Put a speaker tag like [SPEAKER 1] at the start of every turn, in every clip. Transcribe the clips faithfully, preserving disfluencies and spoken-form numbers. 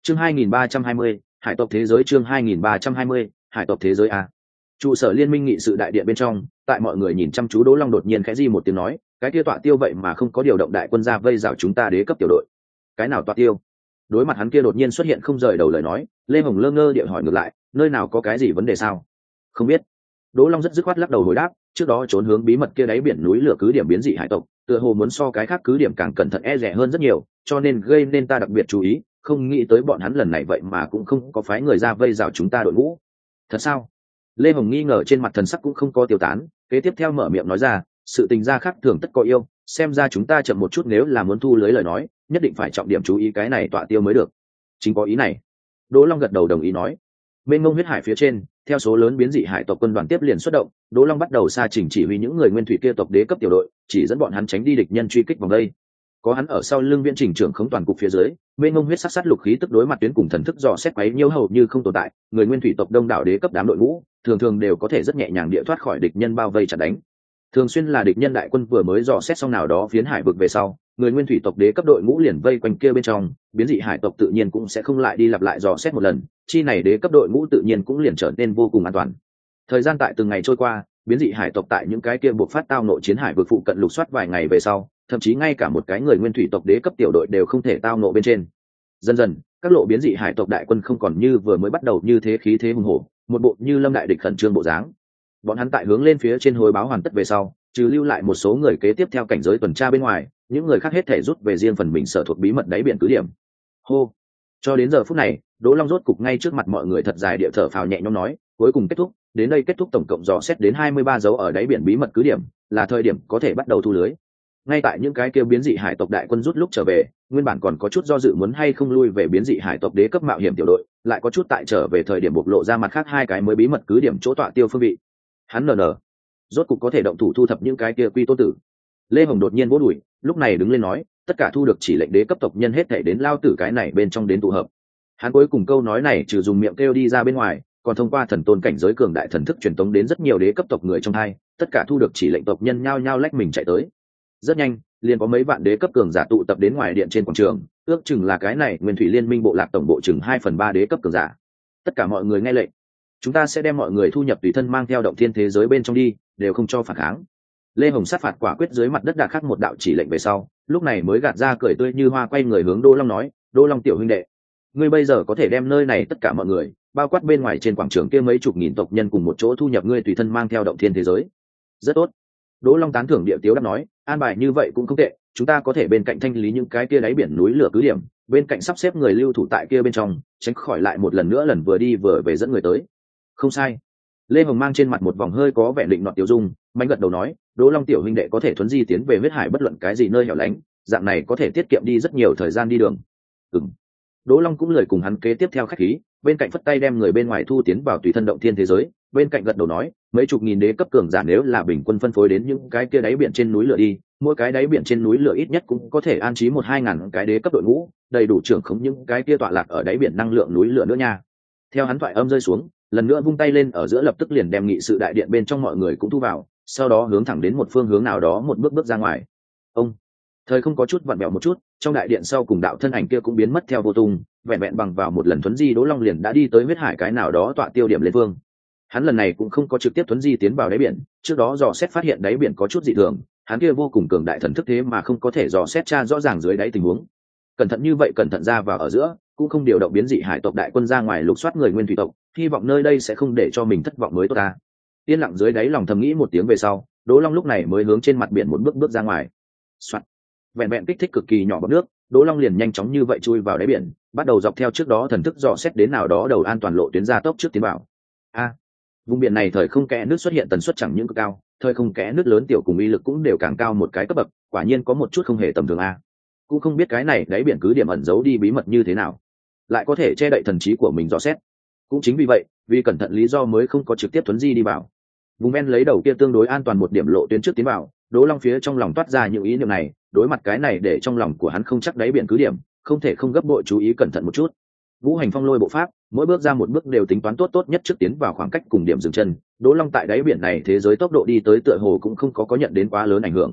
[SPEAKER 1] chương hai nghìn ba trăm hai mươi, hải tộc thế giới. Chương hai nghìn ba trăm hai mươi, hải tộc thế giới a. Trụ sở liên minh nghị sự đại điện bên trong, tại mọi người nhìn chăm chú, Đỗ Long đột nhiên khẽ di một tiếng nói, cái kia tọa tiêu vậy mà không có điều động đại quân ra vây rào chúng ta đế cấp tiểu đội. Cái nào tọa tiêu? Đối mặt hắn kia đột nhiên xuất hiện không rời đầu lời nói, Lê Hồng lơ ngơ địa hỏi ngược lại, nơi nào có cái gì vấn đề sao? Không biết. Đỗ Long rất dứt khoát lắc đầu hồi đáp, trước đó trốn hướng bí mật kia đáy biển núi lửa cứ điểm biến dị hải tộc, tựa hồ muốn so cái khác cứ điểm càng cẩn thận e dè hơn rất nhiều, cho nên gây nên ta đặc biệt chú ý, không nghĩ tới bọn hắn lần này vậy mà cũng không có phái người ra vây rào chúng ta đội ngũ. Thật sao? Lê Hồng nghi ngờ trên mặt thần sắc cũng không có tiêu tán, kế tiếp theo mở miệng nói ra, sự tình gia khác thường tất có yêu, xem ra chúng ta chậm một chút, nếu là muốn thu lưới lời nói, nhất định phải trọng điểm chú ý cái này tọa tiêu mới được. Chính có ý này. Đỗ Long gật đầu đồng ý nói. Mênh mông huyết hải phía trên, theo số lớn biến dị hải tộc quân đoàn tiếp liền xuất động, Đỗ Long bắt đầu xa chỉnh chỉ huy những người nguyên thủy kia tộc đế cấp tiểu đội, chỉ dẫn bọn hắn tránh đi địch nhân truy kích vòng đây. Có hắn ở sau lưng viễn trình trưởng khống toàn cục phía dưới, mênh mông huyết sắc sát lục khí tức đối mặt tuyến cùng thần thức dò xét quấy nhiễu hầu như không tồn tại, người nguyên thủy tộc đông đảo đế cấp đám đội ngũ, thường thường đều có thể rất nhẹ nhàng địa thoát khỏi địch nhân bao vây chặn đánh. Thường xuyên là địch nhân đại quân vừa mới dò xét xong nào đó phiến hải vực về sau, người nguyên thủy tộc đế cấp đội ngũ liền vây quanh kia bên trong, biến dị hải tộc tự nhiên cũng sẽ không lại đi lặp lại dò xét một lần, chi này đế cấp đội ngũ tự nhiên cũng liền trở nên vô cùng an toàn. Thời gian tại từng ngày trôi qua, biến dị hải tộc tại những cái kia buộc phát tao nội chiến hải vực phụ cận lục soát vài ngày về sau, thậm chí ngay cả một cái người nguyên thủy tộc đế cấp tiểu đội đều không thể tao nộ bên trên. Dần dần, các lộ biến dị hải tộc đại quân không còn như vừa mới bắt đầu như thế khí thế hùng hổ, một bộ như lâm đại địch khẩn trương bộ dáng. Bọn hắn tại hướng lên phía trên hồi báo hoàn tất về sau, trừ lưu lại một số người kế tiếp theo cảnh giới tuần tra bên ngoài, những người khác hết thể rút về riêng phần mình sở thuộc bí mật đáy biển cứ điểm. Hô. Cho đến giờ phút này, Đỗ Long rốt cục ngay trước mặt mọi người thật dài địa thở phào nhẹ nhõm nói, cuối cùng kết thúc, đến đây kết thúc tổng cộng dò xét đến hai mươi ba dấu ở đáy biển bí mật cứ điểm, là thời điểm có thể bắt đầu thu lưới. Ngay tại những cái kêu biến dị hải tộc đại quân rút lúc trở về, nguyên bản còn có chút do dự muốn hay không lui về biến dị hải tộc đế cấp mạo hiểm tiểu đội, lại có chút tại trở về thời điểm bộc lộ ra mặt khác hai cái mới bí mật cứ điểm chỗ tọa tiêu phương vị. Hắn nở nở, rốt cục có thể động thủ thu thập những cái kia quy tôn tử. Lê Hồng đột nhiên vỗ đùi, lúc này đứng lên nói, tất cả thu được chỉ lệnh đế cấp tộc nhân hết thể đến lao tử cái này bên trong đến tụ hợp. Hắn cuối cùng câu nói này trừ dùng miệng kêu đi ra bên ngoài, còn thông qua thần tôn cảnh giới cường đại thần thức truyền tống đến rất nhiều đế cấp tộc người trong hai, tất cả thu được chỉ lệnh tộc nhân nhao nhao lách mình chạy tới. Rất nhanh, liền có mấy vạn đế cấp cường giả tụ tập đến ngoài điện trên quảng trường, ước chừng là cái này nguyên thủy liên minh bộ lạc tổng bộ chừng hai phần ba đế cấp cường giả. Tất cả mọi người nghe lệnh, chúng ta sẽ đem mọi người thu nhập tùy thân mang theo động thiên thế giới bên trong đi, đều không cho phản kháng. Lê Hồng sát phạt quả quyết dưới mặt đất đạt khắc một đạo chỉ lệnh về sau, lúc này mới gạt ra cười tươi như hoa, quay người hướng Đỗ Long nói, Đỗ Long tiểu huynh đệ, ngươi bây giờ có thể đem nơi này tất cả mọi người, bao quát bên ngoài trên quảng trường kia mấy chục nghìn tộc nhân cùng một chỗ thu nhập ngươi tùy thân mang theo động thiên thế giới. Rất tốt. Đỗ Long tán thưởng địa tiếu đáp nói, an bài như vậy cũng không tệ, chúng ta có thể bên cạnh thanh lý những cái kia đáy biển núi lửa cứ điểm, bên cạnh sắp xếp người lưu thủ tại kia bên trong, tránh khỏi lại một lần nữa lần vừa đi vừa về dẫn người tới. Không sai. Lê Hồng mang trên mặt một vòng hơi có vẻ định nọt tiêu dung, mạnh gật đầu nói, Đỗ Long tiểu huynh đệ có thể thuấn di tiến về huyết hải bất luận cái gì nơi hẻo lánh, dạng này có thể tiết kiệm đi rất nhiều thời gian đi đường. Ừm. Đỗ Long cũng lời cùng hắn kế tiếp theo khách khí, bên cạnh phất tay đem người bên ngoài thu tiến vào tùy thân động thiên thế giới, bên cạnh gật đầu nói, mấy chục nghìn đế cấp cường giả nếu là bình quân phân phối đến những cái kia đáy biển trên núi lửa đi, mỗi cái đáy biển trên núi lửa ít nhất cũng có thể an trí một hai ngàn cái đế cấp đội ngũ, đầy đủ trưởng khống những cái kia tọa lạc ở đáy biển năng lượng núi lửa nữa nha. Theo hắn thoại âm rơi xuống, lần nữa vung tay lên ở giữa lập tức liền đem nghị sự đại điện bên trong mọi người cũng thu vào, sau đó hướng thẳng đến một phương hướng nào đó một bước bước ra ngoài. Ông thời không có chút vặn vẹo một chút, trong đại điện sau cùng đạo thân ảnh kia cũng biến mất theo vô tung, vẹn vẹn bằng vào một lần thuấn di, Đỗ Long liền đã đi tới huyết hải cái nào đó tọa tiêu điểm lên phương. Hắn lần này cũng không có trực tiếp thuấn di tiến vào đáy biển, trước đó dò xét phát hiện đáy biển có chút dị thường, hắn kia vô cùng cường đại thần thức thế mà không có thể dò xét tra rõ ràng dưới đáy tình huống. Cẩn thận như vậy cẩn thận ra vào ở giữa, cũng không điều động biến dị hải tộc đại quân ra ngoài lục soát người nguyên thủy tộc, hy vọng nơi đây sẽ không để cho mình thất vọng mới tốt ta. Yên lặng dưới đáy lòng thầm nghĩ một tiếng về sau, Đỗ Long lúc này mới hướng trên mặt biển một bước bước ra ngoài. Soạt. Vẹn vẹn kích thích cực kỳ nhỏ bọt nước, Đỗ Long liền nhanh chóng như vậy chui vào đáy biển, bắt đầu dọc theo trước đó thần thức dò xét đến nào đó đầu an toàn lộ tuyến ra tốc trước tiến vào. A, vùng biển này thời không kẽ nước xuất hiện tần suất chẳng những cực cao, thời không kẽ nước lớn tiểu cùng uy lực cũng đều càng cao một cái cấp bậc, quả nhiên có một chút không hề tầm thường a. Cũng không biết cái này đáy biển cứ điểm ẩn giấu đi bí mật như thế nào, lại có thể che đậy thần trí của mình dò xét. Cũng chính vì vậy, vì cẩn thận lý do mới không có trực tiếp thuấn di đi vào. Vùng ven lấy đầu kia tương đối an toàn một điểm lộ tuyến trước tiến vào, Đỗ Long phía trong lòng toát ra những ý niệm này, đối mặt cái này để trong lòng của hắn không chắc đáy biển cứ điểm, không thể không gấp bội chú ý cẩn thận một chút. Vũ hành phong lôi bộ pháp, mỗi bước ra một bước đều tính toán tốt tốt nhất trước tiến vào khoảng cách cùng điểm dừng chân. Đỗ Long tại đáy biển này thế giới tốc độ đi tới tựa hồ cũng không có có nhận đến quá lớn ảnh hưởng.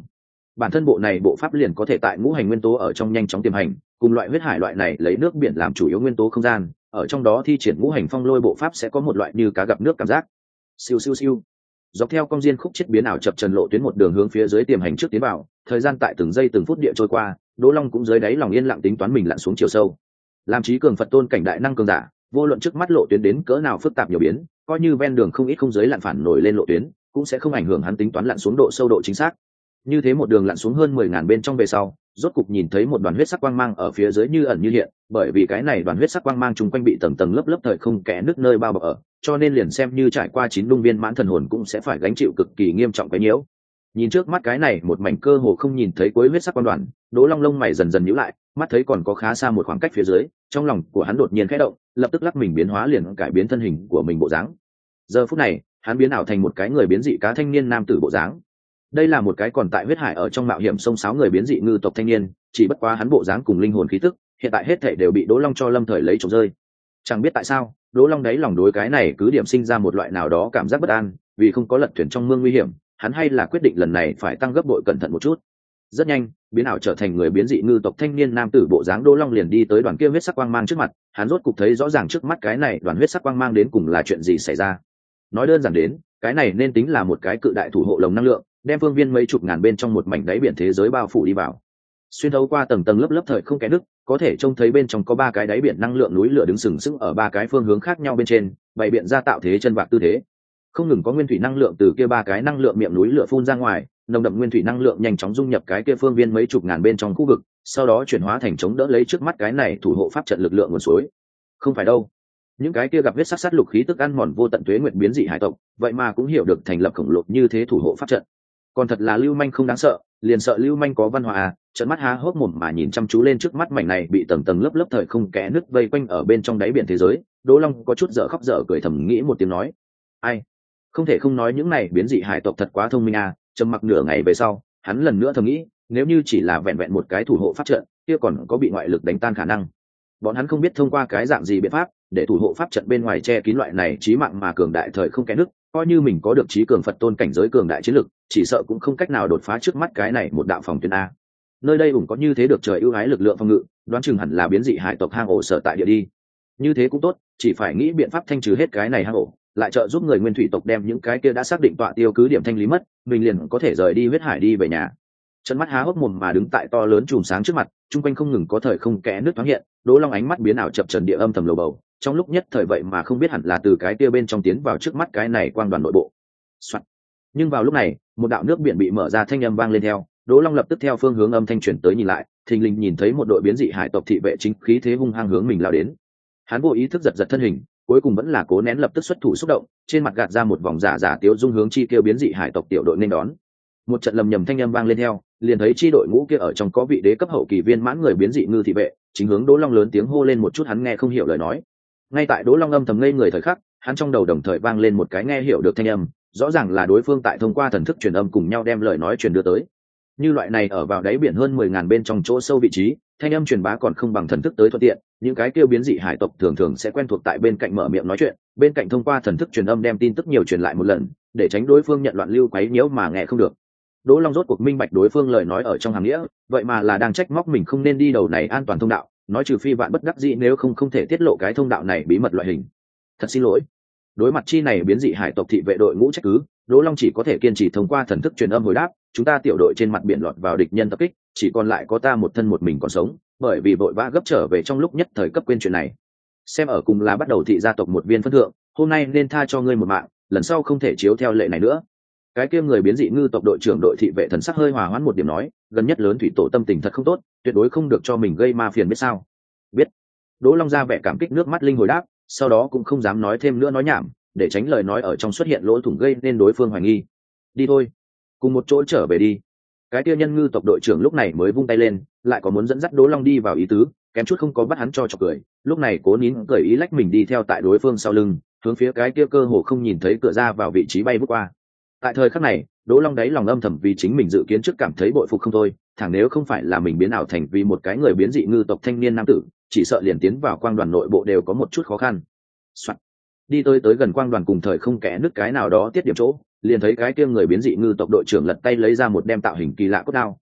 [SPEAKER 1] bản thân bộ này bộ pháp liền có thể tại ngũ hành nguyên tố ở trong nhanh chóng tiềm hành, cùng loại huyết hải loại này lấy nước biển làm chủ yếu nguyên tố không gian, ở trong đó thi triển ngũ hành phong lôi bộ pháp sẽ có một loại như cá gặp nước cảm giác. Siêu siêu siêu. Dọc theo cong diên khúc chết biến ảo chập trần lộ tuyến một đường hướng phía dưới tiềm hành trước tiến vào, thời gian tại từng giây từng phút địa trôi qua, Đỗ Long cũng dưới đáy lòng yên lặng tính toán mình lặn xuống chiều sâu. Làm trí cường Phật tôn cảnh đại năng cường giả, vô luận trước mắt lộ tuyến đến cỡ nào phức tạp nhiều biến, coi như ven đường không ít không giới lặn phản nổi lên lộ tuyến, cũng sẽ không ảnh hưởng hắn tính toán lặn xuống độ sâu độ chính xác. Như thế một đường lặn xuống hơn mười ngàn bên trong về sau, rốt cục nhìn thấy một đoàn huyết sắc quang mang ở phía dưới như ẩn như hiện, bởi vì cái này đoàn huyết sắc quang mang chung quanh bị tầng tầng lớp lớp thời không kẽ nước nơi bao bọc ở, cho nên liền xem như trải qua chín đung viên mãn thần hồn cũng sẽ phải gánh chịu cực kỳ nghiêm trọng cái nhiễu. Nhìn trước mắt cái này một mảnh cơ hồ không nhìn thấy cuối huyết sắc quang đoàn, Đỗ Long lông mày dần dần nhíu lại, mắt thấy còn có khá xa một khoảng cách phía dưới, trong lòng của hắn đột nhiên khẽ động, lập tức lắc mình biến hóa liền cải biến thân hình của mình bộ dáng. Giờ phút này, hắn biến ảo thành một cái người biến dị cá thanh niên nam tử bộ dáng. Đây là một cái còn tại huyết hải ở trong mạo hiểm sông sáo người biến dị ngư tộc thanh niên, chỉ bất quá hắn bộ dáng cùng linh hồn khí tức, hiện tại hết thảy đều bị Đỗ Long cho lâm thời lấy trộm rơi. Chẳng biết tại sao, Đỗ Long đáy lòng đối cái này cứ điểm sinh ra một loại nào đó cảm giác bất an, vì không có lật thuyền trong mương nguy hiểm, hắn hay là quyết định lần này phải tăng gấp bội cẩn thận một chút. Rất nhanh, biến ảo trở thành người biến dị ngư tộc thanh niên nam tử bộ dáng Đỗ Long liền đi tới đoàn kia huyết sắc quang mang trước mặt, hắn rốt cục thấy rõ ràng trước mắt cái này đoàn huyết sắc quang mang đến cùng là chuyện gì xảy ra. Nói đơn giản đến, cái này nên tính là một cái cự đại thủ hộ lồng năng lượng, đem phương viên mấy chục ngàn bên trong một mảnh đáy biển thế giới bao phủ đi vào. Xuyên thấu qua tầng tầng lớp lớp thời không kẽ nứt, có thể trông thấy bên trong có ba cái đáy biển năng lượng núi lửa đứng sừng sững ở ba cái phương hướng khác nhau bên trên, bày biện ra tạo thế chân vạc tư thế. Không ngừng có nguyên thủy năng lượng từ kia ba cái năng lượng miệng núi lửa phun ra ngoài, nồng đậm nguyên thủy năng lượng nhanh chóng dung nhập cái kia phương viên mấy chục ngàn bên trong khu vực, sau đó chuyển hóa thành chống đỡ lấy trước mắt cái này thủ hộ pháp trận lực lượng nguồn suối. Không phải đâu, những cái kia gặp huyết sắc sát lục khí tức ăn mòn vô tận tuế nguyệt biến dị hải tộc, vậy mà cũng hiểu được thành lập khổng lồ như thế thủ hộ pháp trận. Còn thật là lưu manh không đáng sợ, liền sợ lưu manh có văn hóa à. Trận mắt há hốc mồm mà nhìn chăm chú lên trước mắt mảnh này bị tầng tầng lớp lớp thời không kẽ nứt vây quanh ở bên trong đáy biển thế giới, Đỗ Long có chút dở khóc dở cười thầm nghĩ một tiếng nói: ai, không thể không nói những này biến dị hải tộc thật quá thông minh à. Trầm mặc nửa ngày về sau, hắn lần nữa thầm nghĩ, nếu như chỉ là vẹn vẹn một cái thủ hộ pháp trận, kia còn có bị ngoại lực đánh tan khả năng. Bọn hắn không biết thông qua cái dạng gì biện pháp để thủ hộ pháp trận bên ngoài che kín loại này chí mạng mà cường đại thời không kẽ nứt, coi như mình có được trí cường Phật tôn cảnh giới cường đại chiến lực, chỉ sợ cũng không cách nào đột phá trước mắt cái này một đạo phòng tuyến a. Nơi đây ủng có như thế được trời ưu ái lực lượng phòng ngự, đoán chừng hẳn là biến dị hải tộc hang ổ sở tại địa đi. Như thế cũng tốt, chỉ phải nghĩ biện pháp thanh trừ hết cái này hang ổ, lại trợ giúp người nguyên thủy tộc đem những cái kia đã xác định tọa tiêu cứ điểm thanh lý mất, mình liền có thể rời đi huyết hải đi về nhà. Chân mắt há hốc mồm mà đứng tại to lớn chùm sáng trước mặt, chung quanh không ngừng có thời không kẽ nước thoáng hiện, Đỗ Long ánh mắt biến ảo chập trần địa âm thầm lầu bầu, trong lúc nhất thời vậy mà không biết hẳn là từ cái kia bên trong tiến vào trước mắt cái này quang đoàn nội bộ. Soạn. Nhưng vào lúc này, một đạo nước biển bị mở ra thanh âm vang lên theo, Đỗ Long lập tức theo phương hướng âm thanh truyền tới nhìn lại, thình lình nhìn thấy một đội biến dị hải tộc thị vệ chính khí thế hung hăng hướng mình lao đến. Hắn vô ý thức giật giật thân hình, cuối cùng vẫn là cố nén lập tức xuất thủ xúc động, trên mặt gạt ra một vòng giả giả tiếu dung hướng chi kêu biến dị hải tộc tiểu đội nên đón. Một trận lầm nhầm thanh âm vang lên theo, liền thấy chi đội ngũ kia ở trong có vị đế cấp hậu kỳ viên mãn người biến dị ngư thị vệ, chính hướng Đỗ Long lớn tiếng hô lên một chút hắn nghe không hiểu lời nói. Ngay tại Đỗ Long âm thầm ngây người thời khắc, hắn trong đầu đồng thời vang lên một cái nghe hiểu được thanh âm, rõ ràng là đối phương tại thông qua thần thức truyền âm cùng nhau đem lời nói truyền đưa tới. Như loại này ở vào đáy biển hơn mười ngàn bên trong chỗ sâu vị trí, thanh âm truyền bá còn không bằng thần thức tới thuận tiện, những cái kêu biến dị hải tộc thường thường sẽ quen thuộc tại bên cạnh mở miệng nói chuyện, bên cạnh thông qua thần thức truyền âm đem tin tức nhiều truyền lại một lần, để tránh đối phương nhận loạn lưu quấy nhiễu mà nghe không được. Đỗ Long rốt cuộc minh bạch đối phương lời nói ở trong hàng nghĩa, vậy mà là đang trách móc mình không nên đi đầu này an toàn thông đạo, nói trừ phi vạn bất đắc dĩ nếu không không thể tiết lộ cái thông đạo này bí mật loại hình. Thật xin lỗi. Đối mặt chi này biến dị hải tộc thị vệ đội ngũ trách cứ, Đỗ Long chỉ có thể kiên trì thông qua thần thức truyền âm hồi đáp, chúng ta tiểu đội trên mặt biển lọt vào địch nhân tập kích, chỉ còn lại có ta một thân một mình còn sống, bởi vì vội vã gấp trở về trong lúc nhất thời cấp quên chuyện này. Xem ở cùng là bắt đầu thị gia tộc một viên phân thượng, hôm nay nên tha cho ngươi một mạng, lần sau không thể chiếu theo lệ này nữa. Cái kia người biến dị ngư tộc đội trưởng đội thị vệ thần sắc hơi hòa hoãn một điểm nói, gần nhất lớn thủy tổ tâm tình thật không tốt, tuyệt đối không được cho mình gây ma phiền biết sao. Biết. Đỗ Long ra vẻ cảm kích nước mắt linh hồi đáp, sau đó cũng không dám nói thêm nữa nói nhảm, để tránh lời nói ở trong xuất hiện lỗ thủng gây nên đối phương hoài nghi. Đi thôi, cùng một chỗ trở về đi. Cái kia nhân ngư tộc đội trưởng lúc này mới vung tay lên, lại có muốn dẫn dắt Đỗ Long đi vào ý tứ, kém chút không có bắt hắn cho chọc cười, lúc này cố nín cười ý lách mình đi theo tại đối phương sau lưng, hướng phía cái kia cơ hồ không nhìn thấy cửa ra vào vị trí bay vút qua. Tại thời khắc này, Đỗ Long đáy lòng âm thầm vì chính mình dự kiến trước cảm thấy bội phục không thôi, thẳng nếu không phải là mình biến ảo thành vì một cái người biến dị ngư tộc thanh niên nam tử, chỉ sợ liền tiến vào quang đoàn nội bộ đều có một chút khó khăn. Soạn. Đi tới tới gần quang đoàn cùng thời không kẽ nứt cái nào đó tiết điểm chỗ, liền thấy cái kia người biến dị ngư tộc đội trưởng lật tay lấy ra một đem tạo hình kỳ lạ cốt đao,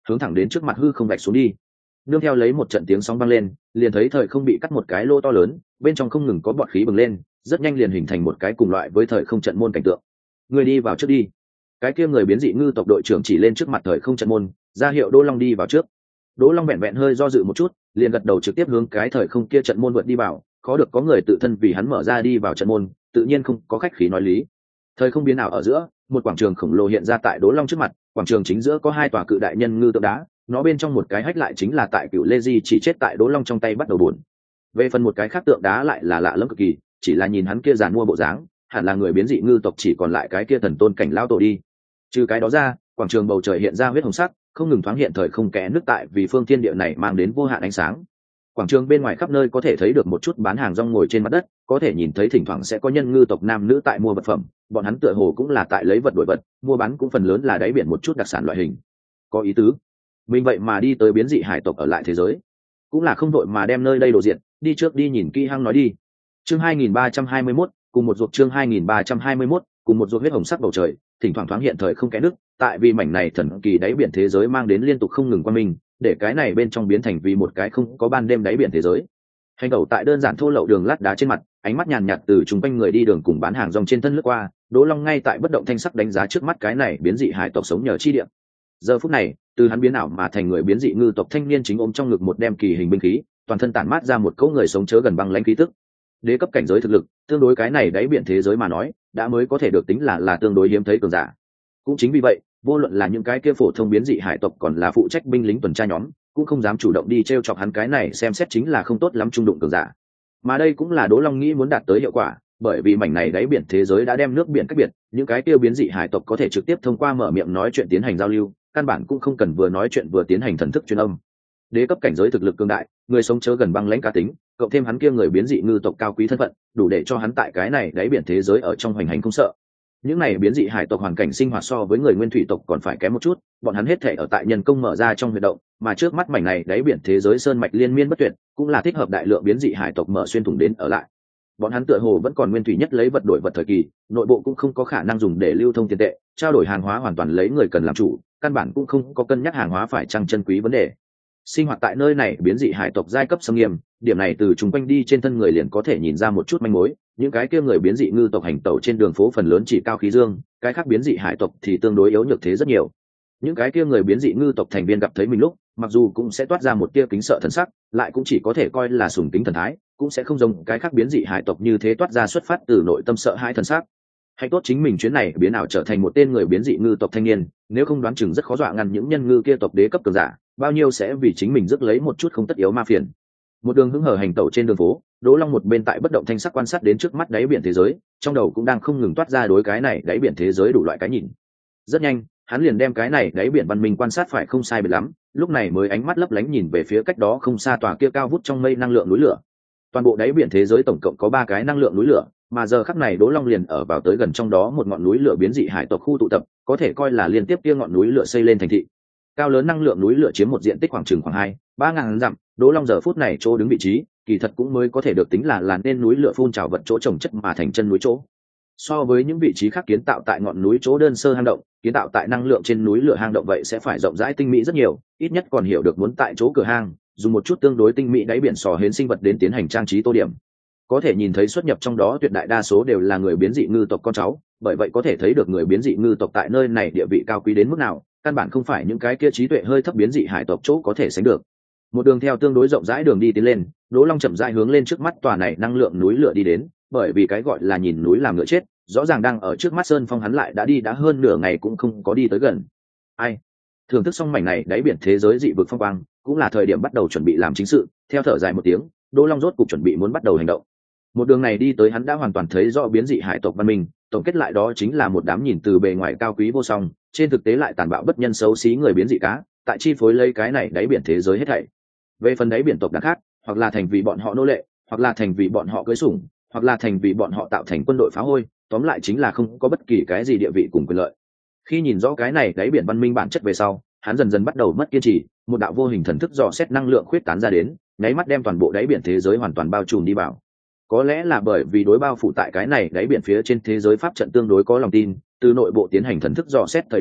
[SPEAKER 1] hướng thẳng đến trước mặt hư không vạch xuống đi. Nương theo lấy một trận tiếng sóng băng lên, liền thấy thời không bị cắt một cái lỗ to lớn, bên trong không ngừng có bọt khí bừng lên, rất nhanh liền hình thành một cái cùng loại với thời không trận môn cảnh tượng. Người đi vào trước đi. Cái kia người biến dị ngư tộc đội trưởng chỉ lên trước mặt thời không trận môn, ra hiệu Đỗ Long đi vào trước. Đỗ Long vẹn vẹn hơi do dự một chút, liền gật đầu trực tiếp hướng cái thời không kia trận môn vượt đi vào, khó được có người tự thân vì hắn mở ra đi vào trận môn, tự nhiên không có khách khí nói lý. Thời không biến ảo ở giữa, một quảng trường khổng lồ hiện ra tại Đỗ Long trước mặt, quảng trường chính giữa có hai tòa cự đại nhân ngư tượng đá, nó bên trong một cái hách lại chính là tại Cựu Lê Di chỉ chết tại Đỗ Long trong tay bắt đầu buồn. Về phần một cái khác tượng đá lại là lạ lẫm cực kỳ, chỉ là nhìn hắn kia giàn mua bộ dáng, hẳn là người biến dị ngư tộc, chỉ còn lại cái kia thần tôn cảnh lao tổ đi. Trừ cái đó ra, quảng trường bầu trời hiện ra huyết hồng sắc, không ngừng thoáng hiện thời không kẽ nước tại vì phương thiên địa này mang đến vô hạn ánh sáng. Quảng trường bên ngoài khắp nơi có thể thấy được một chút bán hàng rong ngồi trên mặt đất, có thể nhìn thấy thỉnh thoảng sẽ có nhân ngư tộc nam nữ tại mua vật phẩm, bọn hắn tựa hồ cũng là tại lấy vật đổi vật, mua bán cũng phần lớn là đáy biển một chút đặc sản loại hình. Có ý tứ. Mình vậy mà đi tới biến dị hải tộc ở lại thế giới, cũng là không đội mà đem nơi đây đồ diện, đi trước đi nhìn kỹ hăng nói đi. Chương hai nghìn ba trăm hai mươi mốt, cùng một ruột chương hai nghìn ba trăm hai mươi mốt, cùng một ruột huyết hồng sắc bầu trời, thỉnh thoảng thoáng hiện thời không kẽ nước, tại vì mảnh này thần kỳ đáy biển thế giới mang đến liên tục không ngừng qua mình, để cái này bên trong biến thành vì một cái không có ban đêm đáy biển thế giới. Hành tẩu tại đơn giản thô lậu đường lát đá trên mặt, ánh mắt nhàn nhạt từ chung quanh người đi đường cùng bán hàng rong trên thân lướt qua, Đỗ Long ngay tại bất động thanh sắc đánh giá trước mắt cái này biến dị hải tộc sống nhờ chi địa. Giờ phút này, từ hắn biến ảo mà thành người biến dị ngư tộc thanh niên chính ôm trong ngực một đem kỳ hình binh khí, toàn thân tản mát ra một cỗ người sống chớ gần băng lãnh khí tức. Đế cấp cảnh giới thực lực, tương đối cái này đáy biển thế giới mà nói, đã mới có thể được tính là là tương đối hiếm thấy cường giả. Cũng chính vì vậy, vô luận là những cái kia phổ thông biến dị hải tộc còn là phụ trách binh lính tuần tra nhóm, cũng không dám chủ động đi t r e o chọc hắn cái này xem xét chính là không tốt lắm trung đụng cường giả. Mà đây cũng là Đỗ Long nghĩ muốn đạt tới hiệu quả, bởi vì mảnh này đáy biển thế giới đã đem nước biển cách biệt, những cái kia biến dị hải tộc có thể trực tiếp thông qua mở miệng nói chuyện tiến hành giao lưu, căn bản cũng không cần vừa nói chuyện vừa tiến hành thần thức truyền âm. Đế cấp cảnh giới thực lực cương đại, người sống chớ gần băng lãnh cá tính, cộng thêm hắn kia người biến dị ngư tộc cao quý thân phận, đủ để cho hắn tại cái này đáy biển thế giới ở trong hoành hành không sợ. Những này biến dị hải tộc hoàn cảnh sinh hoạt so với người nguyên thủy tộc còn phải kém một chút, bọn hắn hết thể ở tại nhân công mở ra trong huyệt động, mà trước mắt mảnh này đáy biển thế giới sơn mạch liên miên bất tuyệt, cũng là thích hợp đại lượng biến dị hải tộc mở xuyên thủng đến ở lại. Bọn hắn tựa hồ vẫn còn nguyên thủy nhất lấy vật đổi vật thời kỳ, nội bộ cũng không có khả năng dùng để lưu thông tiền tệ, trao đổi hàng hóa hoàn toàn lấy người cần làm chủ, căn bản cũng không có cân nhắc hàng hóa phải chăng chân quý vấn đề. Sinh hoạt tại nơi này biến dị hải tộc giai cấp xâm nghiêm, điểm này từ chúng quanh đi trên thân người liền có thể nhìn ra một chút manh mối. Những cái kia người biến dị ngư tộc hành tẩu trên đường phố phần lớn chỉ cao khí dương, cái khác biến dị hải tộc thì tương đối yếu nhược thế rất nhiều. Những cái kia người biến dị ngư tộc thành viên gặp thấy mình lúc, mặc dù cũng sẽ toát ra một tia kính sợ thần sắc, lại cũng chỉ có thể coi là sùng kính thần thái, cũng sẽ không giống cái khác biến dị hải tộc như thế toát ra xuất phát từ nội tâm sợ hãi thần sắc. Hay tốt chính mình chuyến này biến ảo trở thành một tên người biến dị ngư tộc thanh niên, nếu không đoán chừng rất khó dọa ngăn những nhân ngư kia tộc đế cấp cường giả, bao nhiêu sẽ vì chính mình rước lấy một chút không tất yếu ma phiền. Một đường hứng hở hành tẩu trên đường phố, Đỗ Long một bên tại bất động thanh sắc quan sát đến trước mắt đáy biển thế giới, trong đầu cũng đang không ngừng toát ra đối cái này đáy biển thế giới đủ loại cái nhìn. Rất nhanh, hắn liền đem cái này đáy biển văn minh quan sát phải không sai biệt lắm, lúc này mới ánh mắt lấp lánh nhìn về phía cách đó không xa tòa kia cao vút trong mây năng lượng núi lửa. Toàn bộ đáy biển thế giới tổng cộng có ba cái năng lượng núi lửa, mà giờ khắc này Đỗ Long liền ở vào tới gần trong đó một ngọn núi lửa biến dị hải tộc khu tụ tập, có thể coi là liên tiếp kia ngọn núi lửa xây lên thành thị. Cao lớn năng lượng núi lửa chiếm một diện tích khoảng chừng khoảng hai ba ngàn dặm, Đỗ Long giờ phút này chỗ đứng vị trí, kỳ thật cũng mới có thể được tính là là nên núi lửa phun trào vật chỗ trồng chất mà thành chân núi chỗ. So với những vị trí khác kiến tạo tại ngọn núi chỗ đơn sơ hang động, kiến tạo tại năng lượng trên núi lửa hang động vậy sẽ phải rộng rãi tinh mỹ rất nhiều, ít nhất còn hiểu được muốn tại chỗ cửa hang dùng một chút tương đối tinh mỹ đáy biển sò hến sinh vật đến tiến hành trang trí tô điểm. Có thể nhìn thấy xuất nhập trong đó tuyệt đại đa số đều là người biến dị ngư tộc con cháu, bởi vậy có thể thấy được người biến dị ngư tộc tại nơi này địa vị cao quý đến mức nào, căn bản không phải những cái kia trí tuệ hơi thấp biến dị hải tộc chỗ có thể sánh được. Một đường theo tương đối rộng rãi đường đi tiến lên, Đỗ Long chậm rãi hướng lên trước mắt tòa này năng lượng núi lửa đi đến, bởi vì cái gọi là nhìn núi làm ngựa chết, rõ ràng đang ở trước mắt sơn phong hắn lại đã đi đã hơn nửa ngày cũng không có đi tới gần. Ai? Thưởng thức xong mảnh này đáy biển thế giới dị vực phong quang, cũng là thời điểm bắt đầu chuẩn bị làm chính sự, theo thở dài một tiếng, Đỗ Long rốt cục chuẩn bị muốn bắt đầu hành động. Một đường này đi tới hắn đã hoàn toàn thấy rõ biến dị hải tộc văn minh, tổng kết lại đó chính là một đám nhìn từ bề ngoài cao quý vô song, trên thực tế lại tàn bạo bất nhân xấu xí người biến dị cá, tại chi phối lấy cái này đáy biển thế giới hết thảy. Về phần đáy biển tộc đặc khác, hoặc là thành vì bọn họ nô lệ, hoặc là thành vì bọn họ cưới sủng, hoặc là thành vì bọn họ tạo thành quân đội phá hôi, tóm lại chính là không có bất kỳ cái gì địa vị cùng quyền lợi. Khi nhìn rõ cái này đáy biển văn minh bản chất về sau, hắn dần dần bắt đầu mất kiên trì, một đạo vô hình thần thức dò xét năng lượng khuyết tán ra đến, nháy mắt đem toàn bộ đáy biển thế giới hoàn toàn bao trùm đi vào. Có lẽ là bởi vì đối bao phủ tại cái này đáy biển phía trên thế giới pháp trận tương đối có lòng tin, từ nội bộ tiến hành thần thức dò xét thời điểm,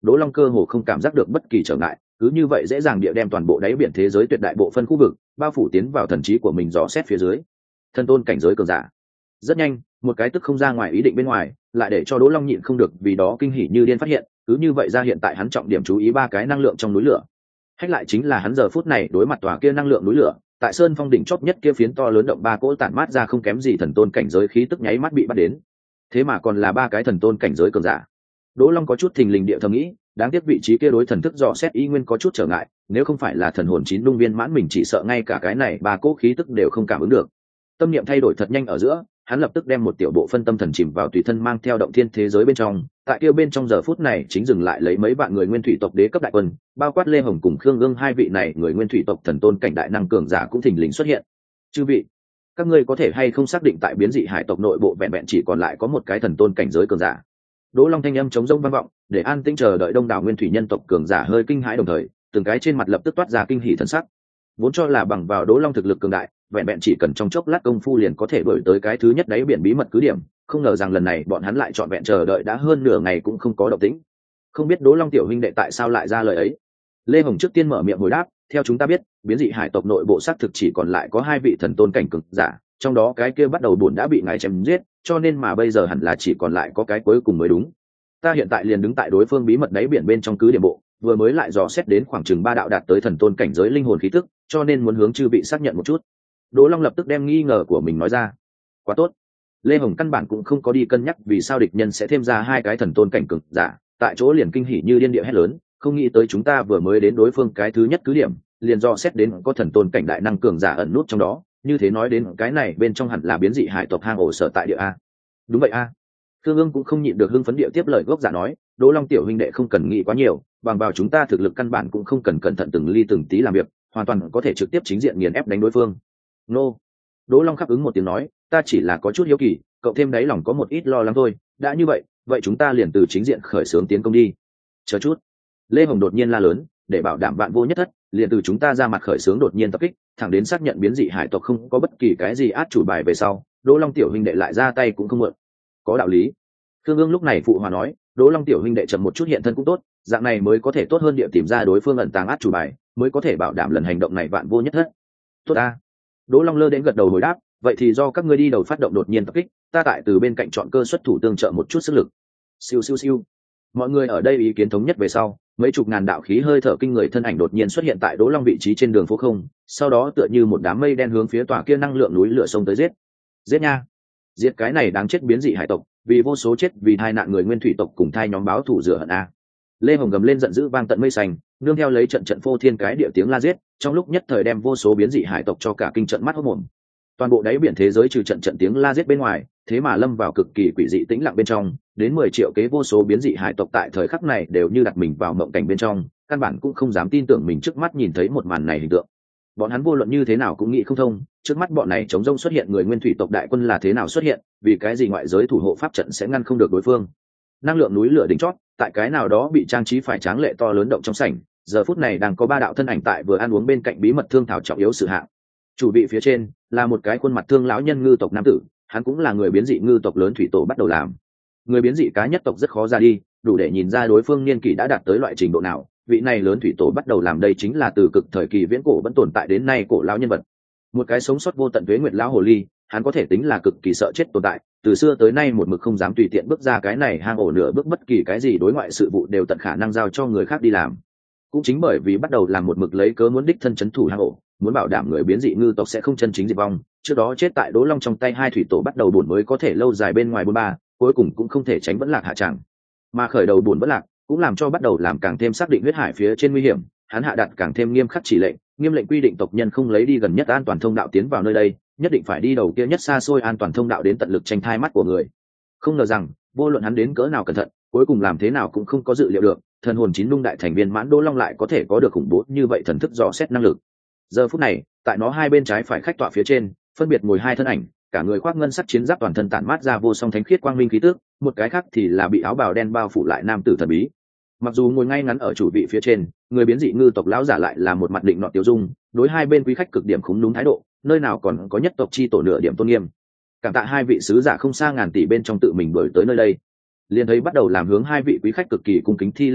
[SPEAKER 1] Đỗ Long cơ hồ không cảm giác được bất kỳ trở ngại, cứ như vậy dễ dàng địa đem toàn bộ đáy biển thế giới tuyệt đại bộ phân khu vực bao phủ tiến vào thần trí của mình dò xét phía dưới. Thần tôn cảnh giới cường giả. Rất nhanh, một cái tức không ra ngoài ý định bên ngoài, lại để cho Đỗ Long nhịn không được vì đó kinh hỉ như điên phát hiện, cứ như vậy ra hiện tại hắn trọng điểm chú ý ba cái năng lượng trong núi lửa. Hách lại chính là hắn giờ phút này đối mặt tòa kia năng lượng núi lửa, tại sơn phong đỉnh chóp nhất kia phiến to lớn động ba cỗ tản mát ra không kém gì thần tôn cảnh giới khí tức nháy mắt bị bắt đến. Thế mà còn là ba cái thần tôn cảnh giới cường giả. Đỗ Long có chút thình lình địa thầm nghĩ, đáng tiếc vị trí kia đối thần thức dò xét y nguyên có chút trở ngại, nếu không phải là thần hồn chín lung viên mãn mình chỉ sợ ngay cả cái này ba cỗ khí tức đều không cảm ứng được. Tâm niệm thay đổi thật nhanh ở giữa, hắn lập tức đem một tiểu bộ phân tâm thần chìm vào tùy thân mang theo động thiên thế giới bên trong. Tại kia bên trong giờ phút này chính dừng lại lấy mấy vạn người nguyên thủy tộc đế cấp đại quân, bao quát Lê Hồng cùng Khương Ương hai vị này người nguyên thủy tộc thần tôn cảnh đại năng cường giả cũng thình lình xuất hiện. Chư vị, các ngươi có thể hay không xác định tại biến dị hải tộc nội bộ vẹn vẹn chỉ còn lại có một cái thần tôn cảnh giới cường giả? Đỗ Long thanh âm chống rông vang vọng, để an tĩnh chờ đợi đông đảo nguyên thủy nhân tộc cường giả hơi kinh hãi đồng thời, từng cái trên mặt lập tức toát ra kinh hỉ thần sắc. Vốn cho là bằng vào Đỗ Long thực lực cường đại, vẹn vẹn chỉ cần trong chốc lát công phu liền có thể đuổi tới cái thứ nhất đáy biển bí mật cứ điểm, không ngờ rằng lần này bọn hắn lại chọn vẹn chờ đợi đã hơn nửa ngày cũng không có động tĩnh. Không biết Đỗ Long tiểu huynh đệ tại sao lại ra lời ấy. Lê Hồng trước tiên mở miệng hồi đáp, theo chúng ta biết, biến dị hải tộc nội bộ xác thực chỉ còn lại có hai vị thần tôn cảnh cường giả, trong đó cái kia bắt đầu buồn đã bị ngài chém giết, cho nên mà bây giờ hẳn là chỉ còn lại có cái cuối cùng mới đúng. Ta hiện tại liền đứng tại đối phương bí mật đáy biển bên trong cứ điểm bộ, vừa mới lại dò xét đến khoảng chừng ba đạo đạt tới thần tôn cảnh giới linh hồn khí tức, cho nên muốn hướng chư vị xác nhận một chút. Đỗ Long lập tức đem nghi ngờ của mình nói ra. Quá tốt. Lê Hồng căn bản cũng không có đi cân nhắc vì sao địch nhân sẽ thêm ra hai cái thần tôn cảnh cường giả, tại chỗ liền kinh hỉ như điên địa hét lớn, không nghĩ tới chúng ta vừa mới đến đối phương cái thứ nhất cứ điểm, liền dò xét đến có thần tôn cảnh đại năng cường giả ẩn nút trong đó, như thế nói đến cái này bên trong hẳn là biến dị hải tộc hang ổ sở tại địa a. Đúng vậy a. Thương Ương cũng không nhịn được hưng phấn địa tiếp lời gốc giả nói, Đỗ Long tiểu huynh đệ không cần nghĩ quá nhiều, bằng vào chúng ta thực lực căn bản cũng không cần cẩn thận từng ly từng tí làm việc, hoàn toàn có thể trực tiếp chính diện nghiền ép đánh đối phương. Nô. Đỗ Long khắc ứng một tiếng nói, ta chỉ là có chút hiếu kỳ, cậu thêm đáy lòng có một ít lo lắng thôi, đã như vậy, vậy chúng ta liền từ chính diện khởi xướng tiến công đi. Chờ chút. Lê Hồng đột nhiên la lớn, để bảo đảm vạn vô nhất thất, liền từ chúng ta ra mặt khởi xướng đột nhiên tập kích, thẳng đến xác nhận biến dị hải tộc không có bất kỳ cái gì át chủ bài về sau, Đỗ Long tiểu huynh đệ lại ra tay cũng không muộn. Có đạo lý. Khương Ương lúc này phụ hòa nói, Đỗ Long tiểu huynh đệ chậm một chút hiện thân cũng tốt, dạng này mới có thể tốt hơn địa tìm ra đối phương ẩn tàng át chủ bài, mới có thể bảo đảm lần hành động này vạn vô nhất thất. Tốt a. Đỗ Long lơ đến gật đầu hồi đáp, vậy thì do các ngươi đi đầu phát động đột nhiên tập kích, ta tại từ bên cạnh chọn cơ xuất thủ tương trợ một chút sức lực. Siêu siêu siêu. Mọi người ở đây ý kiến thống nhất về sau, mấy chục ngàn đạo khí hơi thở kinh người thân ảnh đột nhiên xuất hiện tại Đỗ Long vị trí trên đường phố không, sau đó tựa như một đám mây đen hướng phía tòa kia năng lượng núi lửa sông tới giết. Giết nha. Giết cái này đáng chết biến dị hải tộc, vì vô số chết vì hai nạn người nguyên thủy tộc cùng thai nhóm báo thủ rửa hận a. Lê Hồng gầm lên giận dữ vang tận mây xanh, nương theo lấy trận trận phô thiên cái địa tiếng la giết, trong lúc nhất thời đem vô số biến dị hải tộc cho cả kinh trận mắt hốt mồm. Toàn bộ đáy biển thế giới trừ trận trận tiếng la giết bên ngoài, thế mà lâm vào cực kỳ quỷ dị tĩnh lặng bên trong, đến mười triệu kế vô số biến dị hải tộc tại thời khắc này đều như đặt mình vào mộng cảnh bên trong, căn bản cũng không dám tin tưởng mình trước mắt nhìn thấy một màn này hình tượng. Bọn hắn vô luận như thế nào cũng nghĩ không thông, trước mắt bọn này chống rông xuất hiện người nguyên thủy tộc đại quân là thế nào xuất hiện, vì cái gì ngoại giới thủ hộ pháp trận sẽ ngăn không được đối phương. Năng lượng núi lửa đỉnh chót, tại cái nào đó bị trang trí phải tráng lệ to lớn động trong sảnh, giờ phút này đang có ba đạo thân ảnh tại vừa ăn uống bên cạnh bí mật thương thảo trọng yếu sự hạng. Chủ vị phía trên là một cái khuôn mặt thương lão nhân ngư tộc nam tử, hắn cũng là người biến dị ngư tộc lớn thủy tổ bắt đầu làm. Người biến dị cá nhất tộc rất khó ra đi, đủ để nhìn ra đối phương niên kỷ đã đạt tới loại trình độ nào. Vị này lớn thủy tổ bắt đầu làm đây chính là từ cực thời kỳ viễn cổ vẫn tồn tại đến nay cổ lão nhân vật, một cái sống sót vô tận tuế nguyệt lão hồ ly. Hắn có thể tính là cực kỳ sợ chết tồn tại, từ xưa tới nay một mực không dám tùy tiện bước ra cái này hang ổ nửa bước, bất kỳ cái gì đối ngoại sự vụ đều tận khả năng giao cho người khác đi làm. Cũng chính bởi vì bắt đầu làm một mực lấy cớ muốn đích thân chấn thủ hang ổ, muốn bảo đảm người biến dị ngư tộc sẽ không chân chính diệt vong, trước đó chết tại Đỗ Long trong tay hai thủy tổ bắt đầu buồn mới có thể lâu dài bên ngoài bôn ba, cuối cùng cũng không thể tránh vẫn lạc hạ tràng. Mà khởi đầu buồn vẫn lạc, cũng làm cho bắt đầu làm càng thêm xác định huyết hải phía trên nguy hiểm, hắn hạ đặt càng thêm nghiêm khắc chỉ lệnh, nghiêm lệnh quy định tộc nhân không lấy đi gần nhất an toàn thông đạo tiến vào nơi đây, nhất định phải đi đầu kia nhất xa xôi an toàn thông đạo đến tận lực tranh thai mắt của người. Không ngờ rằng vô luận hắn đến cỡ nào cẩn thận, cuối cùng làm thế nào cũng không có dự liệu được, thần hồn chín lung đại thành viên mãn Đỗ Long lại có thể có được khủng bố như vậy thần thức dò xét năng lực. Giờ phút này, tại nó hai bên trái phải khách tọa phía trên, phân biệt ngồi hai thân ảnh, cả người khoác ngân sắc chiến giáp toàn thân tản mát ra vô song thánh khiết quang minh khí tức, một cái khác thì là bị áo bào đen bao phủ lại nam tử thần bí. Mặc dù ngồi ngay ngắn ở chủ vị phía trên, người biến dị ngư tộc lão giả lại là một mặt định nọ tiêu dung, đối hai bên quý khách cực điểm khúng đúng thái độ, nơi nào còn có nhất tộc chi tổ nửa điểm tôn nghiêm. Cảm tạ hai vị sứ giả không xa ngàn tỷ bên trong tự mình đuổi tới nơi đây, liền thấy bắt đầu làm hướng hai vị quý khách cực kỳ cung kính thi lễ nói,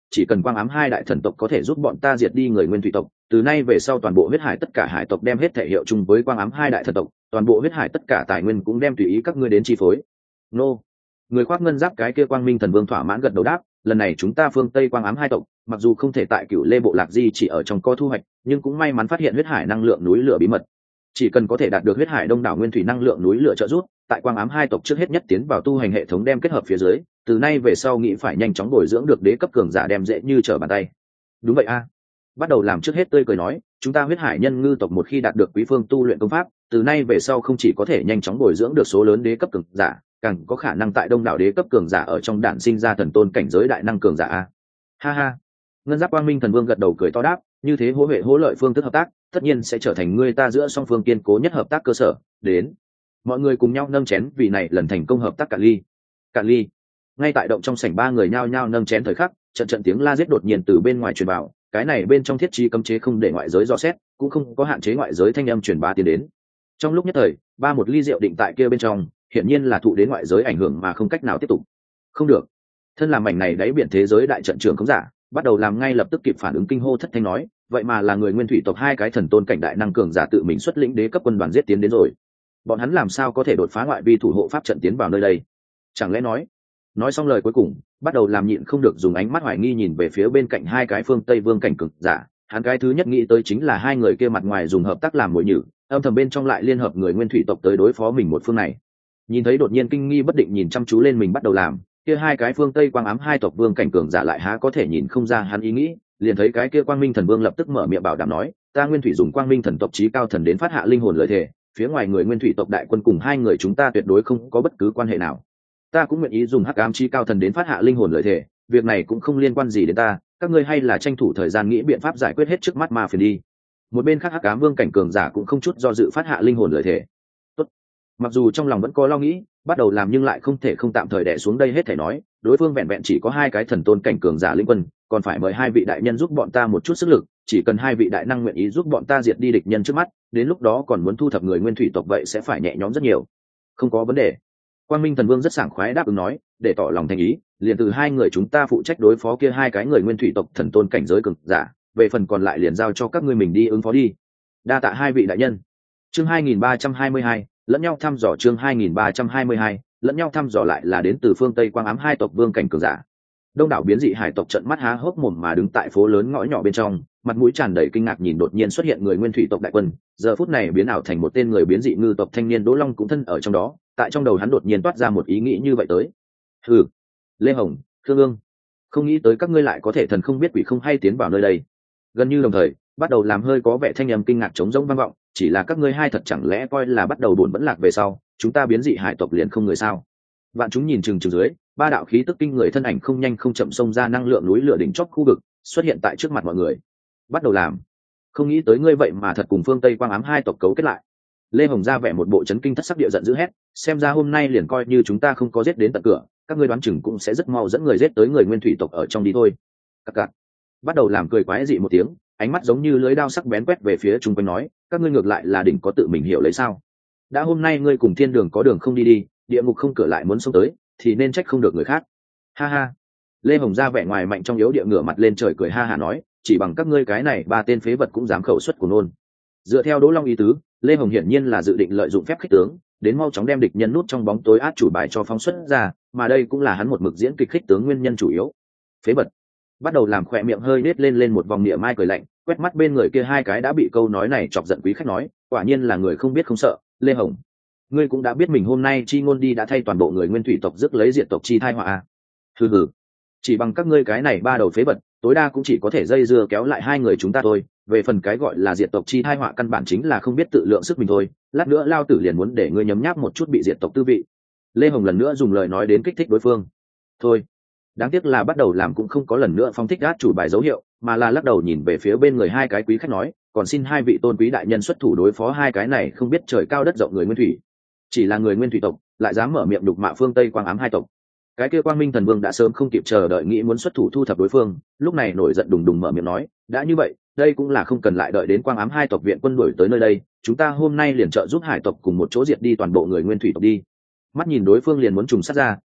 [SPEAKER 1] chỉ cần quang ám hai đại thần tộc có thể giúp bọn ta diệt đi người nguyên thủy tộc, từ nay về sau toàn bộ huyết hải tất cả hải tộc đem hết thể hiệu chung với quang ám hai đại thần tộc, toàn bộ huyết hải tất cả tài nguyên cũng đem tùy ý các ngươi đến chi phối. Nô, người khoác ngân giáp cái kia quang minh thần vương thỏa mãn gật đầu đáp, lần này chúng ta phương tây quang ám hai tộc mặc dù không thể tại cựu lê bộ lạc di chỉ ở trong co thu hoạch, nhưng cũng may mắn phát hiện huyết hải năng lượng núi lửa bí mật. Chỉ cần có thể đạt được huyết hải đông đảo nguyên thủy năng lượng núi lửa trợ giúp, tại quang ám hai tộc trước hết nhất tiến vào tu hành hệ thống đem kết hợp phía dưới, từ nay về sau nghĩ phải nhanh chóng bồi dưỡng được đế cấp cường giả đem dễ như trở bàn tay. Đúng vậy a. Bắt đầu làm trước hết tươi cười nói, chúng ta huyết hải nhân ngư tộc một khi đạt được quý phương tu luyện công pháp, từ nay về sau không chỉ có thể nhanh chóng bồi dưỡng được số lớn đế cấp cường giả, càng có khả năng tại đông đảo đế cấp cường giả ở trong đản sinh ra thần tôn cảnh giới đại năng cường giả a. Ha ha. Ngân giáp quang minh thần vương gật đầu cười to đáp, như thế hỗ huệ hỗ lợi phương thức hợp tác tất nhiên sẽ trở thành ngươi ta giữa song phương kiên cố nhất hợp tác cơ sở. Đến, mọi người cùng nhau nâng chén vì này lần thành công hợp tác cạn ly. Cạn ly. Ngay tại động trong sảnh ba người nhao nhao nâng chén thời khắc, trận trận tiếng la giết đột nhiên từ bên ngoài truyền vào, cái này bên trong thiết trí cấm chế không để ngoại giới dò xét, cũng không có hạn chế ngoại giới thanh âm truyền bá tiến đến. Trong lúc nhất thời, ba một ly rượu định tại kia bên trong, hiển nhiên là thụ đến ngoại giới ảnh hưởng mà không cách nào tiếp tục. Không được. Thân làm mảnh này đáy biển thế giới đại trận trưởng không giả, bắt đầu làm ngay lập tức kịp phản ứng kinh hô thất thanh nói, vậy mà là người nguyên thủy tộc hai cái thần tôn cảnh đại năng cường giả tự mình xuất lĩnh đế cấp quân đoàn giết tiến đến rồi. Bọn hắn làm sao có thể đột phá ngoại vi thủ hộ pháp trận tiến vào nơi đây? Chẳng lẽ nói? Nói xong lời cuối cùng, bắt đầu làm nhịn không được dùng ánh mắt hoài nghi nhìn về phía bên cạnh hai cái phương Tây Vương cảnh cường giả, hắn cái thứ nhất nghĩ tới chính là hai người kia mặt ngoài dùng hợp tác làm mồi nhử, âm thầm bên trong lại liên hợp người nguyên thủy tộc tới đối phó mình một phương này. Nhìn thấy đột nhiên kinh nghi bất định nhìn chăm chú lên mình bắt đầu làm, kia hai cái phương Tây quang ám hai tộc vương cảnh cường giả lại há có thể nhìn không ra hắn ý nghĩ, liền thấy cái kia quang minh thần vương lập tức mở miệng bảo đảm nói, ta nguyên thủy dùng quang minh thần tộc chí cao thần đến phát hạ linh hồn lợi thể, phía ngoài người nguyên thủy tộc đại quân cùng hai người chúng ta tuyệt đối không có bất cứ quan hệ nào. Ta cũng nguyện ý dùng hắc ám chí cao thần đến phát hạ linh hồn lợi thể, việc này cũng không liên quan gì đến ta, các ngươi hay là tranh thủ thời gian nghĩ biện pháp giải quyết hết trước mắt mà phiền đi. Một bên khác hắc ám vương cảnh cường giả cũng không chút do dự phát hạ linh hồn lợi thể. Tốt. Mặc dù trong lòng vẫn có lo nghĩ, bắt đầu làm nhưng lại không thể không tạm thời đè xuống đây hết thể nói, đối phương vẹn vẹn chỉ có hai cái thần tôn cảnh cường giả linh quân, còn phải mời hai vị đại nhân giúp bọn ta một chút sức lực, chỉ cần hai vị đại năng nguyện ý giúp bọn ta diệt đi địch nhân trước mắt, đến lúc đó còn muốn thu thập người nguyên thủy tộc vậy sẽ phải nhẹ nhõm rất nhiều. Không có vấn đề. Quang Minh Thần Vương rất sảng khoái đáp ứng nói, để tỏ lòng thành ý, liền từ hai người chúng ta phụ trách đối phó kia hai cái người nguyên thủy tộc thần tôn cảnh giới cường giả, về phần còn lại liền giao cho các ngươi mình đi ứng phó đi. Đa tạ hai vị đại nhân. Chương hai nghìn ba trăm hai mươi hai, lẫn nhau thăm dò chương hai nghìn ba trăm hai mươi hai, lẫn nhau thăm dò lại là đến từ phương Tây Quang Ám hai tộc vương cảnh cường giả. Đông đảo biến dị hải tộc trận mắt há hốc mồm mà đứng tại phố lớn ngõ nhỏ bên trong, mặt mũi tràn đầy kinh ngạc nhìn đột nhiên xuất hiện người nguyên thủy tộc đại quân, giờ phút này biến ảo thành một tên người biến dị ngư tộc thanh niên Đỗ Long cũng thân ở trong đó, tại trong đầu hắn đột nhiên toát ra một ý nghĩ như vậy tới. Hừ, Lê Hồng, Khương Ương, không nghĩ tới các ngươi lại có thể thần không biết quỷ không hay tiến vào nơi đây. Gần như đồng thời, bắt đầu làm hơi có vẻ thanh âm kinh ngạc trống rỗng vang vọng, chỉ là các ngươi hai thật chẳng lẽ coi là bắt đầu buồn vẫn lạc về sau, chúng ta biến dị hải tộc liền không người sao? Vạn chúng nhìn chừng chừng dưới, ba đạo khí tức kinh người thân ảnh không nhanh không chậm xông ra năng lượng núi lửa đỉnh chóp khu vực, xuất hiện tại trước mặt mọi người. Bắt đầu làm, không nghĩ tới ngươi vậy mà thật cùng phương Tây Quang Ám hai tộc cấu kết lại. Lê Hồng ra vẻ một bộ chấn kinh thất sắc địa giận dữ hét, xem ra hôm nay liền coi như chúng ta không có giết đến tận cửa, các ngươi đoán chừng cũng sẽ rất mau dẫn người giết tới người nguyên thủy tộc ở trong đi thôi. Cặc cặc. Bắt đầu làm cười quái dị một tiếng, ánh mắt giống như lưỡi dao sắc bén quét về phía chung quanh nói, các ngươi ngược lại là đỉnh có tự mình hiểu lấy sao? Đã hôm nay ngươi cùng thiên đường có đường không đi đi, địa ngục không cửa lại muốn xông tới, thì nên trách không được người khác. Ha ha. Lê Hồng ra vẻ ngoài mạnh trong yếu địa ngửa mặt lên trời cười ha ha nói, chỉ bằng các ngươi cái này ba tên phế vật cũng dám khẩu xuất của nôn. Dựa theo Đỗ Long ý tứ, Lê Hồng hiển nhiên là dự định lợi dụng phép khích tướng, đến mau chóng đem địch nhân nút trong bóng tối át chủ bài cho phóng xuất ra, mà đây cũng là hắn một mực diễn kịch khích tướng nguyên nhân chủ yếu. Phế vật. Bắt đầu làm khỏe miệng hơi nết lên lên một vòng niệm mai cười lạnh, quét mắt bên người kia hai cái đã bị câu nói này chọc giận quý khách nói, quả nhiên là người không biết không sợ. Lê Hồng, ngươi cũng đã biết mình hôm nay chi ngôn đi đã thay toàn bộ người nguyên thủy tộc rước lấy diệt tộc chi thai họa à? Hừ hừ, chỉ bằng các ngươi cái này ba đầu phế vật, tối đa cũng chỉ có thể dây dưa kéo lại hai người chúng ta thôi. Về phần cái gọi là diệt tộc chi thai họa căn bản chính là không biết tự lượng sức mình thôi. Lát nữa lao tử liền muốn để ngươi nhấm nháp một chút bị diệt tộc tư vị. Lê Hồng lần nữa dùng lời nói đến kích thích đối phương. Thôi, đáng tiếc là bắt đầu làm cũng không có lần nữa phong thích át chủ bài dấu hiệu, mà là lắc đầu nhìn về phía bên người hai cái quý khách nói, còn xin hai vị tôn quý đại nhân xuất thủ đối phó hai cái này không biết trời cao đất rộng người nguyên thủy. Chỉ là người nguyên thủy tộc lại dám mở miệng đục mạ phương Tây Quang Ám hai tộc. Cái kia Quang Minh Thần Vương đã sớm không kịp chờ đợi nghĩ muốn xuất thủ thu thập đối phương, lúc này nổi giận đùng đùng mở miệng nói, đã như vậy, đây cũng là không cần lại đợi đến Quang Ám hai tộc viện quân đuổi tới nơi đây, chúng ta hôm nay liền trợ giúp hải tộc cùng một chỗ diệt đi toàn bộ người nguyên thủy tộc đi. Mắt nhìn đối phương liền muốn trùng sát ra,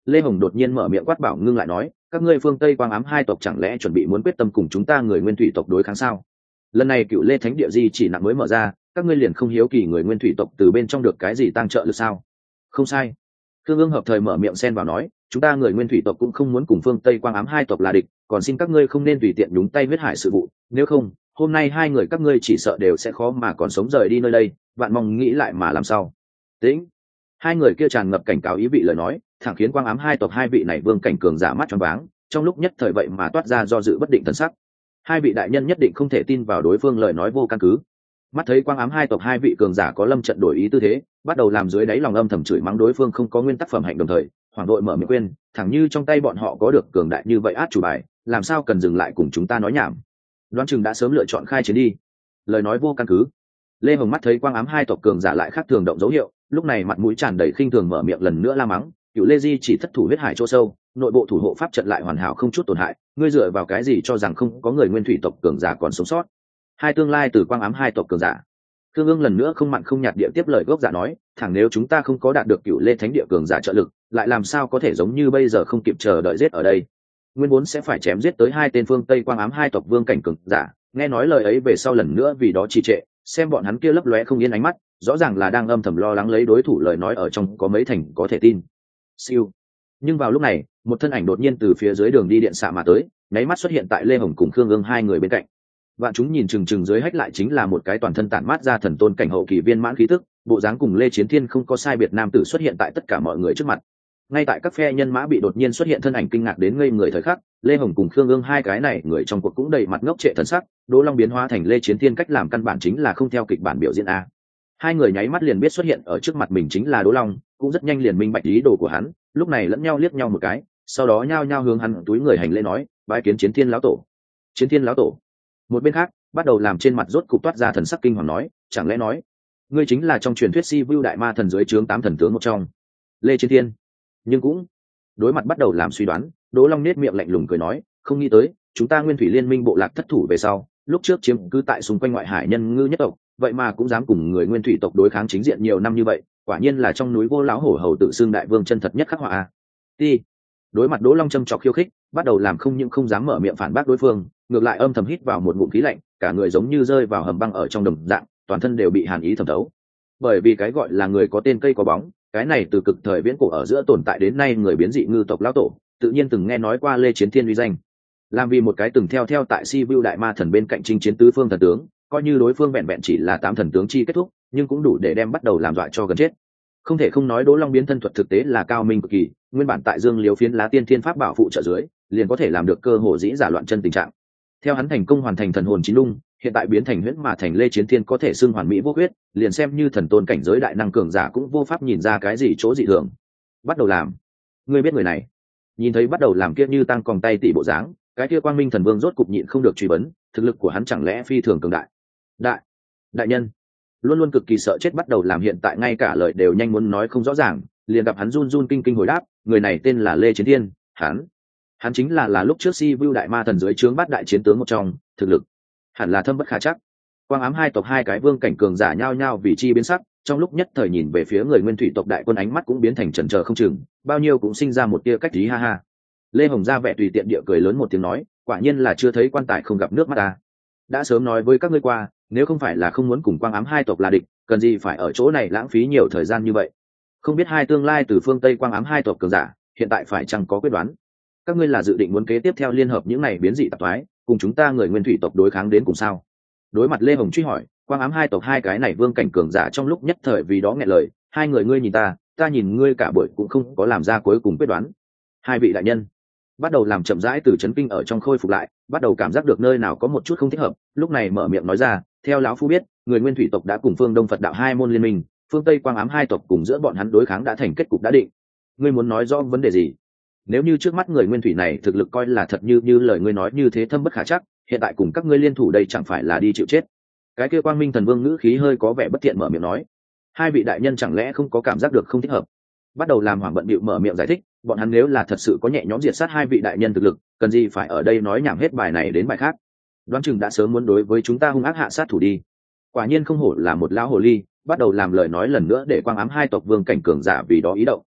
[SPEAKER 1] Lê Hồng đột nhiên mở miệng quát bảo ngưng lại nói, các ngươi phương Tây Quang Ám hai tộc chẳng lẽ chuẩn bị muốn quyết tâm cùng chúng ta người Nguyên Thủy tộc đối kháng sao? Lần này Cựu Lê Thánh Địa di chỉ nặng mới mở ra, các ngươi liền không hiếu kỳ người Nguyên Thủy tộc từ bên trong được cái gì tăng trợ lực sao? Không sai. Khương Ương hợp thời mở miệng xen vào nói, chúng ta người Nguyên Thủy tộc cũng không muốn cùng phương Tây Quang Ám hai tộc là địch, còn xin các ngươi không nên tùy tiện nhúng tay huyết hải sự vụ, nếu không, hôm nay hai người các ngươi chỉ sợ đều sẽ khó mà còn sống rời đi nơi đây, vạn mong nghĩ lại mà làm sao. Tĩnh. Hai người kia tràn ngập cảnh cáo ý vị lời nói, thẳng khiến Quang Ám hai tộc hai vị này vương cảnh cường giả mắt choáng váng, trong lúc nhất thời vậy mà toát ra do dự bất định thần sắc. Hai vị đại nhân nhất định không thể tin vào đối phương lời nói vô căn cứ. Mắt thấy Quang Ám hai tộc hai vị cường giả có lâm trận đổi ý tư thế, bắt đầu làm dưới đáy lòng âm thầm chửi mắng đối phương không có nguyên tắc phẩm hạnh, đồng thời hoàng đội mở miệng quên, thẳng như trong tay bọn họ có được cường đại như vậy át chủ bài, làm sao cần dừng lại cùng chúng ta nói nhảm. Đoán chừng đã sớm lựa chọn khai chiến đi. Lời nói vô căn cứ. Lê Hồng mắt thấy Quang Ám hai tộc cường giả lại khác thường động dấu hiệu, lúc này mặt mũi tràn đầy khinh thường mở miệng lần nữa la mắng, Cựu Lê Di chỉ thất thủ huyết hải chỗ sâu, nội bộ thủ hộ pháp trận lại hoàn hảo không chút tổn hại, ngươi dựa vào cái gì cho rằng không có người Nguyên Thủy tộc cường giả còn sống sót? Hai tương lai từ Quang Ám hai tộc cường giả. Khương Ương lần nữa không mặn không nhạt địa tiếp lời gốc giả nói, thẳng nếu chúng ta không có đạt được Cựu Lê Thánh Địa cường giả trợ lực, lại làm sao có thể giống như bây giờ không kịp chờ đợi giết ở đây? Nguyên vốn sẽ phải chém giết tới hai tên phương Tây Quang Ám hai tộc vương cảnh cường giả, nghe nói lời ấy về sau lần nữa vì đó trì trệ, xem bọn hắn kia lấp lóe không yên ánh mắt, rõ ràng là đang âm thầm lo lắng lấy đối thủ lời nói ở trong có mấy thành có thể tin. Siêu. Nhưng vào lúc này, một thân ảnh đột nhiên từ phía dưới đường đi điện xạ mà tới, nháy mắt xuất hiện tại Lê Hồng cùng Khương Ương hai người bên cạnh. Vạn chúng nhìn chừng chừng dưới hách lại chính là một cái toàn thân tản mát ra thần tôn cảnh hậu kỳ viên mãn khí tức, bộ dáng cùng Lê Chiến Thiên không có sai biệt nam tử xuất hiện tại tất cả mọi người trước mặt. Ngay tại các phe nhân mã bị đột nhiên xuất hiện thân ảnh kinh ngạc đến ngây người thời khắc, Lê Hồng cùng Khương Ương hai cái này người trong cuộc cũng đầy mặt ngốc trệ thần sắc, Đỗ Long biến hóa thành Lê Chiến Thiên cách làm căn bản chính là không theo kịch bản biểu diễn a. Hai người nháy mắt liền biết xuất hiện ở trước mặt mình chính là Đỗ Long, cũng rất nhanh liền minh bạch ý đồ của hắn, lúc này lẫn nhau liếc nhau một cái, sau đó nhao nhao hướng hắn túi người hành lễ nói, bái kiến Chiến Thiên lão tổ. Chiến Thiên lão tổ. Một bên khác, bắt đầu làm trên mặt rốt cục toát ra thần sắc kinh hoàng nói, chẳng lẽ nói, ngươi chính là trong truyền thuyết Si Vu đại ma thần dưới trướng tám thần tướng một trong, Lê Chiến Thiên? Nhưng cũng đối mặt bắt đầu làm suy đoán, Đỗ Long nết miệng lạnh lùng cười nói, không nghĩ tới, chúng ta Nguyên Thủy Liên minh bộ lạc thất thủ về sau, lúc trước chiếm cứ tại xung quanh ngoại hải nhân ngư nhất tộc, vậy mà cũng dám cùng người Nguyên Thủy tộc đối kháng chính diện nhiều năm như vậy, quả nhiên là trong núi vô lão hổ hầu tự xưng đại vương chân thật nhất khắc họa a. Ti. Đối mặt Đỗ Long châm chọc khiêu khích, bắt đầu làm không những không dám mở miệng phản bác đối phương, ngược lại âm thầm hít vào một ngụm khí lạnh, cả người giống như rơi vào hầm băng ở trong đồng dạng, toàn thân đều bị hàn ý thẩm thấu. Bởi vì cái gọi là người có tên cây có bóng, cái này từ cực thời viễn cổ ở giữa tồn tại đến nay người biến dị ngư tộc lão tổ, tự nhiên từng nghe nói qua Lê Chiến Thiên uy danh. Làm vì một cái từng theo theo tại Si Vu đại ma thần bên cạnh chinh chiến tứ phương thần tướng, coi như đối phương vẹn vẹn chỉ là tám thần tướng chi kết thúc, nhưng cũng đủ để đem bắt đầu làm dọa cho gần chết. Không thể không nói Đỗ Long biến thân thuật thực tế là cao minh cực kỳ, nguyên bản tại Dương Liếu phiến lá tiên thiên pháp bảo phụ trợ dưới, liền có thể làm được cơ hồ dĩ giả loạn chân tình trạng. Theo hắn thành công hoàn thành thần hồn chín lung, hiện tại biến thành huyễn mà thành Lê Chiến Thiên có thể xưng hoàn mỹ vô huyết, liền xem như thần tôn cảnh giới đại năng cường giả cũng vô pháp nhìn ra cái gì chỗ dị thường. Bắt đầu làm. Ngươi biết người này? Nhìn thấy bắt đầu làm kia như tăng còng tay tỷ bộ dáng, cái kia Quang Minh Thần Vương rốt cục nhịn không được truy vấn, thực lực của hắn chẳng lẽ phi thường cường đại? Đại, đại nhân. Luôn luôn cực kỳ sợ chết bắt đầu làm hiện tại ngay cả lời đều nhanh muốn nói không rõ ràng, liền gặp hắn run run kinh kinh hồi đáp, người này tên là Lê Chiến Thiên, hắn, hắn chính là là lúc trước Si Vu đại ma thần dưới trướng bát đại chiến tướng một trong, thực lực hẳn là thâm bất khả chắc. Quang Ám hai tộc hai cái vương cảnh cường giả nhao nhao vì chi biến sắc, trong lúc nhất thời nhìn về phía người Nguyên Thủy tộc đại quân ánh mắt cũng biến thành chần chờ không chừng, bao nhiêu cũng sinh ra một tia cách ý ha ha. Lê Hồng ra vẻ tùy tiện địa cười lớn một tiếng nói, quả nhiên là chưa thấy quan tài không gặp nước mắt ta. Đã sớm nói với các ngươi qua, nếu không phải là không muốn cùng Quang Ám hai tộc là địch, cần gì phải ở chỗ này lãng phí nhiều thời gian như vậy. Không biết hai tương lai từ phương Tây Quang Ám hai tộc cường giả, hiện tại phải chăng có quyết đoán? Các ngươi là dự định muốn kế tiếp theo liên hợp những này biến dị tạp thoái, cùng chúng ta người Nguyên Thủy tộc đối kháng đến cùng sao? Đối mặt Lê Hồng truy hỏi, Quang Ám hai tộc hai cái này vương cảnh cường giả trong lúc nhất thời vì đó nghẹn lời, hai người ngươi nhìn ta, ta nhìn ngươi cả buổi cũng không có làm ra cuối cùng quyết đoán. Hai vị đại nhân bắt đầu làm chậm rãi từ chấn kinh ở trong khôi phục lại, bắt đầu cảm giác được nơi nào có một chút không thích hợp, lúc này mở miệng nói ra, theo lão phu biết, người Nguyên Thủy tộc đã cùng phương Đông Phật đạo hai môn liên minh, phương Tây Quang Ám hai tộc cùng giữa bọn hắn đối kháng đã thành kết cục đã định. Ngươi muốn nói rõ vấn đề gì? Nếu như trước mắt người Nguyên Thủy này thực lực coi là thật như như lời ngươi nói như thế thâm bất khả chắc, hiện tại cùng các ngươi liên thủ đây chẳng phải là đi chịu chết? Cái kia Quang Minh Thần Vương ngữ khí hơi có vẻ bất thiện mở miệng nói, hai vị đại nhân chẳng lẽ không có cảm giác được không thích hợp? Bắt đầu làm Hoàng bận bịu mở miệng giải thích, bọn hắn nếu là thật sự có nhẹ nhõm diệt sát hai vị đại nhân thực lực, cần gì phải ở đây nói nhảm hết bài này đến bài khác? Đoán chừng đã sớm muốn đối với chúng ta hung ác hạ sát thủ đi. Quả nhiên không hổ là một lão hồ ly, bắt đầu làm lời nói lần nữa để Quang Ám hai tộc vương cảnh cường giả vì đó ý động.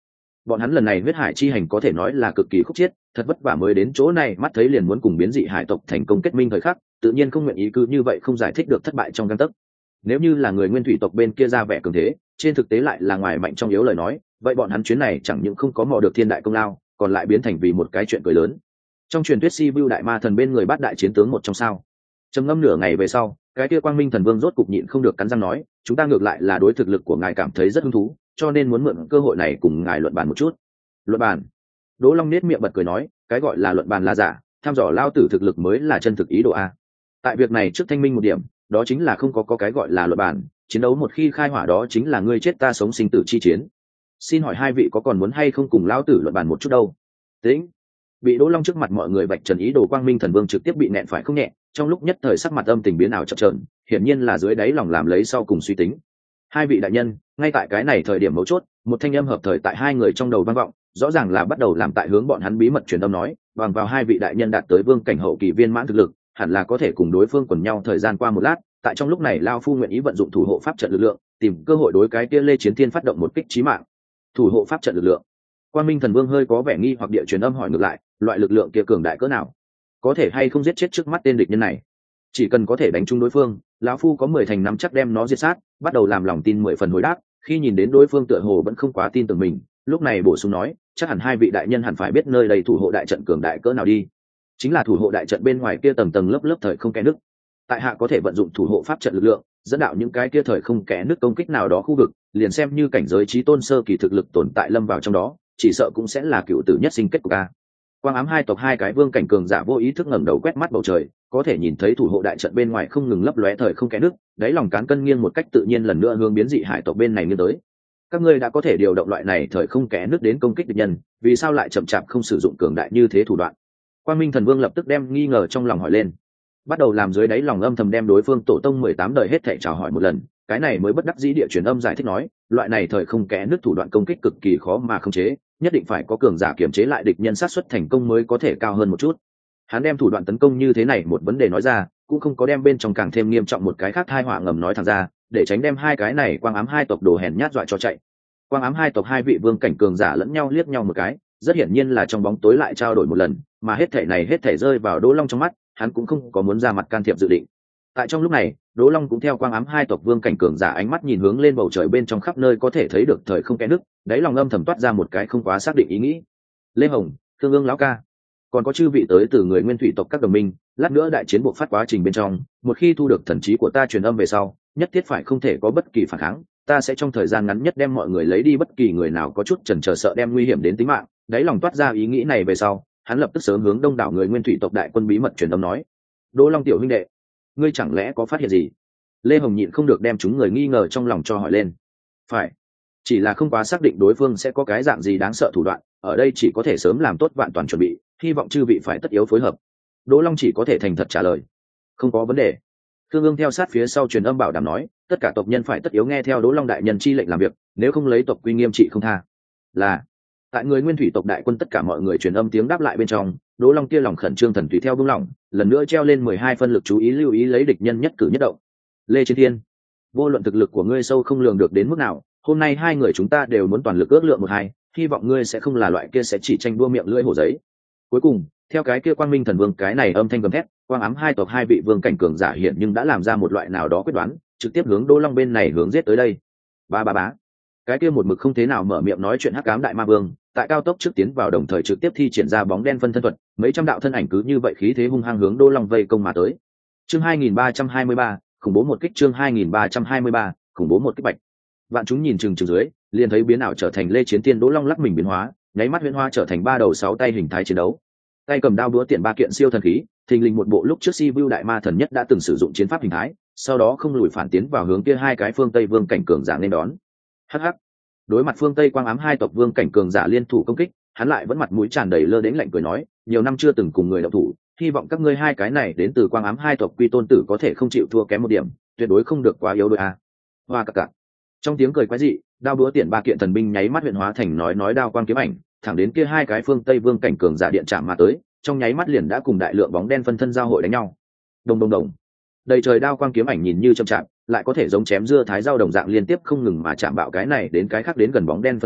[SPEAKER 1] bọn hắn lần này huyết hải chi hành có thể nói là cực kỳ khúc chiết, thật vất vả mới đến chỗ này, mắt thấy liền muốn cùng biến dị hải tộc thành công kết minh thời khắc, tự nhiên không nguyện ý cứ như vậy không giải thích được thất bại trong gang tấc. Nếu như là người nguyên thủy tộc bên kia ra vẻ cường thế, trên thực tế lại là ngoài mạnh trong yếu lời nói, vậy bọn hắn chuyến này chẳng những không có mò được thiên đại công lao, còn lại biến thành vì một cái chuyện cười lớn. Trong truyền thuyết si vu đại ma thần bên người bát đại chiến tướng một trong sao. Trầm ngâm nửa ngày về sau, cái kia quang minh thần vương rốt cục nhịn không được cắn răng nói, chúng ta ngược lại là đối thực lực của ngài cảm thấy rất hứng thú, cho nên muốn mượn cơ hội này cùng ngài luận bàn một chút. Luận bàn? Đỗ Long nết miệng bật cười nói, cái gọi là luận bàn là giả, tham dò lao tử thực lực mới là chân thực ý đồ a. Tại việc này trước thanh minh một điểm, đó chính là không có, có cái gọi là luận bàn, chiến đấu một khi khai hỏa đó chính là ngươi chết ta sống, sinh tử chi chiến. Xin hỏi hai vị có còn muốn hay không cùng lao tử luận bàn một chút đâu? Tĩnh. Bị Đỗ Long trước mặt mọi người vạch trần ý đồ quang minh thần vương trực tiếp bị nẹn phải không nhẹ, trong lúc nhất thời sắc mặt âm tình biến ảo chập chờn, hiển nhiên là dưới đáy lòng làm lấy sau cùng suy tính. Hai vị đại nhân, ngay tại cái này thời điểm mấu chốt, một thanh âm hợp thời tại hai người trong đầu vang vọng, rõ ràng là bắt đầu làm tại hướng bọn hắn bí mật truyền âm nói, bằng vào hai vị đại nhân đạt tới vương cảnh hậu kỳ viên mãn thực lực, hẳn là có thể cùng đối phương quần nhau thời gian qua một lát, tại trong lúc này lao phu nguyện ý vận dụng thủ hộ pháp trận lực lượng, tìm cơ hội đối cái kia Lê Chiến Thiên phát động một kích chí mạng. Thủ hộ pháp trận lực lượng? Quang Minh Thần Vương hơi có vẻ nghi hoặc địa truyền âm hỏi ngược lại, loại lực lượng kia cường đại cỡ nào? Có thể hay không giết chết trước mắt tên địch nhân này? Chỉ cần có thể đánh trúng đối phương, lão phu có mười thành nắm chắc đem nó diệt sát. Bắt đầu làm lòng tin mười phần hồi đáp, khi nhìn đến đối phương tựa hồ vẫn không quá tin tưởng mình, lúc này bổ sung nói, chắc hẳn hai vị đại nhân hẳn phải biết nơi đây thủ hộ đại trận cường đại cỡ nào đi. Chính là thủ hộ đại trận bên ngoài kia tầng tầng lớp lớp thời không kẽ nứt. Tại hạ có thể vận dụng thủ hộ pháp trận lực lượng, dẫn đạo những cái kia thời không kẽ nứt công kích nào đó khu vực, liền xem như cảnh giới chí tôn sơ kỳ thực lực tồn tại lâm vào trong đó, chỉ sợ cũng sẽ là cựu tử nhất sinh kết của ca. Quang ám hai tộc hai cái vương cảnh cường giả vô ý thức ngẩng đầu quét mắt bầu trời, có thể nhìn thấy thủ hộ đại trận bên ngoài không ngừng lấp lóe thời không kẽ nứt, đáy lòng cán cân nghiêng một cách tự nhiên lần nữa hướng biến dị hải tộc bên này nghiêng tới. Các ngươi đã có thể điều động loại này thời không kẽ nứt đến công kích địch nhân, vì sao lại chậm chạp không sử dụng cường đại như thế thủ đoạn? Quang Minh Thần Vương lập tức đem nghi ngờ trong lòng hỏi lên, bắt đầu làm dưới đáy lòng âm thầm đem đối phương tổ tông mười tám đời hết thảy chào hỏi một lần, cái này mới bất đắc dĩ địa truyền âm giải thích nói, loại này thời không kẽ nứt thủ đoạn công kích cực kỳ khó mà khống chế, nhất định phải có cường giả kiểm chế lại địch nhân, xác suất thành công mới có thể cao hơn một chút. Hắn đem thủ đoạn tấn công như thế này một vấn đề nói ra, cũng không có đem bên trong càng thêm nghiêm trọng một cái khác tai họa ngầm nói thẳng ra, để tránh đem hai cái này quang ám hai tộc đồ hèn nhát dọa cho chạy. Quang ám hai tộc hai vị vương cảnh cường giả lẫn nhau liếc nhau một cái, rất hiển nhiên là trong bóng tối lại trao đổi một lần, mà hết thảy này hết thảy rơi vào Đỗ Long trong mắt, hắn cũng không có muốn ra mặt can thiệp dự định. Tại trong lúc này, Đỗ Long cũng theo quang ám hai tộc vương cảnh cường giả ánh mắt nhìn hướng lên bầu trời bên trong, khắp nơi có thể thấy được thời không kẽ nứt, đáy lòng âm thầm toát ra một cái không quá xác định ý nghĩ. Lê Hồng, Thương Ương lão ca, còn có chư vị tới từ người nguyên thủy tộc các đồng minh, lát nữa đại chiến buộc phát quá trình bên trong, một khi thu được thần trí của ta truyền âm về sau, nhất thiết phải không thể có bất kỳ phản kháng, ta sẽ trong thời gian ngắn nhất đem mọi người lấy đi, bất kỳ người nào có chút chần chờ sợ đem nguy hiểm đến tính mạng. Đáy lòng toát ra ý nghĩ này về sau, hắn lập tức sớm hướng đông đảo người nguyên thủy tộc đại quân bí mật truyền âm nói, Đỗ Long tiểu huynh đệ, ngươi chẳng lẽ có phát hiện gì? Lê Hồng nhịn không được đem chúng người nghi ngờ trong lòng cho hỏi lên. Phải, chỉ là không quá xác định đối phương sẽ có cái dạng gì đáng sợ thủ đoạn, ở đây chỉ có thể sớm làm tốt vạn toàn chuẩn bị, hy vọng chư vị phải tất yếu phối hợp. Đỗ Long chỉ có thể thành thật trả lời, không có vấn đề. Thương Ương theo sát phía sau truyền âm bảo đảm nói, tất cả tộc nhân phải tất yếu nghe theo Đỗ Long đại nhân chi lệnh làm việc, nếu không lấy tộc quy nghiêm trị không tha. Là. Tại người nguyên thủy tộc đại quân tất cả mọi người truyền âm tiếng đáp lại bên trong, Đỗ Long kia lòng khẩn trương thần tùy theo buông lỏng, lần nữa treo lên mười hai phân lực chú ý lưu ý lấy địch nhân nhất cử nhất động. Lê Chiến Thiên, vô luận thực lực của ngươi sâu không lường được đến mức nào, hôm nay hai người chúng ta đều muốn toàn lực ước lượng một hai, hy vọng ngươi sẽ không là loại kia sẽ chỉ tranh đua miệng lưỡi hổ giấy. Cuối cùng, theo cái kia Quang Minh Thần Vương cái này âm thanh gầm thét, quang ám hai tộc hai vị vương cảnh cường giả hiện nhưng đã làm ra một loại nào đó quyết đoán, trực tiếp hướng Đỗ Long bên này hướng giết tới đây. Ba ba bá. Cái kia một mực không thế nào mở miệng nói chuyện hắc ám đại ma vương, tại cao tốc trước tiến vào đồng thời trực tiếp thi triển ra bóng đen phân thân thuật, mấy trăm đạo thân ảnh cứ như vậy khí thế hung hăng hướng Đỗ Long vây công mà tới. Chương hai nghìn ba trăm hai mươi ba, khủng bố một kích. Chương hai nghìn ba trăm hai mươi ba, khủng bố một kích bạch. Vạn chúng nhìn chừng chừng dưới, liền thấy biến ảo trở thành Lê Chiến Tiên Đỗ Long lắc mình biến hóa, nháy mắt huyễn hoa trở thành ba đầu sáu tay hình thái chiến đấu. Tay cầm đao đũa tiện ba kiện siêu thần khí, thình lình một bộ lúc trước Si Vu đại ma thần nhất đã từng sử dụng chiến pháp hình thái, sau đó không lùi phản tiến vào hướng kia hai cái phương Tây vương cảnh cường giả nên đón. Hắc hắc. Đối mặt phương Tây quang ám hai tộc vương cảnh cường giả liên thủ công kích, hắn lại vẫn mặt mũi tràn đầy lơ đễnh lạnh cười nói, nhiều năm chưa từng cùng người động thủ, hy vọng các ngươi hai cái này đến từ quang ám hai tộc quy tôn tử có thể không chịu thua kém một điểm, tuyệt đối không được quá yếu đuối a. Hoa cặc cặc. Trong tiếng cười quái dị, đao búa tiện ba kiện thần binh nháy mắt huyện hóa thành nói nói đao quang kiếm ảnh, thẳng đến kia hai cái phương Tây vương cảnh cường giả điện chạm mà tới, trong nháy mắt liền đã cùng đại lượng bóng đen phân thân giao hội đánh nhau. Đồng đồng đồng. Đầy trời đao quang kiếm ảnh nhìn như chậm chạp, lại có thể giống chém dưa thái dao đồng dạng liên tiếp không ngừng mà chạm bạo cái này đến cái khác đến gần bóng đen phân thân,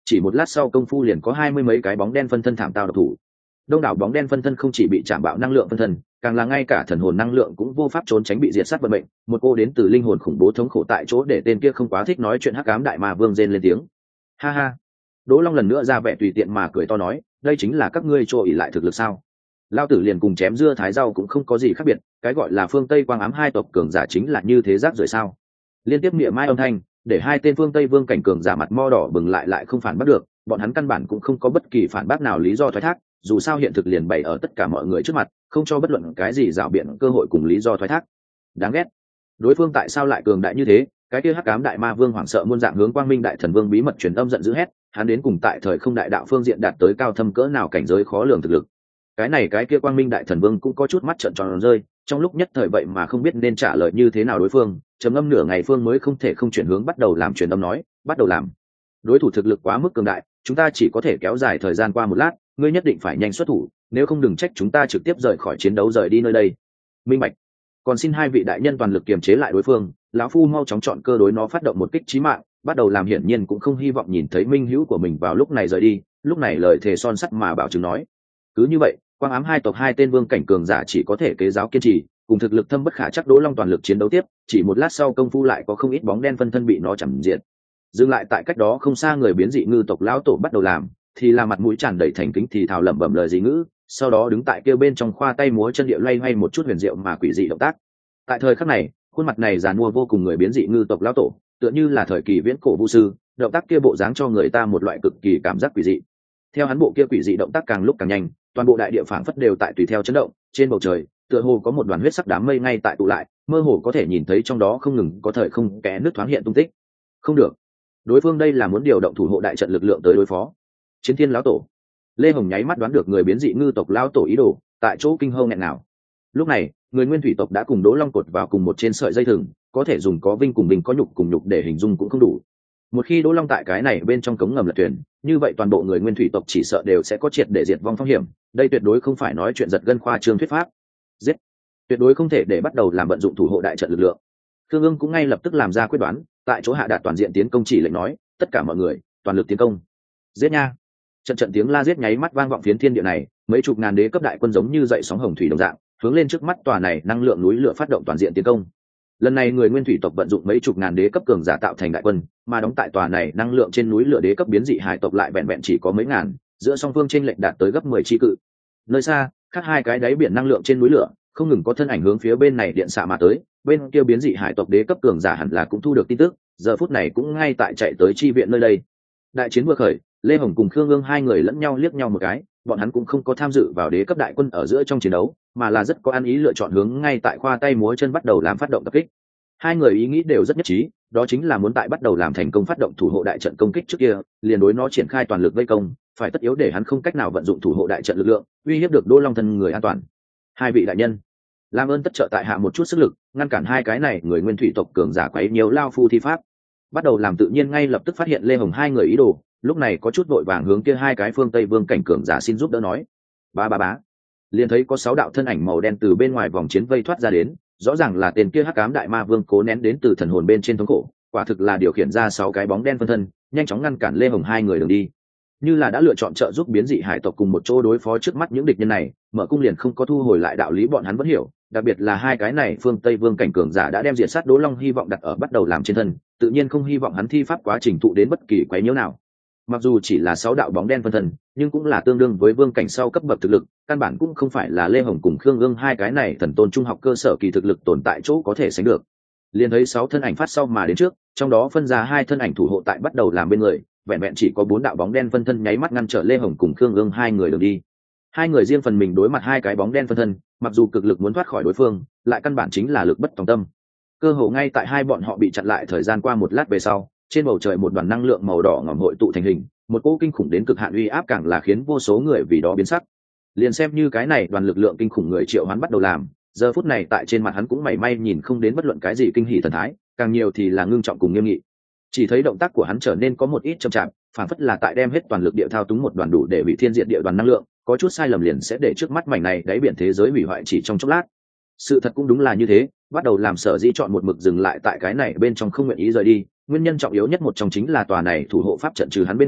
[SPEAKER 1] chỉ một lát sau công phu liền có hai mươi mấy cái bóng đen phân thân thảm tao độc thủ. Đông đảo bóng đen phân thân không chỉ bị chạm bạo năng lượng phân thân, càng là ngay cả thần hồn năng lượng cũng vô pháp trốn tránh bị diệt sát vận mệnh. Một cô đến từ linh hồn khủng bố thống khổ tại chỗ để tên kia không quá thích nói chuyện hắc ám đại ma vương rên lên tiếng. Ha ha. Đỗ Long lần nữa ra vẻ tùy tiện mà cười to nói, đây chính là các ngươi trô ỉ lại thực lực sao? Lao tử liền cùng chém dưa thái rau cũng không có gì khác biệt, cái gọi là phương Tây quang ám hai tộc cường giả chính là như thế rác rưởi sao? Liên tiếp niệm mai âm thanh, để hai tên phương Tây vương cảnh cường giả mặt mo đỏ bừng lại lại không phản bác được, bọn hắn căn bản cũng không có bất kỳ phản bác nào lý do thoái thác, dù sao hiện thực liền bày ở tất cả mọi người trước mặt, không cho bất luận cái gì rảo biện cơ hội cùng lý do thoái thác. Đáng ghét. Đối phương tại sao lại cường đại như thế? Cái kia hắc ám đại ma vương hoảng sợ muôn dạng hướng quang minh đại thần vương bí mật truyền âm giận dữ hét, hắn đến cùng tại thời không đại đạo phương diện đạt tới cao thâm cỡ nào cảnh giới khó lường thực lực. Cái này cái kia quang minh đại thần vương cũng có chút mắt trợn tròn rơi, trong lúc nhất thời vậy mà không biết nên trả lời như thế nào đối phương, trầm ngâm nửa ngày phương mới không thể không chuyển hướng bắt đầu làm truyền âm nói, bắt đầu làm. Đối thủ thực lực quá mức cường đại, chúng ta chỉ có thể kéo dài thời gian qua một lát, ngươi nhất định phải nhanh xuất thủ, nếu không đừng trách chúng ta trực tiếp rời khỏi chiến đấu rời đi nơi đây. Minh bạch. Còn xin hai vị đại nhân toàn lực kiềm chế lại đối phương, lão phu mau chóng chọn cơ đối nó phát động một kích chí mạng, bắt đầu làm hiển nhiên cũng không hy vọng nhìn thấy minh hữu của mình vào lúc này rời đi, lúc này lời thề son sắt mà bảo chứng nói. Cứ như vậy, quang ám hai tộc hai tên vương cảnh cường giả chỉ có thể kế giáo kiên trì, cùng thực lực thâm bất khả chắc Đỗ Long toàn lực chiến đấu tiếp, chỉ một lát sau công phu lại có không ít bóng đen phân thân bị nó chằm diệt. Dừng lại tại cách đó không xa người biến dị ngư tộc lão tổ bắt đầu làm, thì là mặt mũi tràn đầy thành kính thì thào lẩm bẩm lời dị ngữ, sau đó đứng tại kia bên trong khoa tay múa chân địa loay hoay một chút huyền diệu mà quỷ dị động tác. Tại thời khắc này, khuôn mặt này giàn mua vô cùng người biến dị ngư tộc lão tổ, tựa như là thời kỳ viễn cổ vu sư, động tác kia bộ dáng cho người ta một loại cực kỳ cảm giác quỷ dị. Theo hắn bộ kia quỷ dị động tác càng lúc càng nhanh, toàn bộ đại địa phảng phất đều tại tùy theo chấn động, trên bầu trời tựa hồ có một đoàn huyết sắc đám mây ngay tại tụ lại, mơ hồ có thể nhìn thấy trong đó không ngừng có thời không kẽ nước thoáng hiện tung tích. Không được, đối phương đây là muốn điều động thủ hộ đại trận lực lượng tới đối phó Chiến Thiên lão tổ. Lê Hồng nháy mắt đoán được người biến dị ngư tộc lão tổ ý đồ, tại chỗ kinh hâu nghẹn nào. Lúc này, người nguyên thủy tộc đã cùng Đỗ Long cột vào cùng một trên sợi dây thừng, có thể dùng có vinh cùng bình có nhục cùng nhục để hình dung cũng không đủ. Một khi Đỗ Long tại cái này bên trong cống ngầm lật thuyền, như vậy toàn bộ người nguyên thủy tộc chỉ sợ đều sẽ có triệt để diệt vong phong hiểm, đây tuyệt đối không phải nói chuyện giật gân khoa trương thuyết pháp. Giết, tuyệt đối không thể để bắt đầu làm vận dụng thủ hộ đại trận lực lượng. Thương Ưng cũng ngay lập tức làm ra quyết đoán, tại chỗ hạ đạt toàn diện tiến công chỉ lệnh nói, tất cả mọi người, toàn lực tiến công. Giết nha. Trận trận tiếng la giết nháy mắt vang vọng phiến thiên địa này, mấy chục ngàn đế cấp đại quân giống như dậy sóng hồng thủy đồng dạng, hướng lên trước mắt tòa này năng lượng núi lửa phát động toàn diện tiến công. Lần này người nguyên thủy tộc vận dụng mấy chục ngàn đế cấp cường giả tạo thành đại quân, mà đóng tại tòa này năng lượng trên núi lửa đế cấp biến dị hải tộc lại vẹn vẹn chỉ có mấy ngàn, giữa song phương chênh lệch đạt tới gấp mười chi cự. Nơi xa, khác hai cái đáy biển năng lượng trên núi lửa, không ngừng có thân ảnh hướng phía bên này điện xạ mà tới, bên kia biến dị hải tộc đế cấp cường giả hẳn là cũng thu được tin tức, giờ phút này cũng ngay tại chạy tới chi viện nơi đây. Đại chiến vừa khởi, Lê Hồng cùng Khương Ương hai người lẫn nhau liếc nhau một cái, bọn hắn cũng không có tham dự vào đế cấp đại quân ở giữa trong chiến đấu, mà là rất có ăn ý lựa chọn hướng ngay tại khoa tay múa chân bắt đầu làm phát động tập kích. Hai người ý nghĩ đều rất nhất trí, đó chính là muốn tại bắt đầu làm thành công phát động thủ hộ đại trận công kích trước kia, liền đối nó triển khai toàn lực vây công, phải tất yếu để hắn không cách nào vận dụng thủ hộ đại trận lực lượng, uy hiếp được Đỗ Long thân người an toàn. Hai vị đại nhân, làm ơn tất trợ tại hạ một chút sức lực, ngăn cản hai cái này người nguyên thủy tộc cường giả quấy nhiều lao phu thi pháp. Bắt đầu làm tự nhiên ngay lập tức phát hiện Lê Hồng hai người ý đồ, lúc này có chút vội vàng hướng kia hai cái phương Tây vương cảnh cường giả xin giúp đỡ nói. Ba ba bá. Liền thấy có sáu đạo thân ảnh màu đen từ bên ngoài vòng chiến vây thoát ra đến, rõ ràng là tên kia hắc ám đại ma vương cố nén đến từ thần hồn bên trên thống khổ, quả thực là điều khiển ra sáu cái bóng đen phân thân, nhanh chóng ngăn cản Lê Hồng hai người đường đi. Như là đã lựa chọn trợ giúp biến dị hải tộc cùng một chỗ đối phó trước mắt những địch nhân này, mở cung liền không có thu hồi lại đạo lý bọn hắn vẫn hiểu, đặc biệt là hai cái này phương Tây vương cảnh cường giả đã đem diệt sát Đỗ Long hy vọng đặt ở bắt đầu làm trên thân, tự nhiên không hy vọng hắn thi pháp quá trình thụ đến bất kỳ quấy nhiễu nào. Mặc dù chỉ là sáu đạo bóng đen phân thân, nhưng cũng là tương đương với vương cảnh sau cấp bậc thực lực, căn bản cũng không phải là Lê Hồng cùng Khương Ương hai cái này thần tôn trung học cơ sở kỳ thực lực tồn tại chỗ có thể sánh được. Liền thấy sáu thân ảnh phát sau mà đến trước, trong đó phân ra hai thân ảnh thủ hộ tại bắt đầu làm bên người, vẹn vẹn chỉ có bốn đạo bóng đen phân thân nháy mắt ngăn trở Lê Hồng cùng Khương Ương hai người đường đi. Hai người riêng phần mình đối mặt hai cái bóng đen phân thân, mặc dù cực lực muốn thoát khỏi đối phương, lại căn bản chính là lực bất tòng tâm. Cơ hồ ngay tại hai bọn họ bị chặn lại thời gian qua một lát về sau, trên bầu trời một đoàn năng lượng màu đỏ ngòm hội tụ thành hình, một cỗ kinh khủng đến cực hạn uy áp càng là khiến vô số người vì đó biến sắc. Liền xem như cái này đoàn lực lượng kinh khủng người triệu hoán bắt đầu làm, giờ phút này tại trên mặt hắn cũng mảy may nhìn không đến bất luận cái gì kinh hỉ thần thái, càng nhiều thì là ngưng trọng cùng nghiêm nghị. Chỉ thấy động tác của hắn trở nên có một ít chậm chạp, phản phất là tại đem hết toàn lực địa thao túng một đoàn đủ để bị thiên diệt địa đoàn năng lượng, có chút sai lầm liền sẽ để trước mắt mảnh này đáy biển thế giới hủy hoại chỉ trong chốc lát. Sự thật cũng đúng là như thế, bắt đầu làm sở dĩ chọn một mực dừng lại tại cái này bên trong không nguyện ý rời đi, nguyên nhân trọng yếu nhất một trong chính là tòa này thủ hộ pháp trận trừ hắn bên ngoài,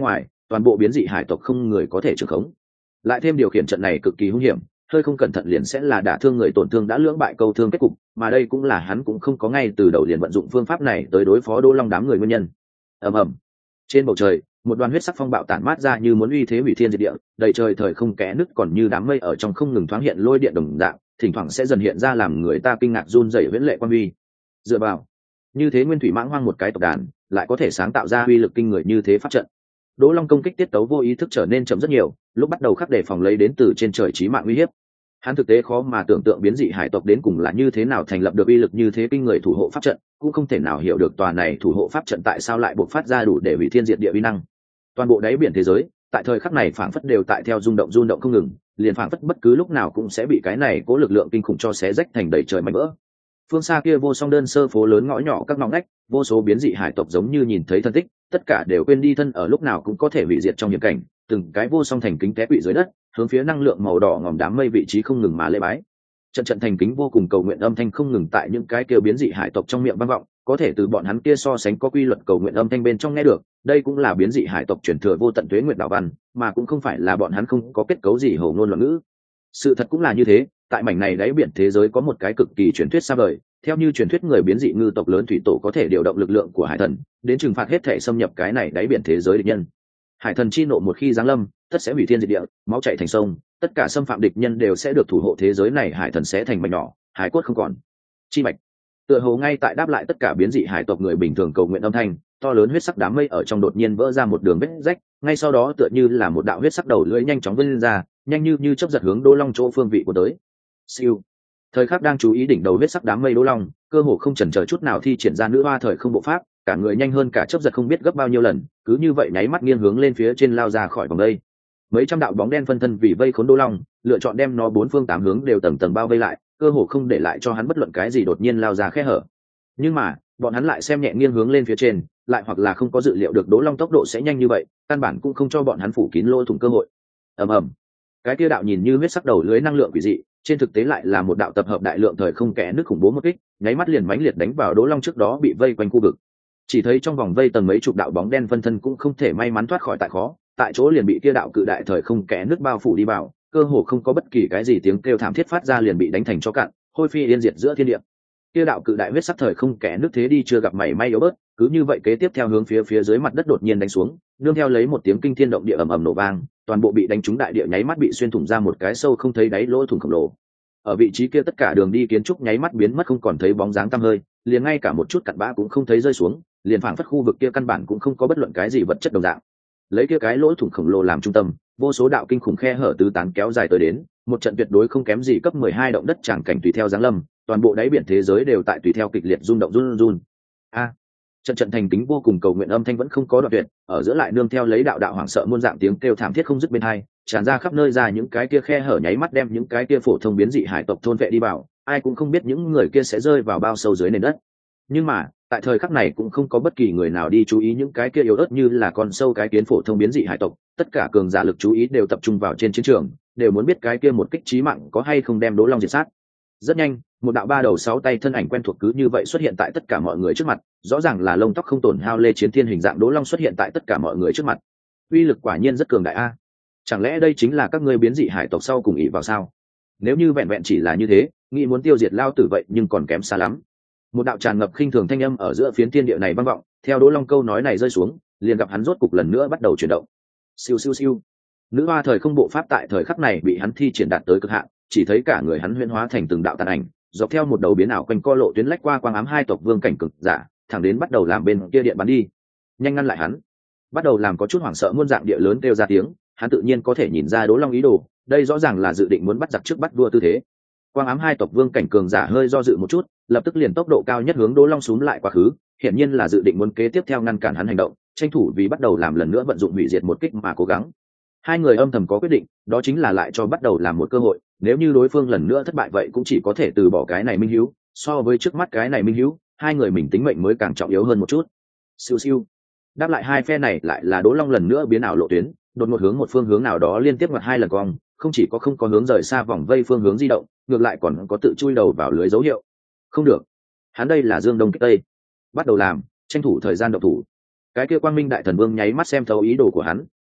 [SPEAKER 1] toàn bộ biến dị hải tộc không người có thể trưởng khống. Lại thêm điều khiển trận này cực kỳ hung hiểm, hơi không cẩn thận liền sẽ là đả thương người, tổn thương đã lưỡng bại câu thương kết cục, mà đây cũng là hắn cũng không có ngay từ đầu liền vận dụng phương pháp này tới đối phó Đỗ Long đám người nguyên nhân. Ầm ầm. Trên bầu trời, một đoàn huyết sắc phong bạo tản mát ra như muốn uy thế hủy thiên diệt địa, đầy trời thời không kẽ nứt, còn như đám mây ở trong không ngừng thoáng hiện lôi điện đồng dạng, thỉnh thoảng sẽ dần hiện ra làm người ta kinh ngạc run rẩy huyễn lệ quan uy. Dựa vào như thế nguyên thủy mãng hoang một cái tộc đàn, lại có thể sáng tạo ra uy lực kinh người như thế pháp trận. Đỗ Long công kích tiết tấu vô ý thức trở nên chậm rất nhiều, lúc bắt đầu khắc đề phòng lấy đến từ trên trời chí mạng uy hiếp. Hắn thực tế khó mà tưởng tượng biến dị hải tộc đến cùng là như thế nào thành lập được uy lực như thế kinh người thủ hộ pháp trận, cũng không thể nào hiểu được tòa này thủ hộ pháp trận tại sao lại bộc phát ra đủ để hủy thiên diệt địa uy năng. Toàn bộ đáy biển thế giới, tại thời khắc này phảng phất đều tại theo rung động rung động không ngừng, liền phảng phất bất cứ lúc nào cũng sẽ bị cái này cố lực lượng kinh khủng cho xé rách thành đầy trời mảnh vỡ. Phương xa kia vô song đơn sơ phố lớn ngõ nhỏ các ngõ ngách, vô số biến dị hải tộc giống như nhìn thấy thân tích, tất cả đều quên đi thân ở lúc nào cũng có thể hủy diệt trong hiểm cảnh, từng cái vô song thành kính té quỵ dưới đất, hướng phía năng lượng màu đỏ ngòm đám mây vị trí không ngừng mà lễ bái. Trận trận thành kính vô cùng cầu nguyện âm thanh không ngừng tại những cái kêu biến dị hải tộc trong miệng vang vọng, có thể từ bọn hắn kia so sánh có quy luật cầu nguyện âm thanh bên trong nghe được, đây cũng là biến dị hải tộc truyền thừa vô tận tuế nguyện đạo văn, mà cũng không phải là bọn hắn không có kết cấu gì hầu ngôn loạn ngữ. Sự thật cũng là như thế, tại mảnh này đáy biển thế giới có một cái cực kỳ truyền thuyết xa vời, theo như truyền thuyết người biến dị ngư tộc lớn thủy tổ có thể điều động lực lượng của hải thần đến trừng phạt hết thể xâm nhập cái này đáy biển thế giới địch nhân. Hải thần chi nộ một khi giáng lâm, tất sẽ hủy thiên diệt địa, máu chảy thành sông, tất cả xâm phạm địch nhân đều sẽ được thủ hộ thế giới này hải thần sẽ thành mảnh nhỏ, hải cốt không còn. Chi mạch. Tựa hồ ngay tại đáp lại tất cả biến dị hải tộc người bình thường cầu nguyện âm thanh, to lớn huyết sắc đám mây ở trong đột nhiên vỡ ra một đường vết rách, ngay sau đó tựa như là một đạo huyết sắc đầu lưỡi nhanh chóng vươn ra, nhanh như như chớp giật hướng Đỗ Long chỗ phương vị của tới. Siêu. Thời khắc đang chú ý đỉnh đầu huyết sắc đám mây Đỗ Long, cơ hồ không chần chờ chút nào thi triển ra nữ hoa thời không bộ pháp, cả người nhanh hơn cả chớp giật không biết gấp bao nhiêu lần, cứ như vậy nháy mắt nghiêng hướng lên phía trên lao ra khỏi vòng đây. Mấy trăm đạo bóng đen phân thân vì vây khốn Đỗ Long, lựa chọn đem nó bốn phương tám hướng đều tầng tầng bao vây lại, cơ hồ không để lại cho hắn bất luận cái gì đột nhiên lao ra khe hở. Nhưng mà, bọn hắn lại xem nhẹ nghiêng hướng lên phía trên, lại hoặc là không có dự liệu được Đỗ Long tốc độ sẽ nhanh như vậy, căn bản cũng không cho bọn hắn phủ kín lỗ thủng cơ hội. Ầm ầm. Cái kia đạo nhìn như huyết sắc đầu lưới năng lượng quỷ dị, trên thực tế lại là một đạo tập hợp đại lượng thời không kẽ nước khủng bố một kích, nháy mắt liền mãnh liệt đánh vào Đỗ Long trước đó bị vây quanh khu vực. Chỉ thấy trong vòng vây tầng mấy chục đạo bóng đen phân thân cũng không thể may mắn thoát khỏi tại khó, tại chỗ liền bị kia đạo cự đại thời không kẽ nước bao phủ đi vào, cơ hồ không có bất kỳ cái gì tiếng kêu thảm thiết phát ra liền bị đánh thành cho cạn, hôi phi yên diệt giữa thiên địa. Kia đạo cự đại huyết sắc thời không kẽ nước thế đi chưa gặp mảy may yếu bớt, cứ như vậy kế tiếp theo hướng phía phía dưới mặt đất đột nhiên đánh xuống, nương theo lấy một tiếng kinh thiên động địa ầm ầm nổ vang, toàn bộ bị đánh trúng đại địa nháy mắt bị xuyên thủng ra một cái sâu không thấy đáy lỗ thủng khổng lồ. Ở vị trí kia tất cả đường đi kiến trúc nháy mắt biến mất không còn thấy bóng dáng tăm hơi, liền ngay cả một chút cặn bã cũng không thấy rơi xuống, liền phảng phất khu vực kia căn bản cũng không có bất luận cái gì vật chất đồng dạng. Lấy kia cái lỗ thủng khổng lồ làm trung tâm, vô số đạo kinh khủng khe hở tứ tán kéo dài tới đến, một trận tuyệt đối không kém gì cấp mười hai động đất tràng cảnh tùy theo giáng lâm, toàn bộ đáy biển thế giới đều tại tùy theo kịch liệt rung động run run. A, trận trận thành kính vô cùng cầu nguyện âm thanh vẫn không có đoạn tuyệt, ở giữa lại nương theo lấy đạo đạo hoảng sợ muôn dạng tiếng kêu thảm thiết không dứt bên hai, tràn ra khắp nơi ra những cái kia khe hở nháy mắt đem những cái kia phổ thông biến dị hải tộc thôn vệ đi vào, ai cũng không biết những người kia sẽ rơi vào bao sâu dưới nền đất. Nhưng mà, tại thời khắc này cũng không có bất kỳ người nào đi chú ý những cái kia yếu ớt như là con sâu cái kiến phổ thông biến dị hải tộc, tất cả cường giả lực chú ý đều tập trung vào trên chiến trường, đều muốn biết cái kia một kích chí mạng có hay không đem Đỗ Long diệt sát. Rất nhanh, một đạo ba đầu sáu tay thân ảnh quen thuộc cứ như vậy xuất hiện tại tất cả mọi người trước mặt, rõ ràng là lông tóc không tổn hao lê chiến thiên hình dạng Đỗ Long xuất hiện tại tất cả mọi người trước mặt. Uy lực quả nhiên rất cường đại a. Chẳng lẽ đây chính là các ngươi biến dị hải tộc sau cùng ỷ vào sao? Nếu như vẹn vẹn chỉ là như thế, nghĩ muốn tiêu diệt lao tử vậy nhưng còn kém xa lắm. Một đạo tràn ngập khinh thường thanh âm ở giữa phiến thiên địa này vang vọng, theo Đỗ Long câu nói này rơi xuống, liền gặp hắn rốt cục lần nữa bắt đầu chuyển động. Siêu siêu siêu. Nữ hoa thời không bộ pháp tại thời khắc này bị hắn thi triển đạt tới cực hạn, chỉ thấy cả người hắn huyễn hóa thành từng đạo tàn ảnh, dọc theo một đầu biến ảo quanh co lộ tuyến lách qua quang ám hai tộc vương cảnh cực giả, thẳng đến bắt đầu làm bên kia điện bắn đi. Nhanh ngăn lại hắn. Bắt đầu làm có chút hoảng sợ muôn dạng địa lớn kêu ra tiếng, hắn tự nhiên có thể nhìn ra Đỗ Long ý đồ, đây rõ ràng là dự định muốn bắt giặc trước bắt đua tư thế. Quang ám hai tộc vương cảnh cường giả hơi do dự một chút, lập tức liền tốc độ cao nhất hướng Đỗ Long xuống lại quá khứ, hiển nhiên là dự định muốn kế tiếp theo ngăn cản hắn hành động, tranh thủ vì bắt đầu làm lần nữa vận dụng hủy diệt một kích mà cố gắng. Hai người âm thầm có quyết định, đó chính là lại cho bắt đầu làm một cơ hội, nếu như đối phương lần nữa thất bại vậy cũng chỉ có thể từ bỏ cái này minh hữu, so với trước mắt cái này minh hữu, hai người mình tính mệnh mới càng trọng yếu hơn một chút. Siêu siêu. Đáp lại hai phe này lại là Đỗ Long lần nữa biến ảo lộ tuyến, đột ngột hướng một phương hướng nào đó liên tiếp ngoặt hai lần cong, không chỉ có không có hướng rời xa vòng vây phương hướng di động, ngược lại còn có tự chui đầu vào lưới dấu hiệu. Không được, hắn đây là dương đông kích tây, bắt đầu làm, tranh thủ thời gian động thủ. Cái kia quang minh đại thần vương nháy mắt xem thấu ý đồ của hắn,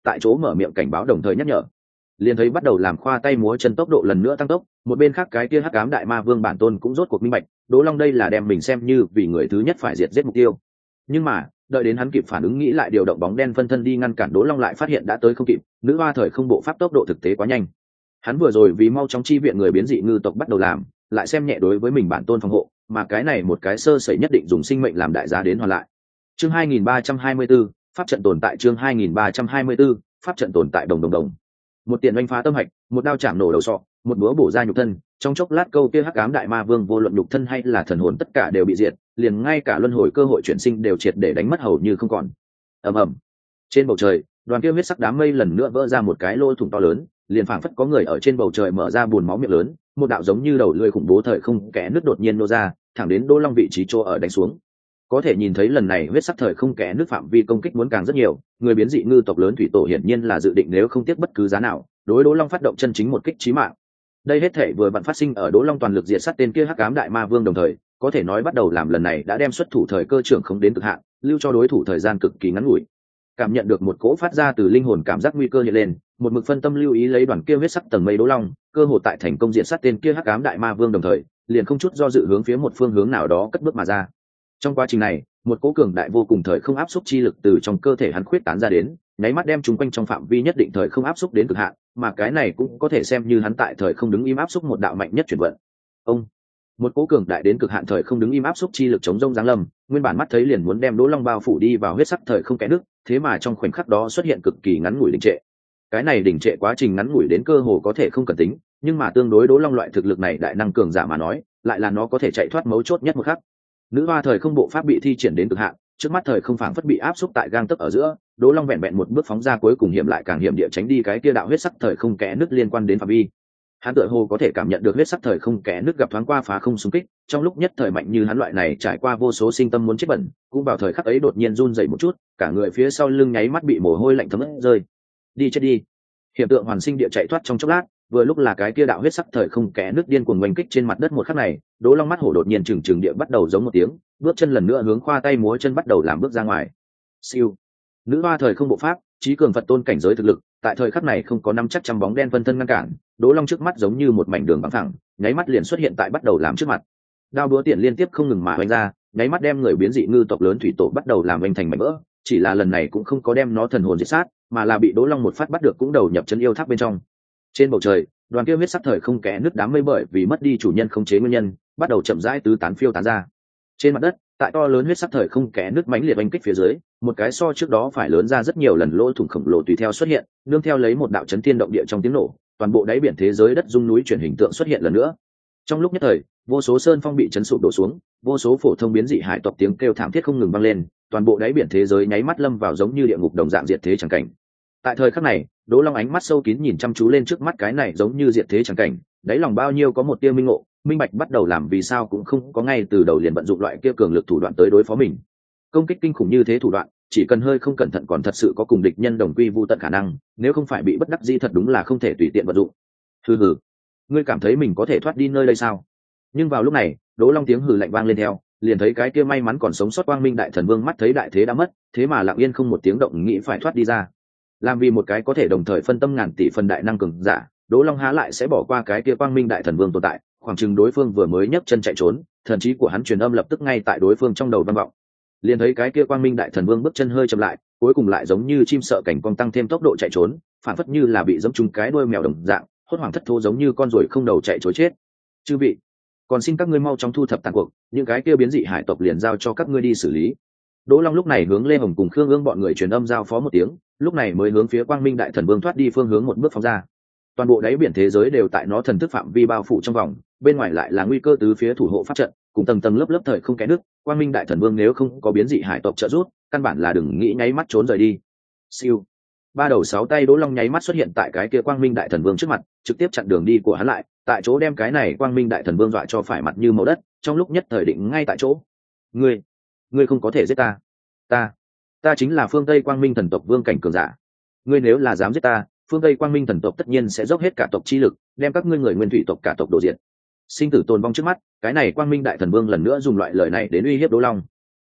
[SPEAKER 1] tại chỗ mở miệng cảnh báo đồng thời nhắc nhở. Liền thấy bắt đầu làm khoa tay múa chân tốc độ lần nữa tăng tốc, một bên khác cái kia hắc ám đại ma vương bản tôn cũng rốt cuộc minh bạch, Đỗ Long đây là đem mình xem như vì người thứ nhất phải diệt giết mục tiêu. Nhưng mà đợi đến hắn kịp phản ứng nghĩ lại điều động bóng đen phân thân đi ngăn cản Đỗ Long lại phát hiện đã tới không kịp, nữ hoa thời không bộ pháp tốc độ thực tế quá nhanh. Hắn vừa rồi vì mau chóng chi viện người biến dị ngư tộc bắt đầu làm, lại xem nhẹ đối với mình bản tôn phòng hộ, mà cái này một cái sơ sẩy nhất định dùng sinh mệnh làm đại giá đến hoàn lại. Chương hai nghìn ba trăm hai mươi 324, pháp trận tồn tại chương hai nghìn ba trăm hai mươi 324, pháp trận tồn tại đồng đồng đồng. Một tiền oanh phá tâm hạch, một đao chạm nổ đầu sọ, một búa bổ ra nhục thân, trong chốc lát câu kia hắc ám đại ma vương vô luận nhục thân hay là thần hồn tất cả đều bị diệt, liền ngay cả luân hồi cơ hội chuyển sinh đều triệt để đánh mất hầu như không còn. Ầm ầm. Trên bầu trời, đoàn kia huyết sắc đám mây lần nữa vỡ ra một cái lỗ thủng to lớn, liền phảng phất có người ở trên bầu trời mở ra buồn máu miệng lớn, một đạo giống như đầu lưỡi khủng bố thời không kẽ nước đột nhiên nô ra, thẳng đến Đỗ Long vị trí chỗ ở đánh xuống. Có thể nhìn thấy lần này huyết sắc thời không kẽ nước phạm vi công kích muốn càng rất nhiều, người biến dị ngư tộc lớn thủy tổ hiển nhiên là dự định nếu không tiếc bất cứ giá nào, đối Đỗ Long phát động chân chính một kích chí mạng. Đây hết thể vừa vặn phát sinh ở Đỗ Long toàn lực diệt sát tên kia hắc ám đại ma vương đồng thời, có thể nói bắt đầu làm lần này đã đem xuất thủ thời cơ trưởng không đến cực hạn, lưu cho đối thủ thời gian cực kỳ ngắn ngủi. Cảm nhận được một cỗ phát ra từ linh hồn cảm giác nguy cơ hiện lên, một mực phân tâm lưu ý lấy đoàn kia huyết sắc tầng mây Đỗ Long, cơ hội tại thành công diệt sát tên kia hắc ám đại ma vương đồng thời, liền không chút do dự hướng phía một phương hướng nào đó cất bước mà ra. Trong quá trình này, một cỗ cường đại vô cùng thời không áp xúc chi lực từ trong cơ thể hắn khuyết tán ra đến, nháy mắt đem chúng quanh trong phạm vi nhất định thời không áp xúc đến cực hạn, mà cái này cũng có thể xem như hắn tại thời không đứng im áp xúc một đạo mạnh nhất chuyển vận. Ông, một cỗ cường đại đến cực hạn thời không đứng im áp xúc chi lực chống rông giáng lâm, nguyên bản mắt thấy liền muốn đem Đỗ Long bao phủ đi vào huyết sắc thời không kẽ nước, thế mà trong khoảnh khắc đó xuất hiện cực kỳ ngắn ngủi đình trệ. Cái này đình trệ quá trình ngắn ngủi đến cơ hồ có thể không cần tính, nhưng mà tương đối Đỗ Long loại thực lực này đại năng cường giả mà nói, lại là nó có thể chạy thoát mấu chốt nhất một khắc. Nữ hoa thời không bộ pháp bị thi triển đến cực hạn, trước mắt thời không phảng phất bị áp xúc tại gang tấc ở giữa, Đỗ Long vẹn vẹn một bước phóng ra cuối cùng hiểm lại càng hiểm địa tránh đi cái kia đạo huyết sắc thời không kẽ nước liên quan đến phạm vi. Hắn tựa hồ có thể cảm nhận được huyết sắc thời không kẽ nước gặp thoáng qua phá không xung kích, trong lúc nhất thời mạnh như hắn loại này trải qua vô số sinh tâm muốn chết bẩn, cũng vào thời khắc ấy đột nhiên run rẩy một chút, cả người phía sau lưng nháy mắt bị mồ hôi lạnh thấm ướt rơi. Đi chết đi. Hiện tượng hoàn sinh địa chạy thoát trong chốc lát, vừa lúc là cái kia đạo huyết sắc thời không kẽ nước điên cuồng oanh kích trên mặt đất một khắc này, Đỗ Long mắt hổ đột nhiên trừng trừng địa bắt đầu giống một tiếng, bước chân lần nữa hướng khoa tay múa chân bắt đầu làm bước ra ngoài. Siêu. Nữ hoa thời không bộ pháp, trí cường Phật tôn cảnh giới thực lực, tại thời khắc này không có năm chắc trăm bóng đen phân thân ngăn cản, Đỗ Long trước mắt giống như một mảnh đường bằng thẳng, nháy mắt liền xuất hiện tại bắt đầu làm trước mặt. Đao búa tiện liên tiếp không ngừng mà oanh ra, nháy mắt đem người biến dị ngư tộc lớn thủy tổ bắt đầu làm oanh thành mảnh vỡ, chỉ là lần này cũng không có đem nó thần hồn diệt sát, mà là bị Đỗ Long một phát bắt được cũng đầu nhập chân yêu tháp bên trong. Trên bầu trời, đoàn kia huyết sắc thời không kẽ nước đám mây bởi vì mất đi chủ nhân khống chế nguyên nhân, bắt đầu chậm rãi tứ tán phiêu tán ra. Trên mặt đất, tại to lớn huyết sắc thời không kẽ nước mãnh liệt oanh kích phía dưới, một cái so trước đó phải lớn ra rất nhiều lần lỗ thủng khổng lồ tùy theo xuất hiện, nương theo lấy một đạo chấn thiên động địa trong tiếng nổ, toàn bộ đáy biển thế giới đất rung núi chuyển hình tượng xuất hiện lần nữa. Trong lúc nhất thời, vô số sơn phong bị chấn sụp đổ xuống, vô số phổ thông biến dị hải tộc tiếng kêu thảm thiết không ngừng vang lên, toàn bộ đáy biển thế giới nháy mắt lâm vào giống như địa ngục đồng dạng diệt thế chẳng cảnh. Tại thời khắc này, Đỗ Long ánh mắt sâu kín nhìn chăm chú lên trước mắt cái này giống như diệt thế chẳng cảnh, đáy lòng bao nhiêu có một tia minh ngộ, minh bạch bắt đầu làm vì sao cũng không có ngay từ đầu liền vận dụng loại kia cường lực thủ đoạn tới đối phó mình. Công kích kinh khủng như thế thủ đoạn, chỉ cần hơi không cẩn thận còn thật sự có cùng địch nhân đồng quy vu tận khả năng, nếu không phải bị bất đắc dĩ thật đúng là không thể tùy tiện vận dụng. Hừ hừ, ngươi cảm thấy mình có thể thoát đi nơi đây sao? Nhưng vào lúc này, Đỗ Long tiếng hừ lạnh vang lên theo, liền thấy cái kia may mắn còn sống sót Quang Minh Đại Thần Vương mắt thấy đại thế đã mất, thế mà lặng yên không một tiếng động nghĩ phải thoát đi ra. Làm vì một cái có thể đồng thời phân tâm ngàn tỷ phần đại năng cường giả, Đỗ Long há lại sẽ bỏ qua cái kia Quang Minh Đại Thần Vương tồn tại, khoảng chừng đối phương vừa mới nhấc chân chạy trốn, thần trí của hắn truyền âm lập tức ngay tại đối phương trong đầu vang vọng. Liền thấy cái kia Quang Minh Đại Thần Vương bước chân hơi chậm lại, cuối cùng lại giống như chim sợ cảnh cong tăng thêm tốc độ chạy trốn, phản phất như là bị giẫm trúng cái đuôi mèo đồng dạng, hốt hoảng thất thố giống như con ruồi không đầu chạy trối chết. Chư vị, còn xin các ngươi mau chóng thu thập tàn cuộc, những cái kia biến dị hải tộc liền giao cho các ngươi đi xử lý. Đỗ Long lúc này hướng Lê Hồng cùng Khương Ương bọn người truyền âm giao phó một tiếng, lúc này mới hướng phía Quang Minh Đại Thần Vương thoát đi phương hướng một bước phóng ra. Toàn bộ đáy biển thế giới đều tại nó thần thức phạm vi bao phủ trong vòng, bên ngoài lại là nguy cơ từ phía thủ hộ pháp trận, cùng tầng tầng lớp lớp thời không kẽ nước. Quang Minh Đại Thần Vương nếu không có biến dị hải tộc trợ giúp, căn bản là đừng nghĩ nháy mắt trốn rời đi. Siêu, ba đầu sáu tay Đỗ Long nháy mắt xuất hiện tại cái kia Quang Minh Đại Thần Vương trước mặt, trực tiếp chặn đường đi của hắn lại, tại chỗ đem cái này Quang Minh Đại Thần Vương dọa cho phải mặt như màu đất, trong lúc nhất thời định ngay tại chỗ. Ngươi, ngươi không có thể giết ta. Ta, ta chính là phương Tây Quang Minh thần tộc vương cảnh cường giả. Ngươi nếu là dám giết ta, phương Tây Quang Minh thần tộc tất nhiên sẽ dốc hết cả tộc chi lực, đem các ngươi người nguyên thủy tộc cả tộc đổ diệt. Sinh tử tồn vong trước mắt, cái này Quang Minh Đại Thần Vương lần nữa dùng loại lời này đến uy hiếp Đỗ Long.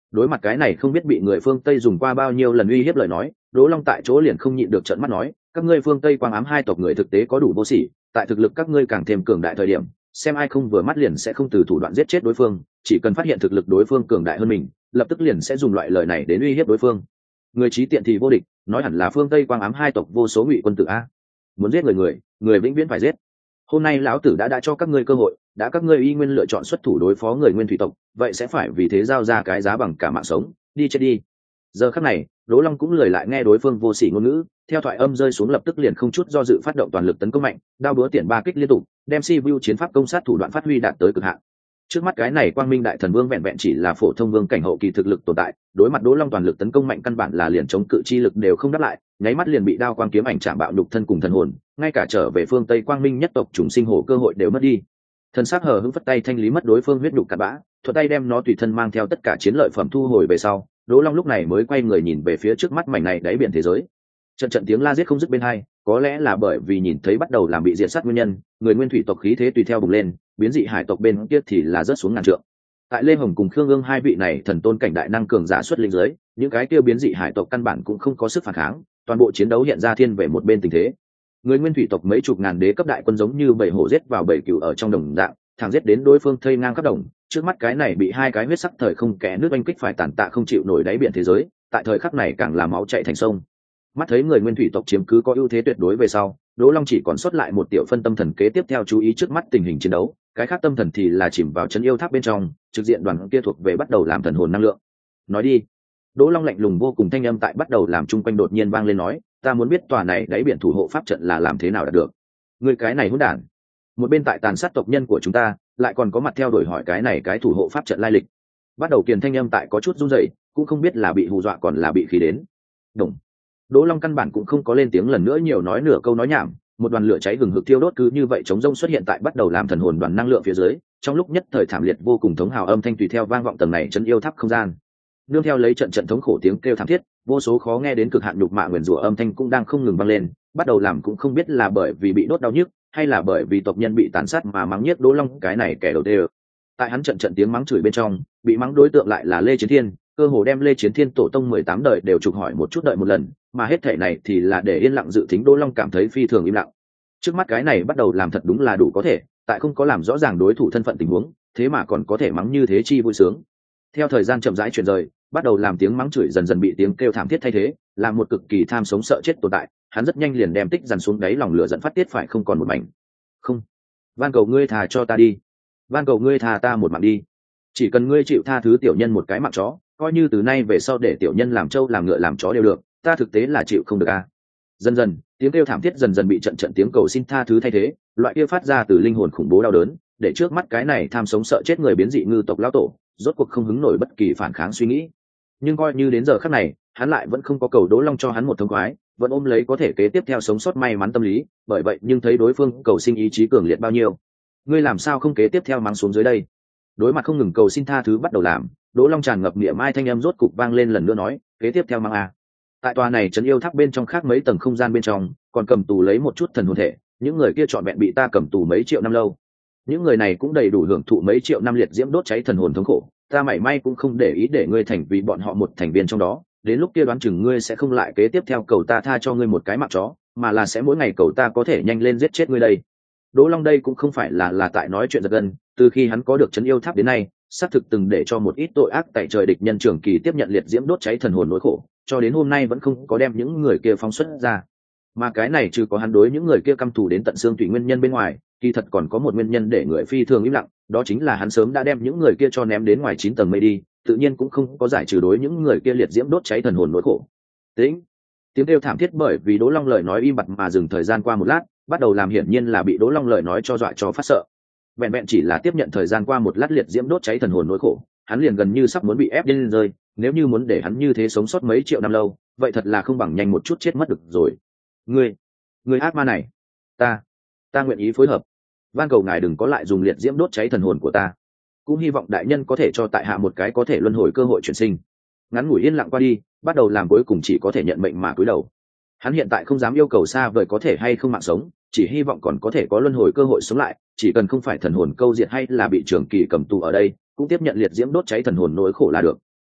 [SPEAKER 1] Đối mặt cái này không biết bị người phương Tây dùng qua bao nhiêu lần uy hiếp lời nói, Đỗ Long tại chỗ liền không nhịn được trợn mắt nói, các ngươi phương Tây quang ám hai tộc người thực tế có đủ vô sỉ, tại thực lực các ngươi càng thêm cường đại thời điểm, xem ai không vừa mắt liền sẽ không từ thủ đoạn giết chết đối phương, chỉ cần phát hiện thực lực đối phương cường đại hơn mình, lập tức liền sẽ dùng loại lời này đến uy hiếp đối phương. Người trí tiện thì vô địch, nói hẳn là phương Tây quang ám hai tộc vô số ngụy quân tử a. Muốn giết người người, người vĩnh viễn phải giết. Hôm nay lão tử đã đã cho các ngươi cơ hội, đã các ngươi y nguyên lựa chọn xuất thủ đối phó người nguyên thủy tộc, vậy sẽ phải vì thế giao ra cái giá bằng cả mạng sống, đi chết đi. Giờ khắc này, Đỗ Long cũng lười lại nghe đối phương vô sỉ ngôn ngữ, theo thoại âm rơi xuống lập tức liền không chút do dự phát động toàn lực tấn công mạnh, đao búa tiền ba kích liên tục, đem si vu chiến pháp công sát thủ đoạn phát huy đạt tới cực hạn. Trước mắt cái này Quang Minh Đại Thần Vương vẹn vẹn chỉ là phổ thông vương cảnh hậu kỳ thực lực tồn tại, đối mặt Đỗ Long toàn lực tấn công mạnh căn bản là liền chống cự chi lực đều không đáp lại, nháy mắt liền bị đao quang kiếm ảnh chạm bạo nhục thân cùng thần hồn, ngay cả trở về phương Tây Quang Minh nhất tộc trùng sinh hổ cơ hội đều mất đi. Thần sắc hờ hững phất tay thanh lý mất đối phương huyết nhục cặn bã, thuận tay đem nó tùy thân mang theo tất cả chiến lợi phẩm thu hồi về sau, Đỗ Long lúc này mới quay người nhìn về phía trước mắt mảnh này đáy biển thế giới. Trận trận tiếng la giết không dứt bên hai, có lẽ là bởi vì nhìn thấy bắt đầu làm bị diệt sát nguyên nhân, người nguyên thủy tộc khí thế tùy theo bùng lên, biến dị hải tộc bên kia thì là rớt xuống ngàn trượng. Tại Lê Hồng cùng Khương Ương hai vị này thần tôn cảnh đại năng cường giả xuất linh giới, những cái kia biến dị hải tộc căn bản cũng không có sức phản kháng, toàn bộ chiến đấu hiện ra thiên về một bên tình thế. Người nguyên thủy tộc mấy chục ngàn đế cấp đại quân giống như bầy hổ giết vào bầy cừu ở trong đồng dạng, thẳng giết đến đối phương thây ngang khắp đồng. Trước mắt cái này bị hai cái huyết sắc thời không kẽ nước oanh kích phải tàn tạ không chịu nổi đáy biển thế giới, tại thời khắc này càng là máu chảy thành sông. Mắt thấy người nguyên thủy tộc chiếm cứ có ưu thế tuyệt đối về sau, Đỗ Long chỉ còn sót lại một tiểu phân tâm thần kế tiếp theo chú ý trước mắt tình hình chiến đấu, cái khác tâm thần thì là chìm vào chân yêu tháp bên trong, trực diện đoàn kia thuộc về bắt đầu làm thần hồn năng lượng. Nói đi. Đỗ Long lạnh lùng vô cùng thanh âm tại bắt đầu làm chung quanh đột nhiên vang lên nói, ta muốn biết tòa này đáy biển thủ hộ pháp trận là làm thế nào đạt được. Người cái này hỗn đản. Một bên tại tàn sát tộc nhân của chúng ta, lại còn có mặt theo đuổi hỏi cái này cái thủ hộ pháp trận lai lịch. Bắt đầu kiền thanh âm tại có chút run rẩy, cũng không biết là bị hù dọa còn là bị khí đến. Đúng. Đỗ Long căn bản cũng không có lên tiếng lần nữa nhiều nói nửa câu nói nhảm, một đoàn lửa cháy hừng hực thiêu đốt cứ như vậy chống rông xuất hiện tại bắt đầu làm thần hồn đoàn năng lượng phía dưới, trong lúc nhất thời thảm liệt vô cùng thống hào âm thanh tùy theo vang vọng tầng này chân yêu tháp không gian. Nương theo lấy trận trận thống khổ tiếng kêu thảm thiết, vô số khó nghe đến cực hạn nhục mạ nguyền rủa âm thanh cũng đang không ngừng vang lên, bắt đầu làm cũng không biết là bởi vì bị đốt đau nhức, hay là bởi vì tộc nhân bị tàn sát mà mắng nhiếc Đỗ Long cái này kẻ đầu tê. Tại hắn trận trận tiếng mắng chửi bên trong, bị mắng đối tượng lại là Lê Chiến Thiên, cơ hồ đem Lê Chiến Thiên tổ tông mười tám đời đều trục hỏi một chút đợi một lần, mà hết thể này thì là để yên lặng dự tính Đỗ Long cảm thấy phi thường im lặng. Trước mắt cái này bắt đầu làm thật đúng là đủ có thể, tại không có làm rõ ràng đối thủ thân phận tình huống, thế mà còn có thể mắng như thế chi vui sướng. Theo thời gian chậm rãi chuyển rời, bắt đầu làm tiếng mắng chửi dần dần bị tiếng kêu thảm thiết thay thế, là một cực kỳ tham sống sợ chết tồn tại, hắn rất nhanh liền đem tích dằn xuống đáy lòng lửa dẫn phát tiết phải không còn một mảnh. Không, van cầu ngươi thà cho ta đi, van cầu ngươi thà ta một mạng đi, chỉ cần ngươi chịu tha thứ tiểu nhân một cái mạng chó, coi như từ nay về sau để tiểu nhân làm trâu làm ngựa làm chó đều được, ta thực tế là chịu không được a. Dần dần, tiếng kêu thảm thiết dần dần bị trận trận tiếng cầu xin tha thứ thay thế, loại kia phát ra từ linh hồn khủng bố đau đớn, để trước mắt cái này tham sống sợ chết người biến dị ngư tộc lão tổ, rốt cuộc không hứng nổi bất kỳ phản kháng suy nghĩ. Nhưng coi như đến giờ khắc này, hắn lại vẫn không có cầu Đỗ Long cho hắn một thông khoái, vẫn ôm lấy có thể kế tiếp theo sống sót may mắn tâm lý, bởi vậy nhưng thấy đối phương cầu xin ý chí cường liệt bao nhiêu, ngươi làm sao không kế tiếp theo mắng xuống dưới đây. Đối mặt không ngừng cầu xin tha thứ bắt đầu làm, Đỗ Long tràn ngập niệm ai thanh âm rốt cục vang lên lần nữa nói, kế tiếp theo mắng a. Tại tòa này trấn yêu tháp bên trong khác mấy tầng không gian bên trong, còn cầm tù lấy một chút thần hồn thể, những người kia trọn vẹn bị ta cầm tù mấy triệu năm lâu. Những người này cũng đầy đủ hưởng thụ mấy triệu năm liệt diễm đốt cháy thần hồn thống khổ, ta mảy may cũng không để ý để ngươi thành vì bọn họ một thành viên trong đó, đến lúc kia đoán chừng ngươi sẽ không lại kế tiếp theo cầu ta tha cho ngươi một cái mạng chó, mà là sẽ mỗi ngày cầu ta có thể nhanh lên giết chết ngươi đây. Đỗ Long đây cũng không phải là là tại nói chuyện giật gân, từ khi hắn có được trấn yêu tháp đến nay, xác thực từng để cho một ít tội ác tại trời địch nhân trường kỳ tiếp nhận liệt diễm đốt cháy thần hồn nỗi khổ, cho đến hôm nay vẫn không có đem những người kia phóng xuất ra. Mà cái này trừ có hắn đối những người kia căm thù đến tận xương tủy nguyên nhân bên ngoài, kỳ thật còn có một nguyên nhân để người phi thường im lặng, đó chính là hắn sớm đã đem những người kia cho ném đến ngoài chín tầng mây đi, tự nhiên cũng không có giải trừ đối những người kia liệt diễm đốt cháy thần hồn nỗi khổ. Tĩnh. Tiếng kêu thảm thiết bởi vì Đỗ Long lời nói im bặt mà dừng thời gian qua một lát, bắt đầu làm hiển nhiên là bị Đỗ Long lời nói cho dọa cho phát sợ. Vẹn vẹn chỉ là tiếp nhận thời gian qua một lát liệt diễm đốt cháy thần hồn nỗi khổ, hắn liền gần như sắp muốn bị ép lên rơi, nếu như muốn để hắn như thế sống sót mấy triệu năm lâu, vậy thật là không bằng nhanh một chút chết mất được rồi. Ngươi, ngươi ác ma này, ta, ta nguyện ý phối hợp. Van cầu ngài đừng có lại dùng liệt diễm đốt cháy thần hồn của ta. Cũng hy vọng đại nhân có thể cho tại hạ một cái có thể luân hồi cơ hội chuyển sinh. Ngắn ngủi yên lặng qua đi, bắt đầu làm cuối cùng chỉ có thể nhận mệnh mà cúi đầu. Hắn hiện tại không dám yêu cầu xa vời có thể hay không mạng sống, chỉ hy vọng còn có thể có luân hồi cơ hội sống lại, chỉ cần không phải thần hồn câu diệt hay là bị trường kỳ cầm tù ở đây, cũng tiếp nhận liệt diễm đốt cháy thần hồn nỗi khổ là được.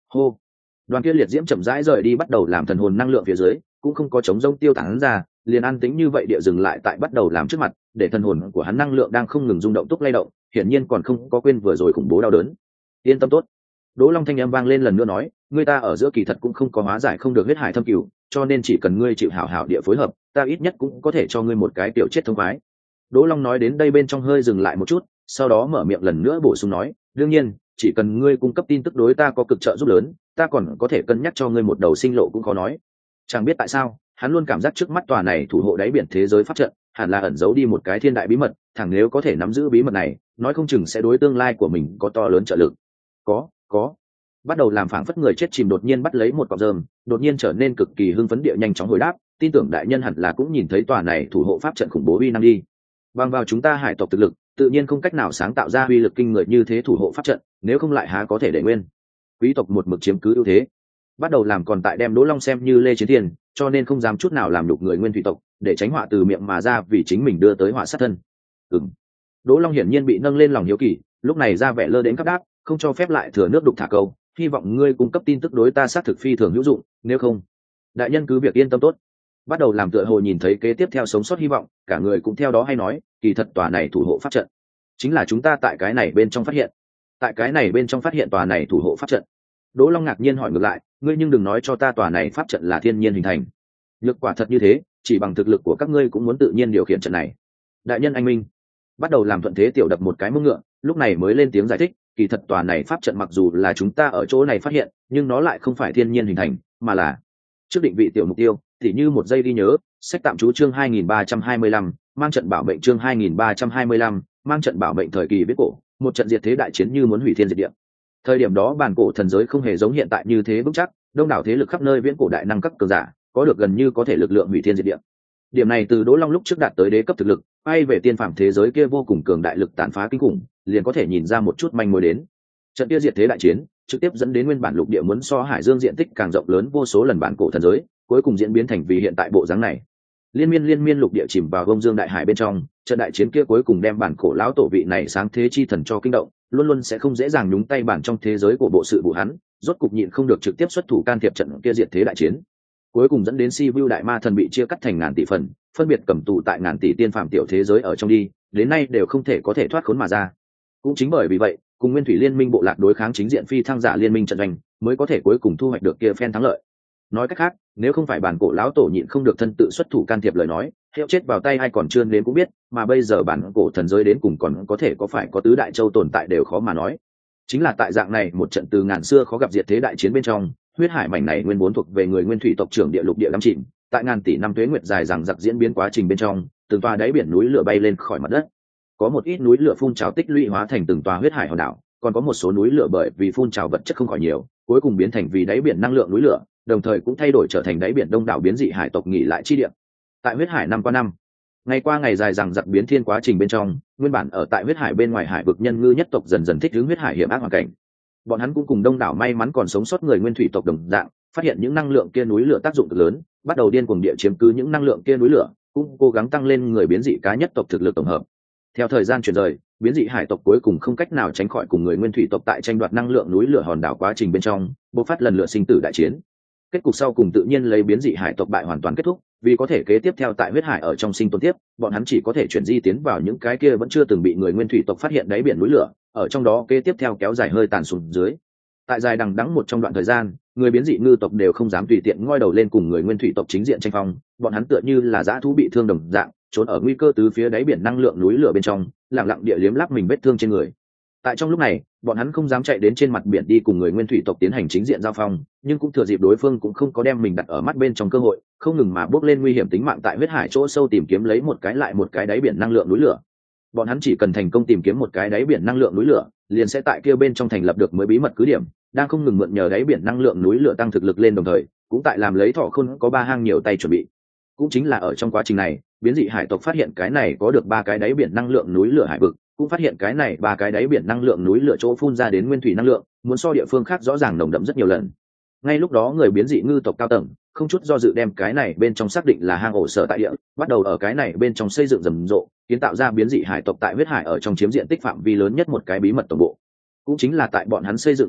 [SPEAKER 1] hô. Đoàn kia liệt diễm chậm rãi rời đi, bắt đầu làm thần hồn năng lượng phía dưới cũng không có chống rông tiêu tán ra, liền an tĩnh như vậy địa dừng lại tại bắt đầu làm trước mặt, để thần hồn của hắn năng lượng đang không ngừng rung động túc lay động, hiển nhiên còn không có quên vừa rồi khủng bố đau đớn. Yên tâm tốt. Đỗ Long thanh âm vang lên lần nữa nói, ngươi ta ở giữa kỳ thật cũng không có hóa giải không được huyết hải thâm cửu, cho nên chỉ cần ngươi chịu hảo hảo địa phối hợp, ta ít nhất cũng có thể cho ngươi một cái tiểu chết thông khoái. Đỗ Long nói đến đây bên trong hơi dừng lại một chút, sau đó mở miệng lần nữa bổ sung nói, đương nhiên, chỉ cần ngươi cung cấp tin tức đối ta có cực trợ giúp lớn, ta còn có thể cân nhắc cho ngươi một đầu sinh lộ cũng khó nói. Chẳng biết tại sao, hắn luôn cảm giác trước mắt tòa này thủ hộ đáy biển thế giới pháp trận, hẳn là ẩn giấu đi một cái thiên đại bí mật, thẳng nếu có thể nắm giữ bí mật này, nói không chừng sẽ đối tương lai của mình có to lớn trợ lực. Có, có. Bắt đầu làm phảng phất người chết chìm đột nhiên bắt lấy một cọng rơm, đột nhiên trở nên cực kỳ hưng phấn địa nhanh chóng hồi đáp, tin tưởng đại nhân hẳn là cũng nhìn thấy tòa này thủ hộ pháp trận khủng bố uy năng đi. Bằng vào chúng ta hải tộc thực lực, tự nhiên không cách nào sáng tạo ra uy lực kinh người như thế thủ hộ pháp trận, nếu không lại há có thể để nguyên. Quý tộc một mực chiếm cứ ưu thế. Bắt đầu làm còn tại đem Đỗ Long xem như lê chiến tiền, cho nên không dám chút nào làm nhục người nguyên thủy tộc, để tránh họa từ miệng mà ra vì chính mình đưa tới họa sát thân. Ừm. Đỗ Long hiển nhiên bị nâng lên lòng hiếu kỳ, lúc này ra vẻ lơ đến cấp đáp, không cho phép lại thừa nước đục thả câu, hy vọng ngươi cung cấp tin tức đối ta xác thực phi thường hữu dụng, nếu không, đại nhân cứ việc yên tâm tốt. Bắt đầu làm tựa hồ nhìn thấy kế tiếp theo sống sót hy vọng, cả người cũng theo đó hay nói, kỳ thật tòa này thủ hộ pháp trận chính là chúng ta tại cái này bên trong phát hiện. Tại cái này bên trong phát hiện tòa này thủ hộ pháp trận. Đỗ Long ngạc nhiên hỏi ngược lại, ngươi nhưng đừng nói cho ta tòa này pháp trận là thiên nhiên hình thành. Nhược quả thật như thế, chỉ bằng thực lực của các ngươi cũng muốn tự nhiên điều khiển trận này. Đại nhân anh minh. Bắt đầu làm thuận thế tiểu đập một cái mông ngựa, lúc này mới lên tiếng giải thích, kỳ thật tòa này pháp trận mặc dù là chúng ta ở chỗ này phát hiện, nhưng nó lại không phải thiên nhiên hình thành, mà là trước định vị tiểu mục tiêu, thì như một giây ghi nhớ, sách tạm trú chương hai nghìn ba trăm hai mươi lăm, mang trận bảo mệnh chương hai nghìn ba trăm hai mươi lăm, mang trận bảo mệnh thời kỳ viết cổ, một trận diệt thế đại chiến như muốn hủy thiên diệt địa. Thời điểm đó bản cổ thần giới không hề giống hiện tại như thế vững chắc, đông đảo thế lực khắp nơi viễn cổ đại năng cấp cường giả, có được gần như có thể lực lượng hủy thiên diệt địa. Điểm này từ Đỗ Long lúc trước đạt tới đế cấp thực lực, hay về tiên phàm thế giới kia vô cùng cường đại lực tàn phá kinh khủng, liền có thể nhìn ra một chút manh mối đến. Trận kia diệt thế đại chiến, trực tiếp dẫn đến nguyên bản lục địa muốn so hải dương diện tích càng rộng lớn vô số lần bản cổ thần giới, cuối cùng diễn biến thành vì hiện tại bộ dáng này. Liên miên liên miên lục địa chìm vào vông dương đại hải bên trong, trận đại chiến kia cuối cùng đem bản cổ lão tổ vị này sáng thế chi thần cho kinh động, luôn luôn sẽ không dễ dàng nhúng tay bản trong thế giới của bộ sự vụ hắn, rốt cục nhịn không được trực tiếp xuất thủ can thiệp trận kia diệt thế đại chiến. Cuối cùng dẫn đến Si Vu đại ma thần bị chia cắt thành ngàn tỷ phần, phân biệt cầm tù tại ngàn tỷ tiên phàm tiểu thế giới ở trong đi, đến nay đều không thể có thể thoát khốn mà ra. Cũng chính bởi vì vậy, cùng Nguyên Thủy Liên minh bộ lạc đối kháng chính diện phi thăng giả liên minh trận doanh, mới có thể cuối cùng thu hoạch được kia phen thắng lợi. Nói cách khác, nếu không phải bản cổ lão tổ nhịn không được thân tự xuất thủ can thiệp lời nói, hiệu chết vào tay ai còn chưa đến cũng biết, mà bây giờ bản cổ thần giới đến cùng còn có thể có phải có tứ đại châu tồn tại đều khó mà nói. Chính là tại dạng này một trận từ ngàn xưa khó gặp diệt thế đại chiến bên trong, huyết hải mảnh này nguyên vốn thuộc về người nguyên thủy tộc trưởng địa lục địa đắm chìm, tại ngàn tỷ năm tuế nguyệt dài rằng giặc diễn biến quá trình bên trong, từng tòa đáy biển núi lửa bay lên khỏi mặt đất. Có một ít núi lửa phun trào tích lũy hóa thành từng tòa huyết hải hòn đảo, còn có một số núi lửa bởi vì phun trào vật chất không khỏi nhiều, cuối cùng biến thành vì đáy biển năng lượng núi lửa, đồng thời cũng thay đổi trở thành đáy biển đông đảo biến dị hải tộc nghỉ lại chi địa. Tại huyết hải năm qua năm, ngày qua ngày dài rằng giặc biến thiên quá trình bên trong, nguyên bản ở tại huyết hải bên ngoài hải vực nhân ngư nhất tộc dần dần thích ứng huyết hải hiểm ác hoàn cảnh. Bọn hắn cũng cùng đông đảo may mắn còn sống sót người nguyên thủy tộc đồng dạng, phát hiện những năng lượng kia núi lửa tác dụng cực lớn, bắt đầu điên cuồng địa chiếm cứ những năng lượng kia núi lửa, cũng cố gắng tăng lên người biến dị cá nhất tộc thực lực tổng hợp. Theo thời gian chuyển rời, biến dị hải tộc cuối cùng không cách nào tránh khỏi cùng người nguyên thủy tộc tại tranh đoạt năng lượng núi lửa hòn đảo quá trình bên trong, bộc phát lần lượt sinh tử đại chiến. Kết cục sau cùng tự nhiên lấy biến dị hải tộc bại hoàn toàn kết thúc, vì có thể kế tiếp theo tại huyết hải ở trong sinh tồn tiếp, bọn hắn chỉ có thể chuyển di tiến vào những cái kia vẫn chưa từng bị người nguyên thủy tộc phát hiện đáy biển núi lửa, ở trong đó kế tiếp theo kéo dài hơi tàn xuống dưới. Tại dài đằng đẵng một trong đoạn thời gian, người biến dị ngư tộc đều không dám tùy tiện ngoi đầu lên cùng người nguyên thủy tộc chính diện tranh phong, bọn hắn tựa như là dã thú bị thương đồng dạng, trốn ở nguy cơ tứ phía đáy biển năng lượng núi lửa bên trong, lặng lặng địa liếm láp mình vết thương trên người. Tại trong lúc này, bọn hắn không dám chạy đến trên mặt biển đi cùng người nguyên thủy tộc tiến hành chính diện giao phong, nhưng cũng thừa dịp đối phương cũng không có đem mình đặt ở mắt bên trong cơ hội, không ngừng mà bước lên nguy hiểm tính mạng tại huyết hải chỗ sâu tìm kiếm lấy một cái lại một cái đáy biển năng lượng núi lửa. Bọn hắn chỉ cần thành công tìm kiếm một cái đáy biển năng lượng núi lửa, liền sẽ tại kia bên trong thành lập được mới bí mật cứ điểm, đang không ngừng mượn nhờ đáy biển năng lượng núi lửa tăng thực lực lên, đồng thời cũng tại làm lấy thọ khôn có ba hang nhiều tay chuẩn bị. Cũng chính là ở trong quá trình này, biến dị hải tộc phát hiện cái này có được ba cái đáy biển năng lượng núi lửa hải vực, cũng phát hiện cái này ba cái đáy biển năng lượng núi lửa chỗ phun ra đến nguyên thủy năng lượng muốn so địa phương khác rõ ràng nồng đậm rất nhiều lần. Ngay lúc đó người biến dị ngư tộc cao tầng không chút do dự đem cái này bên trong xác định là hang ổ sở tại địa, bắt đầu ở cái này bên trong xây dựng rầm rộ, kiến tạo ra biến dị hải tộc tại huyết hải ở trong chiếm diện tích phạm vi lớn nhất một cái bí mật tổng bộ. Cũng chính là tại bọn hắn xây dựng rầm rộ,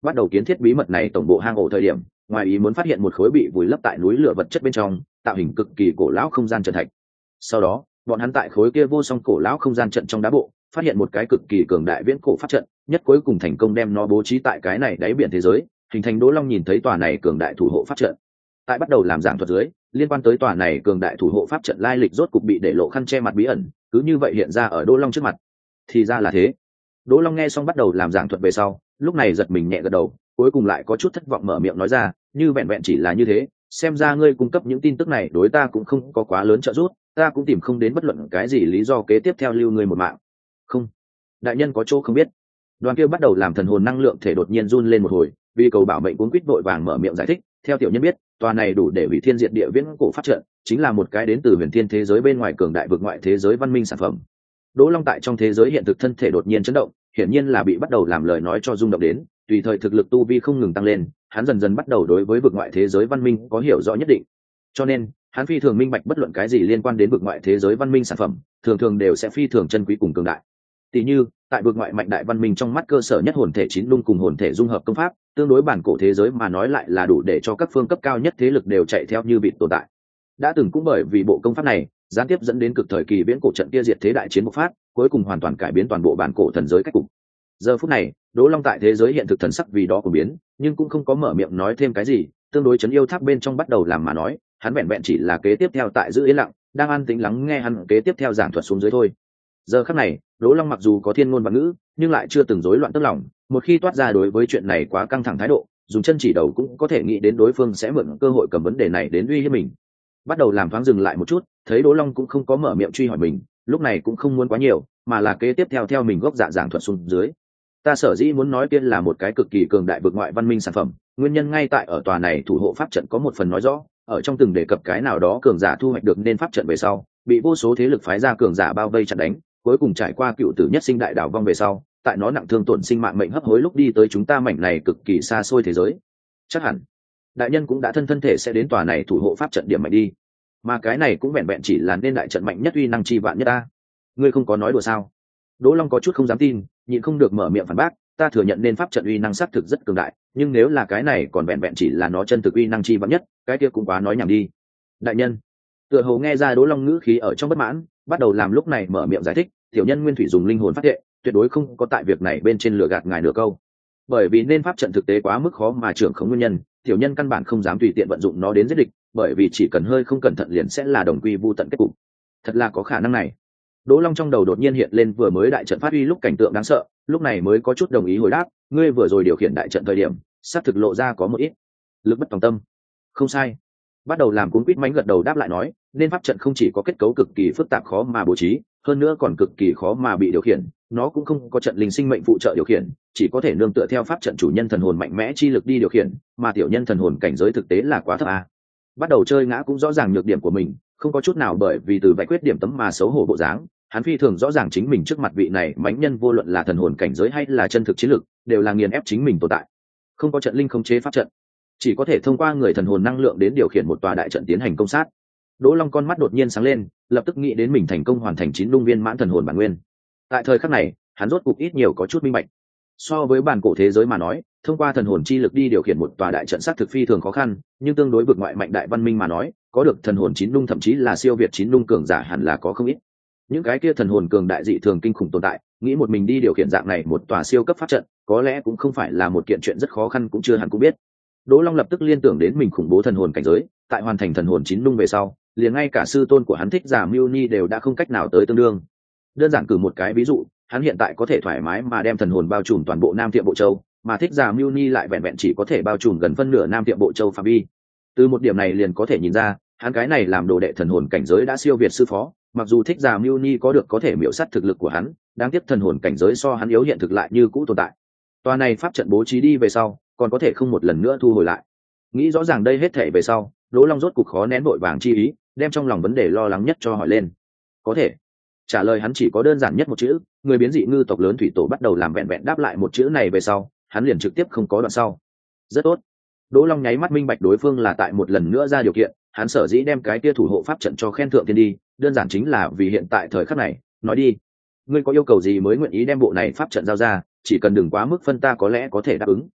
[SPEAKER 1] bắt đầu kiến thiết bí mật này tổng bộ hang ổ thời điểm, ngoài ý muốn phát hiện một khối bị vùi lấp tại núi lửa vật chất bên trong, tạo hình cực kỳ cổ lão không gian trận thạch. Sau đó bọn hắn tại khối kia vô song cổ lão không gian trận trong đá bộ phát hiện một cái cực kỳ cường đại viễn cổ pháp trận, nhất cuối cùng thành công đem nó bố trí tại cái này đáy biển thế giới, hình thành Đỗ Long nhìn thấy tòa này cường đại thủ hộ pháp trận. Tại bắt đầu làm giảng thuật dưới, liên quan tới tòa này cường đại thủ hộ pháp trận lai lịch rốt cục bị để lộ khăn che mặt bí ẩn, cứ như vậy hiện ra ở Đỗ Long trước mặt. Thì ra là thế. Đỗ Long nghe xong bắt đầu làm giảng thuật về sau, lúc này giật mình nhẹ gật đầu, cuối cùng lại có chút thất vọng mở miệng nói ra, như vẹn vẹn chỉ là như thế, xem ra ngươi cung cấp những tin tức này đối ta cũng không có quá lớn trợ giúp, ta cũng tìm không đến bất luận cái gì lý do kế tiếp theo lưu ngươi một mạng. Không, đại nhân có chỗ không biết. Đoàn kia bắt đầu làm thần hồn năng lượng thể đột nhiên run lên một hồi, vì cầu bảo mệnh cuốn quýt vội vàng mở miệng giải thích, theo tiểu nhân biết, tòa này đủ để hủy thiên diệt địa viễn cổ pháp trận, chính là một cái đến từ huyền thiên thế giới bên ngoài cường đại vực ngoại thế giới văn minh sản phẩm. Đỗ Long tại trong thế giới hiện thực thân thể đột nhiên chấn động, hiển nhiên là bị bắt đầu làm lời nói cho rung động đến, tùy thời thực lực tu vi không ngừng tăng lên, hắn dần dần bắt đầu đối với vực ngoại thế giới văn minh có hiểu rõ nhất định. Cho nên, hắn phi thường minh bạch bất luận cái gì liên quan đến vực ngoại thế giới văn minh sản phẩm, thường thường đều sẽ phi thường chân quý cùng cường đại. Tỷ như, tại vực ngoại mạnh đại văn minh trong mắt cơ sở nhất hồn thể chín lung cùng hồn thể dung hợp công pháp, tương đối bản cổ thế giới mà nói lại là đủ để cho các phương cấp cao nhất thế lực đều chạy theo như vịt tồn tại. Đã từng cũng bởi vì bộ công pháp này, gián tiếp dẫn đến cực thời kỳ viễn cổ trận kia diệt thế đại chiến bộc phát, cuối cùng hoàn toàn cải biến toàn bộ bản cổ thần giới cách cục. Giờ phút này, Đỗ Long tại thế giới hiện thực thần sắc vì đó của biến, nhưng cũng không có mở miệng nói thêm cái gì, tương đối chấn yêu tháp bên trong bắt đầu làm mà nói, hắn vẹn vẹn chỉ là kế tiếp theo tại giữ yên lặng, đang an tĩnh lắng nghe hắn kế tiếp theo giảng thuật xuống dưới thôi. Giờ khắc này, Đỗ Long mặc dù có thiên ngôn và ngữ, nhưng lại chưa từng rối loạn tức lòng, một khi toát ra đối với chuyện này quá căng thẳng thái độ, dùng chân chỉ đầu cũng có thể nghĩ đến đối phương sẽ mượn cơ hội cầm vấn đề này đến uy hiếp mình. Bắt đầu làm thoáng dừng lại một chút, thấy Đỗ Long cũng không có mở miệng truy hỏi mình, lúc này cũng không muốn quá nhiều, mà là kế tiếp theo theo mình gốc dạ giảng thuật xuống dưới. Ta sở dĩ muốn nói kia là một cái cực kỳ cường đại vực ngoại văn minh sản phẩm, nguyên nhân ngay tại ở tòa này thủ hộ pháp trận có một phần nói rõ, ở trong từng đề cập cái nào đó cường giả thu hoạch được nên pháp trận về sau, bị vô số thế lực phái ra cường giả bao vây chặn đánh, cuối cùng trải qua cựu tử nhất sinh đại đảo vong về sau, tại nó nặng thương tổn sinh mạng mệnh hấp hối lúc đi tới chúng ta mảnh này cực kỳ xa xôi thế giới. Chắc hẳn đại nhân cũng đã thân thân thể sẽ đến tòa này thủ hộ pháp trận điểm mạnh đi, mà cái này cũng vẹn vẹn chỉ là nên đại trận mạnh nhất uy năng chi vạn nhất ta. Ngươi không có nói đùa sao? Đỗ Long có chút không dám tin, nhịn không được mở miệng phản bác, ta thừa nhận nên pháp trận uy năng xác thực rất cường đại, nhưng nếu là cái này còn vẹn vẹn chỉ là nó chân thực uy năng chi vạn nhất, cái kia cũng quá nói nhảm đi. Đại nhân, tựa hồ nghe ra Đỗ Long ngữ khí ở trong bất mãn, bắt đầu làm lúc này mở miệng giải thích, tiểu nhân nguyên thủy dùng linh hồn phát hiện, tuyệt đối không có tại việc này bên trên lừa gạt ngài nửa câu. Bởi vì nên pháp trận thực tế quá mức khó mà trưởng khống nguyên nhân, tiểu nhân căn bản không dám tùy tiện vận dụng nó đến giết địch, bởi vì chỉ cần hơi không cẩn thận liền sẽ là đồng quy vu tận kết cục. Thật là có khả năng này. Đỗ Long trong đầu đột nhiên hiện lên vừa mới đại trận phát huy lúc cảnh tượng đáng sợ, lúc này mới có chút đồng ý hồi đáp, ngươi vừa rồi điều khiển đại trận thời điểm, sát thực lộ ra có một ít lực bất tòng tâm. Không sai. Bắt đầu làm cuốn quýt mánh gật đầu đáp lại nói, nên pháp trận không chỉ có kết cấu cực kỳ phức tạp khó mà bố trí, hơn nữa còn cực kỳ khó mà bị điều khiển, nó cũng không có trận linh sinh mệnh phụ trợ điều khiển, chỉ có thể nương tựa theo pháp trận chủ nhân thần hồn mạnh mẽ chi lực đi điều khiển, mà tiểu nhân thần hồn cảnh giới thực tế là quá thấp a. Bắt đầu chơi ngã cũng rõ ràng nhược điểm của mình, không có chút nào bởi vì từ vạch khuyết điểm tấm mà xấu hổ bộ dáng, hắn phi thường rõ ràng chính mình trước mặt vị này mãnh nhân vô luận là thần hồn cảnh giới hay là chân thực chiến lực, đều là nghiền ép chính mình tồn tại. Không có trận linh khống chế pháp trận, chỉ có thể thông qua người thần hồn năng lượng đến điều khiển một tòa đại trận tiến hành công sát. Đỗ Long con mắt đột nhiên sáng lên, lập tức nghĩ đến mình thành công hoàn thành chín lung viên mãn thần hồn bản nguyên. Tại thời khắc này, hắn rốt cục ít nhiều có chút minh bạch. So với bản cổ thế giới mà nói, thông qua thần hồn chi lực đi điều khiển một tòa đại trận sát thực phi thường khó khăn, nhưng tương đối vực ngoại mạnh đại văn minh mà nói, có được thần hồn chín lung thậm chí là siêu việt chín lung cường giả hẳn là có không ít. Những cái kia thần hồn cường đại dị thường kinh khủng tồn tại, nghĩ một mình đi điều khiển dạng này một tòa siêu cấp pháp trận, có lẽ cũng không phải là một kiện chuyện rất khó khăn cũng chưa hẳn cũng biết. Đỗ Long lập tức liên tưởng đến mình khủng bố thần hồn cảnh giới, tại hoàn thành thần hồn chín lung về sau, liền ngay cả sư tôn của hắn Thích Giả Mưu Ni đều đã không cách nào tới tương đương. Đơn giản cử một cái ví dụ, hắn hiện tại có thể thoải mái mà đem thần hồn bao trùm toàn bộ Nam Tiệm Bộ Châu, mà Thích Giả Mưu Ni lại vẹn vẹn chỉ có thể bao trùm gần phân nửa Nam Tiệm Bộ Châu phạm vi. Từ một điểm này liền có thể nhìn ra, hắn cái này làm đồ đệ thần hồn cảnh giới đã siêu việt sư phó, mặc dù Thích Giả Mưu Ni có được có thể miểu sát thực lực của hắn, đáng tiếc thần hồn cảnh giới so hắn yếu hiện thực lại như cũ tồn tại. Tòa này pháp trận bố trí đi về sau, còn có thể không một lần nữa thu hồi lại. Nghĩ rõ ràng đây hết thể về sau, Đỗ Long rốt cục khó nén vội vàng chi ý, đem trong lòng vấn đề lo lắng nhất cho hỏi lên. Có thể. Trả lời hắn chỉ có đơn giản nhất một chữ, người biến dị ngư tộc lớn thủy tổ bắt đầu làm vẹn vẹn đáp lại một chữ này về sau, hắn liền trực tiếp không có đoạn sau. Rất tốt. Đỗ Long nháy mắt minh bạch đối phương là tại một lần nữa ra điều kiện, hắn sở dĩ đem cái kia thủ hộ pháp trận cho khen thượng tiên đi, đơn giản chính là vì hiện tại thời khắc này, nói đi. Ngươi có yêu cầu gì mới nguyện ý đem bộ này pháp trận giao ra, chỉ cần đừng quá mức phân ta có lẽ có thể đáp ứng.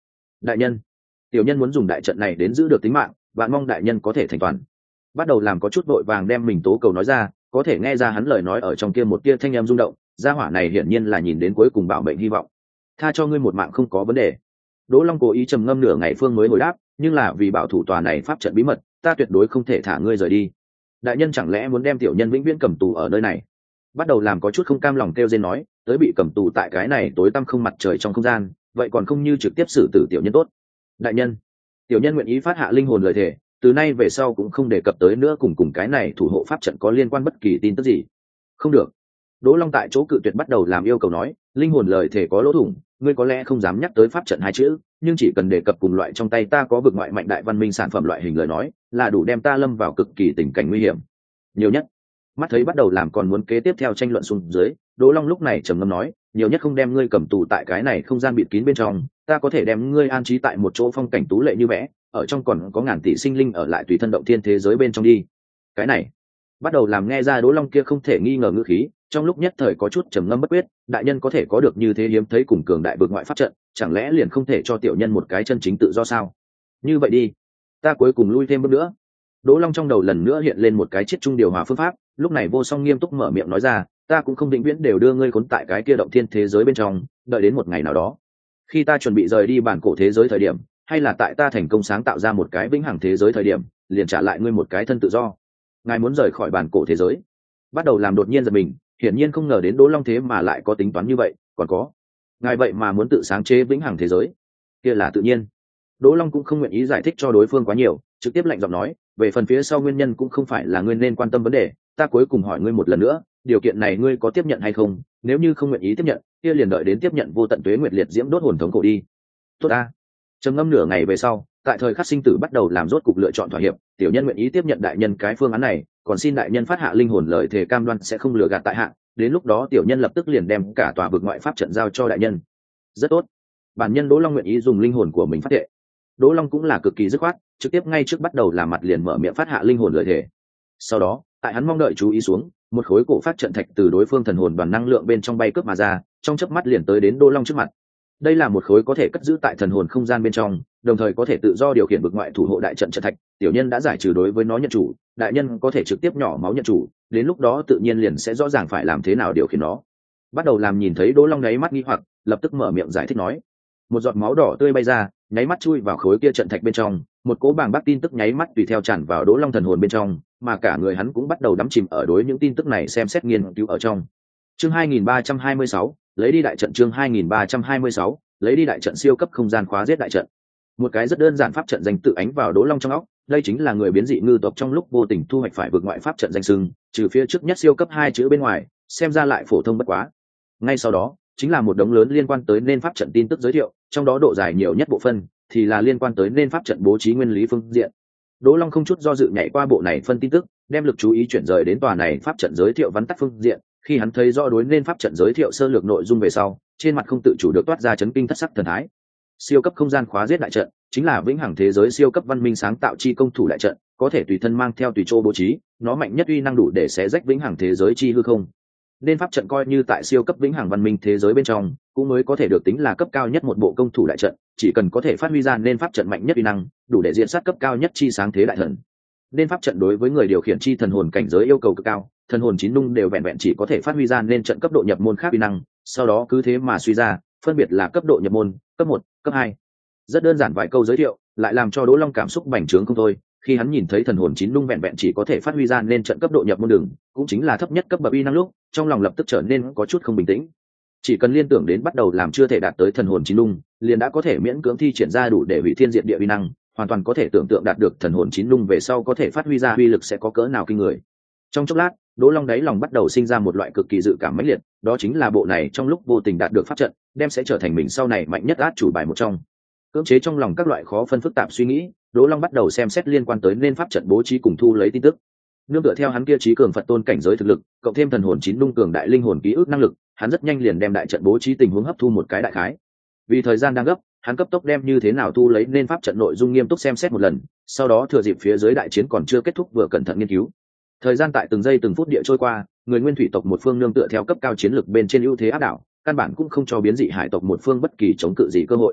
[SPEAKER 1] đại nhân, tiểu nhân muốn dùng đại trận này đến giữ được tính mạng, vạn mong đại nhân có thể thành toàn. Bắt đầu làm có chút vội vàng đem mình tố cầu nói ra, có thể nghe ra hắn lời nói ở trong kia một kia thanh em rung động, gia hỏa này hiển nhiên là nhìn đến cuối cùng bảo mệnh hy vọng. Tha cho ngươi một mạng không có vấn đề. Đỗ Long cố ý trầm ngâm nửa ngày phương mới hồi đáp, nhưng là vì bảo thủ tòa này pháp trận bí mật, ta tuyệt đối không thể thả ngươi rời đi. Đại nhân chẳng lẽ muốn đem tiểu nhân vĩnh viễn cầm tù ở nơi này? Bắt đầu làm có chút không cam lòng kêu rên nói, tới bị cầm tù tại cái này tối tăm không mặt trời trong không gian, vậy còn không như trực tiếp xử tử tiểu nhân tốt. Đại nhân, tiểu nhân nguyện ý phát hạ linh hồn lời thề, từ nay về sau cũng không đề cập tới nữa cùng cùng cái này thủ hộ pháp trận có liên quan bất kỳ tin tức gì. Không được. Đỗ Long tại chỗ cự tuyệt bắt đầu làm yêu cầu nói, linh hồn lời thề có lỗ thủng, ngươi có lẽ không dám nhắc tới pháp trận hai chữ, nhưng chỉ cần đề cập cùng loại trong tay ta có vực ngoại mạnh đại văn minh sản phẩm loại hình lời nói, là đủ đem ta lâm vào cực kỳ tình cảnh nguy hiểm. Nhiều nhất, mắt thấy bắt đầu làm còn muốn kế tiếp theo tranh luận xuống dưới, Đỗ Long lúc này trầm ngâm nói, nhiều nhất không đem ngươi cầm tù tại cái này không gian bịt kín bên trong, ta có thể đem ngươi an trí tại một chỗ phong cảnh tú lệ như vẽ, ở trong còn có ngàn tỷ sinh linh ở lại tùy thân động thiên thế giới bên trong đi. Cái này, bắt đầu làm nghe ra Đỗ Long kia không thể nghi ngờ ngữ khí, trong lúc nhất thời có chút trầm ngâm bất quyết, đại nhân có thể có được như thế hiếm thấy cùng cường đại vực ngoại pháp trận, chẳng lẽ liền không thể cho tiểu nhân một cái chân chính tự do sao? Như vậy đi, ta cuối cùng lui thêm bước nữa. Đỗ Long trong đầu lần nữa hiện lên một cái chiết trung điều hòa phương pháp, lúc này Vô Song nghiêm túc mở miệng nói ra, ta cũng không định viễn đều đưa ngươi cuốn tại cái kia động thiên thế giới bên trong, đợi đến một ngày nào đó, khi ta chuẩn bị rời đi bản cổ thế giới thời điểm, hay là tại ta thành công sáng tạo ra một cái vĩnh hằng thế giới thời điểm, liền trả lại ngươi một cái thân tự do. Ngài muốn rời khỏi bản cổ thế giới? Bắt đầu làm đột nhiên giật mình, hiển nhiên không ngờ đến Đỗ Long thế mà lại có tính toán như vậy, còn có, ngài vậy mà muốn tự sáng chế vĩnh hằng thế giới? Kia là tự nhiên. Đỗ Long cũng không nguyện ý giải thích cho đối phương quá nhiều, trực tiếp lạnh giọng nói, về phần phía sau nguyên nhân cũng không phải là ngươi nên quan tâm vấn đề, ta cuối cùng hỏi ngươi một lần nữa, điều kiện này ngươi có tiếp nhận hay không? Nếu như không nguyện ý tiếp nhận, kia liền đợi đến tiếp nhận vô tận tuế nguyệt liệt diễm đốt hồn thống khổ đi. Tốt a. Trầm ngâm nửa ngày về sau, tại thời khắc sinh tử bắt đầu làm rốt cục lựa chọn thỏa hiệp, tiểu nhân nguyện ý tiếp nhận đại nhân cái phương án này, còn xin đại nhân phát hạ linh hồn lời thề cam đoan sẽ không lừa gạt tại hạ, đến lúc đó tiểu nhân lập tức liền đem cả tòa vực ngoại pháp trận giao cho đại nhân. Rất tốt. Bản nhân Đỗ Long nguyện ý dùng linh hồn của mình phát thệ. Đỗ Long cũng là cực kỳ dứt khoát, trực tiếp ngay trước bắt đầu làm mặt liền mở miệng phát hạ linh hồn lợi thể. Sau đó, tại hắn mong đợi chú ý xuống, một khối cổ phát trận thạch từ đối phương thần hồn đoàn năng lượng bên trong bay cướp mà ra, trong chớp mắt liền tới đến Đỗ Long trước mặt. Đây là một khối có thể cất giữ tại thần hồn không gian bên trong, đồng thời có thể tự do điều khiển vực ngoại thủ hộ đại trận trận thạch, tiểu nhân đã giải trừ đối với nó nhận chủ, đại nhân có thể trực tiếp nhỏ máu nhận chủ, đến lúc đó tự nhiên liền sẽ rõ ràng phải làm thế nào điều khiển nó. Bắt đầu làm nhìn thấy Đỗ Long nháy mắt nghi hoặc, lập tức mở miệng giải thích nói. Một giọt máu đỏ tươi bay ra, nháy mắt chui vào khối kia trận thạch bên trong, một cỗ bàng bác tin tức nháy mắt tùy theo tràn vào Đỗ Long thần hồn bên trong, mà cả người hắn cũng bắt đầu đắm chìm ở đối những tin tức này xem xét nghiên cứu ở trong. Chương hai nghìn ba trăm hai mươi sáu, lấy đi đại trận. Chương hai nghìn ba trăm hai mươi sáu, lấy đi đại trận siêu cấp không gian khóa giết đại trận. Một cái rất đơn giản pháp trận danh tự ánh vào Đỗ Long trong óc, đây chính là người biến dị ngư tộc trong lúc vô tình thu hoạch phải vượt ngoại pháp trận danh xưng, trừ phía trước nhất siêu cấp hai chữ bên ngoài, xem ra lại phổ thông bất quá. Ngay sau đó, chính là một đống lớn liên quan tới nên pháp trận tin tức giới thiệu, trong đó độ dài nhiều nhất bộ phân thì là liên quan tới nên pháp trận bố trí nguyên lý phương diện. Đỗ Long không chút do dự nhảy qua bộ này phân tin tức, đem lực chú ý chuyển rời đến tòa này pháp trận giới thiệu vắn tắt phương diện, khi hắn thấy rõ đối nên pháp trận giới thiệu sơ lược nội dung về sau, trên mặt không tự chủ được toát ra chấn kinh thất sắc thần thái. Siêu cấp không gian khóa giết đại trận chính là vĩnh hằng thế giới siêu cấp văn minh sáng tạo chi công thủ đại trận, có thể tùy thân mang theo tùy chỗ bố trí, nó mạnh nhất uy năng đủ để xé rách vĩnh hằng thế giới chi hư không. Nên pháp trận coi như tại siêu cấp vĩnh hằng văn minh thế giới bên trong cũng mới có thể được tính là cấp cao nhất một bộ công thủ đại trận, chỉ cần có thể phát huy ra nên pháp trận mạnh nhất uy năng, đủ để diện sát cấp cao nhất chi sáng thế đại thần. Nên pháp trận đối với người điều khiển chi thần hồn cảnh giới yêu cầu cực cao, thần hồn chín nung đều vẹn vẹn chỉ có thể phát huy ra nên trận cấp độ nhập môn khác uy năng, sau đó cứ thế mà suy ra, phân biệt là cấp độ nhập môn, cấp một, cấp hai. Rất đơn giản vài câu giới thiệu, lại làm cho Đỗ Long cảm xúc bành trướng không thôi, khi hắn nhìn thấy thần hồn chín nung vẹn vẹn chỉ có thể phát huy ra nên trận cấp độ nhập môn đường, cũng chính là thấp nhất cấp bậc uy năng lúc, trong lòng lập tức trở nên có chút không bình tĩnh. Chỉ cần liên tưởng đến bắt đầu làm chưa thể đạt tới thần hồn chín nung, liền đã có thể miễn cưỡng thi triển ra đủ để hủy thiên diệt địa uy năng, hoàn toàn có thể tưởng tượng đạt được thần hồn chín nung về sau có thể phát huy ra uy lực sẽ có cỡ nào kinh người. Trong chốc lát, Đỗ Long đáy lòng bắt đầu sinh ra một loại cực kỳ dự cảm mãnh liệt, đó chính là bộ này trong lúc vô tình đạt được pháp trận, đem sẽ trở thành mình sau này mạnh nhất át chủ bài một trong. Cưỡng chế trong lòng các loại khó phân phức tạp suy nghĩ, Đỗ Long bắt đầu xem xét liên quan tới nên pháp trận bố trí cùng thu lấy tin tức. Nương tựa theo hắn kia trí cường Phật tôn cảnh giới thực lực, cộng thêm thần hồn chín nung cường đại linh hồn ký ức năng lực, hắn rất nhanh liền đem đại trận bố trí tình huống hấp thu một cái đại khái. Vì thời gian đang gấp, hắn cấp tốc đem như thế nào thu lấy nên pháp trận nội dung nghiêm túc xem xét một lần, sau đó thừa dịp phía dưới đại chiến còn chưa kết thúc vừa cẩn thận nghiên cứu. Thời gian tại từng giây từng phút địa trôi qua, người nguyên thủy tộc một phương nương tựa theo cấp cao chiến lược bên trên ưu thế áp đảo, căn bản cũng không cho biến dị hải tộc một phương bất kỳ chống cự gì cơ hội.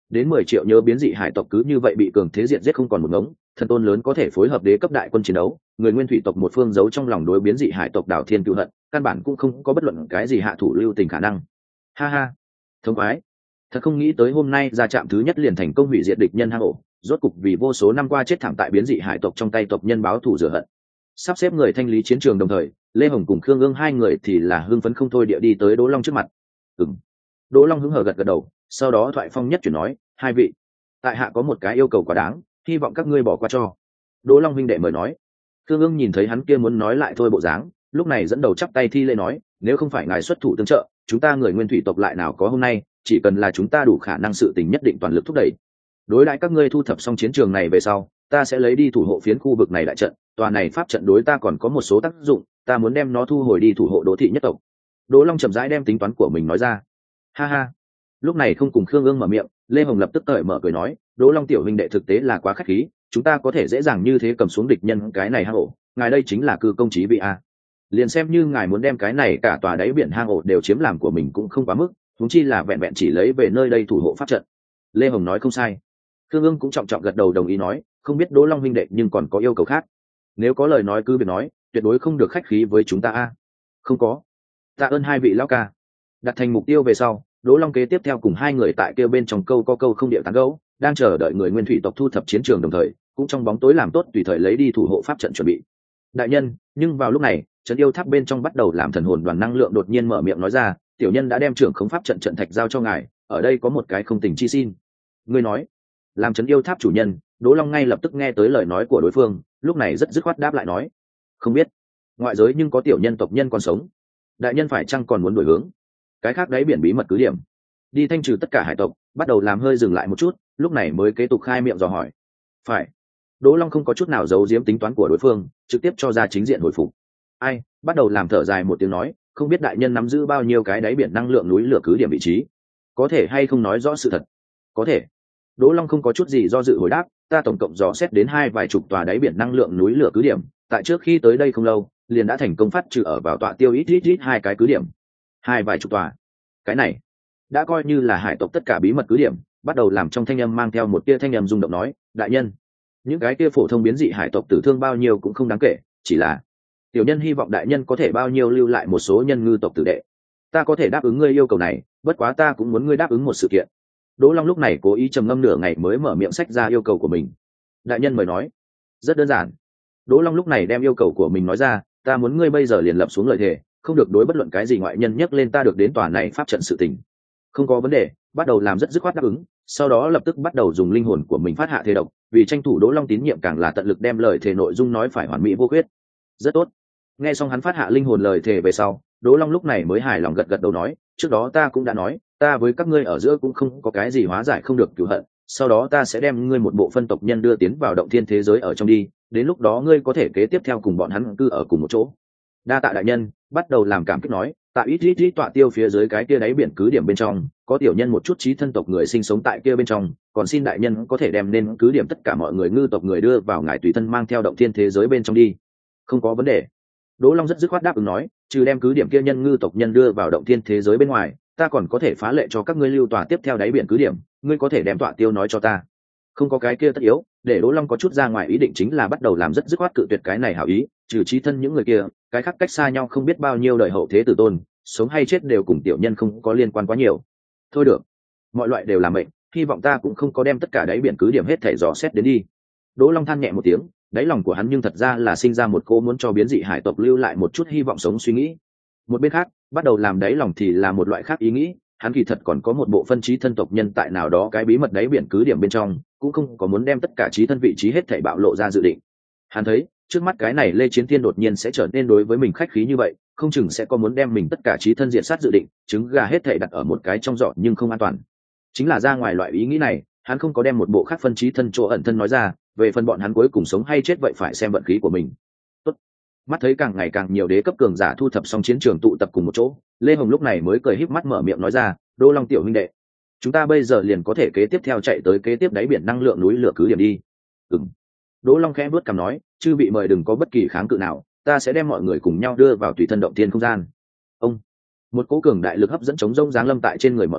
[SPEAKER 1] đến mười triệu nhớ biến dị hải tộc cứ như vậy bị cường thế diệt giết không còn một ngống, thần tôn lớn có thể phối hợp đế cấp đại quân chiến đấu, người nguyên thủy tộc một phương giấu trong lòng đối biến dị hải tộc đảo thiên cựu hận, căn bản cũng không có bất luận cái gì hạ thủ lưu tình khả năng. Ha ha, thống khoái, thật không nghĩ tới hôm nay ra trạm thứ nhất liền thành công hủy diệt địch nhân hang ổ, rốt cục vì vô số năm qua chết thảm tại biến dị hải tộc trong tay tộc nhân báo thù rửa hận. Sắp xếp người thanh lý chiến trường đồng thời, Lê Hồng cùng Khương Ương hai người thì là hưng phấn không thôi địa đi tới Đỗ Long trước mặt. Ừm. Đỗ Long hứng hở gật gật đầu, sau đó thoại phong nhất chuyển nói, hai vị, tại hạ có một cái yêu cầu quá đáng, hy vọng các ngươi bỏ qua cho. Đỗ Long huynh đệ mời nói. Khương Ương nhìn thấy hắn kia muốn nói lại thôi bộ dáng, lúc này dẫn đầu chắp tay thi lễ nói, nếu không phải ngài xuất thủ tương trợ, chúng ta người nguyên thủy tộc lại nào có hôm nay, chỉ cần là chúng ta đủ khả năng sự tình nhất định toàn lực thúc đẩy. Đối đãi các ngươi thu thập xong chiến trường này về sau, ta sẽ lấy đi thủ hộ phiến khu vực này đại trận, tòa này pháp trận đối ta còn có một số tác dụng, ta muốn đem nó thu hồi đi thủ hộ Đỗ thị nhất tộc. Đỗ Long chậm rãi đem tính toán của mình nói ra. Ha ha. Lúc này không cùng Khương Ương mở miệng, Lê Hồng lập tức cởi mở cười nói, Đỗ Long tiểu huynh đệ thực tế là quá khách khí, chúng ta có thể dễ dàng như thế cầm xuống địch nhân cái này hang ổ, ngài đây chính là cư công chí vị a. Liền xem như ngài muốn đem cái này cả tòa đáy biển hang ổ đều chiếm làm của mình cũng không quá mức, huống chi là vẹn vẹn chỉ lấy về nơi đây thủ hộ pháp trận. Lê Hồng nói không sai. Khương Ương cũng trọng trọng gật đầu đồng ý nói, không biết Đỗ Long huynh đệ nhưng còn có yêu cầu khác, nếu có lời nói cứ việc nói, tuyệt đối không được khách khí với chúng ta a. Không có. Tạ ơn hai vị lão ca. Đặt thành mục tiêu về sau, Đỗ Long kế tiếp theo cùng hai người tại kia bên trong câu có câu không điệu tán gẫu, đang chờ đợi người nguyên thủy tộc thu thập chiến trường đồng thời, cũng trong bóng tối làm tốt tùy thời lấy đi thủ hộ pháp trận chuẩn bị. Đại nhân, nhưng vào lúc này, trận yêu tháp bên trong bắt đầu làm thần hồn đoàn năng lượng đột nhiên mở miệng nói ra, tiểu nhân đã đem trưởng khống pháp trận trận thạch giao cho ngài, ở đây có một cái không tình chi xin. Ngươi nói, làm trận yêu tháp chủ nhân, Đỗ Long ngay lập tức nghe tới lời nói của đối phương, lúc này rất dứt khoát đáp lại nói, không biết, ngoại giới nhưng có tiểu nhân tộc nhân còn sống, đại nhân phải chăng còn muốn đổi hướng? Cái khác đáy biển bí mật cứ điểm, đi thanh trừ tất cả hải tộc, bắt đầu làm hơi dừng lại một chút, lúc này mới kế tục khai miệng dò hỏi. Phải. Đỗ Long không có chút nào giấu giếm tính toán của đối phương, trực tiếp cho ra chính diện hồi phục. Ai, bắt đầu làm thở dài một tiếng nói, không biết đại nhân nắm giữ bao nhiêu cái đáy biển năng lượng núi lửa cứ điểm vị trí, có thể hay không nói rõ sự thật? Có thể. Đỗ Long không có chút gì do dự hồi đáp, ta tổng cộng dò xét đến hai vài chục tòa đáy biển năng lượng núi lửa cứ điểm, tại trước khi tới đây không lâu, liền đã thành công phát trừ ở vào tọa tiêu ít ít ít hai cái cứ điểm. Hai vài chục tòa. Cái này đã coi như là hải tộc tất cả bí mật cứ điểm, bắt đầu làm trong thanh âm mang theo một tia thanh âm rung động nói, đại nhân, những cái kia phổ thông biến dị hải tộc tử thương bao nhiêu cũng không đáng kể, chỉ là tiểu nhân hy vọng đại nhân có thể bao nhiêu lưu lại một số nhân ngư tộc tử đệ. Ta có thể đáp ứng ngươi yêu cầu này, bất quá ta cũng muốn ngươi đáp ứng một sự kiện. Đỗ Long lúc này cố ý trầm ngâm nửa ngày mới mở miệng sách ra yêu cầu của mình. Đại nhân mời nói. Rất đơn giản. Đỗ Long lúc này đem yêu cầu của mình nói ra, ta muốn ngươi bây giờ liền lập xuống lời thề, không được đối bất luận cái gì ngoại nhân nhắc lên ta được đến tòa này pháp trận sự tình. Không có vấn đề, bắt đầu làm rất dứt khoát đáp ứng, sau đó lập tức bắt đầu dùng linh hồn của mình phát hạ thề độc, vì tranh thủ Đỗ Long tín nhiệm càng là tận lực đem lời thề nội dung nói phải hoàn mỹ vô khuyết. Rất tốt. Nghe xong hắn phát hạ linh hồn lời thề về sau, Đỗ Long lúc này mới hài lòng gật gật đầu nói, trước đó ta cũng đã nói, ta với các ngươi ở giữa cũng không có cái gì hóa giải không được cửu hận, sau đó ta sẽ đem ngươi một bộ phân tộc nhân đưa tiến vào động thiên thế giới ở trong đi, đến lúc đó ngươi có thể kế tiếp theo cùng bọn hắn cư ở cùng một chỗ. Đa tạ đại nhân. Bắt đầu làm cảm kích nói, tại ít ít ít tọa tiêu phía dưới cái kia đáy biển cứ điểm bên trong, có tiểu nhân một chút trí thân tộc người sinh sống tại kia bên trong, còn xin đại nhân có thể đem nên cứ điểm tất cả mọi người ngư tộc người đưa vào ngài tùy thân mang theo động thiên thế giới bên trong đi. Không có vấn đề. Đỗ Long rất dứt khoát đáp ứng nói, trừ đem cứ điểm kia nhân ngư tộc nhân đưa vào động thiên thế giới bên ngoài, ta còn có thể phá lệ cho các ngươi lưu tòa tiếp theo đáy biển cứ điểm, ngươi có thể đem tọa tiêu nói cho ta. Không có cái kia tất yếu, để Đỗ Long có chút ra ngoài ý định chính là bắt đầu làm rất dứt khoát cự tuyệt cái này hảo ý, trừ trí thân những người kia, cái khác cách xa nhau không biết bao nhiêu đời hậu thế tử tôn, sống hay chết đều cùng tiểu nhân không có liên quan quá nhiều. Thôi được, mọi loại đều là mệnh, hy vọng ta cũng không có đem tất cả đáy biển cứ điểm hết thảy dò xét đến đi. Đỗ Long than nhẹ một tiếng, đáy lòng của hắn nhưng thật ra là sinh ra một cô muốn cho biến dị hải tộc lưu lại một chút hy vọng sống suy nghĩ. Một bên khác, bắt đầu làm đáy lòng thì là một loại khác ý nghĩ, hắn kỳ thật còn có một bộ phân trí thân tộc nhân tại nào đó cái bí mật đáy biển cứ điểm bên trong, cũng không có muốn đem tất cả trí thân vị trí hết thảy bạo lộ ra dự định. Hắn thấy, trước mắt cái này Lê Chiến Thiên đột nhiên sẽ trở nên đối với mình khách khí như vậy, không chừng sẽ có muốn đem mình tất cả trí thân diện sát dự định, trứng gà hết thảy đặt ở một cái trong giỏ nhưng không an toàn. Chính là ra ngoài loại ý nghĩ này, hắn không có đem một bộ khác phân trí thân chỗ ẩn thân nói ra, về phần bọn hắn cuối cùng sống hay chết vậy phải xem vận khí của mình. Tốt. Mắt thấy càng ngày càng nhiều đế cấp cường giả thu thập xong chiến trường tụ tập cùng một chỗ, Lê Hồng lúc này mới cười híp mắt mở miệng nói ra, Đỗ Long tiểu huynh đệ, chúng ta bây giờ liền có thể kế tiếp theo chạy tới kế tiếp đáy biển năng lượng núi lửa cứ điểm đi. Ừm. Đỗ Long khẽ vuốt cằm nói, chư vị mời đừng có bất kỳ kháng cự nào, ta sẽ đem mọi người cùng nhau đưa vào tùy thân động thiên không gian. Ông. Một cỗ cường đại lực hấp dẫn chống rông giáng lâm tại trên người mọi người,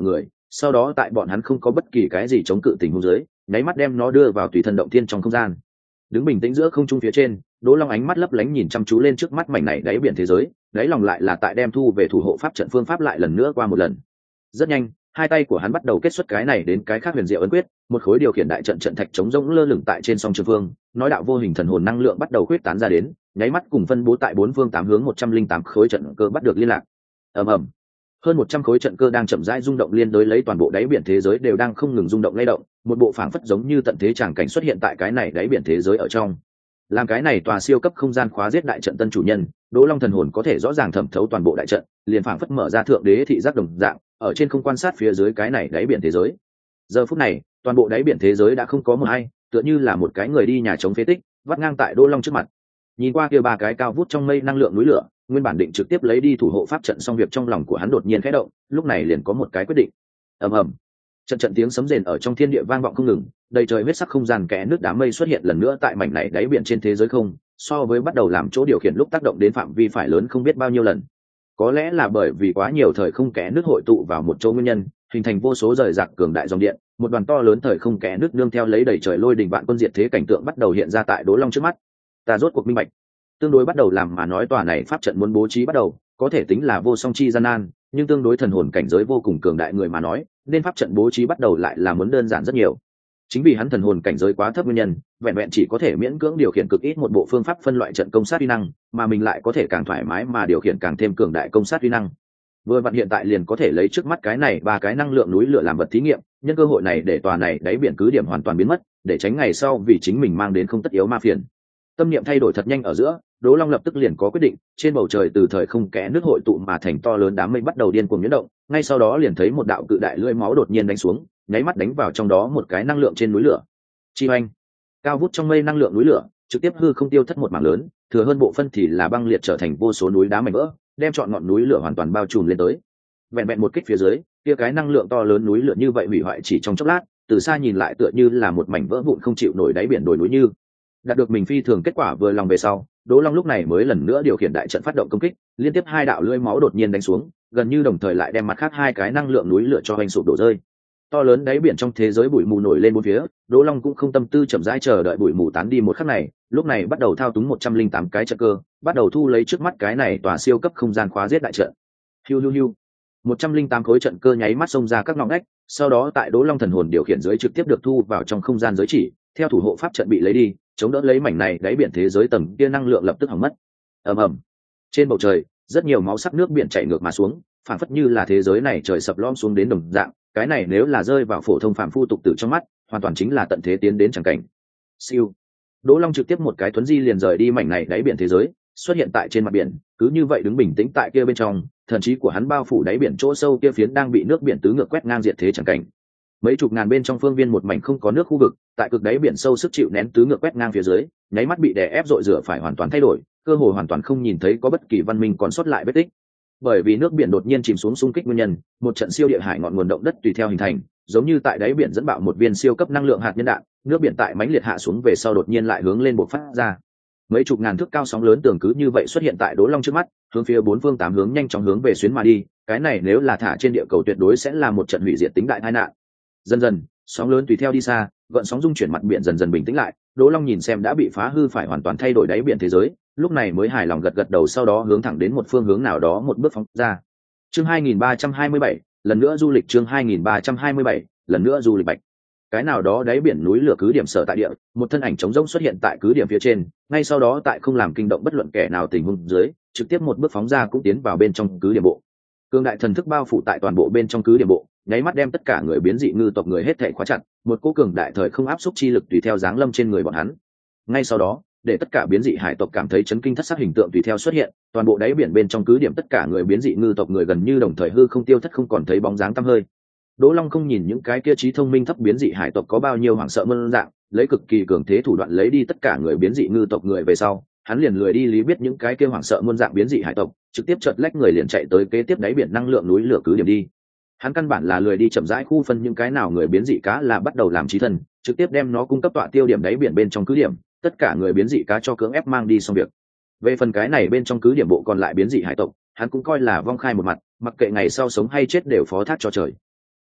[SPEAKER 1] sau đó tại bọn hắn không có bất kỳ cái gì chống cự tình huống dưới nháy mắt đem nó đưa vào tùy thân động thiên trong không gian. Đứng bình tĩnh giữa không trung phía trên, Đỗ Long ánh mắt lấp lánh nhìn chăm chú lên trước mắt mảnh này đáy biển thế giới, đáy lòng lại là tại đem thu về thủ hộ pháp trận phương pháp lại lần nữa qua một lần. Rất nhanh, hai tay của hắn bắt đầu kết xuất cái này đến cái khác huyền diệu ấn quyết, một khối điều khiển đại trận trận thạch chống rỗng lơ lửng tại trên song trường phương, nói đạo vô hình thần hồn năng lượng bắt đầu khuyết tán ra đến, nháy mắt cùng phân bố tại bốn phương tám hướng một trăm linh tám khối trận cơ bắt được liên lạc. Ầm ầm. Hơn một trăm khối trận cơ đang chậm rãi rung động liên đối lấy toàn bộ đáy biển thế giới đều đang không ngừng rung động lay động, một bộ phảng phất giống như tận thế tràng cảnh xuất hiện tại cái này đáy biển thế giới ở trong. Làm cái này tòa siêu cấp không gian khóa giết đại trận tân chủ nhân, Đỗ Long thần hồn có thể rõ ràng thẩm thấu toàn bộ đại trận, liền phảng phất mở ra thượng đế thị giác đồng dạng, ở trên không quan sát phía dưới cái này đáy biển thế giới. Giờ phút này, toàn bộ đáy biển thế giới đã không có một ai, tựa như là một cái người đi nhà trống phế tích, vắt ngang tại Đỗ Long trước mặt. Nhìn qua kia ba cái cao vút trong mây năng lượng núi lửa, nguyên bản định trực tiếp lấy đi thủ hộ pháp trận, xong việc trong lòng của hắn đột nhiên khẽ động, lúc này liền có một cái quyết định. Ầm ầm. Trận trận tiếng sấm rền ở trong thiên địa vang vọng không ngừng, đầy trời huyết sắc không gian kẽ nước đám mây xuất hiện lần nữa tại mảnh này đáy biển trên thế giới không, so với bắt đầu làm chỗ điều khiển lúc tác động đến phạm vi phải lớn không biết bao nhiêu lần. Có lẽ là bởi vì quá nhiều thời không kẽ nước hội tụ vào một chỗ nguyên nhân, hình thành vô số rời rạc cường đại dòng điện, một đoàn to lớn thời không kẽ nước nương theo lấy đầy trời lôi đình vạn quân diệt thế cảnh tượng bắt đầu hiện ra tại Đỗ Long trước mắt. Ta rốt cuộc minh bạch. Tương đối bắt đầu làm mà nói tòa này pháp trận muốn bố trí bắt đầu, có thể tính là vô song chi gian nan, nhưng tương đối thần hồn cảnh giới vô cùng cường đại người mà nói, nên pháp trận bố trí bắt đầu lại là muốn đơn giản rất nhiều. Chính vì hắn thần hồn cảnh giới quá thấp nguyên nhân, vẹn vẹn chỉ có thể miễn cưỡng điều khiển cực ít một bộ phương pháp phân loại trận công sát uy năng, mà mình lại có thể càng thoải mái mà điều khiển càng thêm cường đại công sát uy năng. Vừa vặn hiện tại liền có thể lấy trước mắt cái này ba cái năng lượng núi lửa làm vật thí nghiệm, nhân cơ hội này để tòa này đáy biển cứ điểm hoàn toàn biến mất, để tránh ngày sau vì chính mình mang đến không tất yếu ma phiền. Tâm niệm thay đổi thật nhanh ở giữa, Đỗ Long lập tức liền có quyết định, trên bầu trời từ thời không kẽ nước hội tụ mà thành to lớn đám mây bắt đầu điên cuồng nhuyễn động, ngay sau đó liền thấy một đạo cự đại lưỡi máu đột nhiên đánh xuống, nháy mắt đánh vào trong đó một cái năng lượng trên núi lửa. Chi oanh, cao vút trong mây năng lượng núi lửa, trực tiếp hư không tiêu thất một mảng lớn, thừa hơn bộ phân thì là băng liệt trở thành vô số núi đá mảnh vỡ, đem trọn ngọn núi lửa hoàn toàn bao trùm lên tới. Vẹn vẹn một kích phía dưới, kia cái năng lượng to lớn núi lửa như vậy hủy hoại chỉ trong chốc lát, từ xa nhìn lại tựa như là một mảnh vỡ vụn không chịu nổi đáy biển đồi núi như. Đạt được mình phi thường kết quả vừa lòng về sau, Đỗ Long lúc này mới lần nữa điều khiển đại trận phát động công kích, liên tiếp hai đạo lưỡi máu đột nhiên đánh xuống, gần như đồng thời lại đem mặt khác hai cái năng lượng núi lửa cho hoành sụp đổ rơi. To lớn đáy biển trong thế giới bụi mù nổi lên bốn phía, Đỗ Long cũng không tâm tư chậm rãi chờ đợi bụi mù tán đi một khắc này, lúc này bắt đầu thao túng một trăm linh tám cái trận cơ, bắt đầu thu lấy trước mắt cái này tòa siêu cấp không gian khóa giết đại trận. Hiu hiu hiu. một trăm linh tám khối trận cơ nháy mắt xông ra các ngõ ngách, sau đó tại Đỗ Long thần hồn điều khiển dưới trực tiếp được thu vào trong không gian giới chỉ, theo thủ hộ pháp trận bị lấy đi, chống đỡ lấy mảnh này đáy biển thế giới tầng kia năng lượng lập tức hỏng mất. Ầm ầm. Trên bầu trời, rất nhiều máu sắc nước biển chảy ngược mà xuống, phản phất như là thế giới này trời sập lom xuống đến đồng dạng, cái này nếu là rơi vào phổ thông phàm phu tục tử trong mắt, hoàn toàn chính là tận thế tiến đến chẳng cảnh. Siêu. Đỗ Long trực tiếp một cái thuấn di liền rời đi mảnh này đáy biển thế giới, xuất hiện tại trên mặt biển, cứ như vậy đứng bình tĩnh tại kia bên trong, thần trí của hắn bao phủ đáy biển chỗ sâu kia phiến đang bị nước biển tứ ngược quét ngang diệt thế chẳng cảnh. Mấy chục ngàn bên trong phương viên một mảnh không có nước khu vực, tại cực đáy biển sâu sức chịu nén tứ ngược quét ngang phía dưới, nháy mắt bị đè ép dội rửa phải hoàn toàn thay đổi, cơ hội hoàn toàn không nhìn thấy có bất kỳ văn minh còn sót lại vết tích. Bởi vì nước biển đột nhiên chìm xuống xung kích nguyên nhân, một trận siêu địa hải ngọn nguồn động đất tùy theo hình thành, giống như tại đáy biển dẫn bạo một viên siêu cấp năng lượng hạt nhân đạn, nước biển tại mãnh liệt hạ xuống về sau đột nhiên lại hướng lên bộc phát ra. Mấy chục ngàn thước cao sóng lớn tường cứ như vậy xuất hiện tại Đỗ Long trước mắt, hướng phía bốn phương tám hướng nhanh chóng hướng về xuyến mà đi, cái này nếu là thả trên địa cầu tuyệt đối sẽ là một trận hủy diệt tính đại tai nạn. Dần dần, sóng lớn tùy theo đi xa, gợn sóng dung chuyển mặt biển dần dần bình tĩnh lại, Đỗ Long nhìn xem đã bị phá hư phải hoàn toàn thay đổi đáy biển thế giới, lúc này mới hài lòng gật gật đầu, sau đó hướng thẳng đến một phương hướng nào đó một bước phóng ra. Chương hai nghìn ba trăm hai mươi bảy, lần nữa du lịch chương hai nghìn ba trăm hai mươi bảy, lần nữa du lịch bạch. Cái nào đó đáy biển núi lửa cứ điểm sở tại địa, một thân ảnh trống rỗng xuất hiện tại cứ điểm phía trên, ngay sau đó tại không làm kinh động bất luận kẻ nào tình huống dưới, trực tiếp một bước phóng ra cũng tiến vào bên trong cứ điểm bộ. Cương đại thần thức bao phủ tại toàn bộ bên trong cứ điểm bộ, nháy mắt đem tất cả người biến dị ngư tộc người hết thảy khóa chặt, một cỗ cường đại thời không áp xúc chi lực tùy theo giáng lâm trên người bọn hắn. Ngay sau đó, để tất cả biến dị hải tộc cảm thấy chấn kinh thất sắc hình tượng tùy theo xuất hiện, toàn bộ đáy biển bên trong cứ điểm tất cả người biến dị ngư tộc người gần như đồng thời hư không tiêu thất, không còn thấy bóng dáng tăm hơi. Đỗ Long không nhìn những cái kia trí thông minh thấp biến dị hải tộc có bao nhiêu hoảng sợ mơn dạng, lấy cực kỳ cường thế thủ đoạn lấy đi tất cả người biến dị ngư tộc người về sau, hắn liền lười đi lý biết những cái kia hoảng sợ muôn dạng biến dị hải tộc, trực tiếp chợt lách người liền chạy tới kế tiếp đáy biển năng lượng núi lửa cứ điểm đi. Hắn căn bản là lười đi chậm rãi khu phân những cái nào người biến dị cá là bắt đầu làm trí thân, trực tiếp đem nó cung cấp tọa tiêu điểm đáy biển bên trong cứ điểm, tất cả người biến dị cá cho cưỡng ép mang đi xong việc. Về phần cái này bên trong cứ điểm bộ còn lại biến dị hải tộc, hắn cũng coi là vong khai một mặt, mặc kệ ngày sau sống hay chết đều phó thác cho trời.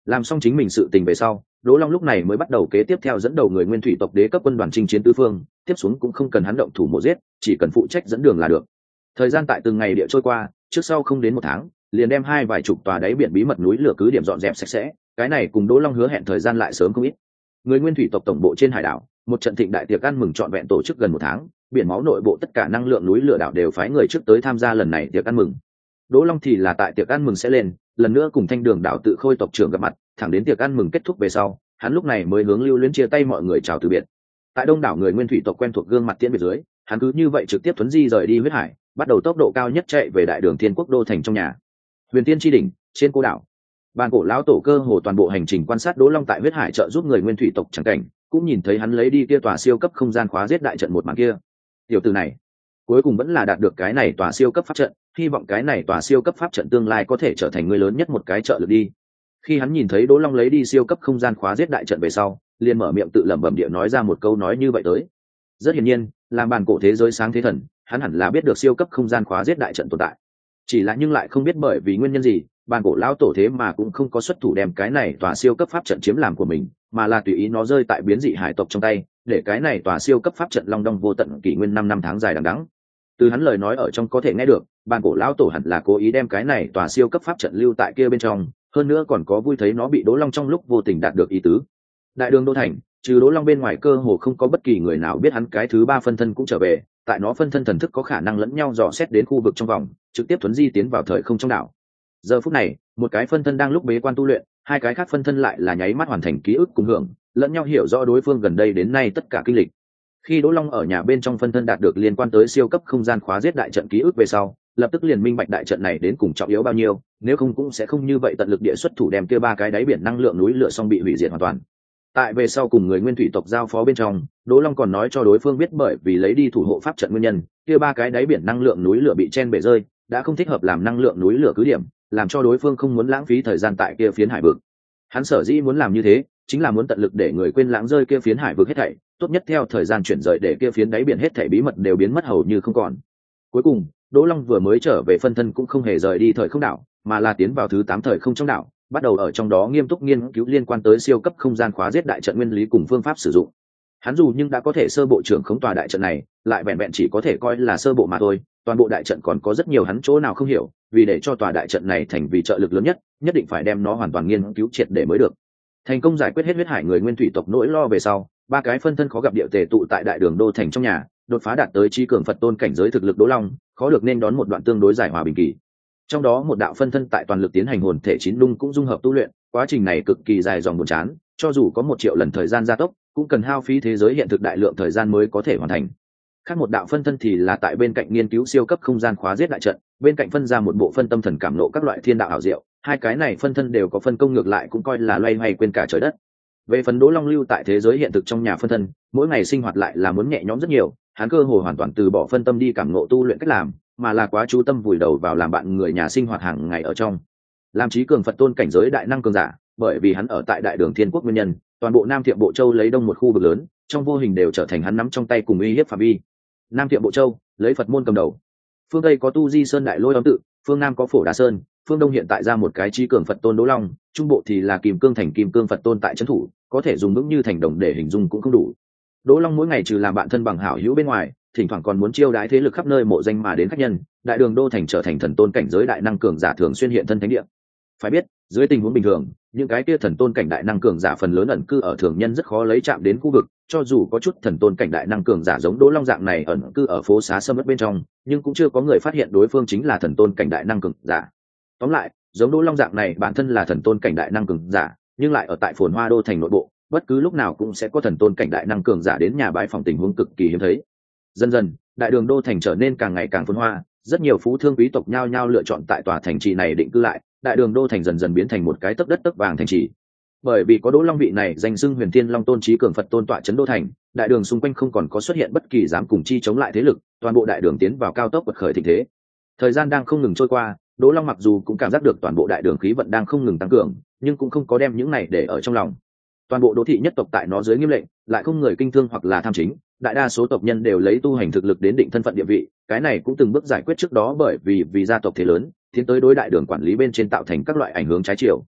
[SPEAKER 1] Làm xong chính mình sự tình về sau, Đỗ Long lúc này mới bắt đầu kế tiếp theo dẫn đầu người nguyên thủy tộc đế cấp quân đoàn chinh chiến tứ phương, tiếp xuống cũng không cần hắn động thủ mổ giết, chỉ cần phụ trách dẫn đường là được. Thời gian tại từng ngày địa trôi qua, trước sau không đến một tháng, liền đem hai vài chục tòa đáy biển bí mật núi lửa cứ điểm dọn dẹp sạch sẽ, cái này cùng Đỗ Long hứa hẹn thời gian lại sớm không ít. Người nguyên thủy tộc tổng bộ trên hải đảo, một trận thịnh đại tiệc ăn mừng trọn vẹn tổ chức gần một tháng, biển máu nội bộ tất cả năng lượng núi lửa đảo đều phái người trước tới tham gia lần này tiệc ăn mừng. Đỗ Long thì là tại tiệc ăn mừng sẽ lên, lần nữa cùng Thanh Đường đảo tự khôi tộc trưởng gặp mặt, thẳng đến tiệc ăn mừng kết thúc về sau, hắn lúc này mới hướng Lưu Luyến chia tay mọi người chào từ biệt. Tại đông đảo người nguyên thủy tộc quen thuộc gương mặt tiễn biệt dưới, hắn cứ như vậy trực tiếp thuấn di rời đi huyết hải, bắt đầu tốc độ cao nhất chạy về đại đường Thiên Quốc đô thành trong nhà. Huyền Tiên chi đỉnh, trên cô đảo. Bàn cổ lão tổ cơ hồ toàn bộ hành trình quan sát Đỗ Long tại huyết hải trợ giúp người nguyên thủy tộc chẳng cảnh, cũng nhìn thấy hắn lấy đi kia tòa siêu cấp không gian khóa giết đại trận một màn kia. Tiểu tử này, cuối cùng vẫn là đạt được cái này tòa siêu cấp pháp trận, hy vọng cái này tòa siêu cấp pháp trận tương lai có thể trở thành người lớn nhất một cái trợ lực đi. Khi hắn nhìn thấy Đỗ Long lấy đi siêu cấp không gian khóa giết đại trận về sau, liền mở miệng tự lẩm bẩm địa nói ra một câu nói như vậy tới. Rất hiển nhiên, làm bàn cổ thế giới sáng thế thần, hắn hẳn là biết được siêu cấp không gian khóa giết đại trận tồn tại. Chỉ là nhưng lại không biết bởi vì nguyên nhân gì, bàn cổ lão tổ thế mà cũng không có xuất thủ đem cái này tòa siêu cấp pháp trận chiếm làm của mình, mà là tùy ý nó rơi tại biến dị hải tộc trong tay, để cái này tòa siêu cấp pháp trận long đong vô tận kỷ nguyên năm năm tháng dài đằng đẵng. Từ hắn lời nói ở trong có thể nghe được, bàn cổ lão tổ hẳn là cố ý đem cái này tòa siêu cấp pháp trận lưu tại kia bên trong, hơn nữa còn có vui thấy nó bị Đỗ Long trong lúc vô tình đạt được ý tứ. Đại đường đô thành, trừ Đỗ Long bên ngoài cơ hồ không có bất kỳ người nào biết hắn cái thứ ba phân thân cũng trở về, tại nó phân thân thần thức có khả năng lẫn nhau dò xét đến khu vực trong vòng, trực tiếp thuấn di tiến vào thời không trong đảo. Giờ phút này, một cái phân thân đang lúc bế quan tu luyện, hai cái khác phân thân lại là nháy mắt hoàn thành ký ức cùng hưởng, lẫn nhau hiểu rõ đối phương gần đây đến nay tất cả kinh lịch. Khi Đỗ Long ở nhà bên trong phân thân đạt được liên quan tới siêu cấp không gian khóa giết đại trận ký ức về sau, lập tức liền minh bạch đại trận này đến cùng trọng yếu bao nhiêu, nếu không cũng sẽ không như vậy tận lực địa xuất thủ đem kia ba cái đáy biển năng lượng núi lửa xong bị hủy diệt hoàn toàn. Tại về sau cùng người nguyên thủy tộc giao phó bên trong, Đỗ Long còn nói cho đối phương biết bởi vì lấy đi thủ hộ pháp trận nguyên nhân, kia ba cái đáy biển năng lượng núi lửa bị chen bể rơi, đã không thích hợp làm năng lượng núi lửa cứ điểm, làm cho đối phương không muốn lãng phí thời gian tại kia phiến hải vực. Hắn sở dĩ muốn làm như thế, chính là muốn tận lực để người quên lãng rơi kia phiến hải vực hết thảy, tốt nhất theo thời gian chuyển rời để kia phiến đáy biển hết thảy bí mật đều biến mất hầu như không còn. Cuối cùng, Đỗ Long vừa mới trở về phân thân cũng không hề rời đi thời không đảo, mà là tiến vào thứ tám thời không trong đảo, bắt đầu ở trong đó nghiêm túc nghiên cứu liên quan tới siêu cấp không gian khóa giết đại trận nguyên lý cùng phương pháp sử dụng. Hắn dù nhưng đã có thể sơ bộ trưởng khống tòa đại trận này, lại vẹn vẹn chỉ có thể coi là sơ bộ mà thôi, toàn bộ đại trận còn có rất nhiều hắn chỗ nào không hiểu, vì để cho tòa đại trận này thành vì trợ lực lớn nhất, nhất định phải đem nó hoàn toàn nghiên cứu triệt để mới được. Thành công giải quyết hết huyết hải người nguyên thủy tộc nỗi lo về sau, ba cái phân thân khó gặp địa tề tụ tại đại đường đô thành trong nhà, đột phá đạt tới trí cường Phật tôn cảnh giới thực lực Đỗ Long, khó được nên đón một đoạn tương đối dài hòa bình kỳ. Trong đó một đạo phân thân tại toàn lực tiến hành hồn thể chín lung cũng dung hợp tu luyện, quá trình này cực kỳ dài dòng buồn chán, cho dù có một triệu lần thời gian gia tốc, cũng cần hao phí thế giới hiện thực đại lượng thời gian mới có thể hoàn thành. Khác một đạo phân thân thì là tại bên cạnh nghiên cứu siêu cấp không gian khóa giết đại trận, bên cạnh phân ra một bộ phân tâm thần cảm nộ các loại thiên đạo ảo diệu, hai cái này phân thân đều có phân công ngược lại cũng coi là loay hoay quên cả trời đất. Về phần Đỗ Long lưu tại thế giới hiện thực trong nhà phân thân, mỗi ngày sinh hoạt lại là muốn nhẹ nhõm rất nhiều, hắn cơ hồ hoàn toàn từ bỏ phân tâm đi cảm ngộ tu luyện cách làm, mà là quá chú tâm vùi đầu vào làm bạn người nhà sinh hoạt hàng ngày ở trong. Làm trí cường Phật tôn cảnh giới đại năng cường giả, bởi vì hắn ở tại đại đường Thiên Quốc nguyên nhân, toàn bộ Nam Thiệm Bộ Châu lấy đông một khu vực lớn, trong vô hình đều trở thành hắn nắm trong tay cùng uy hiếp phạm vi. Nam Thiệm Bộ Châu lấy Phật môn cầm đầu, phương Tây có Tu Di Sơn Đại Lôi Âm Tự, phương Nam có Phổ Đà Sơn, phương Đông hiện tại ra một cái trí cường Phật tôn Đỗ Long, trung bộ thì là Kim Cương Thành Kim Cương Phật tôn tại trấn thủ, có thể dùng vững như thành đồng để hình dung cũng không đủ. Đỗ Long mỗi ngày trừ làm bạn thân bằng hảo hữu bên ngoài, thỉnh thoảng còn muốn chiêu đái thế lực khắp nơi mộ danh mà đến khách nhân, đại đường đô thành trở thành thần tôn cảnh giới đại năng cường giả thường xuyên hiện thân thánh địa. Phải biết, dưới tình huống bình thường, những cái kia thần tôn cảnh đại năng cường giả phần lớn ẩn cư ở thường nhân rất khó lấy chạm đến khu vực, cho dù có chút thần tôn cảnh đại năng cường giả giống Đỗ Long dạng này ẩn cư ở phố xá sâm uất bên trong, nhưng cũng chưa có người phát hiện đối phương chính là thần tôn cảnh đại năng cường giả. Tóm lại, giống Đỗ Long dạng này bản thân là thần tôn cảnh đại năng cường giả, nhưng lại ở tại phồn hoa đô thành nội bộ, bất cứ lúc nào cũng sẽ có thần tôn cảnh đại năng cường giả đến nhà bái phòng, tình huống cực kỳ hiếm thấy. Dần dần, đại đường đô thành trở nên càng ngày càng phồn hoa, rất nhiều phú thương quý tộc nhao nhao lựa chọn tại tòa thành trì này định cư lại, đại đường đô thành dần dần biến thành một cái tấc đất tấc vàng thành trì. Bởi vì có Đỗ Long vị này danh xưng Huyền Thiên Long Tôn trí cường Phật tôn tọa trấn đô thành, đại đường xung quanh không còn có xuất hiện bất kỳ dám cùng chi chống lại thế lực, toàn bộ đại đường tiến vào cao tốc bật khởi thịnh thế. Thời gian đang không ngừng trôi qua, Đỗ Long mặc dù cũng cảm giác được toàn bộ đại đường khí vận đang không ngừng tăng cường, nhưng cũng không có đem những này để ở trong lòng. Toàn bộ đô thị nhất tộc tại nó dưới nghiêm lệnh, lại không người kinh thương hoặc là tham chính, đại đa số tộc nhân đều lấy tu hành thực lực đến định thân phận địa vị, cái này cũng từng bước giải quyết trước đó bởi vì vì gia tộc thế lớn tiến tới đối đại đường quản lý bên trên tạo thành các loại ảnh hưởng trái chiều.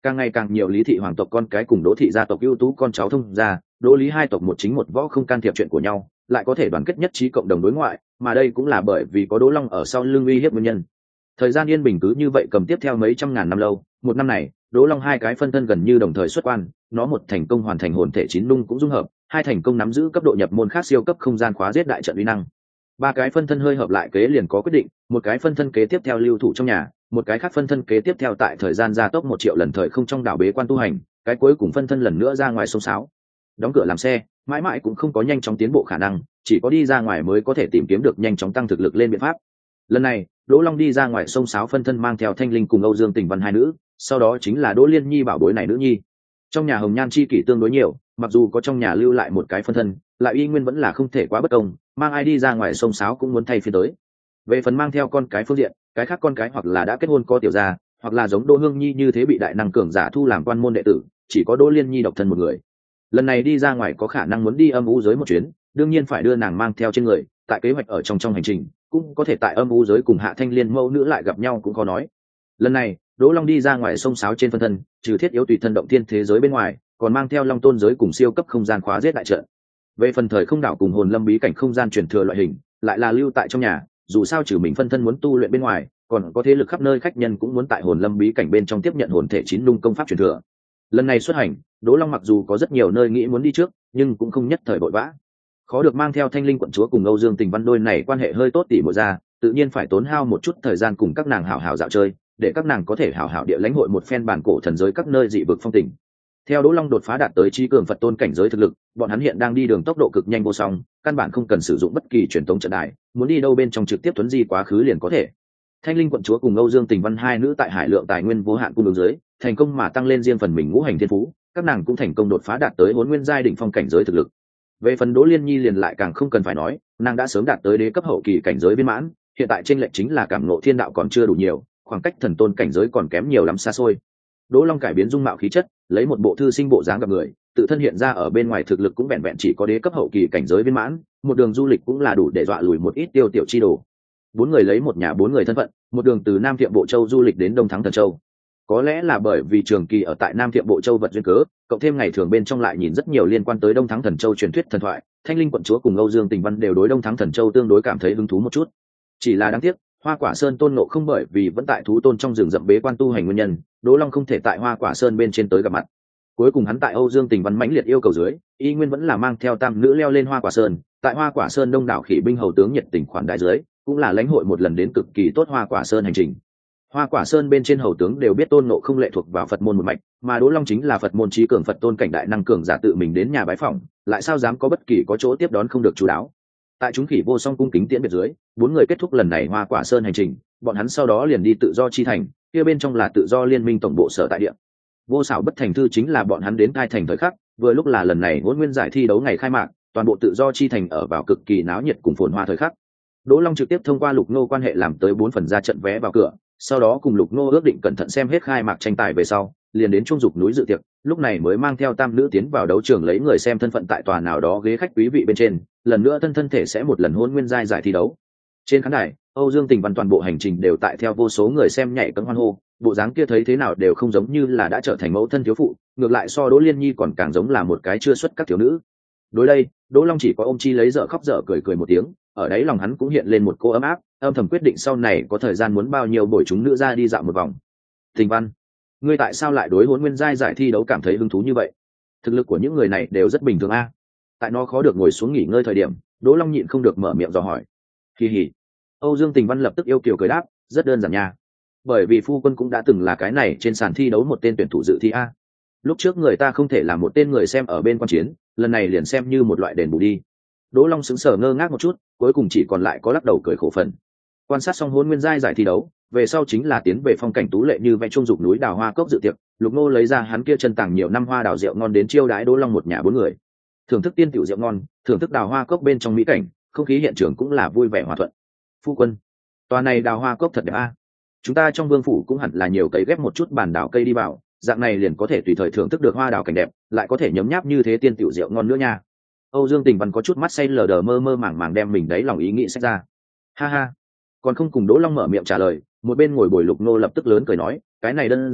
[SPEAKER 1] càng ngày càng nhiều lý thị hoàng tộc con cái cùng đỗ thị gia tộc ưu tú con cháu thông gia, đỗ lý hai tộc một chính một võ không can thiệp chuyện của nhau, lại có thể đoàn kết nhất trí cộng đồng đối ngoại, mà đây cũng là bởi vì có Đỗ Long ở sau lưng uy hiếp nguyên nhân. Thời gian yên bình cứ như vậy cầm tiếp theo mấy trăm ngàn năm lâu, một năm này Đỗ Long hai cái phân thân gần như đồng thời xuất quan, nó một thành công hoàn thành hồn thể chín nung cũng dung hợp, hai thành công nắm giữ cấp độ nhập môn khác siêu cấp không gian khóa giết đại trận uy năng. Ba cái phân thân hơi hợp lại kế liền có quyết định, một cái phân thân kế tiếp theo lưu thủ trong nhà, một cái khác phân thân kế tiếp theo tại thời gian gia tốc một triệu lần thời không trong đảo bế quan tu hành, cái cuối cùng phân thân lần nữa ra ngoài sông sáo. Đóng cửa làm xe, mãi mãi cũng không có nhanh chóng tiến bộ khả năng, chỉ có đi ra ngoài mới có thể tìm kiếm được nhanh chóng tăng thực lực lên biện pháp. Lần này Đỗ Long đi ra ngoài sông sáo phân thân mang theo Thanh Linh cùng Âu Dương Tình Văn hai nữ, sau đó chính là Đỗ Liên Nhi bảo bối này nữ nhi. Trong nhà hồng nhan chi kỷ tương đối nhiều, mặc dù có trong nhà lưu lại một cái phân thân, lại y nguyên vẫn là không thể quá bất công, mang ai đi ra ngoài sông sáo cũng muốn thay phiên tới. Về phần mang theo con cái phương diện, cái khác con cái hoặc là đã kết hôn có tiểu gia, hoặc là giống Đỗ Hương Nhi như thế bị đại năng cường giả thu làm quan môn đệ tử, chỉ có Đỗ Liên Nhi độc thân một người. Lần này đi ra ngoài có khả năng muốn đi âm u giới một chuyến, đương nhiên phải đưa nàng mang theo trên người, tại kế hoạch ở trong trong hành trình cũng có thể tại âm u giới cùng Hạ Thanh Liên mẫu nữ lại gặp nhau cũng khó nói. Lần này Đỗ Long đi ra ngoài sông sáo trên phân thân, trừ thiết yếu tùy thân động thiên thế giới bên ngoài, còn mang theo Long Tôn giới cùng siêu cấp không gian khóa giết đại trận. Về phần thời không đảo cùng hồn lâm bí cảnh không gian truyền thừa loại hình, lại là lưu tại trong nhà, dù sao trừ mình phân thân muốn tu luyện bên ngoài, còn có thế lực khắp nơi khách nhân cũng muốn tại hồn lâm bí cảnh bên trong tiếp nhận hồn thể chín nung công pháp truyền thừa. Lần này xuất hành, Đỗ Long mặc dù có rất nhiều nơi nghĩ muốn đi trước, nhưng cũng không nhất thời vội vã. Khó được mang theo Thanh Linh quận chúa cùng Âu Dương Tình Văn đôi này quan hệ hơi tốt tỉ muội ra, tự nhiên phải tốn hao một chút thời gian cùng các nàng hảo hảo dạo chơi, để các nàng có thể hảo hảo địa lãnh hội một phen bản cổ thần giới các nơi dị vực phong tình. Theo Đỗ Long đột phá đạt tới trí cường Phật tôn cảnh giới thực lực, bọn hắn hiện đang đi đường tốc độ cực nhanh vô song, căn bản không cần sử dụng bất kỳ truyền tống trận đài, muốn đi đâu bên trong trực tiếp tuấn di quá khứ liền có thể. Thanh Linh quận chúa cùng Âu Dương Tình Văn hai nữ tại hải lượng tài nguyên vô hạn cung ứng dưới, thành công mà tăng lên riêng phần mình ngũ hành thiên phú, các nàng cũng thành công đột phá đạt tới Hỗn Nguyên giai đỉnh phong cảnh giới thực lực. Về phần Đỗ Liên Nhi liền lại càng không cần phải nói, nàng đã sớm đạt tới đế cấp hậu kỳ cảnh giới viên mãn, hiện tại trên lệnh chính là cảm ngộ thiên đạo còn chưa đủ nhiều, khoảng cách thần tôn cảnh giới còn kém nhiều lắm xa xôi. Đỗ Long cải biến dung mạo khí chất, lấy một bộ thư sinh bộ dáng gặp người, tự thân hiện ra ở bên ngoài thực lực cũng vẹn vẹn chỉ có đế cấp hậu kỳ cảnh giới viên mãn, một đường du lịch cũng là đủ để dọa lùi một ít tiêu tiểu chi đồ. Bốn người lấy một nhà bốn người thân phận, một đường từ Nam Thiệm Bộ Châu du lịch đến Đông Thắng Thần Châu. Có lẽ là bởi vì trường kỳ ở tại Nam Thiệm Bộ Châu vật duyên cớ, cộng thêm ngày thường bên trong lại nhìn rất nhiều liên quan tới Đông Thắng Thần Châu truyền thuyết thần thoại, Thanh Linh quận chúa cùng Âu Dương Tình Văn đều đối Đông Thắng Thần Châu tương đối cảm thấy hứng thú một chút. Chỉ là đáng tiếc, Hoa Quả Sơn Tôn Ngộ không bởi vì vẫn tại thú tôn trong rừng rậm bế quan tu hành nguyên nhân, Đỗ Long không thể tại Hoa Quả Sơn bên trên tới gặp mặt. Cuối cùng hắn tại Âu Dương Tình Văn mãnh liệt yêu cầu dưới, y nguyên vẫn là mang theo tam nữ leo lên Hoa Quả Sơn, tại Hoa Quả Sơn đông đảo khỉ binh hầu tướng nhiệt tình khoản đại dưới, cũng là lãnh hội một lần đến cực kỳ tốt Hoa Quả Sơn hành trình. Hoa Quả Sơn bên trên hầu tướng đều biết Tôn Ngộ không lệ thuộc vào Phật môn một mạch, mà Đỗ Long chính là Phật môn trí cường Phật tôn cảnh đại năng cường giả tự mình đến nhà bái phỏng, lại sao dám có bất kỳ có chỗ tiếp đón không được chú đáo. Tại chúng khỉ vô song cung kính tiễn biệt dưới, bốn người kết thúc lần này Hoa Quả Sơn hành trình, bọn hắn sau đó liền đi tự do chi thành, kia bên trong là tự do liên minh tổng bộ sở tại địa. Vô xảo bất thành thư chính là bọn hắn đến cai thành thời khắc, vừa lúc là lần này Hỗn Nguyên giải thi đấu ngày khai mạc, toàn bộ tự do chi thành ở vào cực kỳ náo nhiệt cùng phồn hoa thời khắc. Đỗ Long trực tiếp thông qua Lục Nô quan hệ làm tới bốn phần ra trận vé vào cửa, sau đó cùng Lục Nô ước định cẩn thận xem hết khai mạc tranh tài về sau, liền đến Trung Dục núi dự tiệc, lúc này mới mang theo tam nữ tiến vào đấu trường lấy người xem thân phận tại tòa nào đó ghế khách quý vị bên trên, lần nữa thân thân thể sẽ một lần Hỗn Nguyên giai giải thi đấu. Trên khán đài, Âu Dương Tình Văn toàn bộ hành trình đều tại theo vô số người xem nhảy cẫng hoan hô, bộ dáng kia thấy thế nào đều không giống như là đã trở thành mẫu thân thiếu phụ, ngược lại so Đỗ Liên Nhi còn càng giống là một cái chưa xuất các thiếu nữ. Đối đây, Đỗ Long chỉ có ôm chi lấy dở khóc dở cười cười một tiếng, ở đấy lòng hắn cũng hiện lên một cô ấm áp, âm thầm quyết định sau này có thời gian muốn bao nhiêu bồi chúng nữ ra đi dạo một vòng. Tình Văn, ngươi tại sao lại đối Hỗn Nguyên giai giải thi đấu cảm thấy hứng thú như vậy? Thực lực của những người này đều rất bình thường a. Tại nó khó được ngồi xuống nghỉ ngơi thời điểm, Đỗ Long nhịn không được mở miệng dò hỏi. Kỳ hỉ. Âu Dương Tình Văn lập tức yêu kiều cười đáp, rất đơn giản nha. Bởi vì phu quân cũng đã từng là cái này trên sàn thi đấu một tên tuyển thủ dự thi a. Lúc trước người ta không thể làm một tên người xem ở bên quan chiến, lần này liền xem như một loại đền bù đi. Đỗ Long sững sờ ngơ ngác một chút, cuối cùng chỉ còn lại có lắc đầu cười khổ phần. Quan sát xong Hỗn Nguyên giai giải thi đấu, về sau chính là tiến về phong cảnh tú lệ như vẽ Trung Dục núi đào hoa cốc dự tiệc, Lục Nô lấy ra hắn kia chân tàng nhiều năm hoa đào rượu ngon đến chiêu đãi Đỗ Long một nhà bốn người. Thưởng thức tiên tiểu rượu ngon, thưởng thức đào hoa cốc bên trong mỹ cảnh, không khí hiện trường cũng là vui vẻ hòa thuận. Phu quân, tòa này đào hoa cốc thật đẹp a. Chúng ta trong vương phủ cũng hẳn là nhiều cấy ghép một chút bản đào cây đi vào, dạng này liền có thể tùy thời thưởng thức được hoa đào cảnh đẹp, lại có thể nhấm nháp như thế tiên tiểu rượu ngon nữa nha. Âu Dương Tình Văn có chút mắt say lờ đờ mơ mơ màng màng đem mình đấy lòng ý nghĩ xét ra. Ha ha, còn không cùng Đỗ Long mở miệng trả lời, một bên ngồi bồi Lục Nô lập tức lớn cười nói, cái này đơn giản,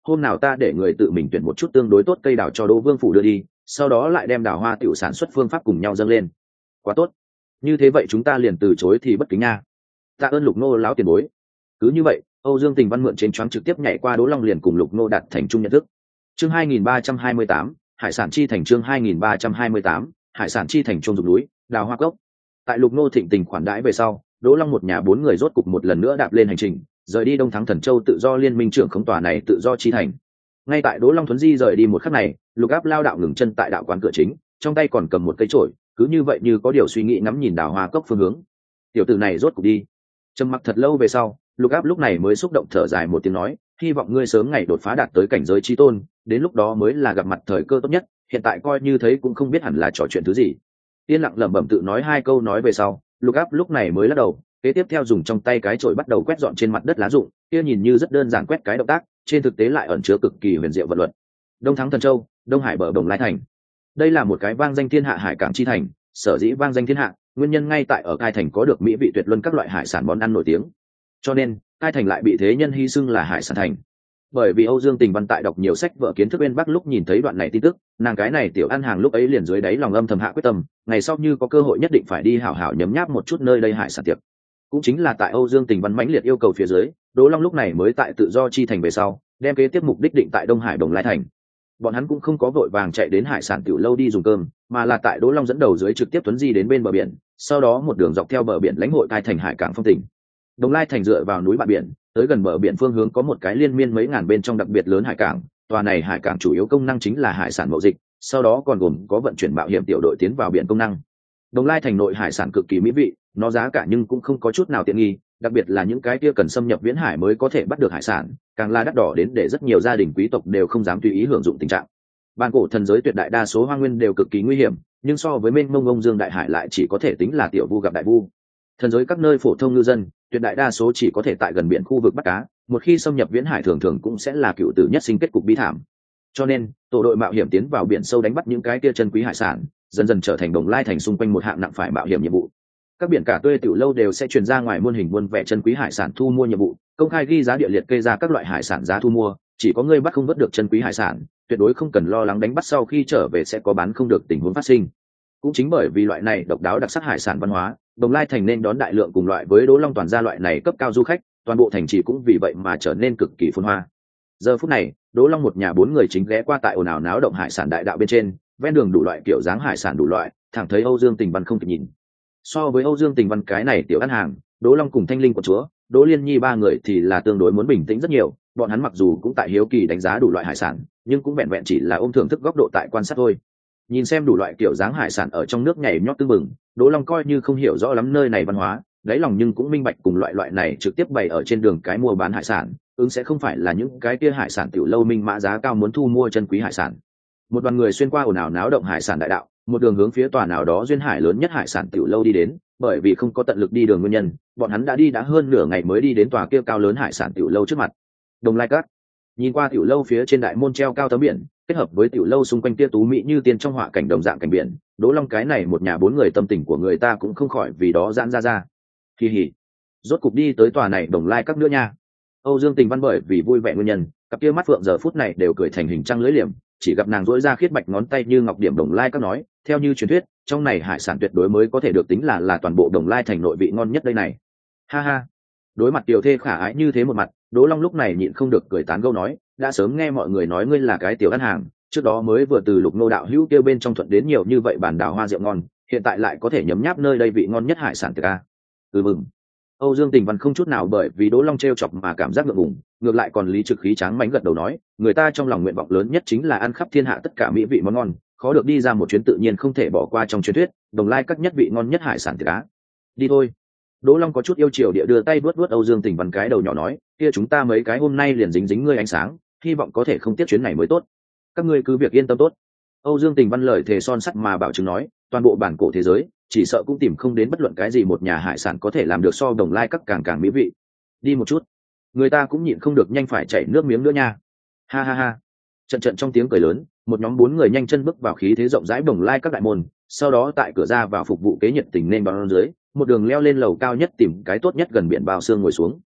[SPEAKER 1] hôm nào ta để người tự mình tuyển một chút tương đối tốt cây đào cho Đỗ Vương phủ đưa đi, sau đó lại đem đào hoa tiểu sản xuất phương pháp cùng nhau dâng lên. Quá tốt, như thế vậy chúng ta liền từ chối thì bất kính nha. Tạ ơn Lục Nô lão tiền bối. Cứ như vậy, Âu Dương Tình Văn mượn trên choáng trực tiếp nhảy qua Đỗ Long liền cùng Lục Nô đạt thành chung nhận thức. Chương hai nghìn ba trăm hai mươi tám, hải sản chi thành. Chương hai nghìn ba trăm hai mươi tám, hải sản chi thành trung dục núi, đào hoa cốc. Tại Lục Nô thịnh tình khoản đãi về sau, Đỗ Long một nhà bốn người rốt cục một lần nữa đạp lên hành trình, rời đi Đông Thắng Thần Châu tự do liên minh trưởng khống tòa này tự do chi thành. Ngay tại Đỗ Long thuấn di rời đi một khắc này, Lục Áp lao đạo ngừng chân tại đạo quán cửa chính, trong tay còn cầm một cây chổi, cứ như vậy như có điều suy nghĩ ngắm nhìn đào hoa cốc phương hướng. Tiểu tử này rốt cục đi. Trầm mặc thật lâu về sau, Lục Áp lúc này mới xúc động thở dài một tiếng nói, hy vọng ngươi sớm ngày đột phá đạt tới cảnh giới chí tôn, đến lúc đó mới là gặp mặt thời cơ tốt nhất, hiện tại coi như thấy cũng không biết hẳn là trò chuyện thứ gì. Yên lặng lẩm bẩm tự nói hai câu nói về sau, Lục Áp lúc này mới lắc đầu, kế tiếp theo dùng trong tay cái chổi bắt đầu quét dọn trên mặt đất lá rụng, kia nhìn như rất đơn giản quét cái động tác, trên thực tế lại ẩn chứa cực kỳ huyền diệu vật luật. Đông Thắng Thần Châu, Đông Hải bờ Đồng Lai thành. Đây là một cái vang danh thiên hạ hải cảng chi thành, sở dĩ vang danh thiên hạ, nguyên nhân ngay tại ở Cai thành có được mỹ vị tuyệt luân các loại hải sản món ăn nổi tiếng. Cho nên, Cai thành lại bị thế nhân hy xưng là hải sản thành. Bởi vì Âu Dương Tình Văn tại đọc nhiều sách vở kiến thức bên Bắc lúc nhìn thấy đoạn này tin tức, nàng cái này tiểu ăn hàng lúc ấy liền dưới đáy lòng âm thầm hạ quyết tâm, ngày sau như có cơ hội nhất định phải đi hảo hảo nhấm nháp một chút nơi đây hải sản tiệc. Cũng chính là tại Âu Dương Tình Văn mãnh liệt yêu cầu phía dưới, Đỗ Long lúc này mới tại tự do chi thành về sau, đem kế tiếp mục đích định tại Đông Hải Đồng Lai thành. Bọn hắn cũng không có vội vàng chạy đến hải sản tiểu lâu đi dùng cơm, mà là tại Đỗ Long dẫn đầu dưới trực tiếp tuấn di đến bên bờ biển, sau đó một đường dọc theo bờ biển lãnh hội Cai thành hải cảng phong tình. Đồng Lai thành dựa vào núi bạn biển, tới gần bờ biển phương hướng có một cái liên miên mấy ngàn bên trong đặc biệt lớn hải cảng, tòa này hải cảng chủ yếu công năng chính là hải sản mậu dịch, sau đó còn gồm có vận chuyển mạo hiểm tiểu đội tiến vào biển công năng. Đồng Lai thành nội hải sản cực kỳ mỹ vị, nó giá cả nhưng cũng không có chút nào tiện nghi, đặc biệt là những cái kia cần xâm nhập viễn hải mới có thể bắt được hải sản, càng là đắt đỏ đến để rất nhiều gia đình quý tộc đều không dám tùy ý hưởng dụng tình trạng. Bản cổ thần giới tuyệt đại đa số hoang nguyên đều cực kỳ nguy hiểm, nhưng so với mênh mông ông dương đại hải lại chỉ có thể tính là tiểu vu gặp đại vu. Thần giới các nơi phổ thông ngư dân, tuyệt đại đa số chỉ có thể tại gần biển khu vực bắt cá, một khi xâm nhập viễn hải thường thường cũng sẽ là cựu tử nhất sinh kết cục bi thảm. Cho nên, tổ đội mạo hiểm tiến vào biển sâu đánh bắt những cái kia chân quý hải sản, dần dần trở thành Đồng Lai thành xung quanh một hạng nặng phải mạo hiểm nhiệm vụ. Các biển cả tươi tiểu lâu đều sẽ truyền ra ngoài muôn hình muôn vẻ chân quý hải sản thu mua nhiệm vụ, công khai ghi giá địa liệt kê ra các loại hải sản giá thu mua, chỉ có người bắt không vớt được chân quý hải sản, tuyệt đối không cần lo lắng đánh bắt sau khi trở về sẽ có bán không được tình huống phát sinh. Cũng chính bởi vì loại này độc đáo đặc sắc hải sản văn hóa, Đồng Lai thành nên đón đại lượng cùng loại với Đỗ Long toàn gia loại này cấp cao du khách, toàn bộ thành trì cũng vì vậy mà trở nên cực kỳ phồn hoa. Giờ phút này, Đỗ Long một nhà bốn người chính ghé qua tại ồn ào náo động hải sản đại đạo bên trên, ven đường đủ loại kiểu dáng hải sản đủ loại, thẳng thấy Âu Dương Tình Văn không kịp nhìn. So với Âu Dương Tình Văn cái này tiểu ăn hàng, Đỗ Long cùng Thanh Linh của chúa, Đỗ Liên Nhi ba người thì là tương đối muốn bình tĩnh rất nhiều, bọn hắn mặc dù cũng tại hiếu kỳ đánh giá đủ loại hải sản, nhưng cũng vẹn vẹn chỉ là ôm thưởng thức góc độ tại quan sát thôi. Nhìn xem đủ loại kiểu dáng hải sản ở trong nước nhảy nhót tưng bừng, Đỗ Long coi như không hiểu rõ lắm nơi này văn hóa, đáy lòng nhưng cũng minh bạch cùng loại loại này trực tiếp bày ở trên đường cái mua bán hải sản, ứng sẽ không phải là những cái kia hải sản tiểu lâu minh mã giá cao muốn thu mua chân quý hải sản. Một đoàn người xuyên qua ồn ào náo động hải sản đại đạo, một đường hướng phía tòa nào đó duyên hải lớn nhất hải sản tiểu lâu đi đến, bởi vì không có tận lực đi đường nguyên nhân, bọn hắn đã đi đã hơn nửa ngày mới đi đến tòa kia cao lớn hải sản tiểu lâu trước mặt. Đồng Lai Cát. Nhìn qua tiểu lâu phía trên đại môn treo cao tấm biển, kết hợp với tiểu lâu xung quanh tia tú mỹ như tiên trong họa cảnh đồng dạng cảnh biển, Đỗ Long cái này một nhà bốn người tâm tình của người ta cũng không khỏi vì đó giãn ra ra. Kỳ hỉ, rốt cục đi tới tòa này Đồng Lai Các nữa nha. Âu Dương Tình Văn bởi vì vui vẻ nguyên nhân, cặp kia mắt phượng giờ phút này đều cười thành hình trăng lưỡi liềm, chỉ gặp nàng duỗi ra khiết bạch ngón tay như ngọc điểm Đồng Lai Các nói, theo như truyền thuyết, trong này hải sản tuyệt đối mới có thể được tính là là toàn bộ Đồng Lai thành nội vị ngon nhất đây này. Ha ha. Đối mặt tiểu thê khả ái như thế một mặt, Đỗ Long lúc này nhịn không được cười tán gẫu nói, đã sớm nghe mọi người nói ngươi là cái tiểu ăn hàng, trước đó mới vừa từ Lục Nô đạo hữu kêu bên trong thuận đến nhiều như vậy bản đào hoa rượu ngon, hiện tại lại có thể nhấm nháp nơi đây vị ngon nhất hải sản tiệc a. Ừ mừng. Âu Dương Tình Văn không chút nào bởi vì Đỗ Long trêu chọc mà cảm giác ngượng ngùng, ngược lại còn lý trực khí tráng mánh gật đầu nói, người ta trong lòng nguyện vọng lớn nhất chính là ăn khắp thiên hạ tất cả mỹ vị món ngon, khó được đi ra một chuyến tự nhiên không thể bỏ qua trong truyền thuyết, Đồng Lai Các nhất vị ngon nhất hải sản tiệc á. Đi thôi. Đỗ Long có chút yêu chiều địa đưa tay vuốt vuốt Âu Dương Tình Văn cái đầu nhỏ nói, kia chúng ta mấy cái hôm nay liền dính dính ngươi ánh sáng, hy vọng có thể không tiếp chuyến này mới tốt. Các ngươi cứ việc yên tâm tốt. Âu Dương Tình Văn lời thề son sắt mà bảo chứng nói, toàn bộ bản cổ thế giới, chỉ sợ cũng tìm không đến bất luận cái gì một nhà hải sản có thể làm được so Đồng Lai Các càng càng mỹ vị. Đi một chút, người ta cũng nhịn không được nhanh phải chảy nước miếng nữa nha. Ha ha ha. Trận trận trong tiếng cười lớn, một nhóm bốn người nhanh chân bước vào khí thế rộng rãi Đồng Lai Các đại môn, sau đó tại cửa ra vào phục vụ kế nhiệt tình nên đón dưới, một đường leo lên lầu cao nhất tìm cái tốt nhất gần biển bao xương ngồi xuống.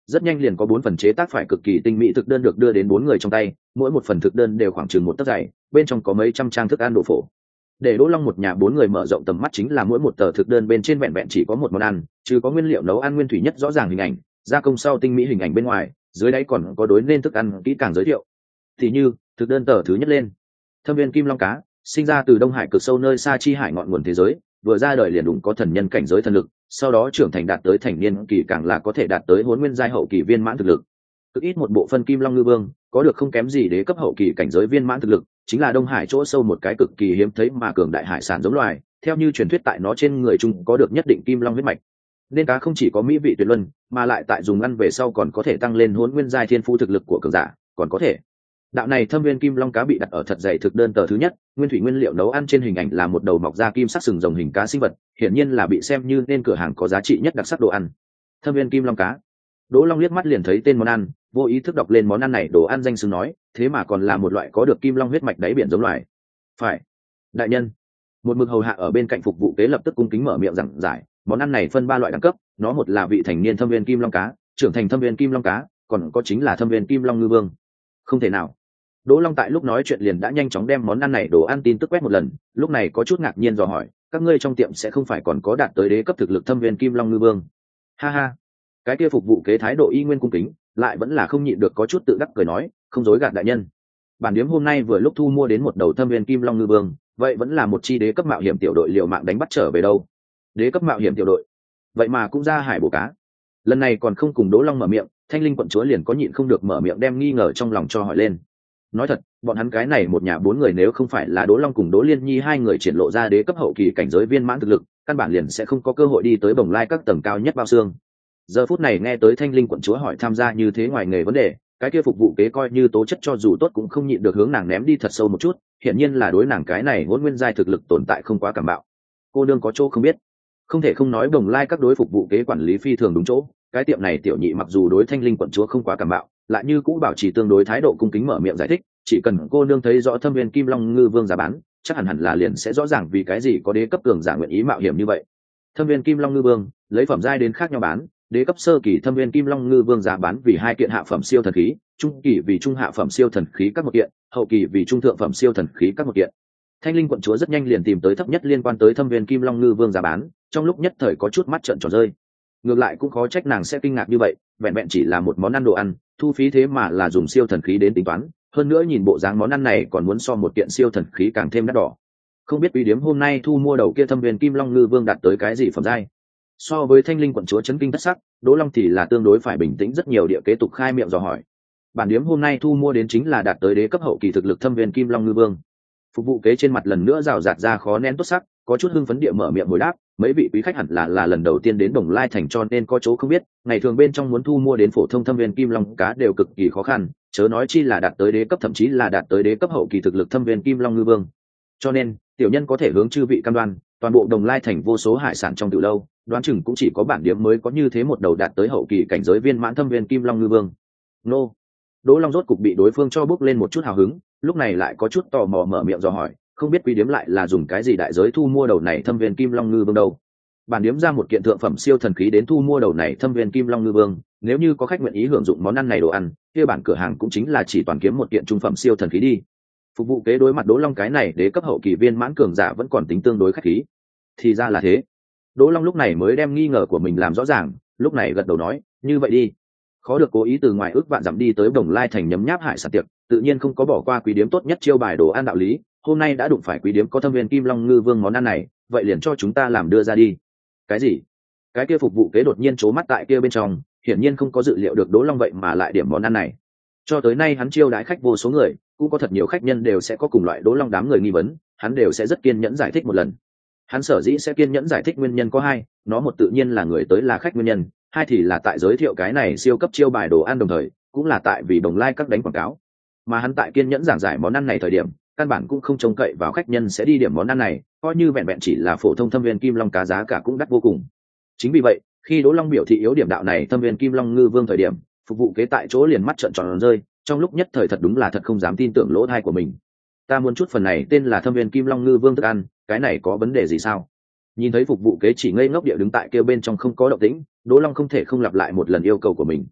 [SPEAKER 1] rất nhanh liền có bốn phần chế tác phải cực kỳ tinh mỹ thực đơn được đưa đến bốn người trong tay, mỗi một phần thực đơn đều khoảng chừng một tấc dày, bên trong có mấy trăm trang thức ăn đồ phổ. Để Đỗ Long một nhà bốn người mở rộng tầm mắt chính là mỗi một tờ thực đơn bên trên vẹn vẹn chỉ có một món ăn, chứ có nguyên liệu nấu ăn nguyên thủy nhất rõ ràng hình ảnh, gia công sau tinh mỹ hình ảnh bên ngoài, dưới đáy còn có đối nên thức ăn kỹ càng giới thiệu. Thì như thực đơn tờ thứ nhất lên, Thâm viên kim long cá, sinh ra từ Đông Hải cực sâu nơi xa chi hải ngọn nguồn thế giới, vừa ra đời liền đụng có thần nhân cảnh giới thần lực, sau đó trưởng thành đạt tới thành niên kỳ càng là có thể đạt tới Hỗn Nguyên giai hậu kỳ viên mãn thực lực. Cực ít một bộ phân kim long ngư vương, có được không kém gì đế cấp hậu kỳ cảnh giới viên mãn thực lực, chính là Đông Hải chỗ sâu một cái cực kỳ hiếm thấy mà cường đại hải sản giống loài, theo như truyền thuyết tại nó trên người chung có được nhất định kim long huyết mạch. Nên cá không chỉ có mỹ vị tuyệt luân, mà lại tại dùng ăn về sau còn có thể tăng lên Hỗn Nguyên giai thiên phú thực lực của cường giả, còn có thể đạo này thâm viên kim long cá bị đặt ở thật dày thực đơn tờ thứ nhất, nguyên thủy nguyên liệu nấu ăn trên hình ảnh là một đầu mọc ra kim sắc sừng rồng hình cá sinh vật, hiển nhiên là bị xem như nên cửa hàng có giá trị nhất đặc sắc đồ ăn. Thâm viên kim long cá. Đỗ Long liếc mắt liền thấy tên món ăn, vô ý thức đọc lên món ăn này đồ ăn danh xưng nói, thế mà còn là một loại có được kim long huyết mạch đáy biển giống loài. Phải, đại nhân. Một mực hầu hạ ở bên cạnh phục vụ kế lập tức cung kính mở miệng giảng giải, món ăn này phân ba loại đẳng cấp, nó một là vị thành niên thâm viên kim long cá, trưởng thành thâm viên kim long cá, còn có chính là thâm viên kim long ngư vương. Không thể nào. Đỗ Long tại lúc nói chuyện liền đã nhanh chóng đem món ăn này đồ ăn tin tức quét một lần, lúc này có chút ngạc nhiên dò hỏi, các ngươi trong tiệm sẽ không phải còn có đạt tới đế cấp thực lực thâm viên kim long ngư vương? Ha ha. Cái kia phục vụ kế thái độ y nguyên cung kính, lại vẫn là không nhịn được có chút tự đắc cười nói, không dối gạt đại nhân. Bản điếm hôm nay vừa lúc thu mua đến một đầu thâm viên kim long ngư vương, vậy vẫn là một chi đế cấp mạo hiểm tiểu đội liều mạng đánh bắt trở về đâu. Đế cấp mạo hiểm tiểu đội, vậy mà cũng ra hải bổ cá. Lần này còn không cùng Đỗ Long mở miệng, Thanh Linh quận chúa liền có nhịn không được mở miệng đem nghi ngờ trong lòng cho hỏi lên. Nói thật, bọn hắn cái này một nhà bốn người nếu không phải là Đỗ Long cùng Đỗ Liên Nhi hai người triển lộ ra đế cấp hậu kỳ cảnh giới viên mãn thực lực, căn bản liền sẽ không có cơ hội đi tới bồng lai các tầng cao nhất bao xương. Giờ phút này nghe tới Thanh Linh quận chúa hỏi tham gia như thế ngoài nghề vấn đề, cái kia phục vụ kế coi như tố chất cho dù tốt cũng không nhịn được hướng nàng ném đi thật sâu một chút, hiển nhiên là đối nàng cái này Hỗn Nguyên giai thực lực tồn tại không quá cảm bạo. Cô nương có chỗ không biết, không thể không nói bồng lai các đối phục vụ kế quản lý phi thường đúng chỗ, cái tiệm này tiểu nhị mặc dù đối Thanh Linh quận chúa không quá cảm bạo, lại như cũ bảo trì tương đối thái độ cung kính mở miệng giải thích, chỉ cần cô nương thấy rõ thâm viên kim long ngư vương giá bán, chắc hẳn hẳn là liền sẽ rõ ràng vì cái gì có đế cấp cường giả nguyện ý mạo hiểm như vậy. Thâm viên kim long ngư vương lấy phẩm giai đến khác nhau bán, đế cấp sơ kỳ thâm viên kim long ngư vương giá bán vì hai kiện hạ phẩm siêu thần khí, trung kỳ vì trung hạ phẩm siêu thần khí các một kiện, hậu kỳ vì trung thượng phẩm siêu thần khí các một kiện. Thanh Linh quận chúa rất nhanh liền tìm tới thấp nhất liên quan tới thâm viên kim long ngư vương giá bán, trong lúc nhất thời có chút mắt trợn tròn rơi. Ngược lại cũng khó trách nàng sẽ kinh ngạc như vậy, vẹn vẹn chỉ là một món ăn đồ ăn, thu phí thế mà là dùng siêu thần khí đến tính toán, hơn nữa nhìn bộ dáng món ăn này còn muốn so một kiện siêu thần khí càng thêm đắt đỏ. Không biết quý điếm hôm nay thu mua đầu kia thâm viên kim long ngư vương đạt tới cái gì phẩm giai. So với Thanh Linh quận chúa chấn kinh thất sắc, Đỗ Long thì là tương đối phải bình tĩnh rất nhiều, địa kế tục khai miệng dò hỏi. Bản điếm hôm nay thu mua đến chính là đạt tới đế cấp hậu kỳ thực lực thâm viên kim long ngư vương. Phục vụ kế trên mặt lần nữa rào rạt ra khó nén tốt sắc, có chút hưng phấn địa mở miệng hồi đáp, mấy vị quý khách hẳn là là lần đầu tiên đến Đồng Lai thành cho nên có chỗ không biết, ngày thường bên trong muốn thu mua đến phổ thông thâm viên kim long cá đều cực kỳ khó khăn, chớ nói chi là đạt tới đế cấp, thậm chí là đạt tới đế cấp hậu kỳ thực lực thâm viên kim long ngư vương. Cho nên, tiểu nhân có thể hướng chư vị cam đoan, toàn bộ Đồng Lai thành vô số hải sản trong từ lâu, đoán chừng cũng chỉ có bản điểm mới có như thế một đầu đạt tới hậu kỳ cảnh giới viên mãn thâm viên kim long ngư vương. Nô. Đỗ Long rốt cục bị đối phương cho bước lên một chút hào hứng, lúc này lại có chút tò mò mở miệng dò hỏi, không biết quý điếm lại là dùng cái gì đại giới thu mua đầu này thâm viên kim long ngư vương đâu. Bản điếm ra một kiện thượng phẩm siêu thần khí đến thu mua đầu này thâm viên kim long ngư vương, nếu như có khách nguyện ý hưởng dụng món ăn này đồ ăn, kia bản cửa hàng cũng chính là chỉ toàn kiếm một kiện trung phẩm siêu thần khí đi. Phục vụ kế đối mặt Đỗ Long cái này đế cấp hậu kỳ viên mãn cường giả vẫn còn tính tương đối khách khí. Thì ra là thế. Đỗ Long lúc này mới đem nghi ngờ của mình làm rõ ràng, lúc này gật đầu nói, như vậy đi. Khó được cố ý từ ngoài ước vạn dặm đi tới Đồng Lai thành nhấm nháp hải sản tiệc, tự nhiên không có bỏ qua quý điếm tốt nhất chiêu bài đồ ăn đạo lý, hôm nay đã đụng phải quý điếm có thâm viên kim long ngư vương món ăn này, vậy liền cho chúng ta làm đưa ra đi. Cái gì? Cái kia phục vụ kế đột nhiên trố mắt tại kia bên trong, hiển nhiên không có dự liệu được Đỗ Long vậy mà lại điểm món ăn này. Cho tới nay hắn chiêu đãi khách vô số người, cũng có thật nhiều khách nhân đều sẽ có cùng loại Đỗ Long đám người nghi vấn, hắn đều sẽ rất kiên nhẫn giải thích một lần. Hắn sở dĩ sẽ kiên nhẫn giải thích nguyên nhân có hai, nó một tự nhiên là người tới là khách nguyên nhân, hai thì là tại giới thiệu cái này siêu cấp chiêu bài đồ ăn đồng thời, cũng là tại vì Đồng Lai các đánh quảng cáo. Mà hắn tại kiên nhẫn giảng giải món ăn này thời điểm, căn bản cũng không trông cậy vào khách nhân sẽ đi điểm món ăn này, coi như vẹn vẹn chỉ là phổ thông thâm viên kim long cá giá cả cũng đắt vô cùng. Chính vì vậy, khi Đỗ Long biểu thị yếu điểm đạo này thâm viên kim long ngư vương thời điểm, phục vụ kế tại chỗ liền mắt trợn tròn rơi, trong lúc nhất thời thật đúng là thật không dám tin tưởng lỗ tai của mình. Ta muốn chút phần này tên là thâm viên kim long ngư vương thức ăn, cái này có vấn đề gì sao? Nhìn thấy phục vụ kế chỉ ngây ngốc địa đứng tại kia bên trong không có động tĩnh, Đỗ Long không thể không lặp lại một lần yêu cầu của mình.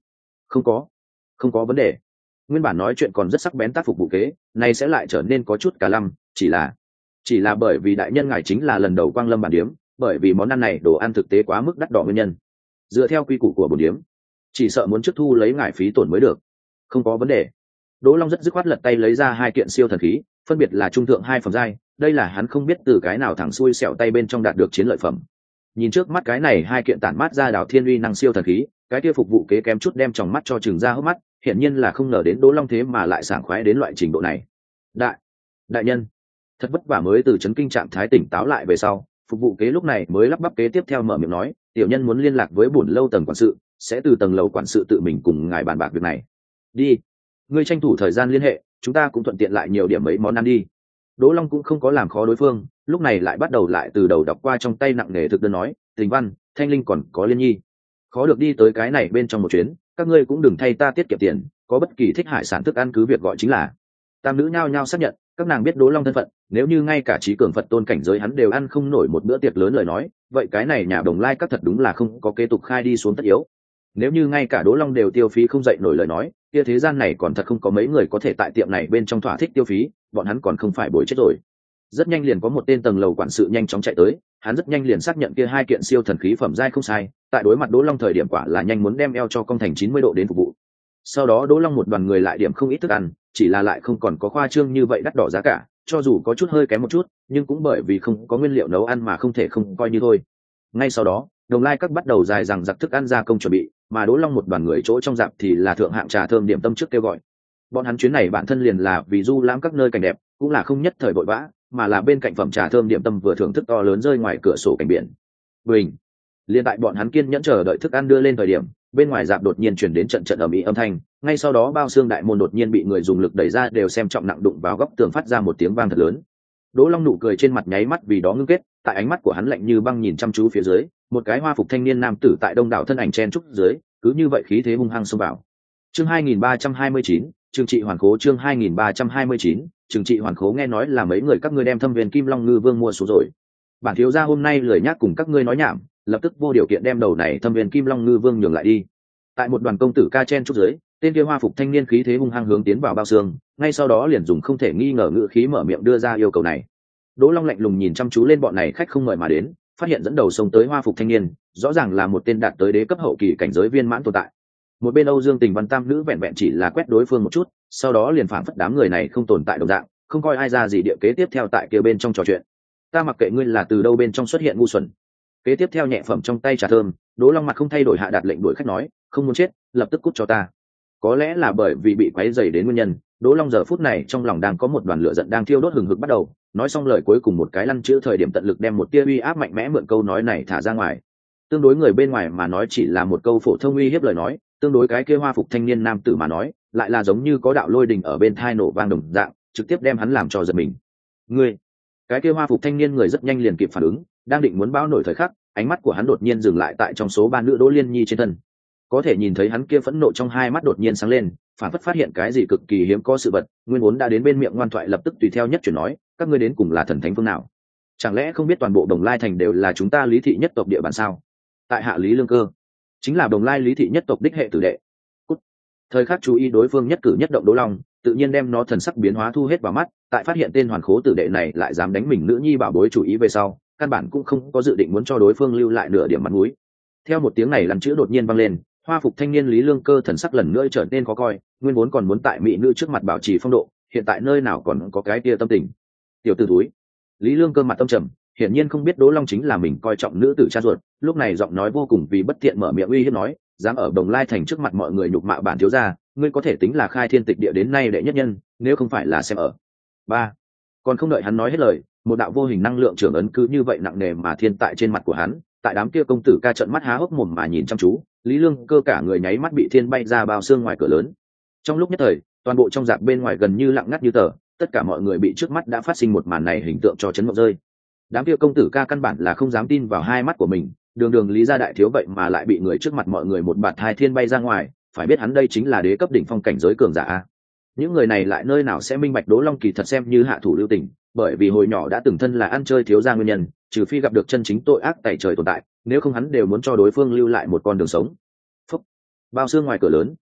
[SPEAKER 1] Không có, không có vấn đề. Nguyên bản nói chuyện còn rất sắc bén tác phục vụ kế, nay sẽ lại trở nên có chút cả lăm, chỉ là chỉ là bởi vì đại nhân ngài chính là lần đầu quang lâm bản điếm, bởi vì món ăn này đồ ăn thực tế quá mức đắt đỏ nguyên nhân. Dựa theo quy củ của bổn điếm, chỉ sợ muốn trước thu lấy ngài phí tổn mới được. Không có vấn đề. Đỗ Long rất dứt khoát lật tay lấy ra hai kiện siêu thần khí, phân biệt là trung thượng hai phẩm giai, đây là hắn không biết từ cái nào thẳng xuôi xẻo tay bên trong đạt được chiến lợi phẩm. Nhìn trước mắt cái này hai kiện tản mát ra đảo thiên uy năng siêu thần khí, cái kia phục vụ kế kém chút đem tròng mắt cho chừng ra hốc mắt, hiển nhiên là không ngờ đến Đỗ Long thế mà lại sảng khoái đến loại trình độ này. Đại, đại nhân, thật vất vả mới từ chấn kinh trạng thái tỉnh táo lại về sau, phục vụ kế lúc này mới lắp bắp kế tiếp theo mở miệng nói, tiểu nhân muốn liên lạc với bổn lâu tầng quản sự, sẽ từ tầng lầu quản sự tự mình cùng ngài bàn bạc việc này. Đi, ngươi tranh thủ thời gian liên hệ, chúng ta cũng thuận tiện lại nhiều điểm mấy món ăn đi. Đỗ Long cũng không có làm khó đối phương, lúc này lại bắt đầu lại từ đầu đọc qua trong tay nặng nề thực đơn nói, Tình Văn, Thanh Linh còn có Liên Nhi, khó được đi tới cái này bên trong một chuyến, các ngươi cũng đừng thay ta tiết kiệm tiền, có bất kỳ thích hải sản thức ăn cứ việc gọi chính là. Tam nữ nhao nhao xác nhận, các nàng biết Đỗ Long thân phận, nếu như ngay cả trí cường Phật tôn cảnh giới hắn đều ăn không nổi một bữa tiệc lớn lời nói, vậy cái này nhà Đồng Lai các thật đúng là không có kế tục khai đi xuống tất yếu. Nếu như ngay cả Đỗ Long đều tiêu phí không dậy nổi lời nói, kia thế gian này còn thật không có mấy người có thể tại tiệm này bên trong thỏa thích tiêu phí, bọn hắn còn không phải bồi chết rồi. Rất nhanh liền có một tên tầng lầu quản sự nhanh chóng chạy tới, hắn rất nhanh liền xác nhận kia hai kiện siêu thần khí phẩm giai không sai, tại đối mặt Đỗ Long thời điểm quả là nhanh muốn đem eo cho công thành chín mươi độ đến phục vụ. Sau đó Đỗ Long một đoàn người lại điểm không ít thức ăn, chỉ là lại không còn có khoa trương như vậy đắt đỏ giá cả, cho dù có chút hơi kém một chút, nhưng cũng bởi vì không có nguyên liệu nấu ăn mà không thể không coi như thôi. Ngay sau đó, Đồng Lai các bắt đầu dài dằng dặc thức ăn gia công chuẩn bị, mà Đỗ Long một đoàn người chỗ trong dạp thì là thượng hạng trà thơm điểm tâm trước kêu gọi. Bọn hắn chuyến này bản thân liền là vì du lãm các nơi cảnh đẹp, cũng là không nhất thời vội vã, mà là bên cạnh phẩm trà thơm điểm tâm vừa thưởng thức to lớn rơi ngoài cửa sổ cảnh biển. Bình. Liên tại bọn hắn kiên nhẫn chờ đợi thức ăn đưa lên thời điểm, bên ngoài dạp đột nhiên truyền đến trận trận ầm ĩ âm thanh, ngay sau đó bao xương đại môn đột nhiên bị người dùng lực đẩy ra, đều xem trọng nặng đụng vào góc tường phát ra một tiếng vang thật lớn. Đỗ Long nụ cười trên mặt nháy mắt vì đó ngưng kết, tại ánh mắt của hắn lạnh như băng nhìn chăm chú phía dưới, một cái hoa phục thanh niên nam tử tại đông đảo thân ảnh chen trúc dưới, cứ như vậy khí thế hung hăng xông vào. Chương hai nghìn ba trăm hai mươi chín, Trừng trị hoàn khố. Chương hai nghìn ba trăm hai mươi chín, Trừng trị hoàn khố. Nghe nói là mấy người các ngươi đem Thâm Viên Kim Long Ngư Vương mua xuống rồi. Bản thiếu gia hôm nay lười nhác cùng các ngươi nói nhảm, lập tức vô điều kiện đem đầu này Thâm Viên Kim Long Ngư Vương nhường lại đi. Tại một đoàn công tử ca chen trúc dưới, tên kia hoa phục thanh niên khí thế hung hăng hướng tiến vào bao xương, ngay sau đó liền dùng không thể nghi ngờ ngữ khí mở miệng đưa ra yêu cầu này. Đỗ Long lạnh lùng nhìn chăm chú lên bọn này khách không mời mà đến, phát hiện dẫn đầu sông tới hoa phục thanh niên, rõ ràng là một tên đạt tới đế cấp hậu kỳ cảnh giới viên mãn tồn tại. Một bên Âu Dương Tình Văn tam nữ vẹn vẹn chỉ là quét đối phương một chút, sau đó liền phảng phất đám người này không tồn tại đồng dạng, không coi ai ra gì địa kế tiếp theo tại kia bên trong trò chuyện. Ta mặc kệ ngươi là từ đâu bên trong xuất hiện ngu xuẩn. Kế tiếp theo nhẹ phẩm trong tay trà thơm, Đỗ Long mặt không thay đổi hạ đạt lệnh đuổi khách nói, không muốn chết, lập tức cút cho ta. Có lẽ là bởi vì bị quấy rầy đến nguyên nhân, Đỗ Long giờ phút này trong lòng đang có một đoàn lửa giận đang thiêu đốt hừng hực bắt đầu, nói xong lời cuối cùng một cái lăn chữ thời điểm tận lực đem một tia uy áp mạnh mẽ mượn câu nói này thả ra ngoài. Tương đối người bên ngoài mà nói chỉ là một câu phổ thông uy hiếp lời nói, tương đối cái kia hoa phục thanh niên nam tử mà nói, lại là giống như có đạo lôi đình ở bên tai nổ vang đồng dạng, trực tiếp đem hắn làm cho giật mình. Ngươi, cái kia hoa phục thanh niên người rất nhanh liền kịp phản ứng, đang định muốn báo nổi thời khắc, ánh mắt của hắn đột nhiên dừng lại tại trong số ba nữ Đỗ Liên Nhi trên thân. Có thể nhìn thấy hắn kia phẫn nộ trong hai mắt đột nhiên sáng lên, phản phất phát hiện cái gì cực kỳ hiếm có sự vật, nguyên vốn đã đến bên miệng ngoan thoại lập tức tùy theo nhất chuyển nói, các ngươi đến cùng là thần thánh phương nào? Chẳng lẽ không biết toàn bộ Đồng Lai thành đều là chúng ta Lý thị nhất tộc địa bàn sao? Tại hạ Lý Lương Cơ, chính là Đồng Lai Lý thị nhất tộc đích hệ tử đệ. Cút. Thời khắc chú ý đối phương nhất cử nhất động Đỗ Long, tự nhiên đem nó thần sắc biến hóa thu hết vào mắt, tại phát hiện tên hoàn khố tử đệ này lại dám đánh mình nữ nhi bảo bối chủ ý về sau, căn bản cũng không có dự định muốn cho đối phương lưu lại nửa điểm mặt mũi. Theo một tiếng này lăn chữ đột nhiên vang lên, hoa phục thanh niên Lý Lương Cơ thần sắc lần nữa trở nên khó coi, nguyên vốn còn muốn tại mỹ nữ trước mặt bảo trì phong độ, hiện tại nơi nào còn có cái tia tâm tình. Tiểu tử túi. Lý Lương Cơ mặt tâm trầm, hiển nhiên không biết Đỗ Long chính là mình coi trọng nữ tử cha ruột, lúc này giọng nói vô cùng vì bất tiện mở miệng uy hiếp nói, dám ở Đồng Lai thành trước mặt mọi người nhục mạ bản thiếu gia, ngươi có thể tính là khai thiên tịch địa đến nay đệ nhất nhân, nếu không phải là xem ở. Ba. Còn không đợi hắn nói hết lời, một đạo vô hình năng lượng trưởng ấn cứ như vậy nặng nề mà thiên tại trên mặt của hắn, tại đám kia công tử ca trợn mắt há hốc mồm mà nhìn chăm chú, Lý Lương Cơ cả người nháy mắt bị thiên bay ra bao xương ngoài cửa lớn. Trong lúc nhất thời, toàn bộ trong dạp bên ngoài gần như lặng ngắt như tờ, tất cả mọi người bị trước mắt đã phát sinh một màn này hình tượng cho chấn động rơi. Đám kia công tử ca căn bản là không dám tin vào hai mắt của mình, đường đường Lý gia đại thiếu vậy mà lại bị người trước mặt mọi người một bạt hai thiên bay ra ngoài, phải biết hắn đây chính là đế cấp đỉnh phong cảnh giới cường giả a. Những người này lại nơi nào sẽ minh bạch Đỗ Long kỳ thật xem như hạ thủ lưu tình, bởi vì hồi nhỏ đã từng thân là ăn chơi thiếu gia nguyên nhân, trừ phi gặp được chân chính tội ác tày trời tồn tại, nếu không hắn đều muốn cho đối phương lưu lại một con đường sống. Phúc. Bao xương ngoài cửa lớn,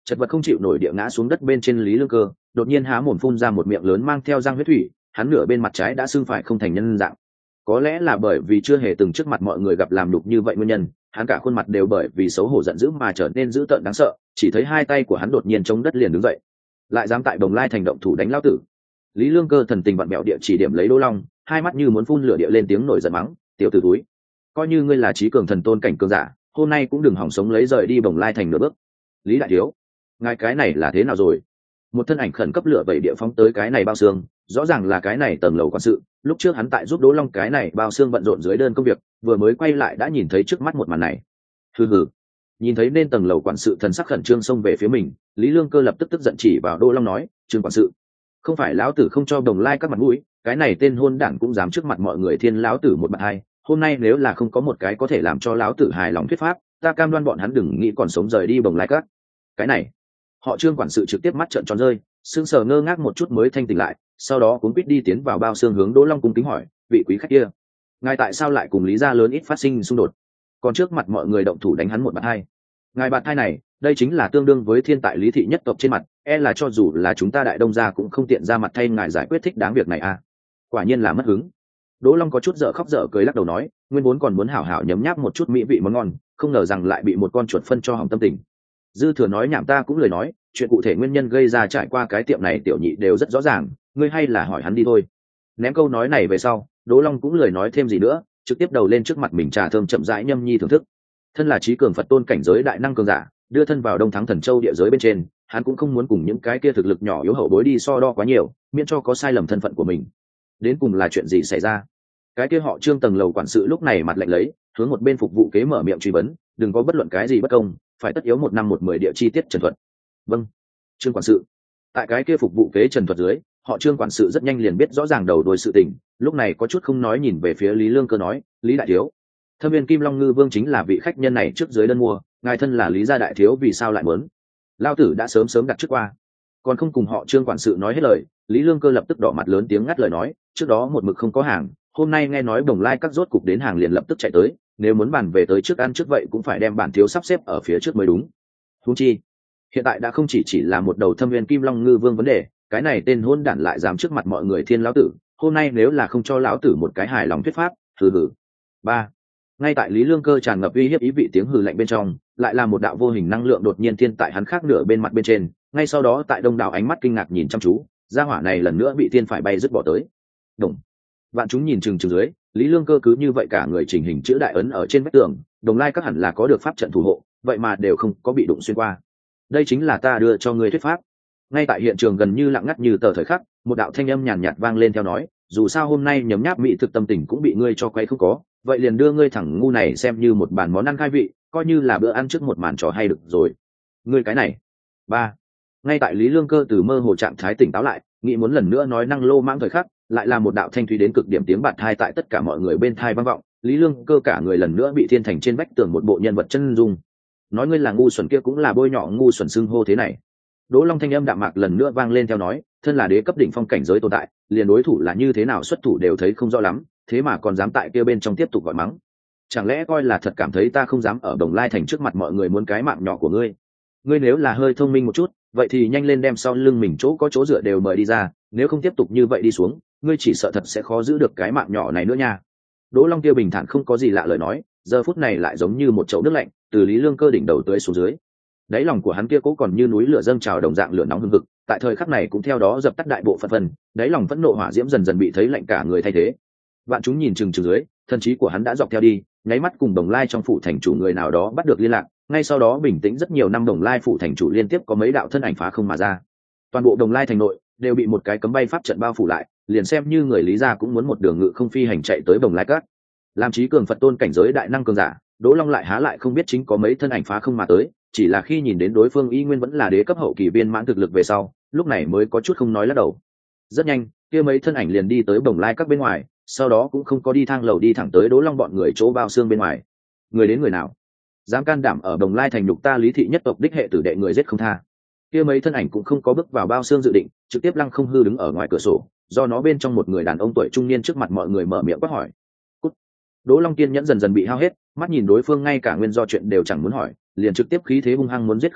[SPEAKER 1] chật vật không chịu nổi địa ngã xuống đất bên trên Lý Lương Cơ, đột nhiên há mồm phun ra một miệng lớn mang theo răng huyết thủy, hắn nửa bên mặt trái đã sưng phải không thành nhân dạng. Có lẽ là bởi vì chưa hề từng trước mặt mọi người gặp làm đục như vậy nguyên nhân, hắn cả khuôn mặt đều bởi vì xấu hổ giận dữ mà trở nên dữ tợn đáng sợ, chỉ thấy hai tay của hắn đột nhiên chống đất liền đứng dậy, lại dám tại Bồng Lai thành động thủ đánh lão tử. Lý Lương Cơ thần tình vặn bẹo địa chỉ điểm lấy Đỗ Long, hai mắt như muốn phun lửa địa lên tiếng nổi giận mắng, tiểu tử túi, coi như ngươi là trí cường thần tôn cảnh cường giả, hôm nay cũng đừng hỏng sống lấy rời đi Bồng Lai thành nửa bước. Lý đại thiếu, ngài cái này là thế nào rồi? Một thân ảnh khẩn cấp lửa vẩy địa phóng tới cái này bao xương, rõ ràng là cái này tầng lầu quản sự, lúc trước hắn tại giúp Đỗ Long cái này bao xương bận rộn dưới đơn công việc, vừa mới quay lại đã nhìn thấy trước mắt một màn này. Hừ hừ. Nhìn thấy nên tầng lầu quản sự thần sắc khẩn trương xông về phía mình, Lý Lương Cơ lập tức tức giận chỉ vào Đỗ Long nói, "Trương quản sự, không phải lão tử không cho Đồng Lai các mặt mũi, cái này tên hôn đản cũng dám trước mặt mọi người thiên lão tử một mặt hai, hôm nay nếu là không có một cái có thể làm cho lão tử hài lòng thuyết pháp, ta cam đoan bọn hắn đừng nghĩ còn sống rời đi Đồng Lai các." Cái này, họ Trương quản sự trực tiếp mắt trợn tròn rơi, sững sờ ngơ ngác một chút mới thanh tỉnh lại, sau đó cuống quýt đi tiến vào bao xương hướng Đỗ Long cung kính hỏi, "Vị quý khách kia, ngài tại sao lại cùng Lý gia lớn ít phát sinh xung đột, còn trước mặt mọi người động thủ đánh hắn một bạt hai? Ngài bạt hai này, đây chính là tương đương với thiên tại Lý thị nhất tộc trên mặt, e là cho dù là chúng ta Đại Đông gia cũng không tiện ra mặt thay ngài giải quyết thích đáng việc này à?" Quả nhiên là mất hứng. Đỗ Long có chút dở khóc dở cười lắc đầu nói, nguyên vốn còn muốn hảo hảo nhấm nháp một chút mỹ vị món ngon, không ngờ rằng lại bị một con chuột phân cho hỏng tâm tình. Dư thừa nói nhảm ta cũng lời nói, chuyện cụ thể nguyên nhân gây ra trải qua cái tiệm này tiểu nhị đều rất rõ ràng, ngươi hay là hỏi hắn đi thôi. Ném câu nói này về sau, Đỗ Long cũng lời nói thêm gì nữa, trực tiếp đầu lên trước mặt mình trà thơm chậm rãi nhâm nhi thưởng thức. Thân là trí cường Phật tôn cảnh giới đại năng cường giả, đưa thân vào Đông Thắng Thần Châu địa giới bên trên, hắn cũng không muốn cùng những cái kia thực lực nhỏ yếu hậu bối đi so đo quá nhiều, miễn cho có sai lầm thân phận của mình. Đến cùng là chuyện gì xảy ra? Cái kia họ Trương tầng lầu quản sự lúc này mặt lạnh lấy, hướng một bên phục vụ kế mở miệng truy vấn, đừng có bất luận cái gì bất công, phải tất yếu một năm một mười địa chi tiết trần thuật. Vâng, Trương quản sự. Tại cái kia phục vụ kế trần thuật dưới, họ Trương quản sự rất nhanh liền biết rõ ràng đầu đuôi sự tình, lúc này có chút không nói nhìn về phía Lý Lương Cơ nói, Lý đại thiếu, Thâm Viên Kim Long Ngư Vương chính là vị khách nhân này trước dưới đơn mua, ngài thân là Lý gia đại thiếu vì sao lại muốn? Lao tử đã sớm sớm đặt trước qua. Còn không cùng họ Trương quản sự nói hết lời, Lý Lương Cơ lập tức đỏ mặt lớn tiếng ngắt lời nói, trước đó một mực không có hàng, hôm nay nghe nói Bồng Lai các rốt cục đến hàng liền lập tức chạy tới, nếu muốn bàn về tới trước ăn trước vậy cũng phải đem bản thiếu sắp xếp ở phía trước mới đúng. Huống chi, hiện tại đã không chỉ chỉ là một đầu Thâm Viên Kim Long Ngư Vương vấn đề, cái này tên hôn đản lại dám trước mặt mọi người thiên lão tử, hôm nay nếu là không cho lão tử một cái hài lòng thuyết pháp, hừ hừ. Ba. Ngay tại Lý Lương Cơ tràn ngập uy hiếp ý vị tiếng hừ lạnh bên trong, lại là một đạo vô hình năng lượng đột nhiên thiên tại hắn khác nửa bên mặt bên trên, ngay sau đó tại đông đảo ánh mắt kinh ngạc nhìn chăm chú, gia hỏa này lần nữa bị thiên phải bay dứt bỏ tới. Đồng. Vạn chúng nhìn chừng chừng dưới, Lý Lương Cơ cứ như vậy cả người chỉnh hình chữ đại ấn ở trên vách tường, Đồng Lai các hẳn là có được pháp trận thủ hộ, vậy mà đều không có bị đụng xuyên qua. Đây chính là ta đưa cho ngươi thuyết pháp. Ngay tại hiện trường gần như lặng ngắt như tờ thời khắc, một đạo thanh âm nhàn nhạt vang lên theo nói, dù sao hôm nay nhấm nháp mỹ thực tâm tình cũng bị ngươi cho quay không có, vậy liền đưa ngươi thẳng ngu này xem như một bàn món ăn khai vị, coi như là bữa ăn trước một màn trò hay được rồi. Ngươi cái này. Ba. Ngay tại Lý Lương Cơ từ mơ hồ trạng thái tỉnh táo lại, nghĩ muốn lần nữa nói năng lô mãng thời khắc, lại là một đạo thanh thúy đến cực điểm tiếng bạt thai tại tất cả mọi người bên thai vang vọng, Lý Lương Cơ cả người lần nữa bị thiên thành trên vách tường một bộ nhân vật chân dung. Nói ngươi là ngu xuẩn kia cũng là bôi nhọ ngu xuẩn xưng hô thế này. Đỗ Long thanh âm đạm mạc lần nữa vang lên theo nói, thân là đế cấp đỉnh phong cảnh giới tồn tại, liền đối thủ là như thế nào xuất thủ đều thấy không rõ lắm, thế mà còn dám tại kia bên trong tiếp tục gọi mắng. Chẳng lẽ coi là thật cảm thấy ta không dám ở Đồng Lai thành trước mặt mọi người muốn cái mạng nhỏ của ngươi? Ngươi nếu là hơi thông minh một chút, vậy thì nhanh lên đem sau lưng mình chỗ có chỗ dựa đều mời đi ra, nếu không tiếp tục như vậy đi xuống, ngươi chỉ sợ thật sẽ khó giữ được cái mạng nhỏ này nữa nha. Đỗ Long kia bình thản không có gì lạ lời nói, giờ phút này lại giống như một chậu nước lạnh từ Lý Lương Cơ đỉnh đầu tưới xuống dưới. Đáy lòng của hắn kia cố còn như núi lửa dâng trào đồng dạng lửa nóng hừng hực, tại thời khắc này cũng theo đó dập tắt đại bộ phận phần, đáy lòng vẫn nộ hỏa diễm dần dần bị thấy lạnh cả người thay thế. Vạn chúng nhìn chừng chừng dưới, thần trí của hắn đã dọc theo đi, nháy mắt cùng Đồng Lai trong phủ thành chủ người nào đó bắt được liên lạc, ngay sau đó bình tĩnh rất nhiều năm Đồng Lai phủ thành chủ liên tiếp có mấy đạo thân ảnh phá không mà ra. Toàn bộ Đồng Lai thành nội đều bị một cái cấm bay pháp trận bao phủ lại, liền xem như người Lý gia cũng muốn một đường ngự không phi hành chạy tới Đồng Lai các. Làm trí cường Phật tôn cảnh giới đại năng cường giả, Đỗ Long lại há lại không biết chính có mấy thân ảnh phá không mà tới, chỉ là khi nhìn đến đối phương y nguyên vẫn là đế cấp hậu kỳ viên mãn thực lực về sau, lúc này mới có chút không nói lắc đầu. Rất nhanh, kia mấy thân ảnh liền đi tới Đồng Lai các bên ngoài, sau đó cũng không có đi thang lầu đi thẳng tới Đỗ Long bọn người chỗ bao xương bên ngoài. Người đến người nào? Dám can đảm ở Đồng Lai thành nhục ta Lý thị nhất tộc đích hệ tử đệ người giết không tha. Kia mấy thân ảnh cũng không có bước vào bao xương dự định, trực tiếp lăng không hư đứng ở ngoài cửa sổ, do nó bên trong một người đàn ông tuổi trung niên trước mặt mọi người mở miệng quát hỏi. Cút. Đỗ Long kiên nhẫn dần dần bị hao hết, mắt nhìn đối phương ngay cả nguyên do chuyện đều chẳng muốn hỏi, liền trực tiếp khí thế hung hăng muốn giết không tha,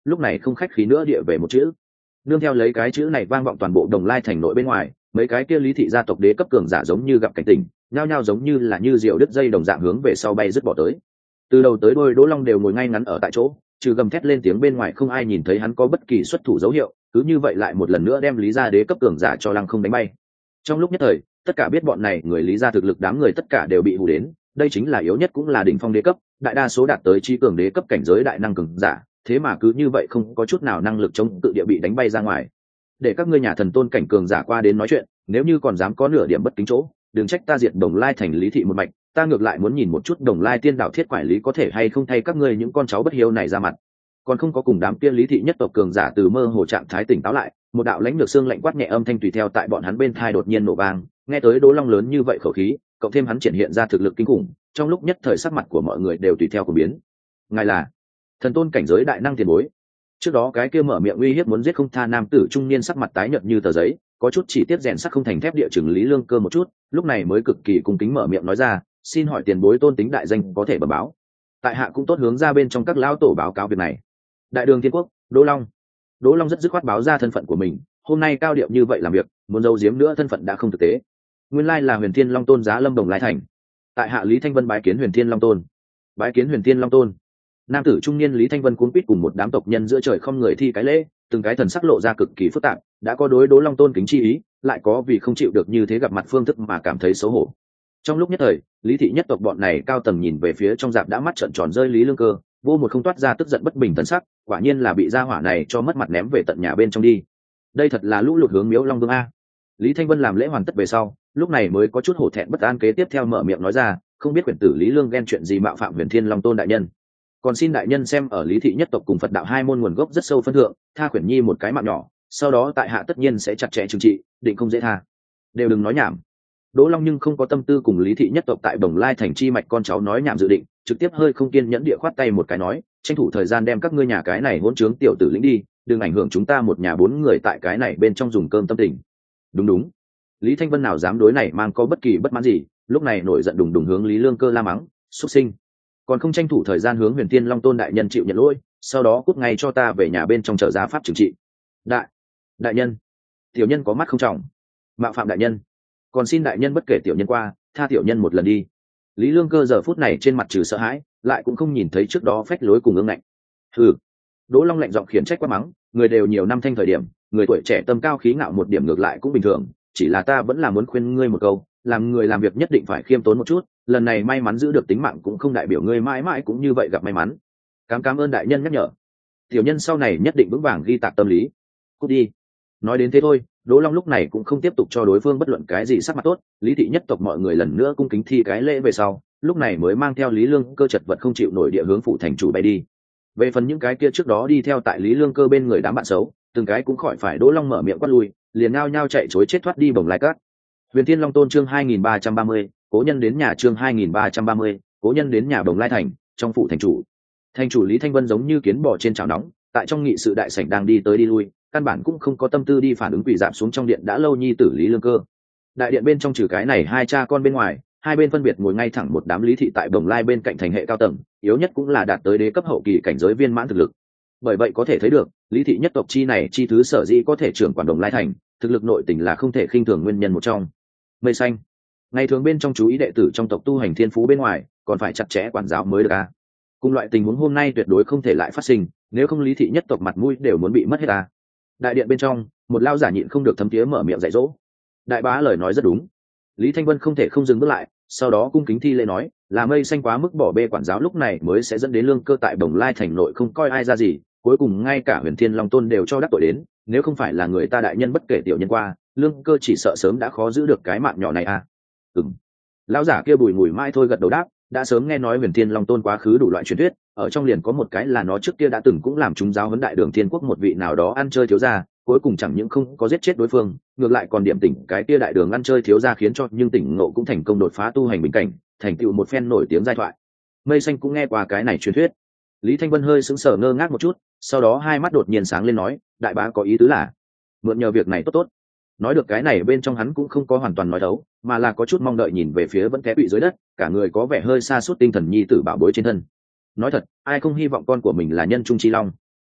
[SPEAKER 1] lúc này không khách khí nữa địa về một chữ. Nương theo lấy cái chữ này vang vọng toàn bộ Đồng Lai thành nội bên ngoài, mấy cái kia lý thị gia tộc đế cấp cường giả giống như gặp cảnh tình, nhao nhao giống như là như diều đứt dây đồng dạng hướng về sau bay dứt bỏ tới. Từ đầu tới đuôi Đỗ Long đều ngồi ngay ngắn ở tại chỗ, trừ gầm thét lên tiếng bên ngoài không ai nhìn thấy hắn có bất kỳ xuất thủ dấu hiệu, cứ như vậy lại một lần nữa đem lý gia đế cấp cường giả cho lăng không đánh bay. Trong lúc nhất thời, tất cả biết bọn này người lý gia thực lực đám người tất cả đều bị hù đến, đây chính là yếu nhất cũng là đỉnh phong đế cấp, đại đa số đạt tới chi cường đế cấp cảnh giới đại năng cường giả, thế mà cứ như vậy không có chút nào năng lực chống tự địa bị đánh bay ra ngoài. Để các ngươi nhà thần tôn cảnh cường giả qua đến nói chuyện, nếu như còn dám có nửa điểm bất kính chỗ, đừng trách ta diệt Đồng Lai thành lý thị một mạch, ta ngược lại muốn nhìn một chút Đồng Lai tiên đạo thiết quản lý có thể hay không thay các ngươi những con cháu bất hiếu này ra mặt. Còn không có cùng đám kia lý thị nhất tộc cường giả từ mơ hồ trạng thái tỉnh táo lại, một đạo lãnh lược xương lạnh quát nhẹ âm thanh tùy theo tại bọn hắn bên thai đột nhiên nổ vang, nghe tới Đỗ Long lớn như vậy khẩu khí, cộng thêm hắn triển hiện ra thực lực kinh khủng, trong lúc nhất thời sắc mặt của mọi người đều tùy theo của biến. Ngài là thần tôn cảnh giới đại năng tiền bối. Trước đó cái kia mở miệng uy hiếp muốn giết không tha nam tử trung niên sắc mặt tái nhợt như tờ giấy, có chút chỉ tiếp rèn sắc không thành thép địa chừng Lý Lương Cơ một chút, lúc này mới cực kỳ cung kính mở miệng nói ra, xin hỏi tiền bối tôn tính đại danh có thể bẩm báo. Tại hạ cũng tốt hướng ra bên trong các lão tổ báo cáo việc này. Đại đường Thiên Quốc, Đỗ Long. Đỗ Long rất dứt khoát báo ra thân phận của mình, hôm nay cao điệu như vậy làm việc, muốn giấu giếm nữa thân phận đã không thực tế. Nguyên lai là Huyền Thiên Long Tôn giá lâm Đồng Lai thành. Tại hạ Lý Thanh Vân bái kiến Huyền Thiên Long Tôn. Bái kiến Huyền Thiên Long Tôn. Nam tử trung niên Lý Thanh Vân cuống quýt cùng một đám tộc nhân giữa trời không người thi cái lễ, từng cái thần sắc lộ ra cực kỳ phức tạp, đã có đối Đỗ Long Tôn kính chi ý, lại có vì không chịu được như thế gặp mặt phương thức mà cảm thấy xấu hổ. Trong lúc nhất thời, Lý thị nhất tộc bọn này cao tầng nhìn về phía trong dạp đã mắt trợn tròn rơi Lý Lương Cơ, vô một không toát ra tức giận bất bình thần sắc, quả nhiên là bị gia hỏa này cho mất mặt ném về tận nhà bên trong đi. Đây thật là lũ lụt hướng Miếu Long Vương a. Lý Thanh Vân làm lễ hoàn tất về sau, lúc này mới có chút hổ thẹn bất an kế tiếp theo mở miệng nói ra, không biết quyển tử Lý Lương ghen chuyện gì mạo phạm Huyền Thiên Long Tôn đại nhân. Còn xin đại nhân xem ở Lý thị nhất tộc cùng Phật đạo hai môn nguồn gốc rất sâu phân thượng, tha quyển nhi một cái mạng nhỏ, sau đó tại hạ tất nhiên sẽ chặt chẽ trừng trị, định không dễ tha. Đều đừng nói nhảm. Đỗ Long nhưng không có tâm tư cùng Lý thị nhất tộc tại Bồng Lai thành chi mạch con cháu nói nhảm dự định, trực tiếp hơi không kiên nhẫn địa khoát tay một cái nói, tranh thủ thời gian đem các ngươi nhà cái này hỗn trướng tiểu tử lĩnh đi, đừng ảnh hưởng chúng ta một nhà bốn người tại cái này bên trong dùng cơm tâm tình. Đúng đúng. Lý Thanh Vân nào dám đối này mang có bất kỳ bất mãn gì, lúc này nổi giận đùng đùng hướng Lý Lương Cơ la mắng, xuất sinh, còn không tranh thủ thời gian hướng Huyền Thiên Long Tôn đại nhân chịu nhận lỗi, sau đó cút ngay cho ta về nhà bên trong chờ giá pháp trừng trị. Đại, đại nhân, tiểu nhân có mắt không trọng, mạo phạm đại nhân, còn xin đại nhân bất kể tiểu nhân qua, tha tiểu nhân một lần đi. Lý Lương Cơ giờ phút này trên mặt trừ sợ hãi, lại cũng không nhìn thấy trước đó phách lối cùng ương ngạnh. Hừ. Đỗ Long lạnh giọng khiển trách quát mắng, người đều nhiều năm thanh thời điểm, người tuổi trẻ tâm cao khí ngạo một điểm ngược lại cũng bình thường, chỉ là ta vẫn là muốn khuyên ngươi một câu, làm người làm việc nhất định phải khiêm tốn một chút, lần này may mắn giữ được tính mạng cũng không đại biểu ngươi mãi mãi cũng như vậy gặp may mắn. Cám cám ơn đại nhân nhắc nhở, tiểu nhân sau này nhất định vững vàng ghi tạc tâm lý. Cút đi. Nói đến thế thôi, Đỗ Long lúc này cũng không tiếp tục cho đối phương bất luận cái gì sắc mặt tốt, Lý thị nhất tộc mọi người lần nữa cung kính thi cái lễ về sau, lúc này mới mang theo Lý Lương Cơ chật vật không chịu nổi địa hướng phủ thành chủ bay đi. Về phần những cái kia trước đó đi theo tại Lý Lương Cơ bên người đám bạn xấu, từng cái cũng khỏi phải Đỗ Long mở miệng quát lui, liền ngao nhao chạy trối chết thoát đi Bồng Lai Các. Huyền Thiên Long Tôn chương hai nghìn ba trăm ba mươi, cố nhân đến nhà chương hai nghìn ba trăm ba mươi, cố nhân đến nhà Bồng Lai thành, trong phủ thành chủ. Thành chủ Lý Thanh Vân giống như kiến bò trên chảo nóng, tại trong nghị sự đại sảnh đang đi tới đi lui, căn bản cũng không có tâm tư đi phản ứng quỳ dạp xuống trong điện đã lâu nhi tử Lý Lương Cơ. Đại điện bên trong trừ cái này hai cha con bên ngoài, hai bên phân biệt ngồi ngay thẳng một đám lý thị tại Bồng Lai bên cạnh thành hệ cao tầng, yếu nhất cũng là đạt tới đế cấp hậu kỳ cảnh giới viên mãn thực lực. Bởi vậy có thể thấy được, lý thị nhất tộc chi này chi thứ sở dĩ có thể trưởng quản Bồng Lai thành, thực lực nội tình là không thể khinh thường nguyên nhân một trong. Mây xanh, ngày thường bên trong chú ý đệ tử trong tộc tu hành thiên phú bên ngoài, còn phải chặt chẽ quản giáo mới được a. Cùng loại tình huống hôm nay tuyệt đối không thể lại phát sinh, nếu không lý thị nhất tộc mặt mũi đều muốn bị mất hết a. Đại điện bên trong, một lao giả nhịn không được thấm tía mở miệng dạy dỗ. Đại bá lời nói rất đúng. Lý Thanh Vân không thể không dừng bước lại, sau đó cung kính thi lễ nói, là mây xanh quá mức bỏ bê quản giáo lúc này mới sẽ dẫn đến Lương Cơ tại Bồng Lai thành nội không coi ai ra gì, cuối cùng ngay cả Huyền Thiên Long Tôn đều cho đắc tội đến, nếu không phải là người ta đại nhân bất kể tiểu nhân qua, Lương Cơ chỉ sợ sớm đã khó giữ được cái mạng nhỏ này à. Ừm. Lão giả kia bùi ngùi mãi thôi gật đầu đáp, đã sớm nghe nói Huyền Thiên Long Tôn quá khứ đủ loại truyền thuyết, ở trong liền có một cái là nó trước kia đã từng cũng làm chúng giáo huấn đại đường Thiên Quốc một vị nào đó ăn chơi thiếu gia, cuối cùng chẳng những không có giết chết đối phương, ngược lại còn điểm tỉnh cái kia đại đường ăn chơi thiếu gia khiến cho nhưng tỉnh ngộ cũng thành công đột phá tu hành bình cảnh, thành tựu một phen nổi tiếng giai thoại. Mây xanh cũng nghe qua cái này truyền thuyết. Lý Thanh Vân hơi sững sờ ngơ ngác một chút, sau đó hai mắt đột nhiên sáng lên nói, đại bá có ý tứ là mượn nhờ việc này tốt tốt. Nói được cái này bên trong hắn cũng không có hoàn toàn nói đấu, mà là có chút mong đợi nhìn về phía vẫn té bị dưới đất, cả người có vẻ hơi sa sút tinh thần nhi tử bảo bối trên thân. Nói thật, ai không hy vọng con của mình là nhân trung chi long.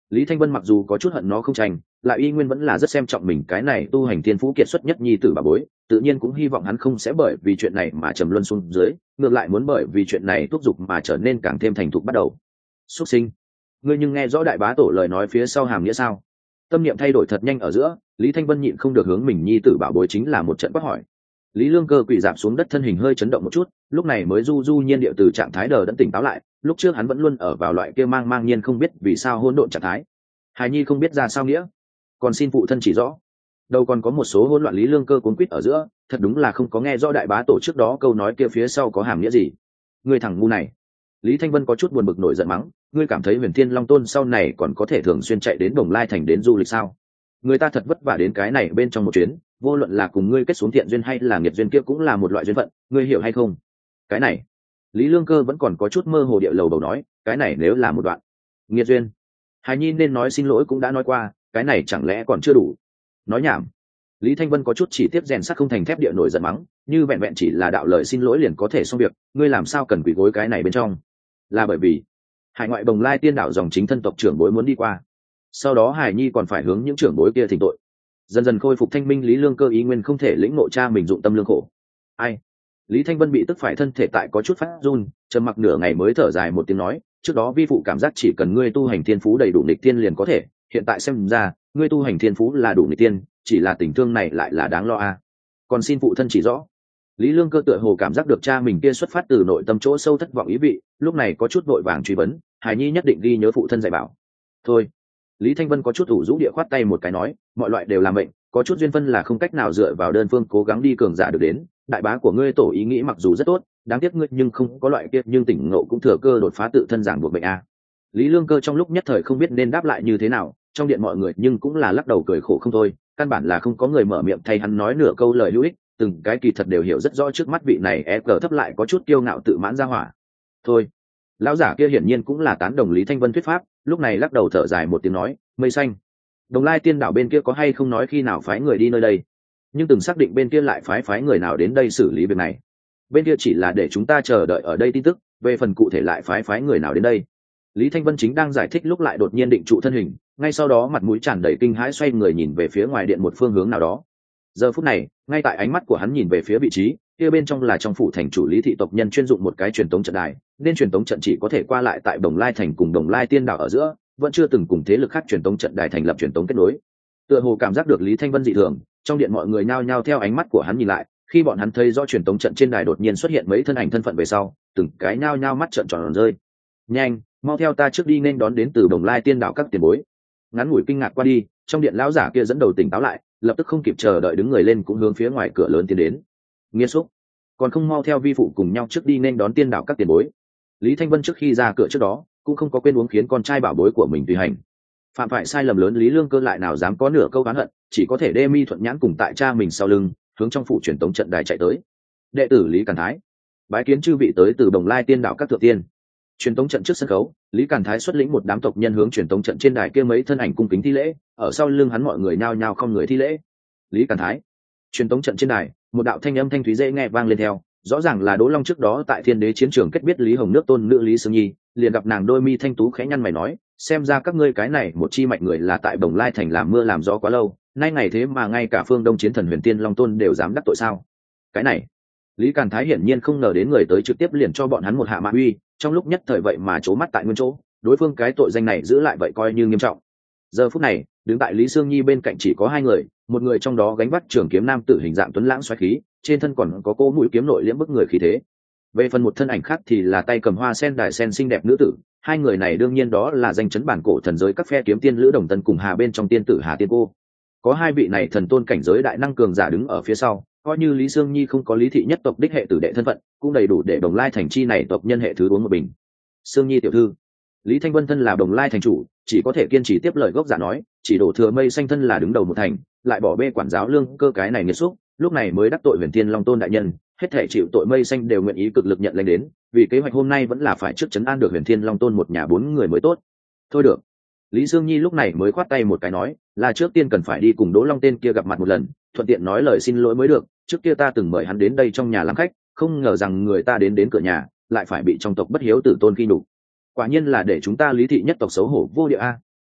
[SPEAKER 1] Lý Thanh Vân mặc dù có chút hận nó không tranh, lại y nguyên vẫn là rất xem trọng mình cái này tu hành thiên phú kiệt xuất nhất nhi tử bà bối, tự nhiên cũng hy vọng hắn không sẽ bởi vì chuyện này mà trầm luân xuống dưới, ngược lại muốn bởi vì chuyện này thúc giục mà trở nên càng thêm thành thục bắt đầu. Xuất sinh, ngươi nhưng nghe rõ đại bá tổ lời nói phía sau hàm nghĩa sao? Tâm niệm thay đổi thật nhanh ở giữa, Lý Thanh Vân nhịn không được hướng mình nhi tử bảo bối chính là một trận quát hỏi. Lý Lương Cơ quỳ dạp xuống đất, thân hình hơi chấn động một chút, lúc này mới du du nhiên điệu từ trạng thái đờ đẫn tỉnh táo lại, lúc trước hắn vẫn luôn ở vào loại kia mang mang nhiên không biết vì sao hỗn độn trạng thái. Hài nhi không biết ra sao nghĩa, còn xin phụ thân chỉ rõ. Đâu còn có một số hỗn loạn. Lý Lương Cơ cuốn quýt ở giữa, thật đúng là không có nghe rõ đại bá tổ trước đó câu nói kia phía sau có hàm nghĩa gì. Ngươi thằng ngu này. Lý Thanh Vân có chút buồn bực nổi giận mắng, ngươi cảm thấy Huyền Thiên Long Tôn sau này còn có thể thường xuyên chạy đến Đồng Lai thành đến du lịch sao? Người ta thật vất vả đến cái này bên trong một chuyến, vô luận là cùng ngươi kết xuống thiện duyên hay là nghiệt duyên kia cũng là một loại duyên phận, ngươi hiểu hay không? Cái này, Lý Lương Cơ vẫn còn có chút mơ hồ địa lầu đầu nói, cái này nếu là một đoạn nghiệt duyên, Hải Nhi nên nói xin lỗi cũng đã nói qua, cái này chẳng lẽ còn chưa đủ? Nói nhảm. Lý Thanh Vân có chút chỉ tiếp rèn sắt không thành thép địa nổi giận mắng, như vẹn vẹn chỉ là đạo lời xin lỗi liền có thể xong việc, ngươi làm sao cần quỳ gối cái này bên trong? Là bởi vì hải ngoại Bồng Lai tiên đảo dòng chính thân tộc trưởng bối muốn đi qua, sau đó Hải Nhi còn phải hướng những trưởng bối kia thỉnh tội. Dần dần khôi phục thanh minh, Lý Lương Cơ ý nguyên không thể lĩnh ngộ cha mình dụng tâm lương khổ. Ai? Lý Thanh Vân bị tức phải thân thể tại có chút phát run, trầm mặc nửa ngày mới thở dài một tiếng nói, trước đó vi phụ cảm giác chỉ cần ngươi tu hành thiên phú đầy đủ nghịch tiên liền có thể, hiện tại xem ra ngươi tu hành thiên phú là đủ nghịch tiên, chỉ là tình thương này lại là đáng lo a. À. Còn xin phụ thân chỉ rõ. Lý Lương Cơ tựa hồ cảm giác được cha mình kia xuất phát từ nội tâm chỗ sâu thất vọng ý vị, lúc này có chút vội vàng truy vấn, Hải Nhi nhất định ghi nhớ phụ thân dạy bảo. Thôi. Lý Thanh Vân có chút ủ rũ địa khoát tay một cái nói, mọi loại đều là mệnh, có chút duyên phân là không cách nào dựa vào đơn phương cố gắng đi cường giả được đến, đại bá của ngươi tổ ý nghĩ mặc dù rất tốt, đáng tiếc ngươi nhưng không có loại kia, nhưng tỉnh ngộ cũng thừa cơ đột phá tự thân giảng buộc bệnh a. Lý Lương Cơ trong lúc nhất thời không biết nên đáp lại như thế nào, trong điện mọi người nhưng cũng là lắc đầu cười khổ không thôi, căn bản là không có người mở miệng thay hắn nói nửa câu lời hữu ích, từng cái kỳ thật đều hiểu rất rõ trước mắt vị này e cờ thấp lại có chút kiêu ngạo tự mãn ra hỏa. Thôi, lão giả kia hiển nhiên cũng là tán đồng Lý Thanh Vân thuyết pháp, lúc này lắc đầu thở dài một tiếng nói, mây xanh, Đồng Lai tiên đảo bên kia có hay không nói khi nào phái người đi nơi đây, nhưng từng xác định bên kia lại phái phái người nào đến đây xử lý việc này. Bên kia chỉ là để chúng ta chờ đợi ở đây tin tức, về phần cụ thể lại phái phái người nào đến đây. Lý Thanh Vân chính đang giải thích lúc lại đột nhiên định trụ thân hình, ngay sau đó mặt mũi tràn đầy kinh hãi xoay người nhìn về phía ngoài điện một phương hướng nào đó. Giờ phút này, ngay tại ánh mắt của hắn nhìn về phía vị trí kia bên trong là trong phủ thành chủ Lý thị tộc nhân chuyên dụng một cái truyền tống trận đài, nên truyền tống trận chỉ có thể qua lại tại Đồng Lai thành cùng Đồng Lai tiên đảo ở giữa, vẫn chưa từng cùng thế lực khác truyền tống trận đài thành lập truyền tống kết nối. Tựa hồ cảm giác được Lý Thanh Vân dị thường, trong điện mọi người nhao nhao theo ánh mắt của hắn nhìn lại, khi bọn hắn thấy rõ truyền tống trận trên đài đột nhiên xuất hiện mấy thân ảnh thân phận về sau, từng cái nhao nhao mắt trợn tròn rơi. Nhanh, mau theo ta trước đi nên đón đến từ Đồng Lai tiên đảo các tiền bối. Ngắn ngủi kinh ngạc qua đi, trong điện lão giả kia dẫn đầu tỉnh táo lại, lập tức không kịp chờ đợi đứng người lên cũng hướng phía ngoài cửa lớn tiến đến. Nghiêm xúc, còn không mau theo vi phụ cùng nhau trước đi nên đón tiên đảo các tiền bối. Lý Thanh Vân trước khi ra cửa trước đó cũng không có quên uống khiến con trai bảo bối của mình tùy hành. Phạm phải sai lầm lớn Lý Lương Cơ lại nào dám có nửa câu oán hận, chỉ có thể đê mi thuận nhãn cùng tại cha mình sau lưng hướng trong phủ truyền tống trận đài chạy tới. Đệ tử Lý Càn Thái bái kiến chư vị tới từ Đồng Lai tiên đảo các thượng tiên. Truyền tống trận trước sân khấu, Lý Càn Thái xuất lĩnh một đám tộc nhân hướng truyền tống trận trên đài kia mấy thân ảnh cung kính thi lễ, ở sau lưng hắn mọi người nhao nhao không người thi lễ. Lý Càn Thái. Truyền tống trận trên đài, một đạo thanh âm thanh thúy dễ nghe vang lên theo, rõ ràng là Đỗ Long trước đó tại Thiên Đế chiến trường kết biết Lý Hồng nước tôn nữ Lý Sương Nhi, liền gặp nàng đôi mi thanh tú khẽ nhăn mày nói, xem ra các ngươi cái này một chi mạnh người là tại Đồng Lai thành làm mưa làm gió quá lâu, nay ngày thế mà ngay cả phương Đông chiến thần Huyền Tiên Long Tôn đều dám đắc tội sao? Cái này, Lý Càn Thái hiển nhiên không ngờ đến người tới trực tiếp liền cho bọn hắn một hạ mã uy, trong lúc nhất thời vậy mà trố mắt tại nguyên chỗ, đối phương cái tội danh này giữ lại vậy coi như nghiêm trọng. Giờ phút này, đứng tại Lý Sương Nhi bên cạnh chỉ có hai người, một người trong đó gánh vác trường kiếm nam tử hình dạng tuấn lãng xoáy khí, trên thân còn có cỗ mũi kiếm nội liễm bức người khí thế. Về phần một thân ảnh khác thì là tay cầm hoa sen đài sen xinh đẹp nữ tử, hai người này đương nhiên đó là danh chấn bản cổ thần giới các phe kiếm tiên Lữ Đồng Tân cùng Hà bên trong tiên tử Hà Tiên Cô. Có hai vị này thần tôn cảnh giới đại năng cường giả đứng ở phía sau, coi như Lý Sương Nhi không có Lý thị nhất tộc đích hệ tử đệ thân phận, cũng đầy đủ để Đồng Lai thành chi này tộc nhân hệ thứ uống một bình. Sương Nhi tiểu thư, Lý Thanh Vân thân là Đồng Lai thành chủ, chỉ có thể kiên trì tiếp lời gốc giả nói, chỉ đổ thừa mây xanh thân là đứng đầu một thành, lại bỏ bê quản giáo lương cơ cái này nghiệt xúc, lúc này mới đắc tội Huyền Thiên Long Tôn đại nhân, hết thể chịu tội mây xanh đều nguyện ý cực lực nhận lãnh đến, vì kế hoạch hôm nay vẫn là phải trước trấn an được Huyền Thiên Long Tôn một nhà bốn người mới tốt. Thôi được. Lý Sương Nhi lúc này mới khoát tay một cái nói, là trước tiên cần phải đi cùng Đỗ Long tên kia gặp mặt một lần, thuận tiện nói lời xin lỗi mới được, trước kia ta từng mời hắn đến đây trong nhà làm khách, không ngờ rằng người ta đến đến cửa nhà, lại phải bị trong tộc bất hiếu tử tôn khi nhục. Quả nhiên là để chúng ta Lý thị nhất tộc xấu hổ vô địa a.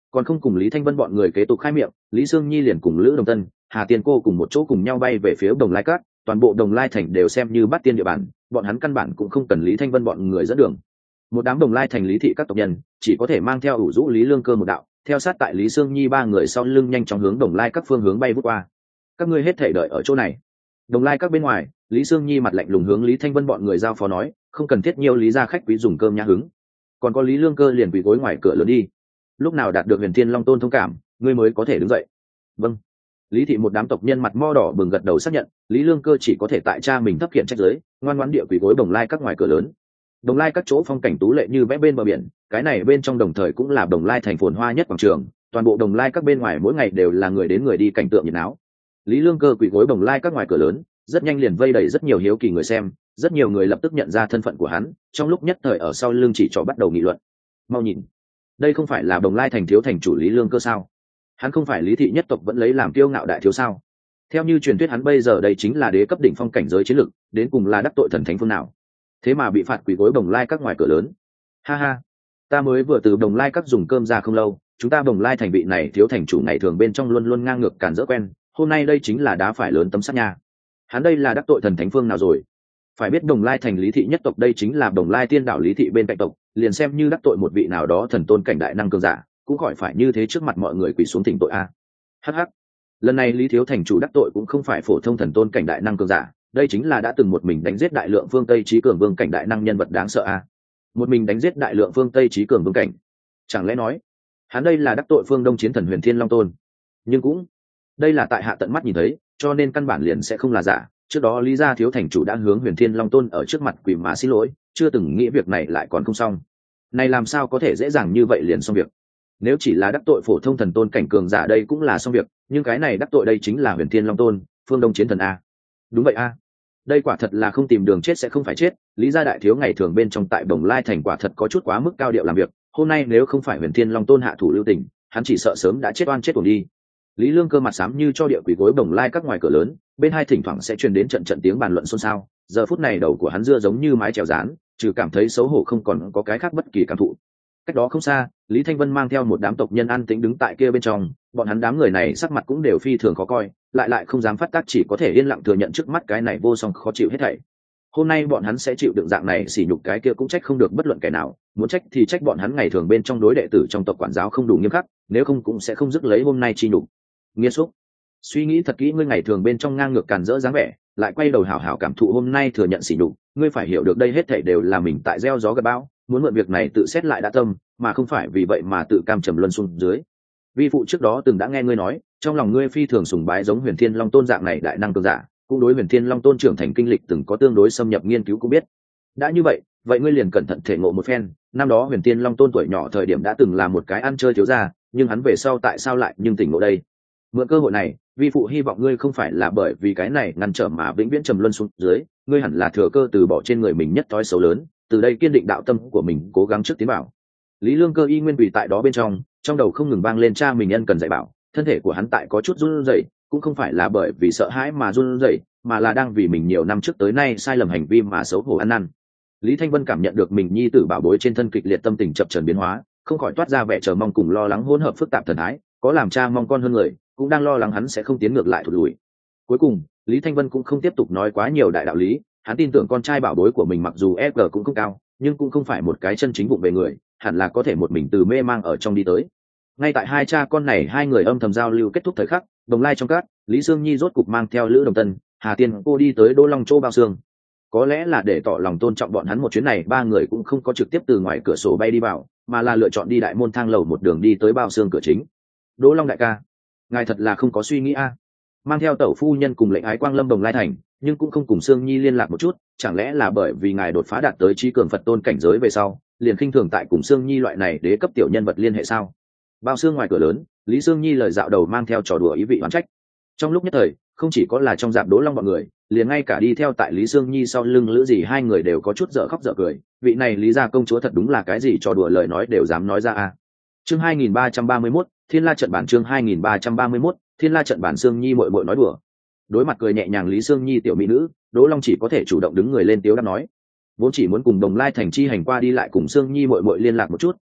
[SPEAKER 1] còn không cùng Lý Thanh Vân bọn người kế tục khai miệng, Lý Sương Nhi liền cùng Lữ Đồng Tân, Hà Tiên cô cùng một chỗ cùng nhau bay về phía Đồng Lai Các, toàn bộ Đồng Lai thành đều xem như bắt tiên địa bàn, bọn hắn căn bản cũng không cần Lý Thanh Vân bọn người dẫn đường. Một đám Đồng Lai thành Lý thị các tộc nhân chỉ có thể mang theo ủ rũ Lý Lương Cơ một đạo, theo sát tại Lý Sương Nhi ba người sau lưng nhanh chóng hướng Đồng Lai các phương hướng bay vút qua. Các ngươi hết thể đợi ở chỗ này. Đồng Lai các bên ngoài, Lý Sương Nhi mặt lạnh lùng hướng Lý Thanh Vân bọn người giao phó nói, không cần thiết nhiều Lý gia khách quý dùng cơm nhã hứng. Còn có Lý Lương Cơ liền quỳ gối ngoài cửa lớn đi. Lúc nào đạt được Huyền Thiên Long Tôn thông cảm, ngươi mới có thể đứng dậy. Vâng. Lý thị một đám tộc nhân mặt mo đỏ bừng gật đầu xác nhận, Lý Lương Cơ chỉ có thể tại cha mình thấp khiển trách giới, ngoan ngoãn địa quỳ gối Đồng Lai các ngoài cửa lớn. Đồng Lai các chỗ phong cảnh tú lệ như vẽ bên bờ biển, cái này bên trong đồng thời cũng là Đồng Lai thành phồn hoa nhất quảng trường, toàn bộ Đồng Lai các bên ngoài mỗi ngày đều là người đến người đi cảnh tượng nhiệt náo. Lý Lương Cơ quỳ gối Đồng Lai các ngoài cửa lớn, rất nhanh liền vây đầy rất nhiều hiếu kỳ người xem, rất nhiều người lập tức nhận ra thân phận của hắn, trong lúc nhất thời ở sau lưng chỉ trỏ bắt đầu nghị luận. Mau nhìn, đây không phải là Đồng Lai thành thiếu thành chủ Lý Lương Cơ sao? Hắn không phải Lý thị nhất tộc vẫn lấy làm kiêu ngạo đại thiếu sao? Theo như truyền thuyết hắn bây giờ đây chính là đế cấp đỉnh phong cảnh giới chiến lực, đến cùng là đắc tội thần thánh phương nào? Thế mà bị phạt quỳ gối Đồng Lai các ngoài cửa lớn. Ha ha, ta mới vừa từ Đồng Lai các dùng cơm ra không lâu, chúng ta Đồng Lai thành vị này thiếu thành chủ ngày thường bên trong luôn luôn ngang ngược càn dỡ quen, hôm nay đây chính là đá phải lớn tấm sắt nha. Hắn đây là đắc tội thần thánh phương nào rồi? Phải biết Đồng Lai thành Lý thị nhất tộc đây chính là Đồng Lai tiên đảo Lý thị bên cạnh tộc, liền xem như đắc tội một vị nào đó thần tôn cảnh đại năng cường giả, cũng khỏi phải như thế trước mặt mọi người quỳ xuống thỉnh tội a. Hắc hắc, lần này Lý thiếu thành chủ đắc tội cũng không phải phổ thông thần tôn cảnh đại năng cường giả, đây chính là đã từng một mình đánh giết đại lượng phương Tây trí cường vương cảnh đại năng nhân vật đáng sợ a. Một mình đánh giết đại lượng phương Tây trí cường vương cảnh, chẳng lẽ nói hắn đây là đắc tội phương Đông chiến thần Huyền Thiên Long Tôn? Nhưng cũng đây là tại hạ tận mắt nhìn thấy, cho nên căn bản liền sẽ không là giả. Trước đó Lý gia thiếu thành chủ đã hướng Huyền Thiên Long Tôn ở trước mặt quỳ mà xin lỗi, chưa từng nghĩ việc này lại còn không xong. Này làm sao có thể dễ dàng như vậy liền xong việc? Nếu chỉ là đắc tội phổ thông thần tôn cảnh cường giả đây cũng là xong việc, nhưng cái này đắc tội đây chính là Huyền Thiên Long Tôn, phương Đông chiến thần a. Đúng vậy a. Đây quả thật là không tìm đường chết sẽ không phải chết, Lý gia đại thiếu ngày thường bên trong tại Đồng Lai thành quả thật có chút quá mức cao điệu làm việc, hôm nay nếu không phải Huyền Thiên Long Tôn hạ thủ lưu tình, hắn chỉ sợ sớm đã chết oan chết uổng đi. Lý Lương Cơ mặt xám như cho địa quỷ gối Đồng Lai các ngoài cửa lớn, bên hai thỉnh thoảng sẽ truyền đến trận trận tiếng bàn luận xôn xao, giờ phút này đầu của hắn dưa giống như mái chèo rán, trừ cảm thấy xấu hổ không còn có cái khác bất kỳ cảm thụ. Cách đó không xa, Lý Thanh Vân mang theo một đám tộc nhân an tĩnh đứng tại kia bên trong, bọn hắn đám người này sắc mặt cũng đều phi thường khó coi, lại lại không dám phát tác, chỉ có thể yên lặng thừa nhận trước mắt cái này vô song khó chịu hết thảy. Hôm nay bọn hắn sẽ chịu đựng dạng này sỉ nhục, cái kia cũng trách không được bất luận kẻ nào, muốn trách thì trách bọn hắn ngày thường bên trong đối đệ tử trong tộc quản giáo không đủ nghiêm khắc, nếu không cũng sẽ không dứt lấy hôm nay chi nhục. Nghiêm xúc, suy nghĩ thật kỹ, ngươi ngày thường bên trong ngang ngược càn rỡ dáng vẻ, lại quay đầu hảo hảo cảm thụ hôm nay thừa nhận sỉ nhục, ngươi phải hiểu được đây hết thảy đều là mình tại gieo gió gặt bão, muốn mượn việc này tự xét lại đã tâm, mà không phải vì vậy mà tự cam trầm luân xuống dưới. Vi phụ trước đó từng đã nghe ngươi nói, trong lòng ngươi phi thường sùng bái giống Huyền Thiên Long Tôn dạng này đại năng cường giả, cũng đối Huyền Thiên Long Tôn trưởng thành kinh lịch từng có tương đối xâm nhập nghiên cứu cũng biết. Đã như vậy, vậy ngươi liền cẩn thận thể ngộ một phen, năm đó Huyền Thiên Long Tôn tuổi nhỏ thời điểm đã từng là một cái ăn chơi thiếu gia, nhưng hắn về sau tại sao lại nhưng tỉnh ngộ đây? Mượn cơ hội này, vi phụ hy vọng ngươi không phải là bởi vì cái này ngăn trở mà vĩnh viễn trầm luân xuống dưới, ngươi hẳn là thừa cơ từ bỏ trên người mình nhất thói xấu lớn, từ đây kiên định đạo tâm của mình, cố gắng trước tiến bảo. Lý Lương Cơ y nguyên quỳ tại đó bên trong, trong đầu không ngừng vang lên cha mình ân cần dạy bảo, thân thể của hắn tại có chút run rẩy, cũng không phải là bởi vì sợ hãi mà run rẩy, mà là đang vì mình nhiều năm trước tới nay sai lầm hành vi mà xấu hổ ăn năn. Lý Thanh Vân cảm nhận được mình nhi tử bảo bối trên thân kịch liệt tâm tình chập chờn biến hóa, không khỏi toát ra vẻ chờ mong cùng lo lắng hỗn hợp phức tạp thần thái, có làm cha mong con hơn người, cũng đang lo lắng hắn sẽ không tiến ngược lại thụt lùi. Cuối cùng, Lý Thanh Vân cũng không tiếp tục nói quá nhiều đại đạo lý, hắn tin tưởng con trai bảo bối của mình mặc dù e giê cũng không cao, nhưng cũng không phải một cái chân chính vụng về người, hẳn là có thể một mình từ mê mang ở trong đi tới. Ngay tại hai cha con này hai người âm thầm giao lưu kết thúc thời khắc, Đồng Lai trong các, Lý Sương Nhi rốt cục mang theo Lữ Đồng Tân, Hà Tiên cô đi tới Đô Long Châu Bao Xương. Có lẽ là để tỏ lòng tôn trọng bọn hắn, một chuyến này ba người cũng không có trực tiếp từ ngoài cửa sổ bay đi vào, mà là lựa chọn đi đại môn thang lầu một đường đi tới Bao Xương cửa chính. Đỗ Long đại ca, ngài thật là không có suy nghĩ a? Mang theo tẩu phu nhân cùng lệnh ái quang lâm Đồng Lai thành, nhưng cũng không cùng Sương Nhi liên lạc một chút, chẳng lẽ là bởi vì ngài đột phá đạt tới trí cường Phật tôn cảnh giới về sau, liền khinh thường tại cùng Sương Nhi loại này đế cấp tiểu nhân vật liên hệ sao? Bao Xương ngoài cửa lớn, Lý Sương Nhi lời dạo đầu mang theo trò đùa ý vị oán trách. Trong lúc nhất thời, không chỉ có là trong dạp Đỗ Long bọn người, liền ngay cả đi theo tại Lý Sương Nhi sau lưng Lữ Dì hai người đều có chút dở khóc dở cười, vị này Lý gia công chúa thật đúng là cái gì trò đùa lời nói đều dám nói ra a. Chương hai nghìn ba trăm ba mươi mốt, Thiên La trận bản, chương hai nghìn ba trăm ba mươi mốt, Thiên La trận bản. Sương Nhi muội muội nói đùa. Đối mặt cười nhẹ nhàng Lý Sương Nhi tiểu mỹ nữ, Đỗ Long chỉ có thể chủ động đứng người lên tiếu đáp nói, vốn chỉ muốn cùng Đồng Lai thành chi hành qua đi lại cùng Sương Nhi muội muội liên lạc một chút,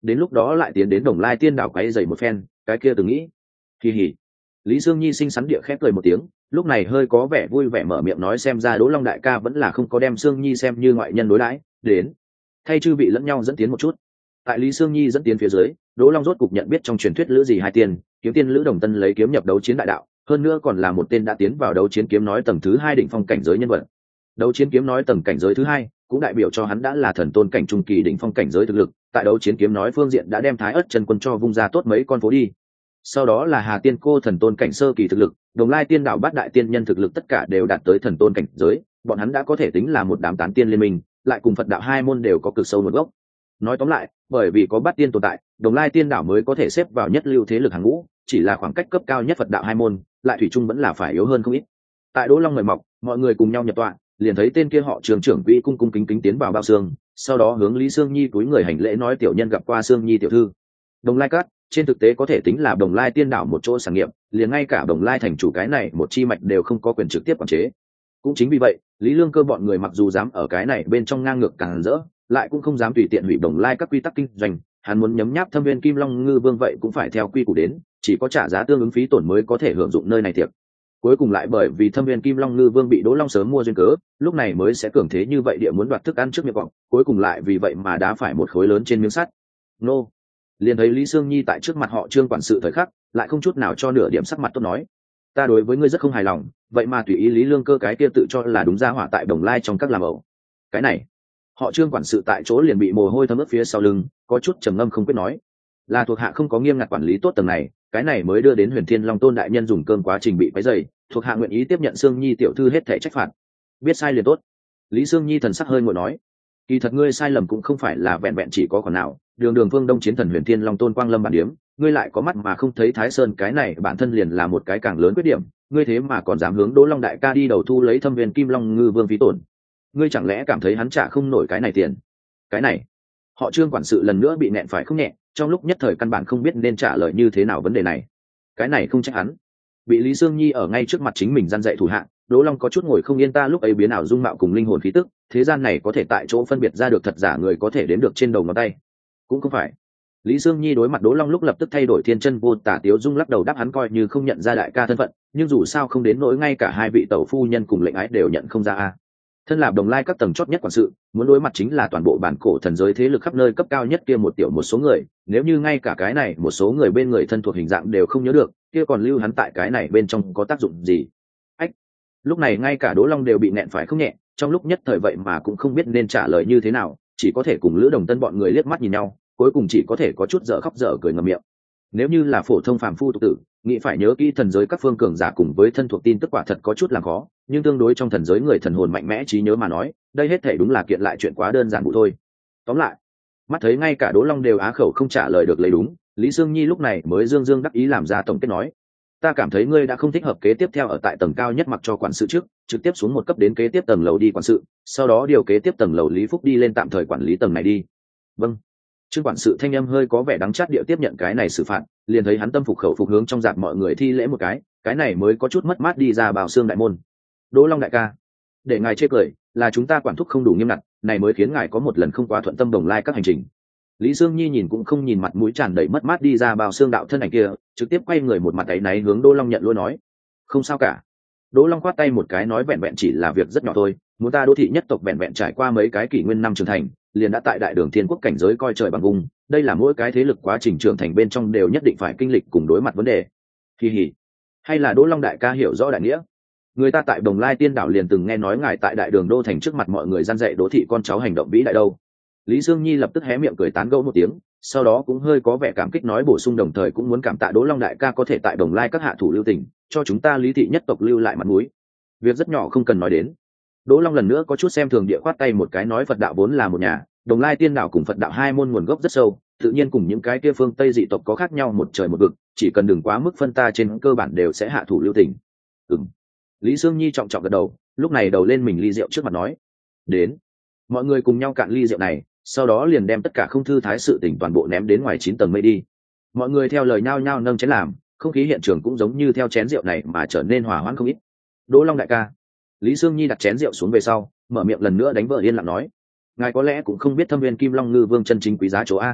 [SPEAKER 1] đến lúc đó lại tiến đến Đồng Lai Tiên đảo quấy dày một phen, cái kia từng nghĩ. Kỳ hỉ. Lý Dương Nhi xinh xắn địa khép cười một tiếng, lúc này hơi có vẻ vui vẻ mở miệng nói xem ra Đỗ Long đại ca vẫn là không có đem Sương Nhi xem như ngoại nhân đối đãi, đến thay chư vị lẫn nhau dẫn tiến một chút. Tại Lý Sương Nhi dẫn tiến phía dưới, Đỗ Long rốt cục nhận biết trong truyền thuyết lữ gì hai tiên, kiếm tiên lữ Đồng Tân lấy kiếm nhập đấu chiến đại đạo, hơn nữa còn là một tên đã tiến vào đấu chiến kiếm nói tầng thứ hai đỉnh phong cảnh giới nhân vật. Đấu chiến kiếm nói tầng cảnh giới thứ hai cũng đại biểu cho hắn đã là thần tôn cảnh trung kỳ đỉnh phong cảnh giới thực lực, tại đấu chiến kiếm nói phương diện đã đem Thái Ức chân quân cho vung ra tốt mấy con phố đi. Sau đó là Hà Tiên cô thần tôn cảnh sơ kỳ thực lực, Đồng Lai Tiên đạo bát đại tiên nhân thực lực tất cả đều đạt tới thần tôn cảnh giới, bọn hắn đã có thể tính là một đám tán tiên liên minh, lại cùng Phật đạo hai môn đều có cực sâu nguồn gốc. Nói tóm lại, bởi vì có bát tiên tồn tại, Đồng Lai Tiên đảo mới có thể xếp vào nhất lưu thế lực hàng ngũ, chỉ là khoảng cách cấp cao nhất Phật đạo hai môn, lại thủy chung vẫn là phải yếu hơn không ít. Tại Đỗ Long mời mọc, mọi người cùng nhau nhập tọa, liền thấy tên kia họ Trường trưởng quỹ cung cung kính kính tiến vào bao xương, sau đó hướng Lý Sương Nhi túi người hành lễ nói tiểu nhân gặp qua Sương Nhi tiểu thư. Đồng Lai Cát, trên thực tế có thể tính là Đồng Lai Tiên đảo một chỗ sản nghiệp, liền ngay cả Đồng Lai thành chủ cái này một chi mạch đều không có quyền trực tiếp quản chế. Cũng chính vì vậy, Lý Lương Cơ bọn người mặc dù dám ở cái này bên trong ngang ngược càng rỡ, lại cũng không dám tùy tiện hủy Đồng Lai các quy tắc kinh doanh, hắn muốn nhấm nháp Thâm Viên Kim Long Ngư Vương vậy cũng phải theo quy củ đến, chỉ có trả giá tương ứng phí tổn mới có thể hưởng dụng nơi này tiệc. Cuối cùng lại bởi vì Thâm Viên Kim Long Ngư Vương bị Đỗ Long sớm mua duyên cớ, lúc này mới sẽ cường thế như vậy địa muốn đoạt thức ăn trước miệng cọp, cuối cùng lại vì vậy mà đá phải một khối lớn trên miếng sắt. Nô. Liền thấy Lý Sương Nhi tại trước mặt họ Trương quản sự thời khắc, lại không chút nào cho nửa điểm sắc mặt tốt nói, ta đối với ngươi rất không hài lòng, vậy mà tùy ý Lý Lương Cơ cái kia tự cho là đúng ra hỏa tại Đồng Lai trong các làm ẩu. Cái này, họ Trương quản sự tại chỗ liền bị mồ hôi thấm ướt phía sau lưng, có chút trầm ngâm không biết nói, là thuộc hạ không có nghiêm ngặt quản lý tốt tầng này, cái này mới đưa đến Huyền Thiên Long Tôn đại nhân dùng cơm quá trình bị quấy rầy, thuộc hạ nguyện ý tiếp nhận Sương Nhi tiểu thư hết thảy trách phạt. Biết sai liền tốt. Lý Sương Nhi thần sắc hơi ngồi nói, kỳ thật ngươi sai lầm cũng không phải là vẹn vẹn chỉ có còn nào, đường đường phương đông chiến thần Huyền Thiên Long Tôn quang lâm bản điếm, ngươi lại có mắt mà không thấy Thái Sơn, cái này bản thân liền là một cái càng lớn khuyết điểm, ngươi thế mà còn dám hướng Đỗ Long đại ca đi đầu thu lấy Thâm Viên Kim Long Ngư Vương phí tổn, ngươi chẳng lẽ cảm thấy hắn trả không nổi cái này tiền? Cái này, họ Trương quản sự lần nữa bị nẹn phải không nhẹ, trong lúc nhất thời căn bản không biết nên trả lời như thế nào vấn đề này. Cái này không trách hắn, bị Lý Sương Nhi ở ngay trước mặt chính mình gian dạy thủ hạ, Đỗ Long có chút ngồi không yên, ta lúc ấy biến ảo dung mạo cùng linh hồn khí tức, thế gian này có thể tại chỗ phân biệt ra được thật giả người có thể đếm được trên đầu ngón tay. Cũng không phải. Lý Sương Nhi đối mặt Đỗ Long lúc lập tức thay đổi thiên chân vô tả tiếu dung, lắc đầu đáp hắn coi như không nhận ra đại ca thân phận, nhưng dù sao không đến nỗi ngay cả hai vị tẩu phu nhân cùng lệnh ái đều nhận không ra a. Thân là Đồng Lai các tầng chót nhất quản sự, muốn đối mặt chính là toàn bộ bản cổ thần giới thế lực khắp nơi cấp cao nhất kia một tiểu một số người, nếu như ngay cả cái này một số người bên người thân thuộc hình dạng đều không nhớ được, kia còn lưu hắn tại cái này bên trong có tác dụng gì? Ách. Lúc này ngay cả Đỗ Long đều bị nẹn phải không nhẹ, trong lúc nhất thời vậy mà cũng không biết nên trả lời như thế nào, chỉ có thể cùng Lữ Đồng Tân bọn người liếc mắt nhìn nhau, cuối cùng chỉ có thể có chút dở khóc dở cười ngậm miệng. Nếu như là phổ thông phàm phu tục tử, nghĩ phải nhớ kỹ thần giới các phương cường giả cùng với thân thuộc tin tức quả thật có chút làm khó, nhưng tương đối trong thần giới người thần hồn mạnh mẽ trí nhớ mà nói, đây hết thể đúng là kiện lại chuyện quá đơn giản vụ thôi. Tóm lại, mắt thấy ngay cả Đỗ Long đều á khẩu không trả lời được lấy đúng, Lý Sương Nhi lúc này mới dương dương đắc ý làm ra tổng kết nói, ta cảm thấy ngươi đã không thích hợp kế tiếp theo ở tại tầng cao nhất mặc cho quản sự trước, trực tiếp xuống một cấp đến kế tiếp tầng lầu đi quản sự, sau đó điều kế tiếp tầng lầu Lý Phúc đi lên tạm thời quản lý tầng này đi. Vâng. Trương quản sự thanh âm hơi có vẻ đắng chát điệu tiếp nhận cái này xử phạt, liền thấy hắn tâm phục khẩu phục hướng trong dạp mọi người thi lễ một cái, cái này mới có chút mất mát đi ra Bảo Xương đại môn. Đỗ Long đại ca, để ngài chê cười, là chúng ta quản thúc không đủ nghiêm ngặt, này mới khiến ngài có một lần không quá thuận tâm Đồng Lai các hành trình. Lý Sương Nhi nhìn cũng không nhìn mặt mũi tràn đầy mất mát đi ra Bảo Xương đạo thân ảnh kia, trực tiếp quay người một mặt áy náy hướng Đỗ Long nhận lỗi nói, không sao cả. Đỗ Long khoát tay một cái nói vẹn vẹn chỉ là việc rất nhỏ thôi, muốn ta Đỗ thị nhất tộc vẹn vẹn trải qua mấy cái kỷ nguyên năm trưởng thành, liền đã tại đại đường thiên quốc cảnh giới coi trời bằng vùng, đây là mỗi cái thế lực quá trình trưởng thành bên trong đều nhất định phải kinh lịch cùng đối mặt vấn đề. Kỳ hỉ, hay là Đỗ Long đại ca hiểu rõ đại nghĩa, người ta tại Đồng Lai Tiên đảo liền từng nghe nói ngài tại đại đường đô thành trước mặt mọi người gian dạy Đỗ thị con cháu hành động vĩ đại đâu. Lý Dương Nhi lập tức hé miệng cười tán gẫu một tiếng, sau đó cũng hơi có vẻ cảm kích nói bổ sung đồng thời cũng muốn cảm tạ Đỗ Long đại ca có thể tại Đồng Lai các hạ thủ lưu tình, cho chúng ta Lý thị nhất tộc lưu lại mặt mũi. Việc rất nhỏ không cần nói đến. Đỗ Long lần nữa có chút xem thường địa khoát tay một cái nói Phật đạo vốn là một nhà, Đồng Lai Tiên đạo cùng Phật đạo hai môn nguồn gốc rất sâu, tự nhiên cùng những cái kia phương Tây dị tộc có khác nhau một trời một vực, chỉ cần đừng quá mức phân ta trên cơ bản đều sẽ hạ thủ lưu tình. Ừm. Lý Sương Nhi trọng trọng gật đầu, lúc này đầu lên mình ly rượu trước mặt nói, đến. Mọi người cùng nhau cạn ly rượu này, sau đó liền đem tất cả không thư thái sự tình toàn bộ ném đến ngoài chín tầng mây đi. Mọi người theo lời nhau nhau nâng chén làm, không khí hiện trường cũng giống như theo chén rượu này mà trở nên hòa hoãn không ít. Đỗ Long đại ca. Lý Sương Nhi đặt chén rượu xuống về sau, mở miệng lần nữa đánh vợ yên lặng nói, ngài có lẽ cũng không biết Thâm Viên Kim Long Ngư Vương chân chính quý giá chỗ a.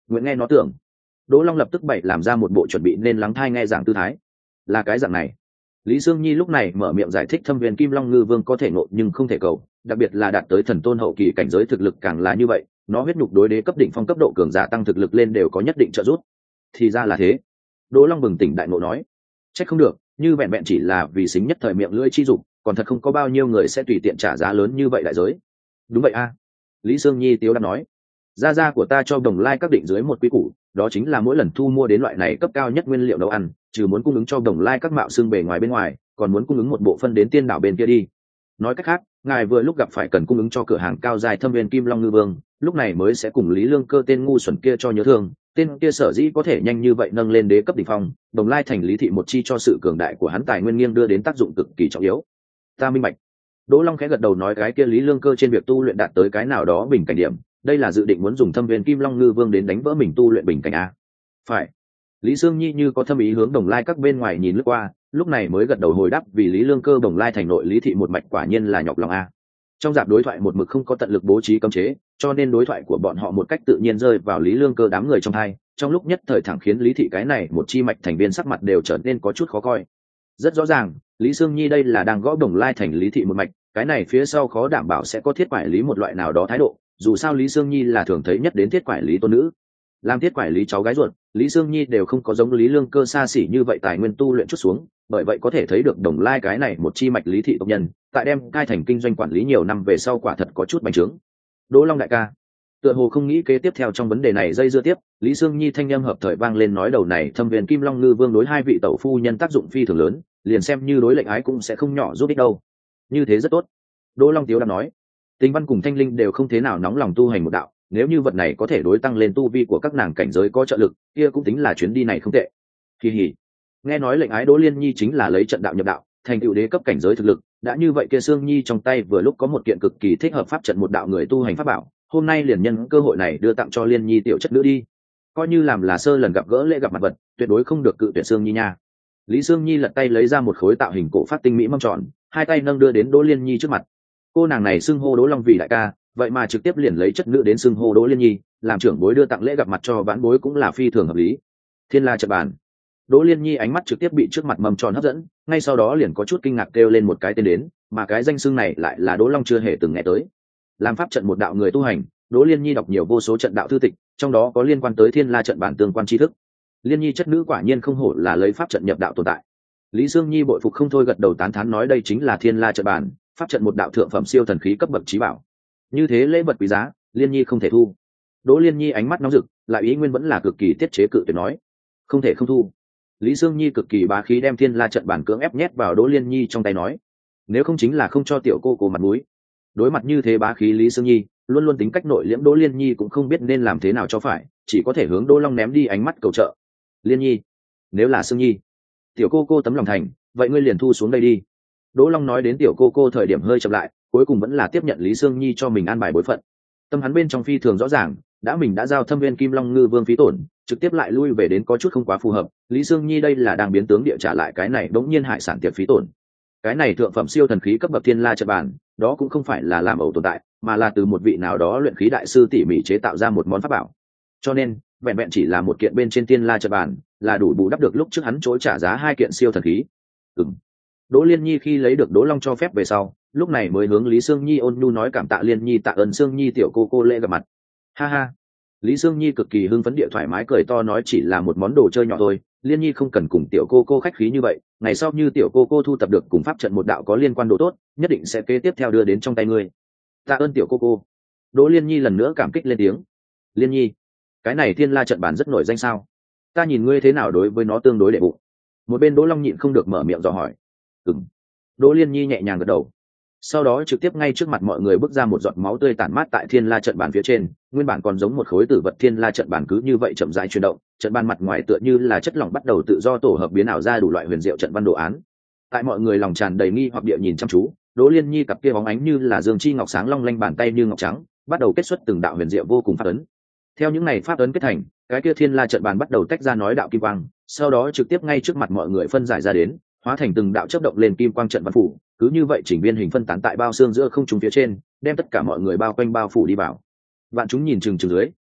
[SPEAKER 1] nguyện nghe nó tưởng. Đỗ Long lập tức bày làm ra một bộ chuẩn bị nên lắng thai nghe giảng tư thái. Là cái dạng này. Lý Sương Nhi lúc này mở miệng giải thích Thâm Viên Kim Long Ngư Vương có thể ngộ nhưng không thể cầu, đặc biệt là đạt tới thần tôn hậu kỳ cảnh giới thực lực càng là như vậy, nó huyết nhục đối đế cấp đỉnh phong cấp độ cường giả tăng thực lực lên đều có nhất định trợ giúp. Thì ra là thế. Đỗ Long bừng tỉnh đại ngộ nói, trách không được, như vẹn vẹn chỉ là vì xính nhất thời miệng lưỡi chi dục, còn thật không có bao nhiêu người sẽ tùy tiện trả giá lớn như vậy đại giới. Đúng vậy a. Lý Sương Nhi tiếu đáp nói, gia gia của ta cho Đồng Lai các định dưới một quy củ, đó chính là mỗi lần thu mua đến loại này cấp cao nhất nguyên liệu nấu ăn, trừ muốn cung ứng cho Đồng Lai các mạo xương bề ngoài bên ngoài, còn muốn cung ứng một bộ phân đến tiên đảo bên kia đi. Nói cách khác, ngài vừa lúc gặp phải cần cung ứng cho cửa hàng cao dài Thâm Viên Kim Long Ngư Vương, lúc này mới sẽ cùng Lý Lương Cơ tên ngu xuẩn kia cho nhớ thương, tên kia sở dĩ có thể nhanh như vậy nâng lên đế cấp đỉnh phong, Đồng Lai thành Lý thị một chi cho sự cường đại của hắn tài nguyên nghiêng đưa đến tác dụng cực kỳ trọng yếu. Ta minh bạch. Đỗ Long khẽ gật đầu nói cái kia Lý Lương Cơ trên việc tu luyện đạt tới cái nào đó bình cảnh điểm, đây là dự định muốn dùng Thâm Viên Kim Long Ngư Vương đến đánh vỡ mình tu luyện bình cảnh a. Phải. Lý Sương Nhi như có thâm ý hướng Đồng Lai các bên ngoài nhìn lướt qua, lúc này mới gật đầu hồi đáp vì Lý Lương Cơ Đồng Lai thành nội Lý thị một mạch quả nhiên là nhọc lòng a. Trong dạp đối thoại một mực không có tận lực bố trí cấm chế, cho nên đối thoại của bọn họ một cách tự nhiên rơi vào Lý Lương Cơ đám người trong hai, trong lúc nhất thời thẳng khiến Lý thị cái này một chi mạch thành viên sắc mặt đều trở nên có chút khó coi. Rất rõ ràng, Lý Sương Nhi đây là đang gõ Đồng Lai thành Lý thị một mạch, cái này phía sau khó đảm bảo sẽ có thiết quản lý một loại nào đó thái độ, dù sao Lý Sương Nhi là thường thấy nhất đến thiết quản lý tôn nữ. Làm thiết quản lý cháu gái ruột, Lý Sương Nhi đều không có giống Lý Lương Cơ xa xỉ như vậy tài nguyên tu luyện chút xuống, bởi vậy có thể thấy được Đồng Lai cái này một chi mạch Lý thị tộc nhân, tại đem cai thành kinh doanh quản lý nhiều năm về sau quả thật có chút bành trướng. Đỗ Long đại ca, tựa hồ không nghĩ kế tiếp theo trong vấn đề này dây dưa tiếp, Lý Sương Nhi thanh âm hợp thời vang lên nói đầu này Thâm Viên Kim Long Ngư Vương đối hai vị tẩu phu nhân tác dụng phi thường lớn, liền xem như đối lệnh ái cũng sẽ không nhỏ giúp ích đâu. Như thế rất tốt. Đỗ Long tiếu đang nói, Tình Văn cùng Thanh Linh đều không thế nào nóng lòng tu hành một đạo, nếu như vật này có thể đối tăng lên tu vi của các nàng cảnh giới có trợ lực, kia cũng tính là chuyến đi này không tệ. Kỳ hỉ. Nghe nói lệnh ái Đỗ Liên Nhi chính là lấy trận đạo nhập đạo, thành tựu đế cấp cảnh giới thực lực, đã như vậy kia Sương Nhi trong tay vừa lúc có một kiện cực kỳ thích hợp pháp trận một đạo người tu hành pháp bảo, hôm nay liền nhân cơ hội này đưa tặng cho Liên Nhi tiểu chất nữ đi, coi như làm là sơ lần gặp gỡ lễ gặp mặt vật, tuyệt đối không được cự tuyệt Sương Nhi nha. Lý Sương Nhi lật tay lấy ra một khối tạo hình cổ phát tinh mỹ mâm tròn, hai tay nâng đưa đến Đỗ Liên Nhi trước mặt. Cô nàng này xưng hô Đỗ Long vì đại ca, vậy mà trực tiếp liền lấy chất nữ đến xưng hô Đỗ Liên Nhi, làm trưởng bối đưa tặng lễ gặp mặt cho vãn bối cũng là phi thường hợp lý. Thiên La trận bàn. Đỗ Liên Nhi ánh mắt trực tiếp bị trước mặt mâm tròn hấp dẫn, ngay sau đó liền có chút kinh ngạc kêu lên một cái tên đến, mà cái danh xưng này lại là Đỗ Long chưa hề từng nghe tới. Làm pháp trận một đạo người tu hành, Đỗ Liên Nhi đọc nhiều vô số trận đạo thư tịch, trong đó có liên quan tới Thiên La trận bản tương quan tri thức. Liên Nhi chất nữ quả nhiên không hổ là lấy pháp trận nhập đạo tồn tại. Lý Sương Nhi bội phục không thôi gật đầu tán thán nói đây chính là Thiên La trận bản, pháp trận một đạo thượng phẩm siêu thần khí cấp bậc trí bảo. Như thế lễ vật quý giá, Liên Nhi không thể thu. Đỗ Liên Nhi ánh mắt nóng rực, lại ý nguyên vẫn là cực kỳ tiết chế cự tuyệt nói, không thể không thu. Lý Sương Nhi cực kỳ bá khí đem Thiên La trận bản cưỡng ép nhét vào Đỗ Liên Nhi trong tay nói, nếu không chính là không cho tiểu cô cô mặt mũi. Đối mặt như thế bá khí Lý Sương Nhi, luôn luôn tính cách nội liễm Đỗ Liên Nhi cũng không biết nên làm thế nào cho phải, chỉ có thể hướng Đỗ Long ném đi ánh mắt cầu trợ. Liên Nhi, nếu là Sương Nhi, tiểu cô cô tấm lòng thành, vậy ngươi liền thu xuống đây đi. Đỗ Long nói đến tiểu cô cô thời điểm hơi chậm lại, cuối cùng vẫn là tiếp nhận Lý Sương Nhi cho mình an bài bối phận. Tâm hắn bên trong phi thường rõ ràng, đã mình đã giao Thâm Viên Kim Long Ngư Vương phí tổn, trực tiếp lại lui về đến có chút không quá phù hợp. Lý Sương Nhi đây là đang biến tướng địa trả lại cái này đống nhiên hại sản tiệp phí tổn. Cái này thượng phẩm siêu thần khí cấp bậc Thiên La trận bản, đó cũng không phải là làm ẩu tồn tại, mà là từ một vị nào đó luyện khí đại sư tỉ mỉ chế tạo ra một món pháp bảo. Cho nên, vẹn vẹn chỉ là một kiện bên trên Thiên La trận bản, là đủ bù đắp được lúc trước hắn chối trả giá hai kiện siêu thần khí. Ừm. Đỗ Liên Nhi khi lấy được Đỗ Long cho phép về sau, lúc này mới hướng Lý Sương Nhi ôn nhu nói cảm tạ Liên Nhi tạ ơn Sương Nhi tiểu cô cô lễ gặp mặt. Ha ha. Lý Sương Nhi cực kỳ hưng phấn địa thoải mái cười to nói chỉ là một món đồ chơi nhỏ thôi, Liên Nhi không cần cùng tiểu cô cô khách khí như vậy, ngày sau như tiểu cô cô thu tập được cùng pháp trận một đạo có liên quan đồ tốt, nhất định sẽ kế tiếp theo đưa đến trong tay ngươi. Tạ ơn tiểu cô cô. Đỗ Liên Nhi lần nữa cảm kích lên tiếng. Liên Nhi, cái này Thiên La trận bản rất nổi danh sao? Ta nhìn ngươi thế nào đối với nó tương đối đệ bụng. Một bên Đỗ Long nhịn không được mở miệng dò hỏi. Ừm. Đỗ Liên Nhi nhẹ nhàng gật đầu. Sau đó trực tiếp ngay trước mặt mọi người bước ra một giọt máu tươi tản mát tại Thiên La trận bàn phía trên, nguyên bản còn giống một khối tử vật Thiên La trận bàn cứ như vậy chậm rãi chuyển động, trận bàn mặt ngoài tựa như là chất lỏng bắt đầu tự do tổ hợp biến ảo ra đủ loại huyền diệu trận văn đồ án. Tại mọi người lòng tràn đầy nghi hoặc địa nhìn chăm chú, Đỗ Liên Nhi cặp kia bóng ánh như là dương chi ngọc sáng long lanh bàn tay như ngọc trắng, bắt đầu kết xuất từng đạo huyền diệu vô cùng pháp ấn. Theo những này pháp ấn kết thành, cái kia Thiên La trận bàn bắt đầu tách ra nói đạo kim quang, sau đó trực tiếp ngay trước mặt mọi người phân giải ra đến, hóa thành từng đạo chớp động lên kim quang trận văn phủ, cứ như vậy chỉnh viên hình phân tán tại bao xương giữa không trung phía trên, đem tất cả mọi người bao quanh bao phủ đi vào. Vạn chúng nhìn chừng chừng dưới,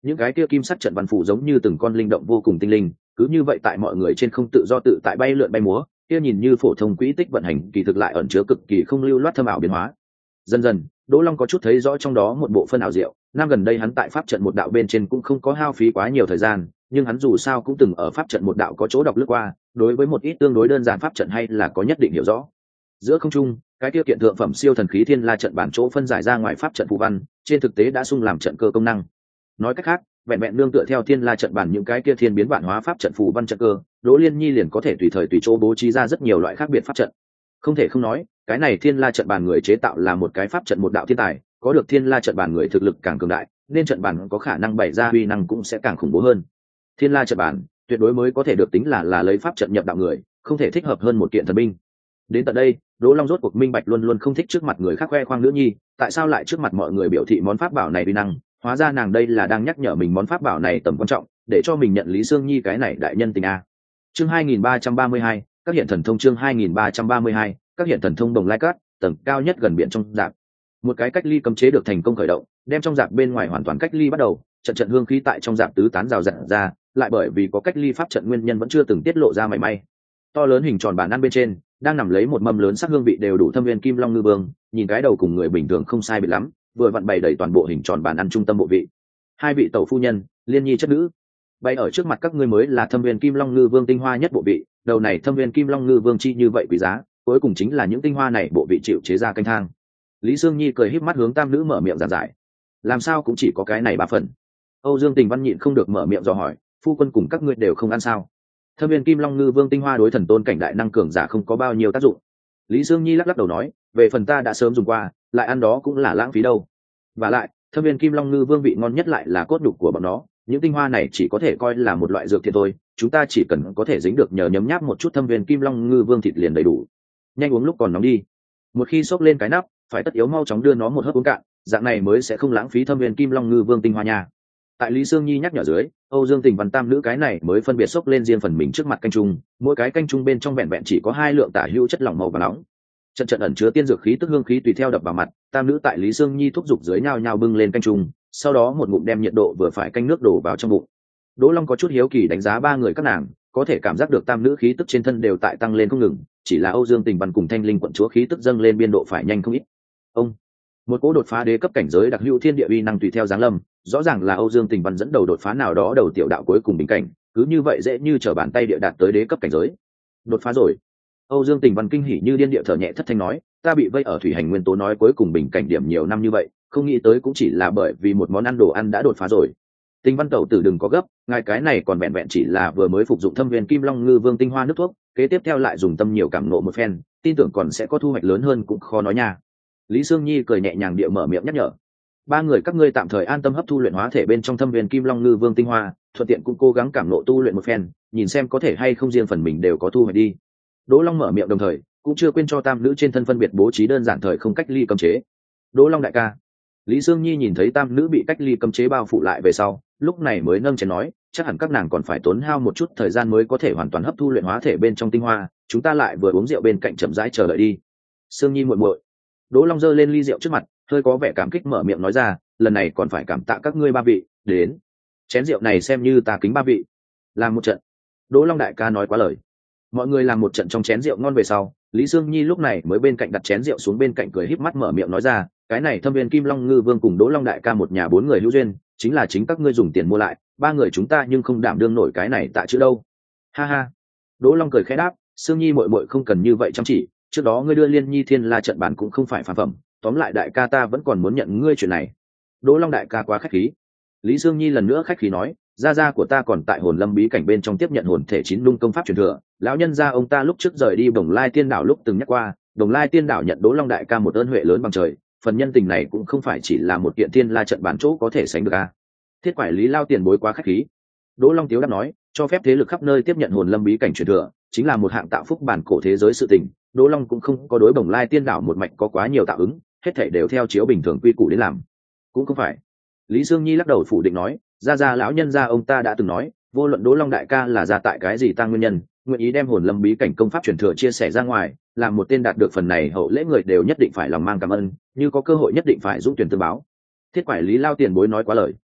[SPEAKER 1] những cái kia kim sắc trận văn phủ giống như từng con linh động vô cùng tinh linh, cứ như vậy tại mọi người trên không tự do tự tại bay lượn bay múa, kia nhìn như phổ thông quỹ tích vận hành kỳ thực lại ẩn chứa cực kỳ không lưu loát thâm ảo biến hóa. Dần dần, Đỗ Long có chút thấy rõ trong đó một bộ phân ảo diệu. Năm gần đây hắn tại pháp trận một đạo bên trên cũng không có hao phí quá nhiều thời gian, nhưng hắn dù sao cũng từng ở pháp trận một đạo có chỗ đọc lướt qua, đối với một ít tương đối đơn giản pháp trận hay là có nhất định hiểu rõ. Giữa không trung, cái tiêu kiện thượng phẩm siêu thần khí thiên la trận bản chỗ phân giải ra ngoài pháp trận phù văn, trên thực tế đã sung làm trận cơ công năng. Nói cách khác, vẹn vẹn nương tựa theo thiên la trận bản những cái kia thiên biến vạn hóa pháp trận phù văn trận cơ, Đỗ Liên Nhi liền có thể tùy thời tùy chỗ bố trí ra rất nhiều loại khác biệt pháp trận. Không thể không nói, cái này thiên la trận bản người chế tạo là một cái pháp trận một đạo thiên tài, có được thiên la trận bản người thực lực càng cường đại, nên trận bản có khả năng bày ra uy năng cũng sẽ càng khủng bố hơn. Thiên la trận bản tuyệt đối mới có thể được tính là là lấy pháp trận nhập đạo người, không thể thích hợp hơn một kiện thần binh. Đến tận đây, Đỗ Long rốt cuộc minh bạch luôn luôn không thích trước mặt người khác khoe khoang nữ nhi, tại sao lại trước mặt mọi người biểu thị món pháp bảo này uy năng, hóa ra nàng đây là đang nhắc nhở mình món pháp bảo này tầm quan trọng, để cho mình nhận Lý Sương Nhi cái này đại nhân tình a. Chương hai nghìn ba trăm ba mươi hai, các hiện thần thông chương hai nghìn ba trăm ba mươi hai, các hiện thần thông đồng lai cát, tầng cao nhất gần biển trong rạp. Một cái cách ly cấm chế được thành công khởi động, đem trong rạp bên ngoài hoàn toàn cách ly bắt đầu, trận trận hương khí tại trong rạp tứ tán rào rạt ra, lại bởi vì có cách ly pháp trận nguyên nhân vẫn chưa từng tiết lộ ra mảy may. To lớn hình tròn bàn ăn bên trên, đang nằm lấy một mâm lớn sắc hương vị đều đủ thâm viên kim long ngư vương, nhìn cái đầu cùng người bình thường không sai biệt lắm, vừa vặn bày đầy toàn bộ hình tròn bàn ăn trung tâm bộ vị. Hai vị tẩu phu nhân, Liên Nhi chất nữ, bày ở trước mặt các ngươi mới là thâm viên kim long ngư vương tinh hoa nhất bộ vị, đầu này thâm viên kim long ngư vương chi như vậy quý giá, cuối cùng chính là những tinh hoa này bộ vị chịu chế ra canh thang. Lý Sương Nhi cười híp mắt hướng tam nữ mở miệng giảng giải, làm sao cũng chỉ có cái này ba phần. Âu Dương Tình Văn nhịn không được mở miệng dò hỏi, phu quân cùng các ngươi đều không ăn sao? Thâm viên kim long ngư vương tinh hoa đối thần tôn cảnh đại năng cường giả không có bao nhiêu tác dụng. Lý Sương Nhi lắc lắc đầu nói, về phần ta đã sớm dùng qua, lại ăn đó cũng là lãng phí đâu. Và lại, thâm viên kim long ngư vương vị ngon nhất lại là cốt đục của bọn nó, những tinh hoa này chỉ có thể coi là một loại dược thiện thôi, chúng ta chỉ cần có thể dính được nhờ nhấm nháp một chút thâm viên kim long ngư vương thịt liền đầy đủ. Nhanh uống lúc còn nóng đi, một khi xốc lên cái nắp, phải tất yếu mau chóng đưa nó một hớp uống cạn, dạng này mới sẽ không lãng phí thâm viên kim long ngư vương tinh hoa nha. Tại Lý Sương Nhi nhắc nhở dưới, Âu Dương Tình Văn tam nữ cái này mới phân biệt xốc lên riêng phần mình trước mặt canh chung, mỗi cái canh chung bên trong vẹn vẹn chỉ có hai lượng tả hữu chất lỏng màu vàng nóng. Trận trận ẩn chứa tiên dược khí tức hương khí tùy theo đập vào mặt, tam nữ tại Lý Sương Nhi thúc giục dưới nhao nhao bưng lên canh chung, sau đó một ngụm đem nhiệt độ vừa phải canh nước đổ vào trong bụng. Đỗ Long có chút hiếu kỳ đánh giá ba người các nàng, có thể cảm giác được tam nữ khí tức trên thân đều tại tăng lên không ngừng, chỉ là Âu Dương Tình Văn cùng Thanh Linh quận chúa khí tức dâng lên biên độ phải nhanh không ít. Ông một cỗ đột phá đế cấp cảnh giới đặc hữu thiên địa uy năng tùy theo giáng lâm, rõ ràng là Âu Dương Tình Văn dẫn đầu đột phá nào đó đầu tiểu đạo cuối cùng bình cảnh, cứ như vậy dễ như trở bàn tay địa đạt tới đế cấp cảnh giới. Đột phá rồi. Âu Dương Tình Văn kinh hỉ như điên địa thở nhẹ thất thanh nói, ta bị vây ở thủy hành nguyên tố nói cuối cùng bình cảnh điểm nhiều năm như vậy, không nghĩ tới cũng chỉ là bởi vì một món ăn đồ ăn đã đột phá rồi. Tình Văn tẩu tử đừng có gấp, ngài cái này còn vẹn vẹn chỉ là vừa mới phục dụng thâm viên kim long ngư vương tinh hoa nước thuốc, kế tiếp theo lại dùng tâm nhiều cảm nộ một phen, tin tưởng còn sẽ có thu hoạch lớn hơn cũng khó nói nha. Lý Sương Nhi cười nhẹ nhàng địa mở miệng nhắc nhở, ba người các ngươi tạm thời an tâm hấp thu luyện hóa thể bên trong thâm viên kim long ngư vương tinh hoa, thuận tiện cũng cố gắng cảm nộ tu luyện một phen, nhìn xem có thể hay không riêng phần mình đều có thu hoạch đi. Đỗ Long mở miệng đồng thời cũng chưa quên cho tam nữ trên thân phân biệt bố trí đơn giản thời không cách ly cấm chế. Đỗ Long đại ca. Lý Sương Nhi nhìn thấy tam nữ bị cách ly cấm chế bao phủ lại về sau, lúc này mới nâng chén nói, chắc hẳn các nàng còn phải tốn hao một chút thời gian mới có thể hoàn toàn hấp thu luyện hóa thể bên trong tinh hoa, chúng ta lại vừa uống rượu bên cạnh chậm rãi chờ đợi đi. Sương Nhi muội muội. Đỗ Long giơ lên ly rượu trước mặt, hơi có vẻ cảm kích mở miệng nói ra, lần này còn phải cảm tạ các ngươi ba vị, đến. Chén rượu này xem như ta kính ba vị. Làm một trận. Đỗ Long đại ca nói quá lời. Mọi người làm một trận trong chén rượu ngon về sau, Lý Sương Nhi lúc này mới bên cạnh đặt chén rượu xuống bên cạnh cười híp mắt mở miệng nói ra, cái này thâm viên kim long ngư vương cùng Đỗ Long đại ca một nhà bốn người hữu duyên, chính là chính các ngươi dùng tiền mua lại, ba người chúng ta nhưng không đảm đương nổi cái này tạ chữ đâu. Ha ha. Đỗ Long cười khẽ đáp, Sương Nhi muội muội không cần như vậy chăm chỉ, trước đó ngươi đưa Liên Nhi Thiên La trận bản cũng không phải phàm phẩm, tóm lại đại ca ta vẫn còn muốn nhận ngươi chuyện này. Đỗ Long đại ca quá khách khí. Lý Sương Nhi lần nữa khách khí nói, gia gia của ta còn tại hồn lâm bí cảnh bên trong tiếp nhận hồn thể chín lung công pháp truyền thừa, lão nhân gia ông ta lúc trước rời đi Đồng Lai Tiên đảo lúc từng nhắc qua, Đồng Lai Tiên đảo nhận Đỗ Long đại ca một ơn huệ lớn bằng trời, phần nhân tình này cũng không phải chỉ là một kiện Thiên La trận bản chỗ có thể sánh được a. Thiết Quải Lý lao tiền bối quá khách khí. Đỗ Long tiếu đáp nói, cho phép thế lực khắp nơi tiếp nhận hồn lâm bí cảnh truyền thừa, chính là một hạng tạo phúc bản cổ thế giới sự tình. Đỗ Long cũng không có đối Bồng Lai Tiên đảo một mạch có quá nhiều tạo ứng, hết thảy đều theo chiếu bình thường quy củ đến làm. Cũng không phải. Lý Sương Nhi lắc đầu phủ định nói, gia gia lão nhân gia ông ta đã từng nói, vô luận Đỗ Long đại ca là ra tại cái gì ta nguyên nhân, nguyện ý đem hồn lâm bí cảnh công pháp truyền thừa chia sẻ ra ngoài, làm một tên đạt được phần này hậu lễ người đều nhất định phải lòng mang cảm ơn, như có cơ hội nhất định phải dũng tuyển tương báo. Thiết Quải Lý lao tiền bối nói quá lời.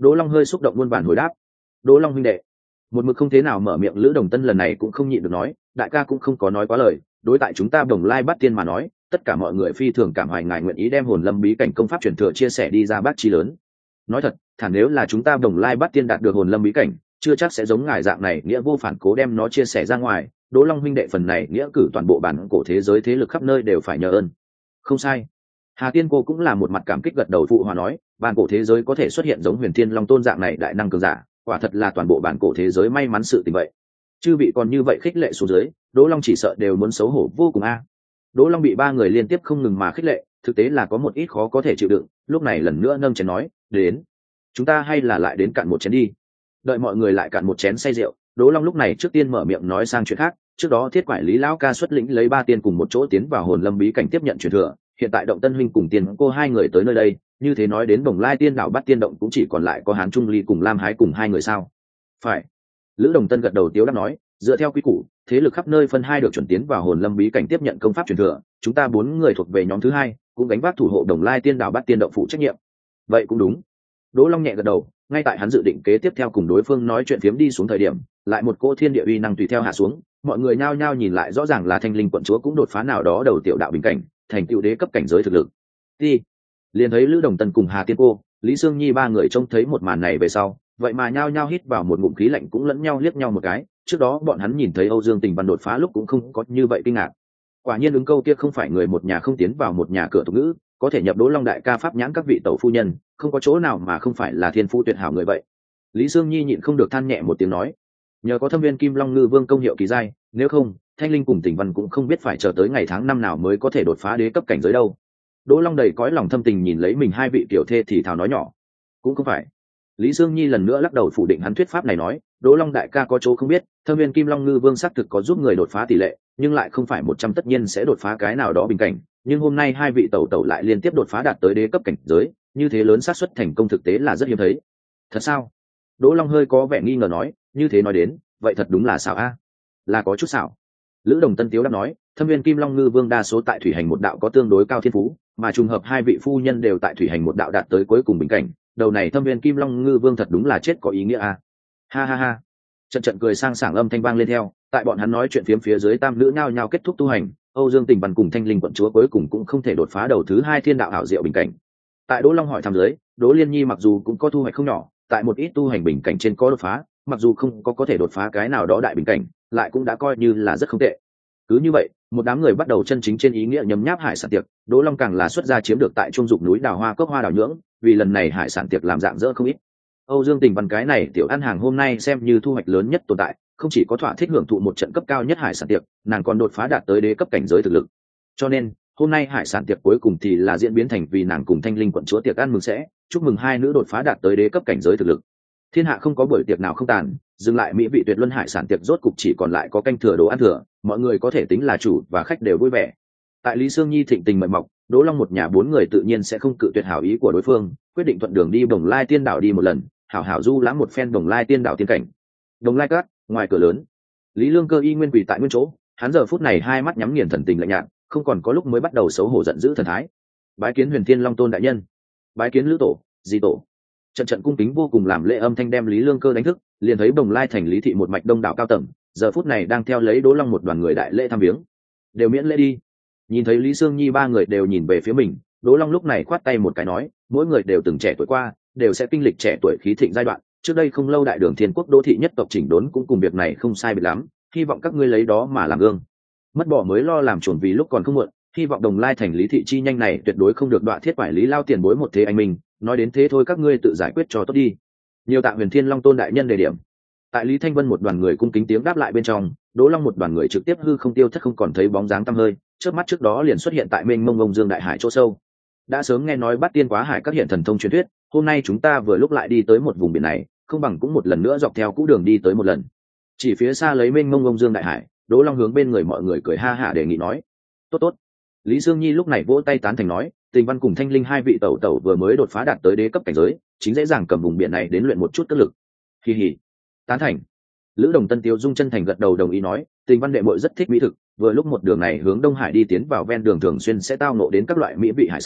[SPEAKER 1] Đỗ Long hơi xúc động muôn bản hồi đáp. Đỗ Long huynh đệ. Một mực không thế nào mở miệng Lữ Đồng Tân lần này cũng không nhịn được nói, đại ca cũng không có nói quá lời, đối tại chúng ta Đồng Lai Bát Tiên mà nói, tất cả mọi người phi thường cảm hoài ngài nguyện ý đem hồn lâm bí cảnh công pháp truyền thừa chia sẻ đi ra bát chi lớn. Nói thật, thản nếu là chúng ta Đồng Lai Bát Tiên đạt được hồn lâm bí cảnh, chưa chắc sẽ giống ngài dạng này nghĩa vô phản cố đem nó chia sẻ ra ngoài. Đỗ Long huynh đệ phần này nghĩa cử toàn bộ bản cổ thế giới thế lực khắp nơi đều phải nhờ ơn. Không sai. Hà Tiên cô cũng là một mặt cảm kích gật đầu phụ hòa nói, bản cổ thế giới có thể xuất hiện giống Huyền Thiên Long Tôn dạng này đại năng cường giả, quả thật là toàn bộ bản cổ thế giới may mắn sự tình vậy. Chư vị còn như vậy khích lệ xuống dưới, Đỗ Long chỉ sợ đều muốn xấu hổ vô cùng a. Đỗ Long bị ba người liên tiếp không ngừng mà khích lệ, thực tế là có một ít khó có thể chịu đựng, lúc này lần nữa nâng chén nói, đến, chúng ta hay là lại đến cạn một chén đi. Đợi mọi người lại cạn một chén say rượu, Đỗ Long lúc này trước tiên mở miệng nói sang chuyện khác, trước đó Thiết Quải Lý lão ca xuất lĩnh lấy ba tiên cùng một chỗ tiến vào hồn lâm bí cảnh tiếp nhận truyền thừa, hiện tại Động Tân huynh cùng Tiên cô hai người tới nơi đây, như thế nói đến Bồng Lai Tiên đảo Bát Tiên động cũng chỉ còn lại có Hán Trung Ly cùng Lam Hái cùng hai người sao? Phải. Lữ Đồng Tân gật đầu tiếu đáp nói, dựa theo quy củ, thế lực khắp nơi phân hai được chuẩn tiến vào hồn lâm bí cảnh tiếp nhận công pháp truyền thừa, chúng ta bốn người thuộc về nhóm thứ hai, cũng gánh vác thủ hộ Đồng Lai Tiên đảo Bát Tiên động phụ trách nhiệm. Vậy cũng đúng. Đỗ Long nhẹ gật đầu, ngay tại hắn dự định kế tiếp theo cùng đối phương nói chuyện phiếm đi xuống thời điểm, lại một cỗ thiên địa uy năng tùy theo hạ xuống, mọi người nhao nhao nhìn lại rõ ràng là Thanh Linh quận chúa cũng đột phá nào đó đầu tiểu đạo bình cảnh, thành tựu đế cấp cảnh giới thực lực. Đi. Liền thấy Lữ Đồng Tân cùng Hà Tiên cô, Lý Sương Nhi ba người trông thấy một màn này về sau, vậy mà nhao nhao hít vào một ngụm khí lạnh cũng lẫn nhau liếc nhau một cái, trước đó bọn hắn nhìn thấy Âu Dương Tình Văn đột phá lúc cũng không có như vậy kinh ngạc. Quả nhiên ứng câu kia không phải người một nhà không tiến vào một nhà cửa tục ngữ, có thể nhập Đỗ Long đại ca pháp nhãn các vị tẩu phu nhân, không có chỗ nào mà không phải là thiên phu tuyệt hảo người vậy. Lý Sương Nhi nhịn không được than nhẹ một tiếng nói, nhờ có Thâm Viên Kim Long Ngư Vương công hiệu kỳ giai, nếu không, Thanh Linh cùng Tình Văn cũng không biết phải chờ tới ngày tháng năm nào mới có thể đột phá đế cấp cảnh giới đâu. Đỗ Long đầy cõi lòng thâm tình nhìn lấy mình hai vị tiểu thê thì thào nói nhỏ, cũng không phải. Lý Sương Nhi lần nữa lắc đầu phủ định hắn thuyết pháp này nói, Đỗ Long đại ca có chỗ không biết, Thâm Viên Kim Long Ngư Vương xác thực có giúp người đột phá tỷ lệ, nhưng lại không phải một trăm tất nhiên sẽ đột phá cái nào đó bình cảnh, nhưng hôm nay hai vị tẩu tẩu lại liên tiếp đột phá đạt tới đế cấp cảnh giới, như thế lớn xác suất thành công thực tế là rất hiếm thấy. Thật sao? Đỗ Long hơi có vẻ nghi ngờ nói, như thế nói đến, vậy thật đúng là xảo a. Là có chút xảo. Lữ Đồng Tân tiếu đáp nói, Thâm Viên Kim Long Ngư Vương đa số tại thủy hành một đạo có tương đối cao thiên phú, mà trùng hợp hai vị phu nhân đều tại thủy hành một đạo đạt tới cuối cùng bình cảnh, đầu này Thâm Viên Kim Long Ngư Vương thật đúng là chết có ý nghĩa a. Ha ha ha. Trận trận cười sang sảng âm thanh vang lên theo, tại bọn hắn nói chuyện phiếm phía dưới tam nữ nhao nhao kết thúc tu hành, Âu Dương Tình Văn cùng Thanh Linh quận chúa cuối cùng cũng không thể đột phá đầu thứ hai thiên đạo ảo diệu bình cảnh. Tại Đỗ Long hỏi thăm dưới, Đỗ Liên Nhi mặc dù cũng có thu hoạch không nhỏ, tại một ít tu hành bình cảnh trên có đột phá, mặc dù không có có thể đột phá cái nào đó đại bình cảnh, lại cũng đã coi như là rất không tệ. Cứ như vậy, một đám người bắt đầu chân chính trên ý nghĩa nhấm nháp hải sản tiệc, Đỗ Long càng là xuất gia chiếm được tại trung dục núi đào hoa cốc hoa đào nhưỡng, vì lần này hải sản tiệc làm dạng dỡ không ít. Âu Dương Tình Văn cái này tiểu ăn hàng hôm nay xem như thu hoạch lớn nhất tồn tại, không chỉ có thỏa thích hưởng thụ một trận cấp cao nhất hải sản tiệc, nàng còn đột phá đạt tới đế cấp cảnh giới thực lực. Cho nên, hôm nay hải sản tiệc cuối cùng thì là diễn biến thành vì nàng cùng Thanh Linh quận chúa tiệc ăn mừng sẽ, chúc mừng hai nữ đột phá đạt tới đế cấp cảnh giới thực lực. Thiên hạ không có buổi tiệc nào không tàn, dừng lại mỹ vị tuyệt luân hải sản tiệc rốt cục chỉ còn lại có canh thừa đồ ăn thừa, mọi người có thể tính là chủ và khách đều vui vẻ. Tại Lý Sương Nhi thịnh tình mời mọc, Đỗ Long một nhà bốn người tự nhiên sẽ không cự tuyệt hảo ý của đối phương, quyết định thuận đường đi Bồng Lai Tiên đảo đi một lần, hảo hảo du lãm một phen Bồng Lai Tiên đảo tiên cảnh. Bồng Lai Cát, ngoài cửa lớn, Lý Lương Cơ y nguyên quỳ tại nguyên chỗ, hắn giờ phút này hai mắt nhắm nghiền thần tình lạnh nhạt, không còn có lúc mới bắt đầu xấu hổ giận dữ thần thái. Bái kiến Huyền Thiên Long Tôn đại nhân, bái kiến Lữ tổ, Di tổ. Trận trận cung kính vô cùng làm lễ âm thanh đem Lý Lương Cơ đánh thức, liền thấy Bồng Lai thành Lý thị một mạch đông đảo cao tầng, giờ phút này đang theo lấy Đỗ Long một đoàn người đại lễ thăm viếng. Đều miễn lễ đi. Nhìn thấy Lý Sương Nhi ba người đều nhìn về phía mình, Đỗ Long lúc này khoát tay một cái nói, mỗi người đều từng trẻ tuổi qua, đều sẽ kinh lịch trẻ tuổi khí thịnh giai đoạn, trước đây không lâu đại đường Thiên Quốc Đỗ thị nhất tộc chỉnh đốn cũng cùng việc này không sai biệt lắm, hy vọng các ngươi lấy đó mà làm gương. Mất bỏ mới lo làm chuẩn vì lúc còn không muộn, hy vọng Đồng Lai thành Lý thị chi nhanh này tuyệt đối không được đọa thiết phải Lý lao tiền bối một thế anh minh, nói đến thế thôi các ngươi tự giải quyết cho tốt đi. Nhiều tạ Huyền Thiên Long Tôn đại nhân đề điểm. Tại Lý Thanh Vân một đoàn người cung kính tiếng đáp lại bên trong, Đỗ Long một đoàn người trực tiếp hư không tiêu thất không còn thấy bóng dáng tăm hơi, trước mắt trước đó liền xuất hiện tại mênh mông ngông dương đại hải chỗ sâu. Đã sớm nghe nói Bát Tiên Quá Hải các hiện thần thông truyền thuyết, hôm nay chúng ta vừa lúc lại đi tới một vùng biển này, không bằng cũng một lần nữa dọc theo cũ đường đi tới một lần. Chỉ phía xa lấy mênh mông ngông dương đại hải, Đỗ Long hướng bên người mọi người cười ha hả đề nghị nói, tốt tốt. Lý Dương Nhi lúc này vỗ tay tán thành nói, Tình Văn cùng Thanh Linh hai vị tẩu tẩu vừa mới đột phá đạt tới đế cấp cảnh giới, chính dễ dàng cầm vùng biển này đến luyện một chút cất lực. Kỳ hỉ. Tán thành. Lữ Đồng Tân Tiêu Dung chân thành gật đầu đồng ý nói, Tình Văn đệ muội rất thích mỹ thực, vừa lúc một đường này hướng Đông Hải đi tiến vào ven đường thường xuyên sẽ tao ngộ đến các loại mỹ vị hải sản,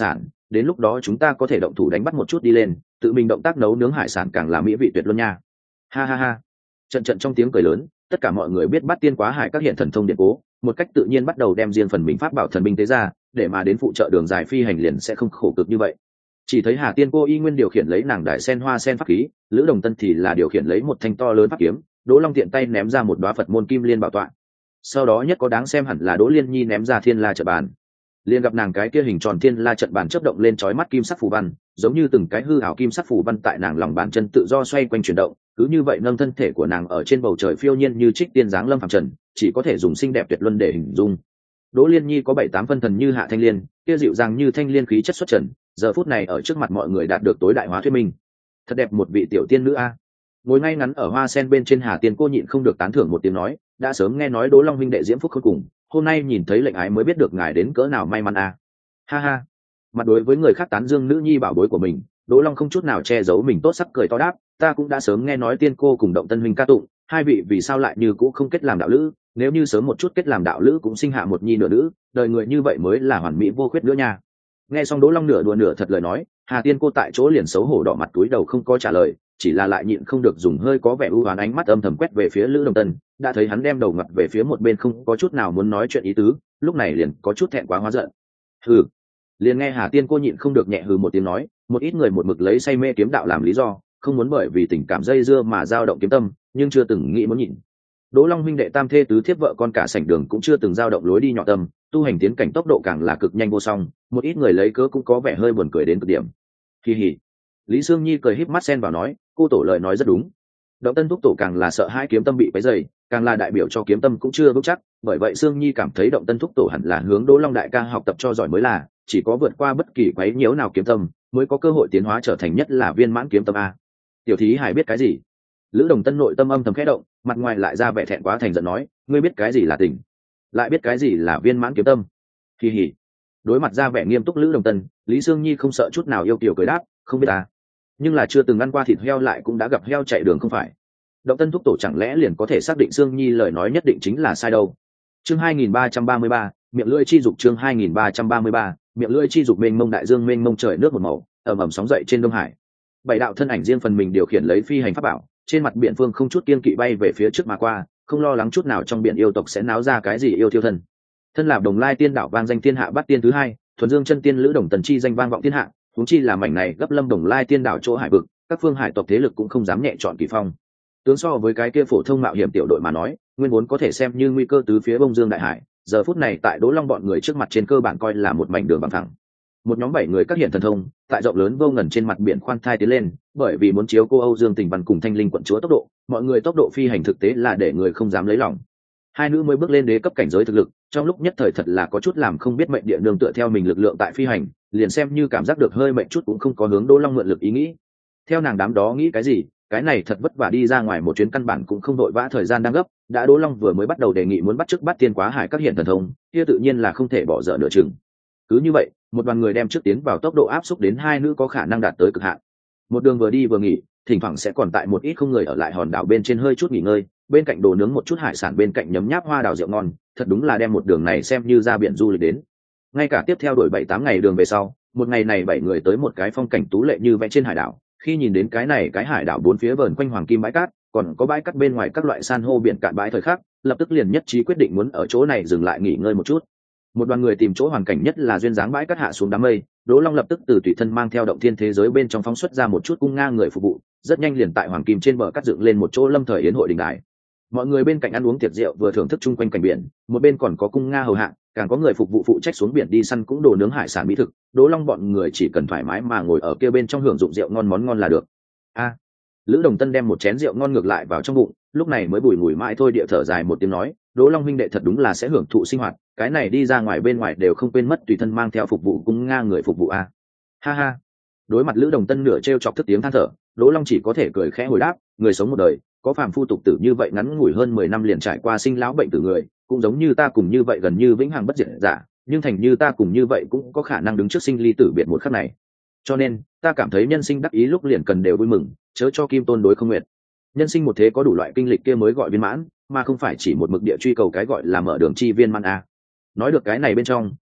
[SPEAKER 1] đến lúc đó chúng ta có thể động thủ đánh bắt một chút đi lên, tự mình động tác nấu nướng hải sản càng là mỹ vị tuyệt luôn nha. Ha ha ha. Trận trận trong tiếng cười lớn, tất cả mọi người biết bắt tiên quá hải các hiện thần thông điện cố, một cách tự nhiên bắt đầu đem riêng phần mình pháp bảo thần binh tế ra, để mà đến phụ trợ đường dài phi hành liền sẽ không khổ cực như vậy. Chỉ thấy Hà Tiên cô y nguyên điều khiển lấy nàng đại sen hoa sen pháp khí, Lữ Đồng Tân thì là điều khiển lấy một thanh to lớn pháp kiếm, Đỗ Long tiện tay ném ra một đóa Phật môn kim liên bảo tọa. Sau đó nhất có đáng xem hẳn là Đỗ Liên Nhi ném ra thiên la trận bàn. Liền gặp nàng cái kia hình tròn thiên la trận bàn chớp động lên chói mắt kim sắc phù văn, giống như từng cái hư ảo kim sắc phù văn tại nàng lòng bàn chân tự do xoay quanh chuyển động, cứ như vậy nâng thân thể của nàng ở trên bầu trời phiêu nhiên như trích tiên dáng lâm phàm trần, chỉ có thể dùng xinh đẹp tuyệt luân để hình dung. Đỗ Liên Nhi có bảy tám phân thần như hạ thanh liên, kia dịu dàng như thanh liên khí chất xuất trần, giờ phút này ở trước mặt mọi người đạt được tối đại hóa thuyết minh. Thật đẹp một vị tiểu tiên nữ a. Ngồi ngay ngắn ở hoa sen bên trên Hà Tiên cô nhịn không được tán thưởng một tiếng nói, đã sớm nghe nói Đỗ Long huynh đệ diễm phúc khôn cùng, hôm nay nhìn thấy lệnh ái mới biết được ngài đến cỡ nào may mắn a. Ha ha. Mặt đối với người khác tán dương nữ nhi bảo bối của mình, Đỗ Long không chút nào che giấu mình tốt sắc cười to đáp, ta cũng đã sớm nghe nói tiên cô cùng Động Tân huynh ca tụng, hai vị vì sao lại như cũ không kết làm đạo lữ, nếu như sớm một chút kết làm đạo lữ cũng sinh hạ một nhi nửa nữ, đời người như vậy mới là hoàn mỹ vô khuyết nữa nha. Nghe xong Đỗ Long nửa đùa nửa thật lời nói, Hà Tiên cô tại chỗ liền xấu hổ đỏ mặt túi đầu không có trả lời, chỉ là lại nhịn không được dùng hơi có vẻ ưu ái ánh mắt âm thầm quét về phía Lữ Đồng Tân, đã thấy hắn đem đầu ngặt về phía một bên không có chút nào muốn nói chuyện ý tứ, lúc này liền có chút thẹn quá hóa giận. Hừ. Liền nghe Hà Tiên cô nhịn không được nhẹ hừ một tiếng nói, một ít người một mực lấy say mê kiếm đạo làm lý do, không muốn bởi vì tình cảm dây dưa mà dao động kiếm tâm, nhưng chưa từng nghĩ muốn nhịn. Đỗ Long huynh đệ tam thê tứ thiếp vợ con cả sảnh đường cũng chưa từng dao động lối đi nhỏ tâm, tu hành tiến cảnh tốc độ càng là cực nhanh vô song, một ít người lấy cớ cũng có vẻ hơi buồn cười đến cực điểm. Kỳ hỉ. Lý Sương Nhi cười híp mắt xen vào nói, cô tổ lời nói rất đúng. Động Tân thúc tổ càng là sợ hai kiếm tâm bị quấy rầy, càng là đại biểu cho kiếm tâm cũng chưa vững chắc, bởi vậy Sương Nhi cảm thấy Động Tân thúc tổ hẳn là hướng Đỗ Long đại ca học tập cho giỏi mới là, chỉ có vượt qua bất kỳ quấy nhiễu nào kiếm tâm, mới có cơ hội tiến hóa trở thành nhất là viên mãn kiếm tâm a. Tiểu thí hải biết cái gì? Lữ Đồng Tân nội tâm âm thầm khẽ động, mặt ngoài lại ra vẻ thẹn quá thành giận nói, ngươi biết cái gì là tình, lại biết cái gì là viên mãn kiếm tâm. Kỳ hỉ. Đối mặt ra vẻ nghiêm túc Lữ Đồng Tân, Lý Sương Nhi không sợ chút nào yêu kiều cười đáp, không biết à, nhưng là chưa từng ăn qua thịt heo lại cũng đã gặp heo chạy đường không phải. Động Tân thúc tổ chẳng lẽ liền có thể xác định Sương Nhi lời nói nhất định chính là sai đâu. Chương hai nghìn ba trăm ba mươi ba, miệng lưỡi chi dục. Chương hai nghìn ba trăm ba mươi ba, miệng lưỡi chi dục. Mênh mông đại dương, mênh mông trời nước một màu, ầm ầm sóng dậy trên Đông Hải. Bảy đạo thân ảnh riêng phần mình điều khiển lấy phi hành pháp bảo, trên mặt biển phương không chút kiên kỵ bay về phía trước mà qua, không lo lắng chút nào trong biển yêu tộc sẽ náo ra cái gì yêu thiêu thân. Thân là Đồng Lai tiên đảo vang danh thiên hạ bát tiên thứ hai, thuần dương chân tiên Lữ Đồng Tần chi danh vang vọng thiên hạ, huống chi là mảnh này gấp lâm Đồng Lai tiên đảo chỗ hải vực, các phương hải tộc thế lực cũng không dám nhẹ chọn kỳ phong. Tướng so với cái kia phổ thông mạo hiểm tiểu đội mà nói, nguyên vốn có thể xem như nguy cơ tứ phía bông dương đại hải, giờ phút này tại Đỗ Long bọn người trước mặt trên cơ bản coi là một mảnh đường bằng thẳng. Một nhóm bảy người các hiện thần thông, tại rộng lớn vô ngần trên mặt biển khoan thai tiến lên, bởi vì muốn chiếu cô Âu Dương Tình Văn cùng Thanh Linh quận chúa tốc độ, mọi người tốc độ phi hành thực tế là để người không dám lấy lòng. Hai nữ mới bước lên đế cấp cảnh giới thực lực, trong lúc nhất thời thật là có chút làm không biết mệnh địa nương tựa theo mình lực lượng tại phi hành, liền xem như cảm giác được hơi mệnh chút cũng không có hướng Đỗ Long mượn lực ý nghĩ. Theo nàng đám đó nghĩ cái gì, cái này thật vất vả đi ra ngoài một chuyến căn bản cũng không đội vã, thời gian đang gấp, đã Đỗ Long vừa mới bắt đầu đề nghị muốn bắt chước bắt tiên quá hải các hiện thần thông, kia tự nhiên là không thể bỏ dở nửa chừng. Cứ như vậy, một đoàn người đem trước tiến vào tốc độ áp xúc đến hai nữ có khả năng đạt tới cực hạn. Một đường vừa đi vừa nghỉ, thỉnh thoảng sẽ còn tại một ít không người ở lại hòn đảo bên trên hơi chút nghỉ ngơi, bên cạnh đồ nướng một chút hải sản, bên cạnh nhấm nháp hoa đào rượu ngon, thật đúng là đem một đường này xem như ra biển du lịch đến. Ngay cả tiếp theo đổi bảy tám ngày đường về sau, một ngày này bảy người tới một cái phong cảnh tú lệ như vẽ trên hải đảo. Khi nhìn đến cái này cái hải đảo bốn phía vờn quanh hoàng kim bãi cát, còn có bãi cát bên ngoài các loại san hô biển cạn bãi thời khắc, lập tức liền nhất trí quyết định muốn ở chỗ này dừng lại nghỉ ngơi một chút. Một đoàn người tìm chỗ hoàn cảnh nhất là duyên dáng bãi cát hạ xuống đám mây, Đỗ Long lập tức từ tùy thân mang theo động thiên thế giới bên trong phóng xuất ra một chút cung nga người phục vụ, rất nhanh liền tại hoàng kim trên bờ cát dựng lên một chỗ lâm thời yến hội đình đài. Mọi người bên cạnh ăn uống tiệc rượu vừa thưởng thức chung quanh cảnh biển, một bên còn có cung nga hầu hạ, càng có người phục vụ phụ trách xuống biển đi săn cũng đồ nướng hải sản mỹ thực. Đỗ Long bọn người chỉ cần thoải mái mà ngồi ở kia bên trong hưởng dụng rượu ngon món ngon là được. A, Lữ Đồng Tân đem một chén rượu ngon ngược lại vào trong bụng, lúc này mới bùi ngùi mãi thôi địa thở dài một tiếng nói, Đỗ Long huynh đệ thật đúng là sẽ hưởng thụ sinh hoạt, cái này đi ra ngoài bên ngoài đều không quên mất tùy thân mang theo phục vụ cung nga người phục vụ a. Ha ha. Đối mặt Lữ Đồng Tân nửa trêu chọc thức tiếng than thở, Đỗ Long chỉ có thể cười khẽ hồi đáp, người sống một đời, có phàm phu tục tử như vậy ngắn ngủi hơn mười năm liền trải qua sinh lão bệnh tử người, cũng giống như ta cùng như vậy gần như vĩnh hằng bất diệt giả, nhưng thành như ta cùng như vậy cũng có khả năng đứng trước sinh ly tử biệt một khắc này. Cho nên, ta cảm thấy nhân sinh đắc ý lúc liền cần đều vui mừng, chớ cho kim tôn đối không nguyện. Nhân sinh một thế có đủ loại kinh lịch kia mới gọi viên mãn, mà không phải chỉ một mực địa truy cầu cái gọi là mở đường chi viên mãn a. Nói được cái này bên trong,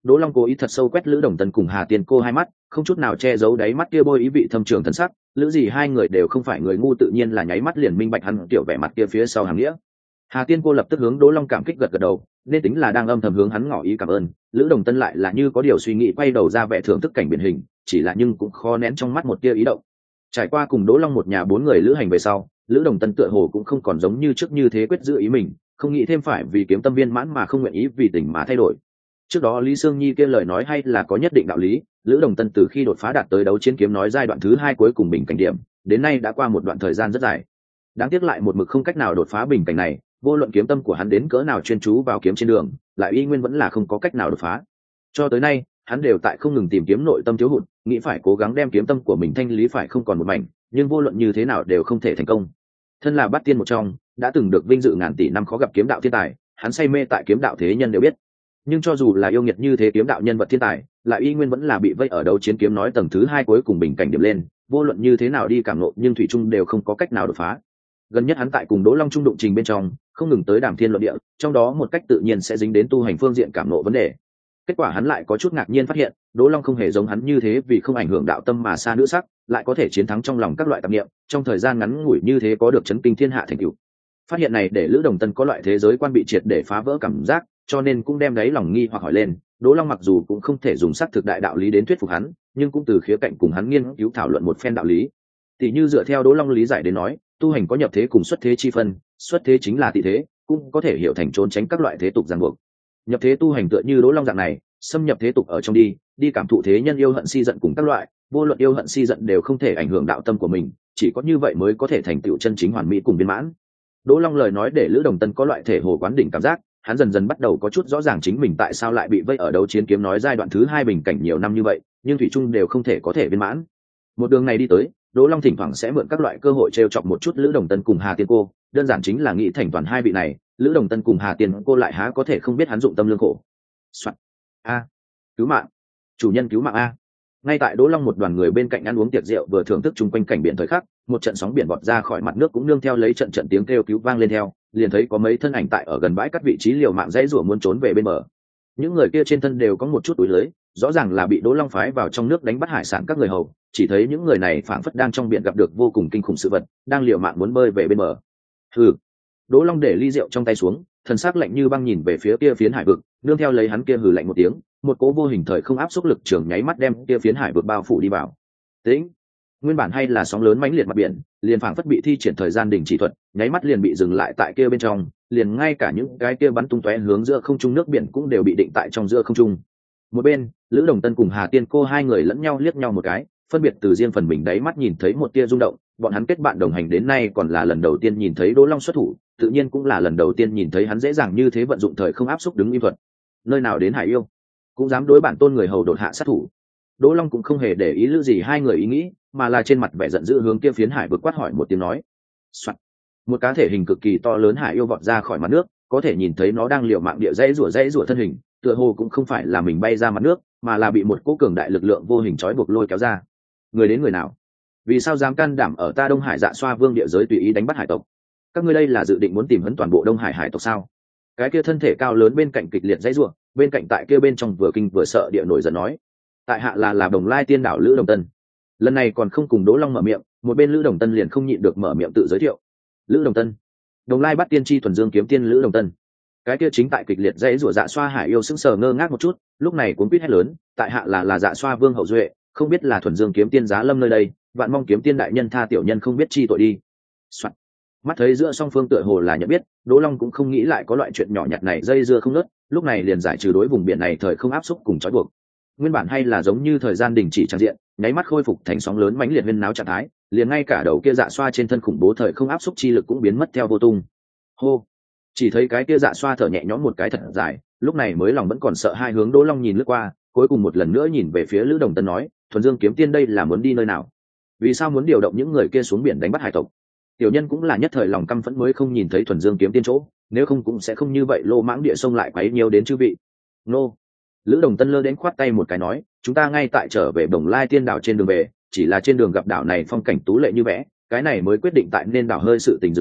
[SPEAKER 1] Đỗ Long cố ý thật sâu quét Lữ Đồng Tân cùng Hà Tiên cô hai mắt, không chút nào che giấu đáy mắt kia bôi ý vị thâm trường thần sắc. Lữ gì hai người đều không phải người ngu, tự nhiên là nháy mắt liền minh bạch hắn tiểu vẻ mặt kia phía sau hàng nghĩa. Hà Tiên cô lập tức hướng Đỗ Long cảm kích gật gật đầu, nên tính là đang âm thầm hướng hắn ngỏ ý cảm ơn. Lữ Đồng Tân lại là như có điều suy nghĩ quay đầu ra vẻ thưởng thức cảnh biển hình, chỉ là nhưng cũng khó nén trong mắt một tia ý động. Trải qua cùng Đỗ Long một nhà bốn người lữ hành về sau, Lữ Đồng Tân tựa hồ cũng không còn giống như trước như thế quyết giữ ý mình, không nghĩ thêm phải vì kiếm tâm viên mãn mà không nguyện ý vì tình mà thay đổi. Trước đó Lý Sương Nhi kia lời nói hay là có nhất định đạo lý, Lữ Đồng Tân từ khi đột phá đạt tới đấu chiến kiếm nói giai đoạn thứ hai cuối cùng bình cảnh điểm, đến nay đã qua một đoạn thời gian rất dài. Đáng tiếc lại một mực không cách nào đột phá bình cảnh này, vô luận kiếm tâm của hắn đến cỡ nào chuyên chú vào kiếm trên đường, lại y nguyên vẫn là không có cách nào đột phá. Cho tới nay, hắn đều tại không ngừng tìm kiếm nội tâm thiếu hụt, nghĩ phải cố gắng đem kiếm tâm của mình thanh lý phải không còn một mảnh, nhưng vô luận như thế nào đều không thể thành công. Thân là bát tiên một trong, đã từng được vinh dự ngàn tỷ năm khó gặp kiếm đạo thiên tài, hắn say mê tại kiếm đạo thế nhân đều biết. Nhưng cho dù là yêu nghiệt như thế kiếm đạo nhân vật thiên tài, lại y nguyên vẫn là bị vây ở đấu chiến kiếm nói tầng thứ hai cuối cùng bình cảnh điểm lên, vô luận như thế nào đi cảm ngộ nhưng thủy chung đều không có cách nào đột phá. Gần nhất hắn tại cùng Đỗ Long trung đụng trình bên trong, không ngừng tới đàm thiên luận địa, trong đó một cách tự nhiên sẽ dính đến tu hành phương diện cảm ngộ vấn đề. Kết quả hắn lại có chút ngạc nhiên phát hiện, Đỗ Long không hề giống hắn như thế vì không ảnh hưởng đạo tâm mà xa nữ sắc, lại có thể chiến thắng trong lòng các loại tạp niệm, trong thời gian ngắn ngủi như thế có được chấn kinh thiên hạ thành tựu. Phát hiện này để Lữ Đồng Tân có loại thế giới quan bị triệt để phá vỡ cảm giác, cho nên cũng đem đáy lòng nghi hoặc hỏi lên. Đỗ Long mặc dù cũng không thể dùng sắc thực đại đạo lý đến thuyết phục hắn, nhưng cũng từ khía cạnh cùng hắn nghiên cứu thảo luận một phen đạo lý. Tỷ như dựa theo Đỗ Long lý giải đến nói, tu hành có nhập thế cùng xuất thế chi phân, xuất thế chính là tị thế, cũng có thể hiểu thành trốn tránh các loại thế tục ràng buộc. Nhập thế tu hành tựa như Đỗ Long dạng này, xâm nhập thế tục ở trong đi, đi cảm thụ thế nhân yêu hận si giận cùng các loại, vô luận yêu hận si giận đều không thể ảnh hưởng đạo tâm của mình, chỉ có như vậy mới có thể thành tựu chân chính hoàn mỹ cùng viên mãn. Đỗ Long lời nói để Lữ Đồng Tân có loại thể hồ quán đỉnh cảm giác, hắn dần dần bắt đầu có chút rõ ràng chính mình tại sao lại bị vây ở đấu chiến kiếm nói giai đoạn thứ hai bình cảnh nhiều năm như vậy, nhưng thủy chung đều không thể có thể viên mãn. Một đường này đi tới, Đỗ Long thỉnh thoảng sẽ mượn các loại cơ hội trêu chọc một chút Lữ Đồng Tân cùng Hà Tiên cô, đơn giản chính là nghĩ thành toàn hai vị này, Lữ Đồng Tân cùng Hà Tiên cô lại há có thể không biết hắn dụng tâm lương khổ. Soạn. A, cứu mạng, chủ nhân cứu mạng a. Ngay tại Đỗ Long một đoàn người bên cạnh ăn uống tiệc rượu vừa thưởng thức chung quanh cảnh biển thời khắc, một trận sóng biển vọt ra khỏi mặt nước cũng nương theo lấy trận trận tiếng kêu cứu vang lên theo, liền thấy có mấy thân ảnh tại ở gần bãi cắt vị trí liều mạng dãy rủa muốn trốn về bên bờ. Những người kia trên thân đều có một chút túi lưới, rõ ràng là bị Đỗ Long phái vào trong nước đánh bắt hải sản các người hầu, chỉ thấy những người này phảng phất đang trong biển gặp được vô cùng kinh khủng sự vật, đang liều mạng muốn bơi về bên bờ. Hừ. Đỗ Long để ly rượu trong tay xuống, thần sắc lạnh như băng nhìn về phía kia phiến hải vực, nương theo lấy hắn kia hừ lạnh một tiếng, một cỗ vô hình thời không áp xúc lực trường nháy mắt đem kia phiến hải vực bao phủ đi vào. Tĩnh. Nguyên bản hay là sóng lớn mãnh liệt mặt biển, liền phảng phất bị thi triển thời gian đình chỉ thuật, nháy mắt liền bị dừng lại tại kia bên trong, liền ngay cả những cái kia bắn tung tóe hướng giữa không trung nước biển cũng đều bị định tại trong giữa không trung. Một bên, Lữ Đồng Tân cùng Hà Tiên cô hai người lẫn nhau liếc nhau một cái, phân biệt từ riêng phần mình đáy mắt nhìn thấy một tia rung động, bọn hắn kết bạn đồng hành đến nay còn là lần đầu tiên nhìn thấy Đỗ Long xuất thủ, tự nhiên cũng là lần đầu tiên nhìn thấy hắn dễ dàng như thế vận dụng thời không áp xúc đứng im thuật. Nơi nào đến hải yêu, cũng dám đối bản tôn người hầu đột hạ sát thủ. Đỗ Long cũng không hề để ý Lữ gì hai người ý nghĩ, mà là trên mặt vẻ giận dữ hướng kia phiến hải vực quát hỏi một tiếng nói. Soạn. Một cá thể hình cực kỳ to lớn hải yêu vọt ra khỏi mặt nước, có thể nhìn thấy nó đang liều mạng địa dãy rủa dãy rủa thân hình, tựa hồ cũng không phải là mình bay ra mặt nước, mà là bị một cỗ cường đại lực lượng vô hình trói buộc lôi kéo ra. Người đến người nào? Vì sao dám can đảm ở ta Đông Hải Dạ Xoa Vương địa giới tùy ý đánh bắt hải tộc? Các ngươi đây là dự định muốn tìm hấn toàn bộ Đông Hải hải tộc sao? Cái kia thân thể cao lớn bên cạnh kịch liệt dãy rủa, bên cạnh tại kia bên trong vừa kinh vừa sợ địa nổi giận nói. Tại hạ là là Đồng Lai Tiên Đảo Lữ Đồng Tân. Lần này còn không cùng Đỗ Long mở miệng, một bên Lữ Đồng Tân liền không nhịn được mở miệng tự giới thiệu. Lữ Đồng Tân, Đồng Lai Bắt Tiên Tri thuần dương kiếm tiên Lữ Đồng Tân. Cái kia chính tại kịch liệt dãy rủa Dạ Xoa hải yêu sững sờ ngơ ngác một chút, lúc này cuống quýt hét lớn, tại hạ là là Dạ Xoa Vương hậu duệ, không biết là thuần dương kiếm tiên giá lâm nơi đây, vạn mong kiếm tiên đại nhân tha tiểu nhân không biết chi tội đi. Soạn. Mắt thấy giữa song phương tựa hồ là nhận biết, Đỗ Long cũng không nghĩ lại có loại chuyện nhỏ nhặt này dây dưa không ngớt, lúc này liền giải trừ đối vùng biển này thời không áp xúc cùng trói buộc. Nguyên bản hay là giống như thời gian đình chỉ tràn diện, nháy mắt khôi phục thành sóng lớn mãnh liệt huyên náo trạng thái, liền ngay cả đầu kia Dạ Xoa trên thân khủng bố thời không áp xúc chi lực cũng biến mất theo vô tung. Hô. Chỉ thấy cái kia Dạ Xoa thở nhẹ nhõm một cái thật dài, lúc này mới lòng vẫn còn sợ hai hướng Đỗ Long nhìn lướt qua, cuối cùng một lần nữa nhìn về phía Lữ Đồng Tân nói, thuần dương kiếm tiên đây là muốn đi nơi nào? Vì sao muốn điều động những người kia xuống biển đánh bắt hải tộc? Tiểu nhân cũng là nhất thời lòng căm phẫn mới không nhìn thấy thuần dương kiếm tiên chỗ, nếu không cũng sẽ không như vậy lô mãng địa sông lại quấy nhiều đến chư vị. Nô. Lữ Đồng Tân lơ đến khoát tay một cái nói, chúng ta ngay tại trở về Đồng Lai Tiên Đảo trên đường về, chỉ là trên đường gặp đảo này phong cảnh tú lệ như vẽ, cái này mới quyết định tại nên đảo hơi sự tình dừng lại,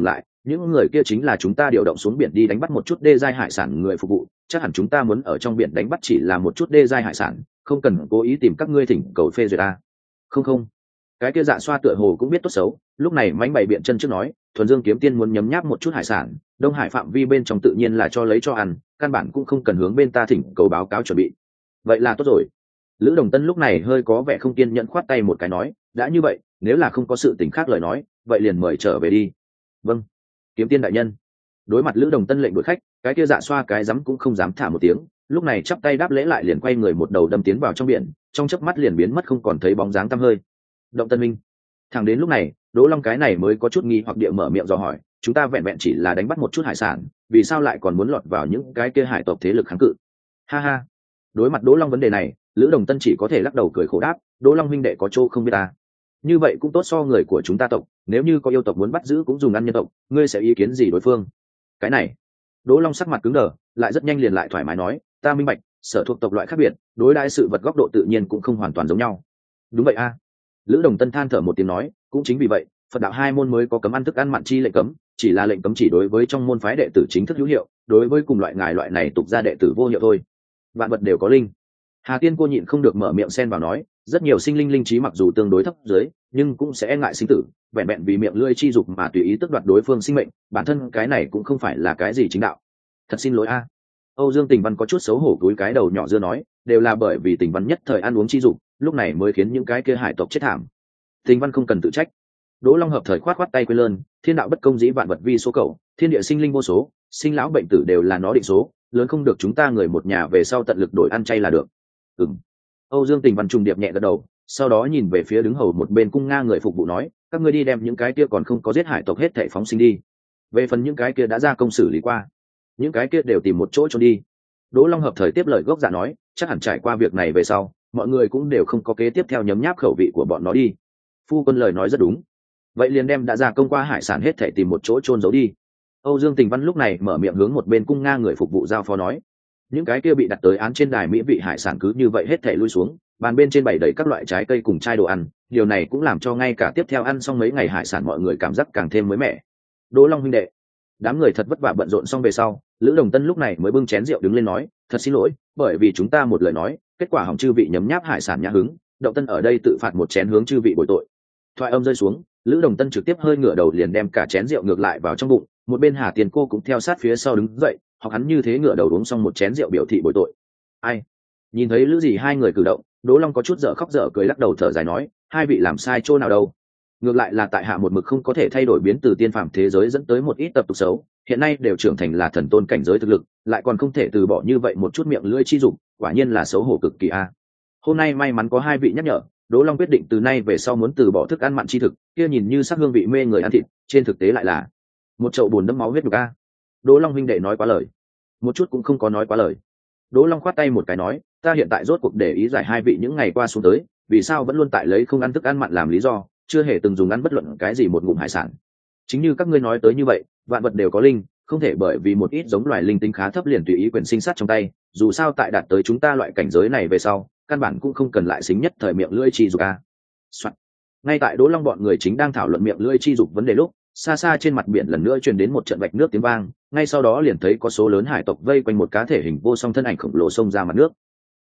[SPEAKER 1] những người kia chính là chúng ta điều động xuống biển đi đánh bắt một chút đê giai hải sản người phục vụ, chắc hẳn chúng ta muốn ở trong biển đánh bắt chỉ là một chút đê giai hải sản, không cần cố ý tìm các ngươi thỉnh cầu phê duyệt a. Không không, cái kia Dạ Xoa tựa hồ cũng biết tốt xấu, lúc này mánh bày biện chân trước nói, thuần dương kiếm tiên muốn nhấm nháp một chút hải sản, đông hải phạm vi bên trong tự nhiên là cho lấy cho ăn, căn bản cũng không cần hướng bên ta thỉnh cầu báo cáo chuẩn bị. Vậy là tốt rồi. Lữ Đồng Tân lúc này hơi có vẻ không kiên nhẫn khoát tay một cái nói, đã như vậy, nếu là không có sự tình khác lời nói, vậy liền mời trở về đi. Vâng, kiếm tiên đại nhân. Đối mặt Lữ Đồng Tân lệnh đuổi khách, cái kia Dạ Xoa cái dám cũng không dám thả một tiếng, lúc này chắp tay đáp lễ lại liền quay người một đầu đâm tiến vào trong biển, trong chớp mắt liền biến mất không còn thấy bóng dáng tăm hơi. Động Tân Minh. Thẳng đến lúc này, Đỗ Long cái này mới có chút nghi hoặc địa mở miệng dò hỏi, chúng ta vẹn vẹn chỉ là đánh bắt một chút hải sản, vì sao lại còn muốn lọt vào những cái kia hải tộc thế lực kháng cự? Ha ha. Đối mặt Đỗ Long vấn đề này, Lữ Đồng Tân chỉ có thể lắc đầu cười khổ đáp, Đỗ Long huynh đệ có chỗ không biết ta. Như vậy cũng tốt so người của chúng ta tộc, nếu như có yêu tộc muốn bắt giữ cũng dùng ăn nhân tộc, ngươi sẽ ý kiến gì đối phương? Cái này, Đỗ Long sắc mặt cứng đờ, lại rất nhanh liền lại thoải mái nói, ta minh bạch, sở thuộc tộc loại khác biệt, đối đãi sự vật góc độ tự nhiên cũng không hoàn toàn giống nhau. Đúng vậy a. Lữ Đồng Tân than thở một tiếng nói, cũng chính vì vậy, Phật đạo hai môn mới có cấm ăn thức ăn mặn chi lệnh cấm, chỉ là lệnh cấm chỉ đối với trong môn phái đệ tử chính thức hữu hiệu, đối với cùng loại ngài loại này tục gia đệ tử vô hiệu thôi. Vạn vật đều có linh. Hà Tiên cô nhịn không được mở miệng xen vào nói, rất nhiều sinh linh linh trí mặc dù tương đối thấp dưới, nhưng cũng sẽ e ngại sinh tử, vẹn vẹn vì miệng lưỡi chi dục mà tùy ý tước đoạt đối phương sinh mệnh, bản thân cái này cũng không phải là cái gì chính đạo. Thật xin lỗi a. Âu Dương Tình Văn có chút xấu hổ cúi cái đầu nhỏ dưa nói, đều là bởi vì Tình Văn nhất thời ăn uống chi dục, lúc này mới khiến những cái kia hải tộc chết thảm. Tình Văn không cần tự trách. Đỗ Long hợp thời khoát khoát tay quên lơn, thiên đạo bất công dĩ vạn vật vi số cầu, thiên địa sinh linh vô số, sinh lão bệnh tử đều là nó định số, lớn không được chúng ta người một nhà về sau tận lực đổi ăn chay là được. Ừm. Âu Dương Tình Văn trùng điệp nhẹ gật đầu, sau đó nhìn về phía đứng hầu một bên cung nga người phục vụ nói, các ngươi đi đem những cái kia còn không có giết hải tộc hết thảy phóng sinh đi. Về phần những cái kia đã ra công xử lý qua, những cái kia đều tìm một chỗ trốn đi. Đỗ Long hợp thời tiếp lời gốc dạ nói, chắc hẳn trải qua việc này về sau, mọi người cũng đều không có kế tiếp theo nhấm nháp khẩu vị của bọn nó đi. Phu quân lời nói rất đúng. Vậy liền đem đã ra công qua hải sản hết thảy tìm một chỗ trôn giấu đi. Âu Dương Tình Văn lúc này mở miệng hướng một bên cung nga người phục vụ giao phó nói, những cái kia bị đặt tới án trên đài mỹ vị hải sản cứ như vậy hết thảy lui xuống, bàn bên trên bày đầy các loại trái cây cùng chai đồ ăn, điều này cũng làm cho ngay cả tiếp theo ăn xong mấy ngày hải sản mọi người cảm giác càng thêm mới mẻ. Đỗ Long huynh đệ, đám người thật vất vả bận rộn xong về sau, Lữ Đồng Tân lúc này mới bưng chén rượu đứng lên nói, thật xin lỗi, bởi vì chúng ta một lời nói, kết quả hỏng chư vị nhấm nháp hải sản nhã hứng, Động Tân ở đây tự phạt một chén hướng chư vị bồi tội. Thoại âm rơi xuống, Lữ Đồng Tân trực tiếp hơi ngửa đầu liền đem cả chén rượu ngược lại vào trong bụng, một bên Hà Tiền cô cũng theo sát phía sau đứng dậy, hoặc hắn như thế ngửa đầu uống xong một chén rượu biểu thị bồi tội. Ai? Nhìn thấy Lữ Dì hai người cử động, Đỗ Long có chút dở khóc dở cười lắc đầu thở dài nói, hai vị làm sai chỗ nào đâu? Ngược lại là tại hạ một mực không có thể thay đổi biến từ tiên phàm thế giới dẫn tới một ít tập tục xấu, hiện nay đều trưởng thành là thần tôn cảnh giới thực lực, lại còn không thể từ bỏ như vậy một chút miệng lưỡi chi dục, quả nhiên là xấu hổ cực kỳ a. Hôm nay may mắn có hai vị nhắc nhở, Đỗ Long quyết định từ nay về sau muốn từ bỏ thức ăn mặn chi thực, kia nhìn như sắc hương vị mê người ăn thịt, trên thực tế lại là một chậu bùn đẫm máu huyết nhục a. Đỗ Long huynh đệ nói quá lời, một chút cũng không có nói quá lời. Đỗ Long khoát tay một cái nói, ta hiện tại rốt cuộc để ý giải hai vị những ngày qua xuống tới, vì sao vẫn luôn tại lấy không ăn thức ăn mặn làm lý do, chưa hề từng dùng ăn bất luận cái gì một ngụm hải sản. Chính như các ngươi nói tới như vậy, vạn vật đều có linh, không thể bởi vì một ít giống loài linh tính khá thấp liền tùy ý quyền sinh sát trong tay, dù sao tại đạt tới chúng ta loại cảnh giới này về sau, căn bản cũng không cần lại xính nhất thời miệng lưỡi chi dục a. Soạn. Ngay tại Đỗ Long bọn người chính đang thảo luận miệng lưỡi chi dục vấn đề lúc, xa xa trên mặt biển lần nữa truyền đến một trận vạch nước tiếng vang, ngay sau đó liền thấy có số lớn hải tộc vây quanh một cá thể hình vô song thân ảnh khổng lồ xông ra mặt nước.